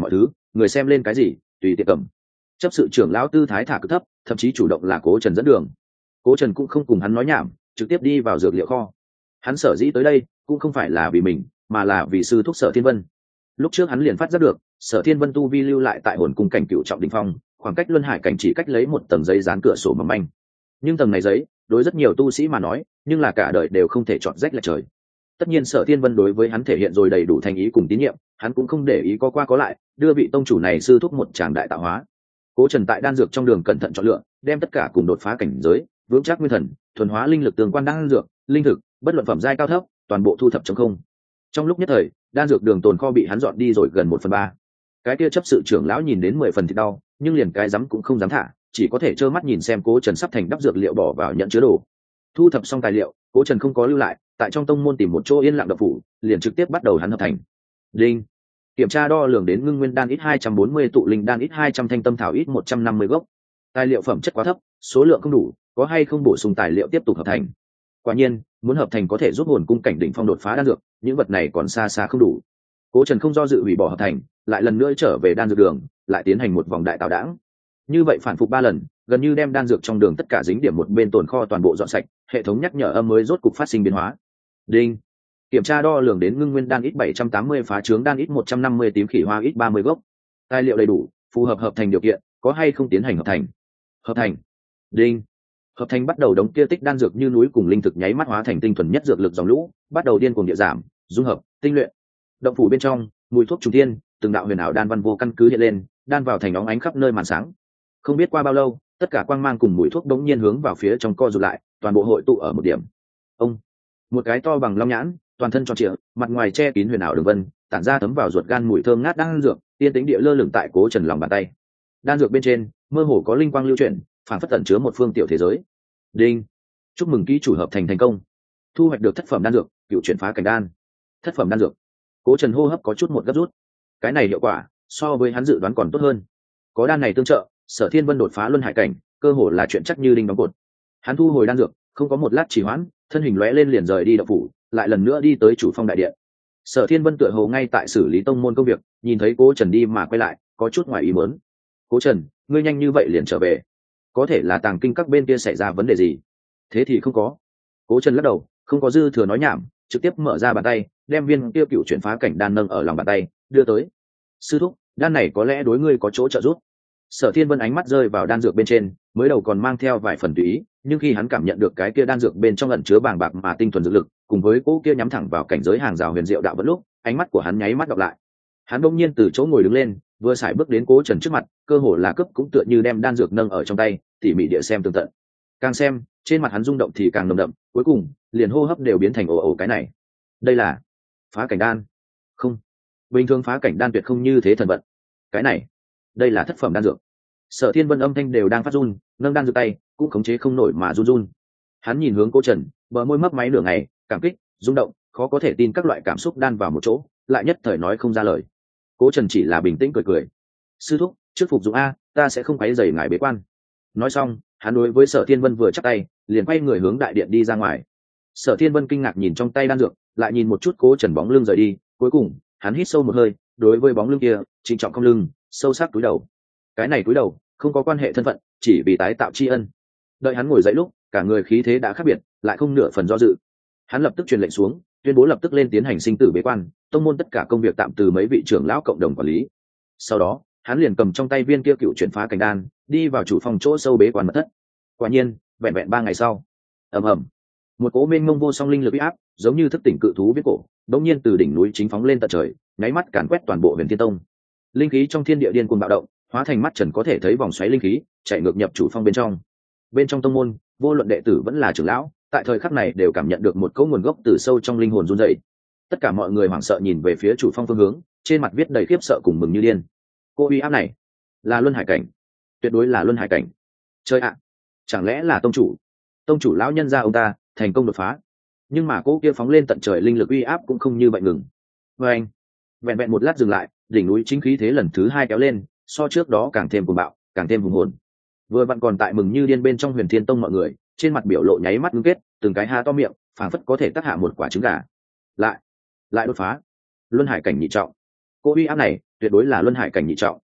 người xem lên cái gì tùy tiện cầm. Chấp sự trưởng lão tư thái thả cực thấp, thậm chí chủ động là Cố Trần dẫn đường. Cố Trần cũng không cùng hắn nói nhảm, trực tiếp đi vào dược liệu kho. Hắn sở dĩ tới đây cũng không phải là vì mình, mà là vì sư thúc Sở Thiên Vân. Lúc trước hắn liền phát giác được Sở Thiên Vân tu vi lưu lại tại hồn cung cảnh cựu trọng đỉnh phong, khoảng cách luân hải cảnh chỉ cách lấy một tầng giấy dán cửa sổ mỏng manh. Nhưng tầng này giấy đối rất nhiều tu sĩ mà nói, nhưng là cả đời đều không thể chọn rách lệch trời. Tất nhiên Sở Thiên Vân đối với hắn thể hiện rồi đầy đủ thành ý cùng tín nhiệm, hắn cũng không để ý có qua có lại, đưa vị tông chủ này sư thúc một tràng đại tạo hóa. Cố Trần tại đan dược trong đường cẩn thận chọn lựa, đem tất cả cùng đột phá cảnh giới, vững chắc nguyên thần, thuần hóa linh lực tương quan đan dược, linh thực, bất luận phẩm giai cao thấp, toàn bộ thu thập trong không. Trong lúc nhất thời, đan dược đường tồn kho bị hắn dọn đi rồi gần một phần ba. Cái kia chấp sự trưởng lão nhìn đến mười phần thì đau, nhưng liền cái dám cũng không dám thả, chỉ có thể trơ mắt nhìn xem Cố Trần sắp thành đắp dược liệu bỏ vào nhận chứa đồ. Thu thập xong tài liệu, Cố Trần không có lưu lại, tại trong tông môn tìm một chỗ yên lặng độc phủ, liền trực tiếp bắt đầu hắn hợp thành. Đinh. Kiểm tra đo lường đến ngưng nguyên đan ít hai trăm bốn mươi, tụ linh đan ít hai trăm, thanh tâm thảo ít một trăm năm mươi gốc. Tài liệu phẩm chất quá thấp, số lượng không đủ, có hay không bổ sung tài liệu tiếp tục hợp thành. Quả nhiên, muốn hợp thành có thể giúp hồn cung cảnh đỉnh phong đột phá đan dược, những vật này còn xa xa không đủ. Cố Trần không do dự hủy bỏ hợp thành, lại lần nữa trở về đan dược đường, lại tiến hành một vòng đại tạo đãng. Như vậy phản phục ba lần, gần như đem đan dược trong đường tất cả dính điểm một bên tồn kho toàn bộ dọn sạch, hệ thống nhắc nhở âm mới rốt cục phát sinh biến hóa. Đinh. Kiểm tra đo lường đến ngưng nguyên đan ít bảy trăm tám mươi, phá trướng đan ít một trăm năm mươi, tím khỉ hoa ít ba mươi gốc. Tài liệu đầy đủ, phù hợp hợp thành điều kiện, có hay không tiến hành hợp thành? Hợp thành. Đinh. Hợp thành bắt đầu đống kia tích đan dược như núi cùng linh thực nháy mắt hóa thành tinh thuần nhất dược lực dòng lũ, bắt đầu điên cuồng địa giảm, dung hợp, tinh luyện. Động phủ bên trong, mùi thuốc trùng thiên, từng đạo huyền ảo đan văn vô căn cứ hiện lên, đan vào thành óng ánh khắp nơi màn sáng. Không biết qua bao lâu, tất cả quang mang cùng mùi thuốc đống nhiên hướng vào phía trong co rụt lại, toàn bộ hội tụ ở một điểm. Ông, một cái to bằng long nhãn, toàn thân tròn trịa, mặt ngoài che kín huyền ảo đường vân, tản ra thấm vào ruột gan mùi thơm ngát đan dược, tiên tính địa lơ lửng tại Cố Trần lòng bàn tay. Đan dược bên trên, mơ hồ có linh quang lưu chuyển, phản phất tẩn chứa một phương tiểu thế giới. Đinh. Chúc mừng ký chủ hợp thành thành công, thu hoạch được thất phẩm đan dược, cựu chuyển phá cảnh đan. Thất phẩm đan dược. Cố Trần hô hấp có chút một gấp rút. Cái này hiệu quả so với hắn dự đoán còn tốt hơn. Có đan này tương trợ, Sở Thiên Vân đột phá luân hải cảnh, cơ hồ là chuyện chắc như đinh đóng cột. Hắn thu hồi đan dược, không có một lát trì hoãn, thân hình lóe lên liền rời đi động phủ, lại lần nữa đi tới chủ phong đại điện. Sở Thiên Vân tựa hồ ngay tại xử lý tông môn công việc, nhìn thấy Cố Trần đi mà quay lại, có chút ngoài ý muốn. Cố Trần, ngươi nhanh như vậy liền trở về, có thể là tàng kinh các bên kia xảy ra vấn đề gì? Thế thì không có. Cố Trần lắc đầu, không có dư thừa nói nhảm, trực tiếp mở ra bàn tay, đem viên tiêu cựu chuyển phá cảnh đan nâng ở lòng bàn tay, đưa tới. Sư thúc, đan này có lẽ đối ngươi có chỗ trợ giúp. Sở Thiên Vân ánh mắt rơi vào đan dược bên trên, mới đầu còn mang theo vài phần tùy ý, nhưng khi hắn cảm nhận được cái kia đan dược bên trong ẩn chứa bàng bạc mà tinh thuần dược lực, cùng với cỗ kia nhắm thẳng vào cảnh giới hàng rào huyền diệu đạo vẫn lúc, ánh mắt của hắn nháy mắt đọc lại. Hắn đột nhiên từ chỗ ngồi đứng lên, vừa sải bước đến Cố Trần trước mặt, cơ hồ là cấp cũng tựa như đem đan dược nâng ở trong tay, tỉ mỉ địa xem tường tận. Càng xem, trên mặt hắn rung động thì càng nồng đậm, cuối cùng, liền hô hấp đều biến thành ồ ồ cái này. Đây là phá cảnh đan. Không, bình thường phá cảnh đan tuyệt không như thế thần vận. Cái này, đây là thất phẩm đan dược. Sở Thiên Vân âm thanh đều đang phát run, nâng đan dược tay cũng khống chế không nổi mà run run. Hắn nhìn hướng Cố Trần, bờ môi mấp máy nửa ngày, cảm kích, rung động, khó có thể tin các loại cảm xúc đan vào một chỗ, lại nhất thời nói không ra lời. Cố Trần chỉ là bình tĩnh cười cười. Sư thúc, trước phục dụng a, ta sẽ không quấy rầy ngài bế quan. Nói xong, hắn đối với Sở Thiên Vân vừa chắp tay, liền quay người hướng đại điện đi ra ngoài. Sở Thiên Vân kinh ngạc nhìn trong tay đan dược, lại nhìn một chút Cố Trần bóng lưng rời đi, cuối cùng, hắn hít sâu một hơi, đối với bóng lưng kia, trịnh trọng cong lưng, sâu sắc cúi đầu. Cái này cúi đầu, không có quan hệ thân phận, chỉ vì tái tạo tri ân. Đợi hắn ngồi dậy lúc, cả người khí thế đã khác biệt, lại không nửa phần do dự. Hắn lập tức truyền lệnh xuống, tuyên bố lập tức lên tiến hành sinh tử bế quan, tông môn tất cả công việc tạm từ mấy vị trưởng lão cộng đồng quản lý. Sau đó, hắn liền cầm trong tay viên kia cựu chuyển phá cảnh đan, đi vào chủ phòng chỗ sâu bế quan mật thất. Quả nhiên, vẹn vẹn ba ngày sau, ầm ầm, một cỗ mênh mông vô song linh lực uy áp, giống như thức tỉnh cự thú biết cổ, đống nhiên từ đỉnh núi chính phóng lên tận trời, nháy mắt càn quét toàn bộ Huyền Thiên Tông. Linh khí trong thiên địa điên cuồng bạo động, hóa thành mắt trần có thể thấy vòng xoáy linh khí, chạy ngược nhập chủ phong bên trong. Bên trong tông môn, vô luận đệ tử vẫn là trưởng lão, tại thời khắc này đều cảm nhận được một cỗ nguồn gốc từ sâu trong linh hồn run rẩy. Tất cả mọi người hoảng sợ nhìn về phía chủ phong phương hướng, trên mặt viết đầy khiếp sợ cùng mừng như điên. Cô uy áp này, là luân hải cảnh, tuyệt đối là luân hải cảnh. Chơi ạ, chẳng lẽ là tông chủ? Tông chủ lão nhân gia ông ta thành công đột phá, nhưng mà cô kia phóng lên tận trời linh lực uy áp cũng không như vậy ngừng. Và anh, vẹn vẹn một lát dừng lại, đỉnh núi chính khí thế lần thứ hai kéo lên, so trước đó càng thêm cuồng bạo, càng thêm hùng hồn. Vừa vặn còn tại mừng như điên bên trong Huyền Thiên Tông mọi người, trên mặt biểu lộ nháy mắt ngưng kết, từng cái há to miệng, phảng phất có thể tác hạ một quả trứng gà. Lại, lại đột phá, luân hải cảnh nhị trọng. Cô uy áp này, tuyệt đối là luân hải cảnh nhị trọng.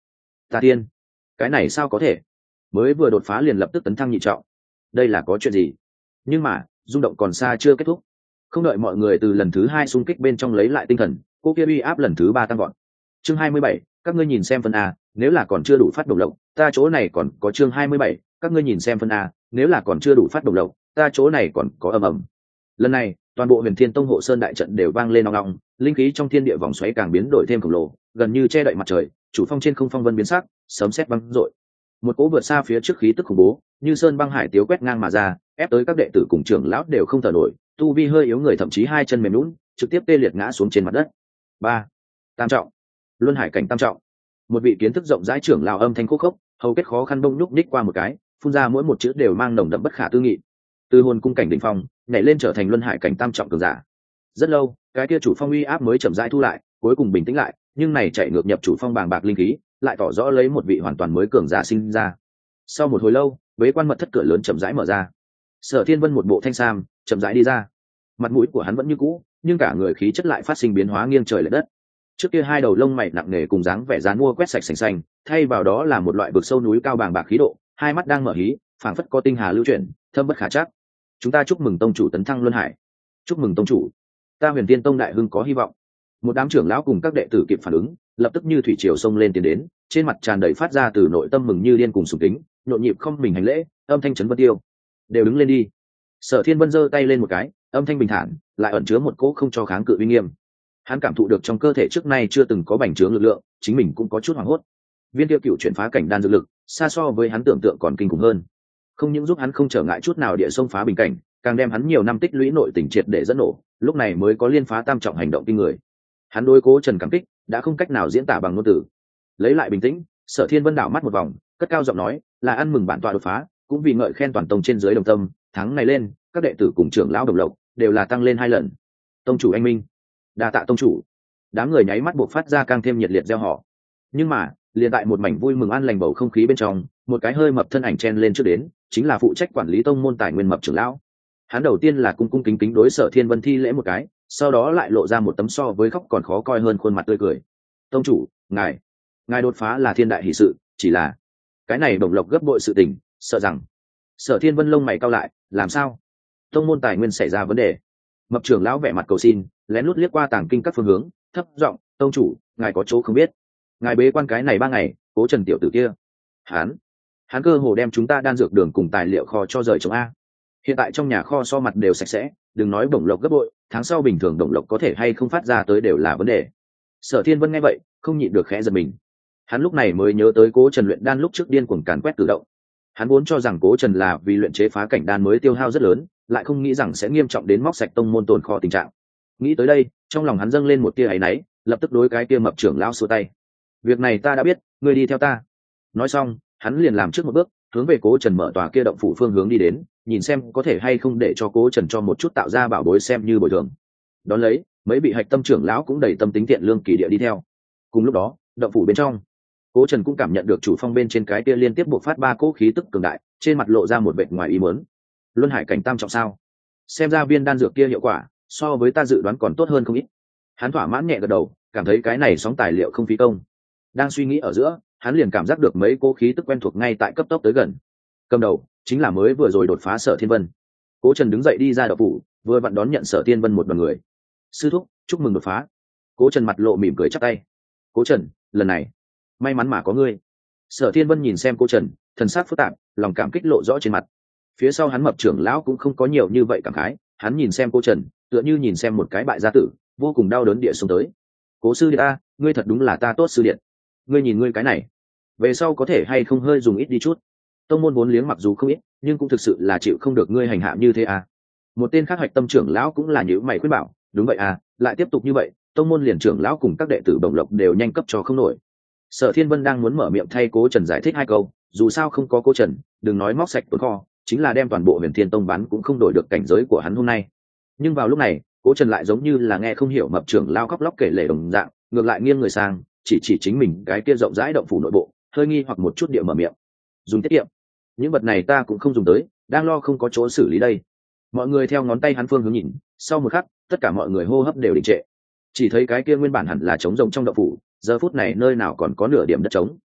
Tà tiên, cái này sao có thể? Mới vừa đột phá liền lập tức tấn thăng nhị trọng, đây là có chuyện gì? Nhưng mà rung động còn xa chưa kết thúc. Không đợi mọi người từ lần thứ hai xung kích bên trong lấy lại tinh thần, cô kia uy áp lần thứ ba tăng gọn. Chương hai mươi bảy, các ngươi nhìn xem phân a, nếu là còn chưa đủ phát đồng lộc, ta chỗ này còn có chương hai mươi bảy, các ngươi nhìn xem phân a, nếu là còn chưa đủ phát đồng lộc, ta chỗ này còn có ầm ầm. Lần này, toàn bộ Huyền Thiên Tông hộ sơn đại trận đều vang lên ong ong, linh khí trong thiên địa vòng xoáy càng biến đổi thêm khổng lồ, gần như che đậy mặt trời, chủ phong trên không phong vân biến sắc, sấm sét vang rội. Một cỗ vượt xa phía trước khí tức khủng bố, như sơn băng hải tiếu quét ngang mà ra, ép tới các đệ tử cùng trưởng lão đều không thở nổi, tu vi hơi yếu người thậm chí hai chân mềm nhũn, trực tiếp tê liệt ngã xuống trên mặt đất. Ba, tam trọng, luân hải cảnh tam trọng. Một vị kiến thức rộng rãi trưởng lão âm thanh khô khốc, hầu kết khó khăn bông nhúc nhích qua một cái, phun ra mỗi một chữ đều mang nồng đậm bất khả tư nghị. Từ hồn cung cảnh đỉnh phong, nhảy lên trở thành luân hải cảnh tam trọng cường giả. Rất lâu, cái kia chủ phong uy áp mới chậm rãi thu lại, cuối cùng bình tĩnh lại, nhưng này chạy ngược nhập chủ phong bàng bạc linh khí, lại tỏ rõ lấy một vị hoàn toàn mới cường giả sinh ra. Sau một hồi lâu, bế quan mật thất cửa lớn chậm rãi mở ra. Sở Thiên Vân một bộ thanh sam, chậm rãi đi ra. Mặt mũi của hắn vẫn như cũ, nhưng cả người khí chất lại phát sinh biến hóa nghiêng trời lệch đất. Trước kia hai đầu lông mày nặng nề cùng dáng vẻ dán mua quét sạch sành xanh, thay vào đó là một loại vực sâu núi cao bàng bạc khí độ, hai mắt đang mở hí, phảng phất có tinh hà lưu chuyển, thâm bất khả trắc. Chúng ta chúc mừng tông chủ tấn thăng luân hải. Chúc mừng tông chủ, ta Huyền Tiên Tông đại hưng có hy vọng. Một đám trưởng lão cùng các đệ tử kịp phản ứng, lập tức như thủy triều xông lên tiến đến, trên mặt tràn đầy phát ra từ nội tâm mừng như điên cùng sùng kính, nhộn nhịp không mình hành lễ, âm thanh chấn vân tiêu. Đều đứng lên đi. Sở Thiên Vân giơ tay lên một cái, âm thanh bình thản, lại ẩn chứa một cỗ không cho kháng cự uy nghiêm. Hắn cảm thụ được trong cơ thể trước nay chưa từng có bành trướng lực lượng, chính mình cũng có chút hoảng hốt. Viên tiêu cựu chuyển phá cảnh đan dược lực, xa so với hắn tưởng tượng còn kinh khủng hơn. Không những giúp hắn không trở ngại chút nào địa sông phá bình cảnh, càng đem hắn nhiều năm tích lũy nội tình triệt để dẫn nổ, lúc này mới có liên phá tam trọng hành động kinh người. Hắn đối Cố Trần cảm kích đã không cách nào diễn tả bằng ngôn từ. Lấy lại bình tĩnh, Sở Thiên Vân đảo mắt một vòng, cất cao giọng nói, là ăn mừng bản tọa đột phá, cũng vì ngợi khen toàn tông trên dưới đồng tâm, tháng này lên, các đệ tử cùng trưởng lão đồng lộc đều là tăng lên hai lần. Tông chủ anh minh, đa tạ tông chủ. Đám người nháy mắt buộc phát ra càng thêm nhiệt liệt reo hò. Nhưng mà, liền tại một mảnh vui mừng an lành bầu không khí bên trong, một cái hơi mập thân ảnh chen lên trước đến, chính là phụ trách quản lý tông môn tài nguyên mập trưởng lão. Hắn đầu tiên là cung cung kính kính đối Sở Thiên Vân thi lễ một cái, sau đó lại lộ ra một tấm so với khóc còn khó coi hơn khuôn mặt tươi cười. Tông chủ, ngài, ngài đột phá là thiên đại hỷ sự, chỉ là cái này đồng lộc gấp bội sự tình, sợ rằng. Sở Thiên Vân lông mày cau lại, làm sao? Tông môn tài nguyên xảy ra vấn đề. Mập trưởng lão vẻ mặt cầu xin, lén lút liếc qua tàng kinh các phương hướng, thấp giọng, tông chủ, ngài có chỗ không biết. Ngài bế quan cái này ba ngày, Cố Trần tiểu tử kia, hắn, hắn cơ hồ đem chúng ta đan dược đường cùng tài liệu kho cho rời chống a. Hiện tại trong nhà kho so mặt đều sạch sẽ, đừng nói bổng lộc gấp bội, tháng sau bình thường đồng lộc có thể hay không phát ra tới đều là vấn đề. Sở Thiên Vân nghe vậy, không nhịn được khẽ giật mình. Hắn lúc này mới nhớ tới Cố Trần luyện đan lúc trước điên cuồng càn quét tự động. Hắn vốn cho rằng Cố Trần là vì luyện chế phá cảnh đan mới tiêu hao rất lớn, lại không nghĩ rằng sẽ nghiêm trọng đến móc sạch tông môn tồn kho tình trạng. Nghĩ tới đây, trong lòng hắn dâng lên một tia áy náy, lập tức đối cái kia mập trưởng lão xua tay. Việc này ta đã biết, ngươi đi theo ta. Nói xong, hắn liền làm trước một bước, hướng về Cố Trần mở tòa kia động phủ phương hướng đi đến, nhìn xem có thể hay không để cho Cố Trần cho một chút tạo ra bảo bối xem như bồi thường. Đón lấy, mấy vị hạch tâm trưởng lão cũng đầy tâm tính thiện lương kỳ địa đi theo. Cùng lúc đó, động phủ bên trong, Cố Trần cũng cảm nhận được chủ phong bên trên cái kia liên tiếp bộc phát ba cỗ khí tức cường đại, trên mặt lộ ra một vẻ ngoài ý muốn. Luân hải cảnh tam trọng sao? Xem ra viên đan dược kia hiệu quả, so với ta dự đoán còn tốt hơn không ít. Hắn thỏa mãn nhẹ gật đầu, cảm thấy cái này sóng tài liệu không phí công. Đang suy nghĩ ở giữa, hắn liền cảm giác được mấy cỗ khí tức quen thuộc ngay tại cấp tốc tới gần. Cầm đầu chính là mới vừa rồi đột phá Sở Thiên Vân. Cố Trần đứng dậy đi ra động phủ, vừa vặn đón nhận Sở Thiên Vân một đoàn người. Sư thúc, chúc mừng đột phá. Cố Trần mặt lộ mỉm cười chắp tay. Cố Trần, lần này may mắn mà có ngươi. Sở Thiên Vân nhìn xem Cố Trần, thần sắc phức tạp, lòng cảm kích lộ rõ trên mặt. Phía sau hắn mập trưởng lão cũng không có nhiều như vậy cảm khái, hắn nhìn xem Cố Trần, tựa như nhìn xem một cái bại gia tử, vô cùng đau đớn địa xuống tới. Cố sư điện a, ngươi thật đúng là ta tốt sư điện. Ngươi nhìn ngươi cái này, về sau có thể hay không hơi dùng ít đi chút. Tông môn vốn liếng mặc dù không ít, nhưng cũng thực sự là chịu không được ngươi hành hạ như thế à. Một tên khác hoạch tâm trưởng lão cũng là nhíu mày khuyên bảo, đúng vậy à, lại tiếp tục như vậy, tông môn liền trưởng lão cùng các đệ tử bổng lộc đều nhanh cấp cho không nổi. Sở Thiên Vân đang muốn mở miệng thay Cố Trần giải thích hai câu, dù sao không có Cố Trần, đừng nói móc sạch tồn kho, chính là đem toàn bộ Huyền Thiên Tông bán cũng không đổi được cảnh giới của hắn hôm nay. Nhưng vào lúc này, Cố Trần lại giống như là nghe không hiểu mập trưởng lao khóc lóc kể lể đồng dạng, ngược lại nghiêng người sang, chỉ chỉ chính mình cái kia rộng rãi động phủ nội bộ, hơi nghi hoặc một chút địa mở miệng. Dùng tiết kiệm. Những vật này ta cũng không dùng tới, đang lo không có chỗ xử lý đây. Mọi người theo ngón tay hắn phương hướng nhìn, sau một khắc, tất cả mọi người hô hấp đều đình trệ. Chỉ thấy cái kia nguyên bản hẳn là trống rỗng trong động phủ, giờ phút này nơi nào còn có nửa điểm đất trống.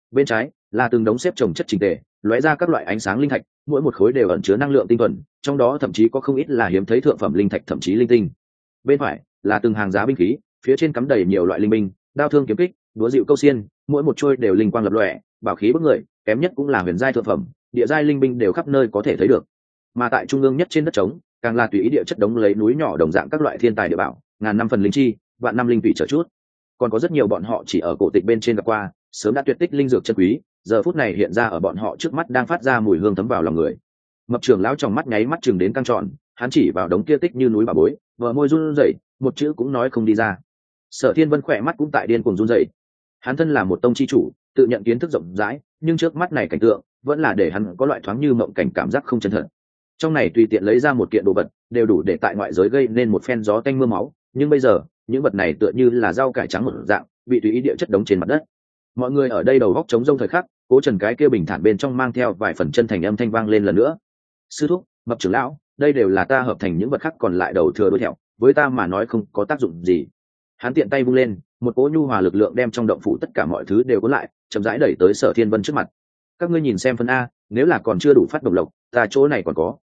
Bên trái là từng đống xếp chồng chất chỉnh tề, lóe ra các loại ánh sáng linh thạch, mỗi một khối đều ẩn chứa năng lượng tinh thuần, trong đó thậm chí có không ít là hiếm thấy thượng phẩm linh thạch, thậm chí linh tinh. Bên phải là từng hàng giá binh khí, phía trên cắm đầy nhiều loại linh binh, đao thương kiếm kích, đúa dịu câu xiên, mỗi một trôi đều linh quang lập lòe, bảo khí bức người, kém nhất cũng là huyền giai thượng phẩm, địa giai linh binh đều khắp nơi có thể thấy được. Mà tại trung ương nhất trên đất trống, càng là tùy ý địa chất đống lấy núi nhỏ đồng dạng các loại thiên tài địa bảo, ngàn năm phần linh chi, vạn năm linh tụy trở chút. Còn có rất nhiều bọn họ chỉ ở cổ tịch bên trên gặp qua, sớm đã tuyệt tích linh dược chân quý, giờ phút này hiện ra ở bọn họ trước mắt đang phát ra mùi hương thấm vào lòng người. Mập trưởng lão trong mắt nháy mắt chừng đến căng tròn, hắn chỉ vào đống kia tích như núi bà bối, vợ môi run rẩy, một chữ cũng nói không đi ra. Sở Thiên Vân khỏe mắt cũng tại điên cuồng run rẩy. Hắn thân là một tông chi chủ, tự nhận kiến thức rộng rãi, nhưng trước mắt này cảnh tượng vẫn là để hắn có loại thoáng như mộng cảnh cảm giác không chân thật. Trong này tùy tiện lấy ra một kiện đồ vật, đều đủ để tại ngoại giới gây nên một phen gió tanh mưa máu, nhưng bây giờ, những vật này tựa như là rau cải trắng một dạng, bị tùy ý địa chất đống trên mặt đất. Mọi người ở đây đầu góc trống rông thời khắc, Cố Trần cái kia bình thản bên trong mang theo vài phần chân thành âm thanh vang lên lần nữa. Sư thúc, Mập trưởng lão, đây đều là ta hợp thành những vật khác còn lại đầu thừa đuôi thẹo, với ta mà nói không có tác dụng gì. Hắn tiện tay vung lên, một cỗ nhu hòa lực lượng đem trong động phủ tất cả mọi thứ đều cuốn lại, chậm rãi đẩy tới Sở Thiên Vân trước mặt. Các ngươi nhìn xem phân a, nếu là còn chưa đủ phát đồng lộc, ta chỗ này còn có.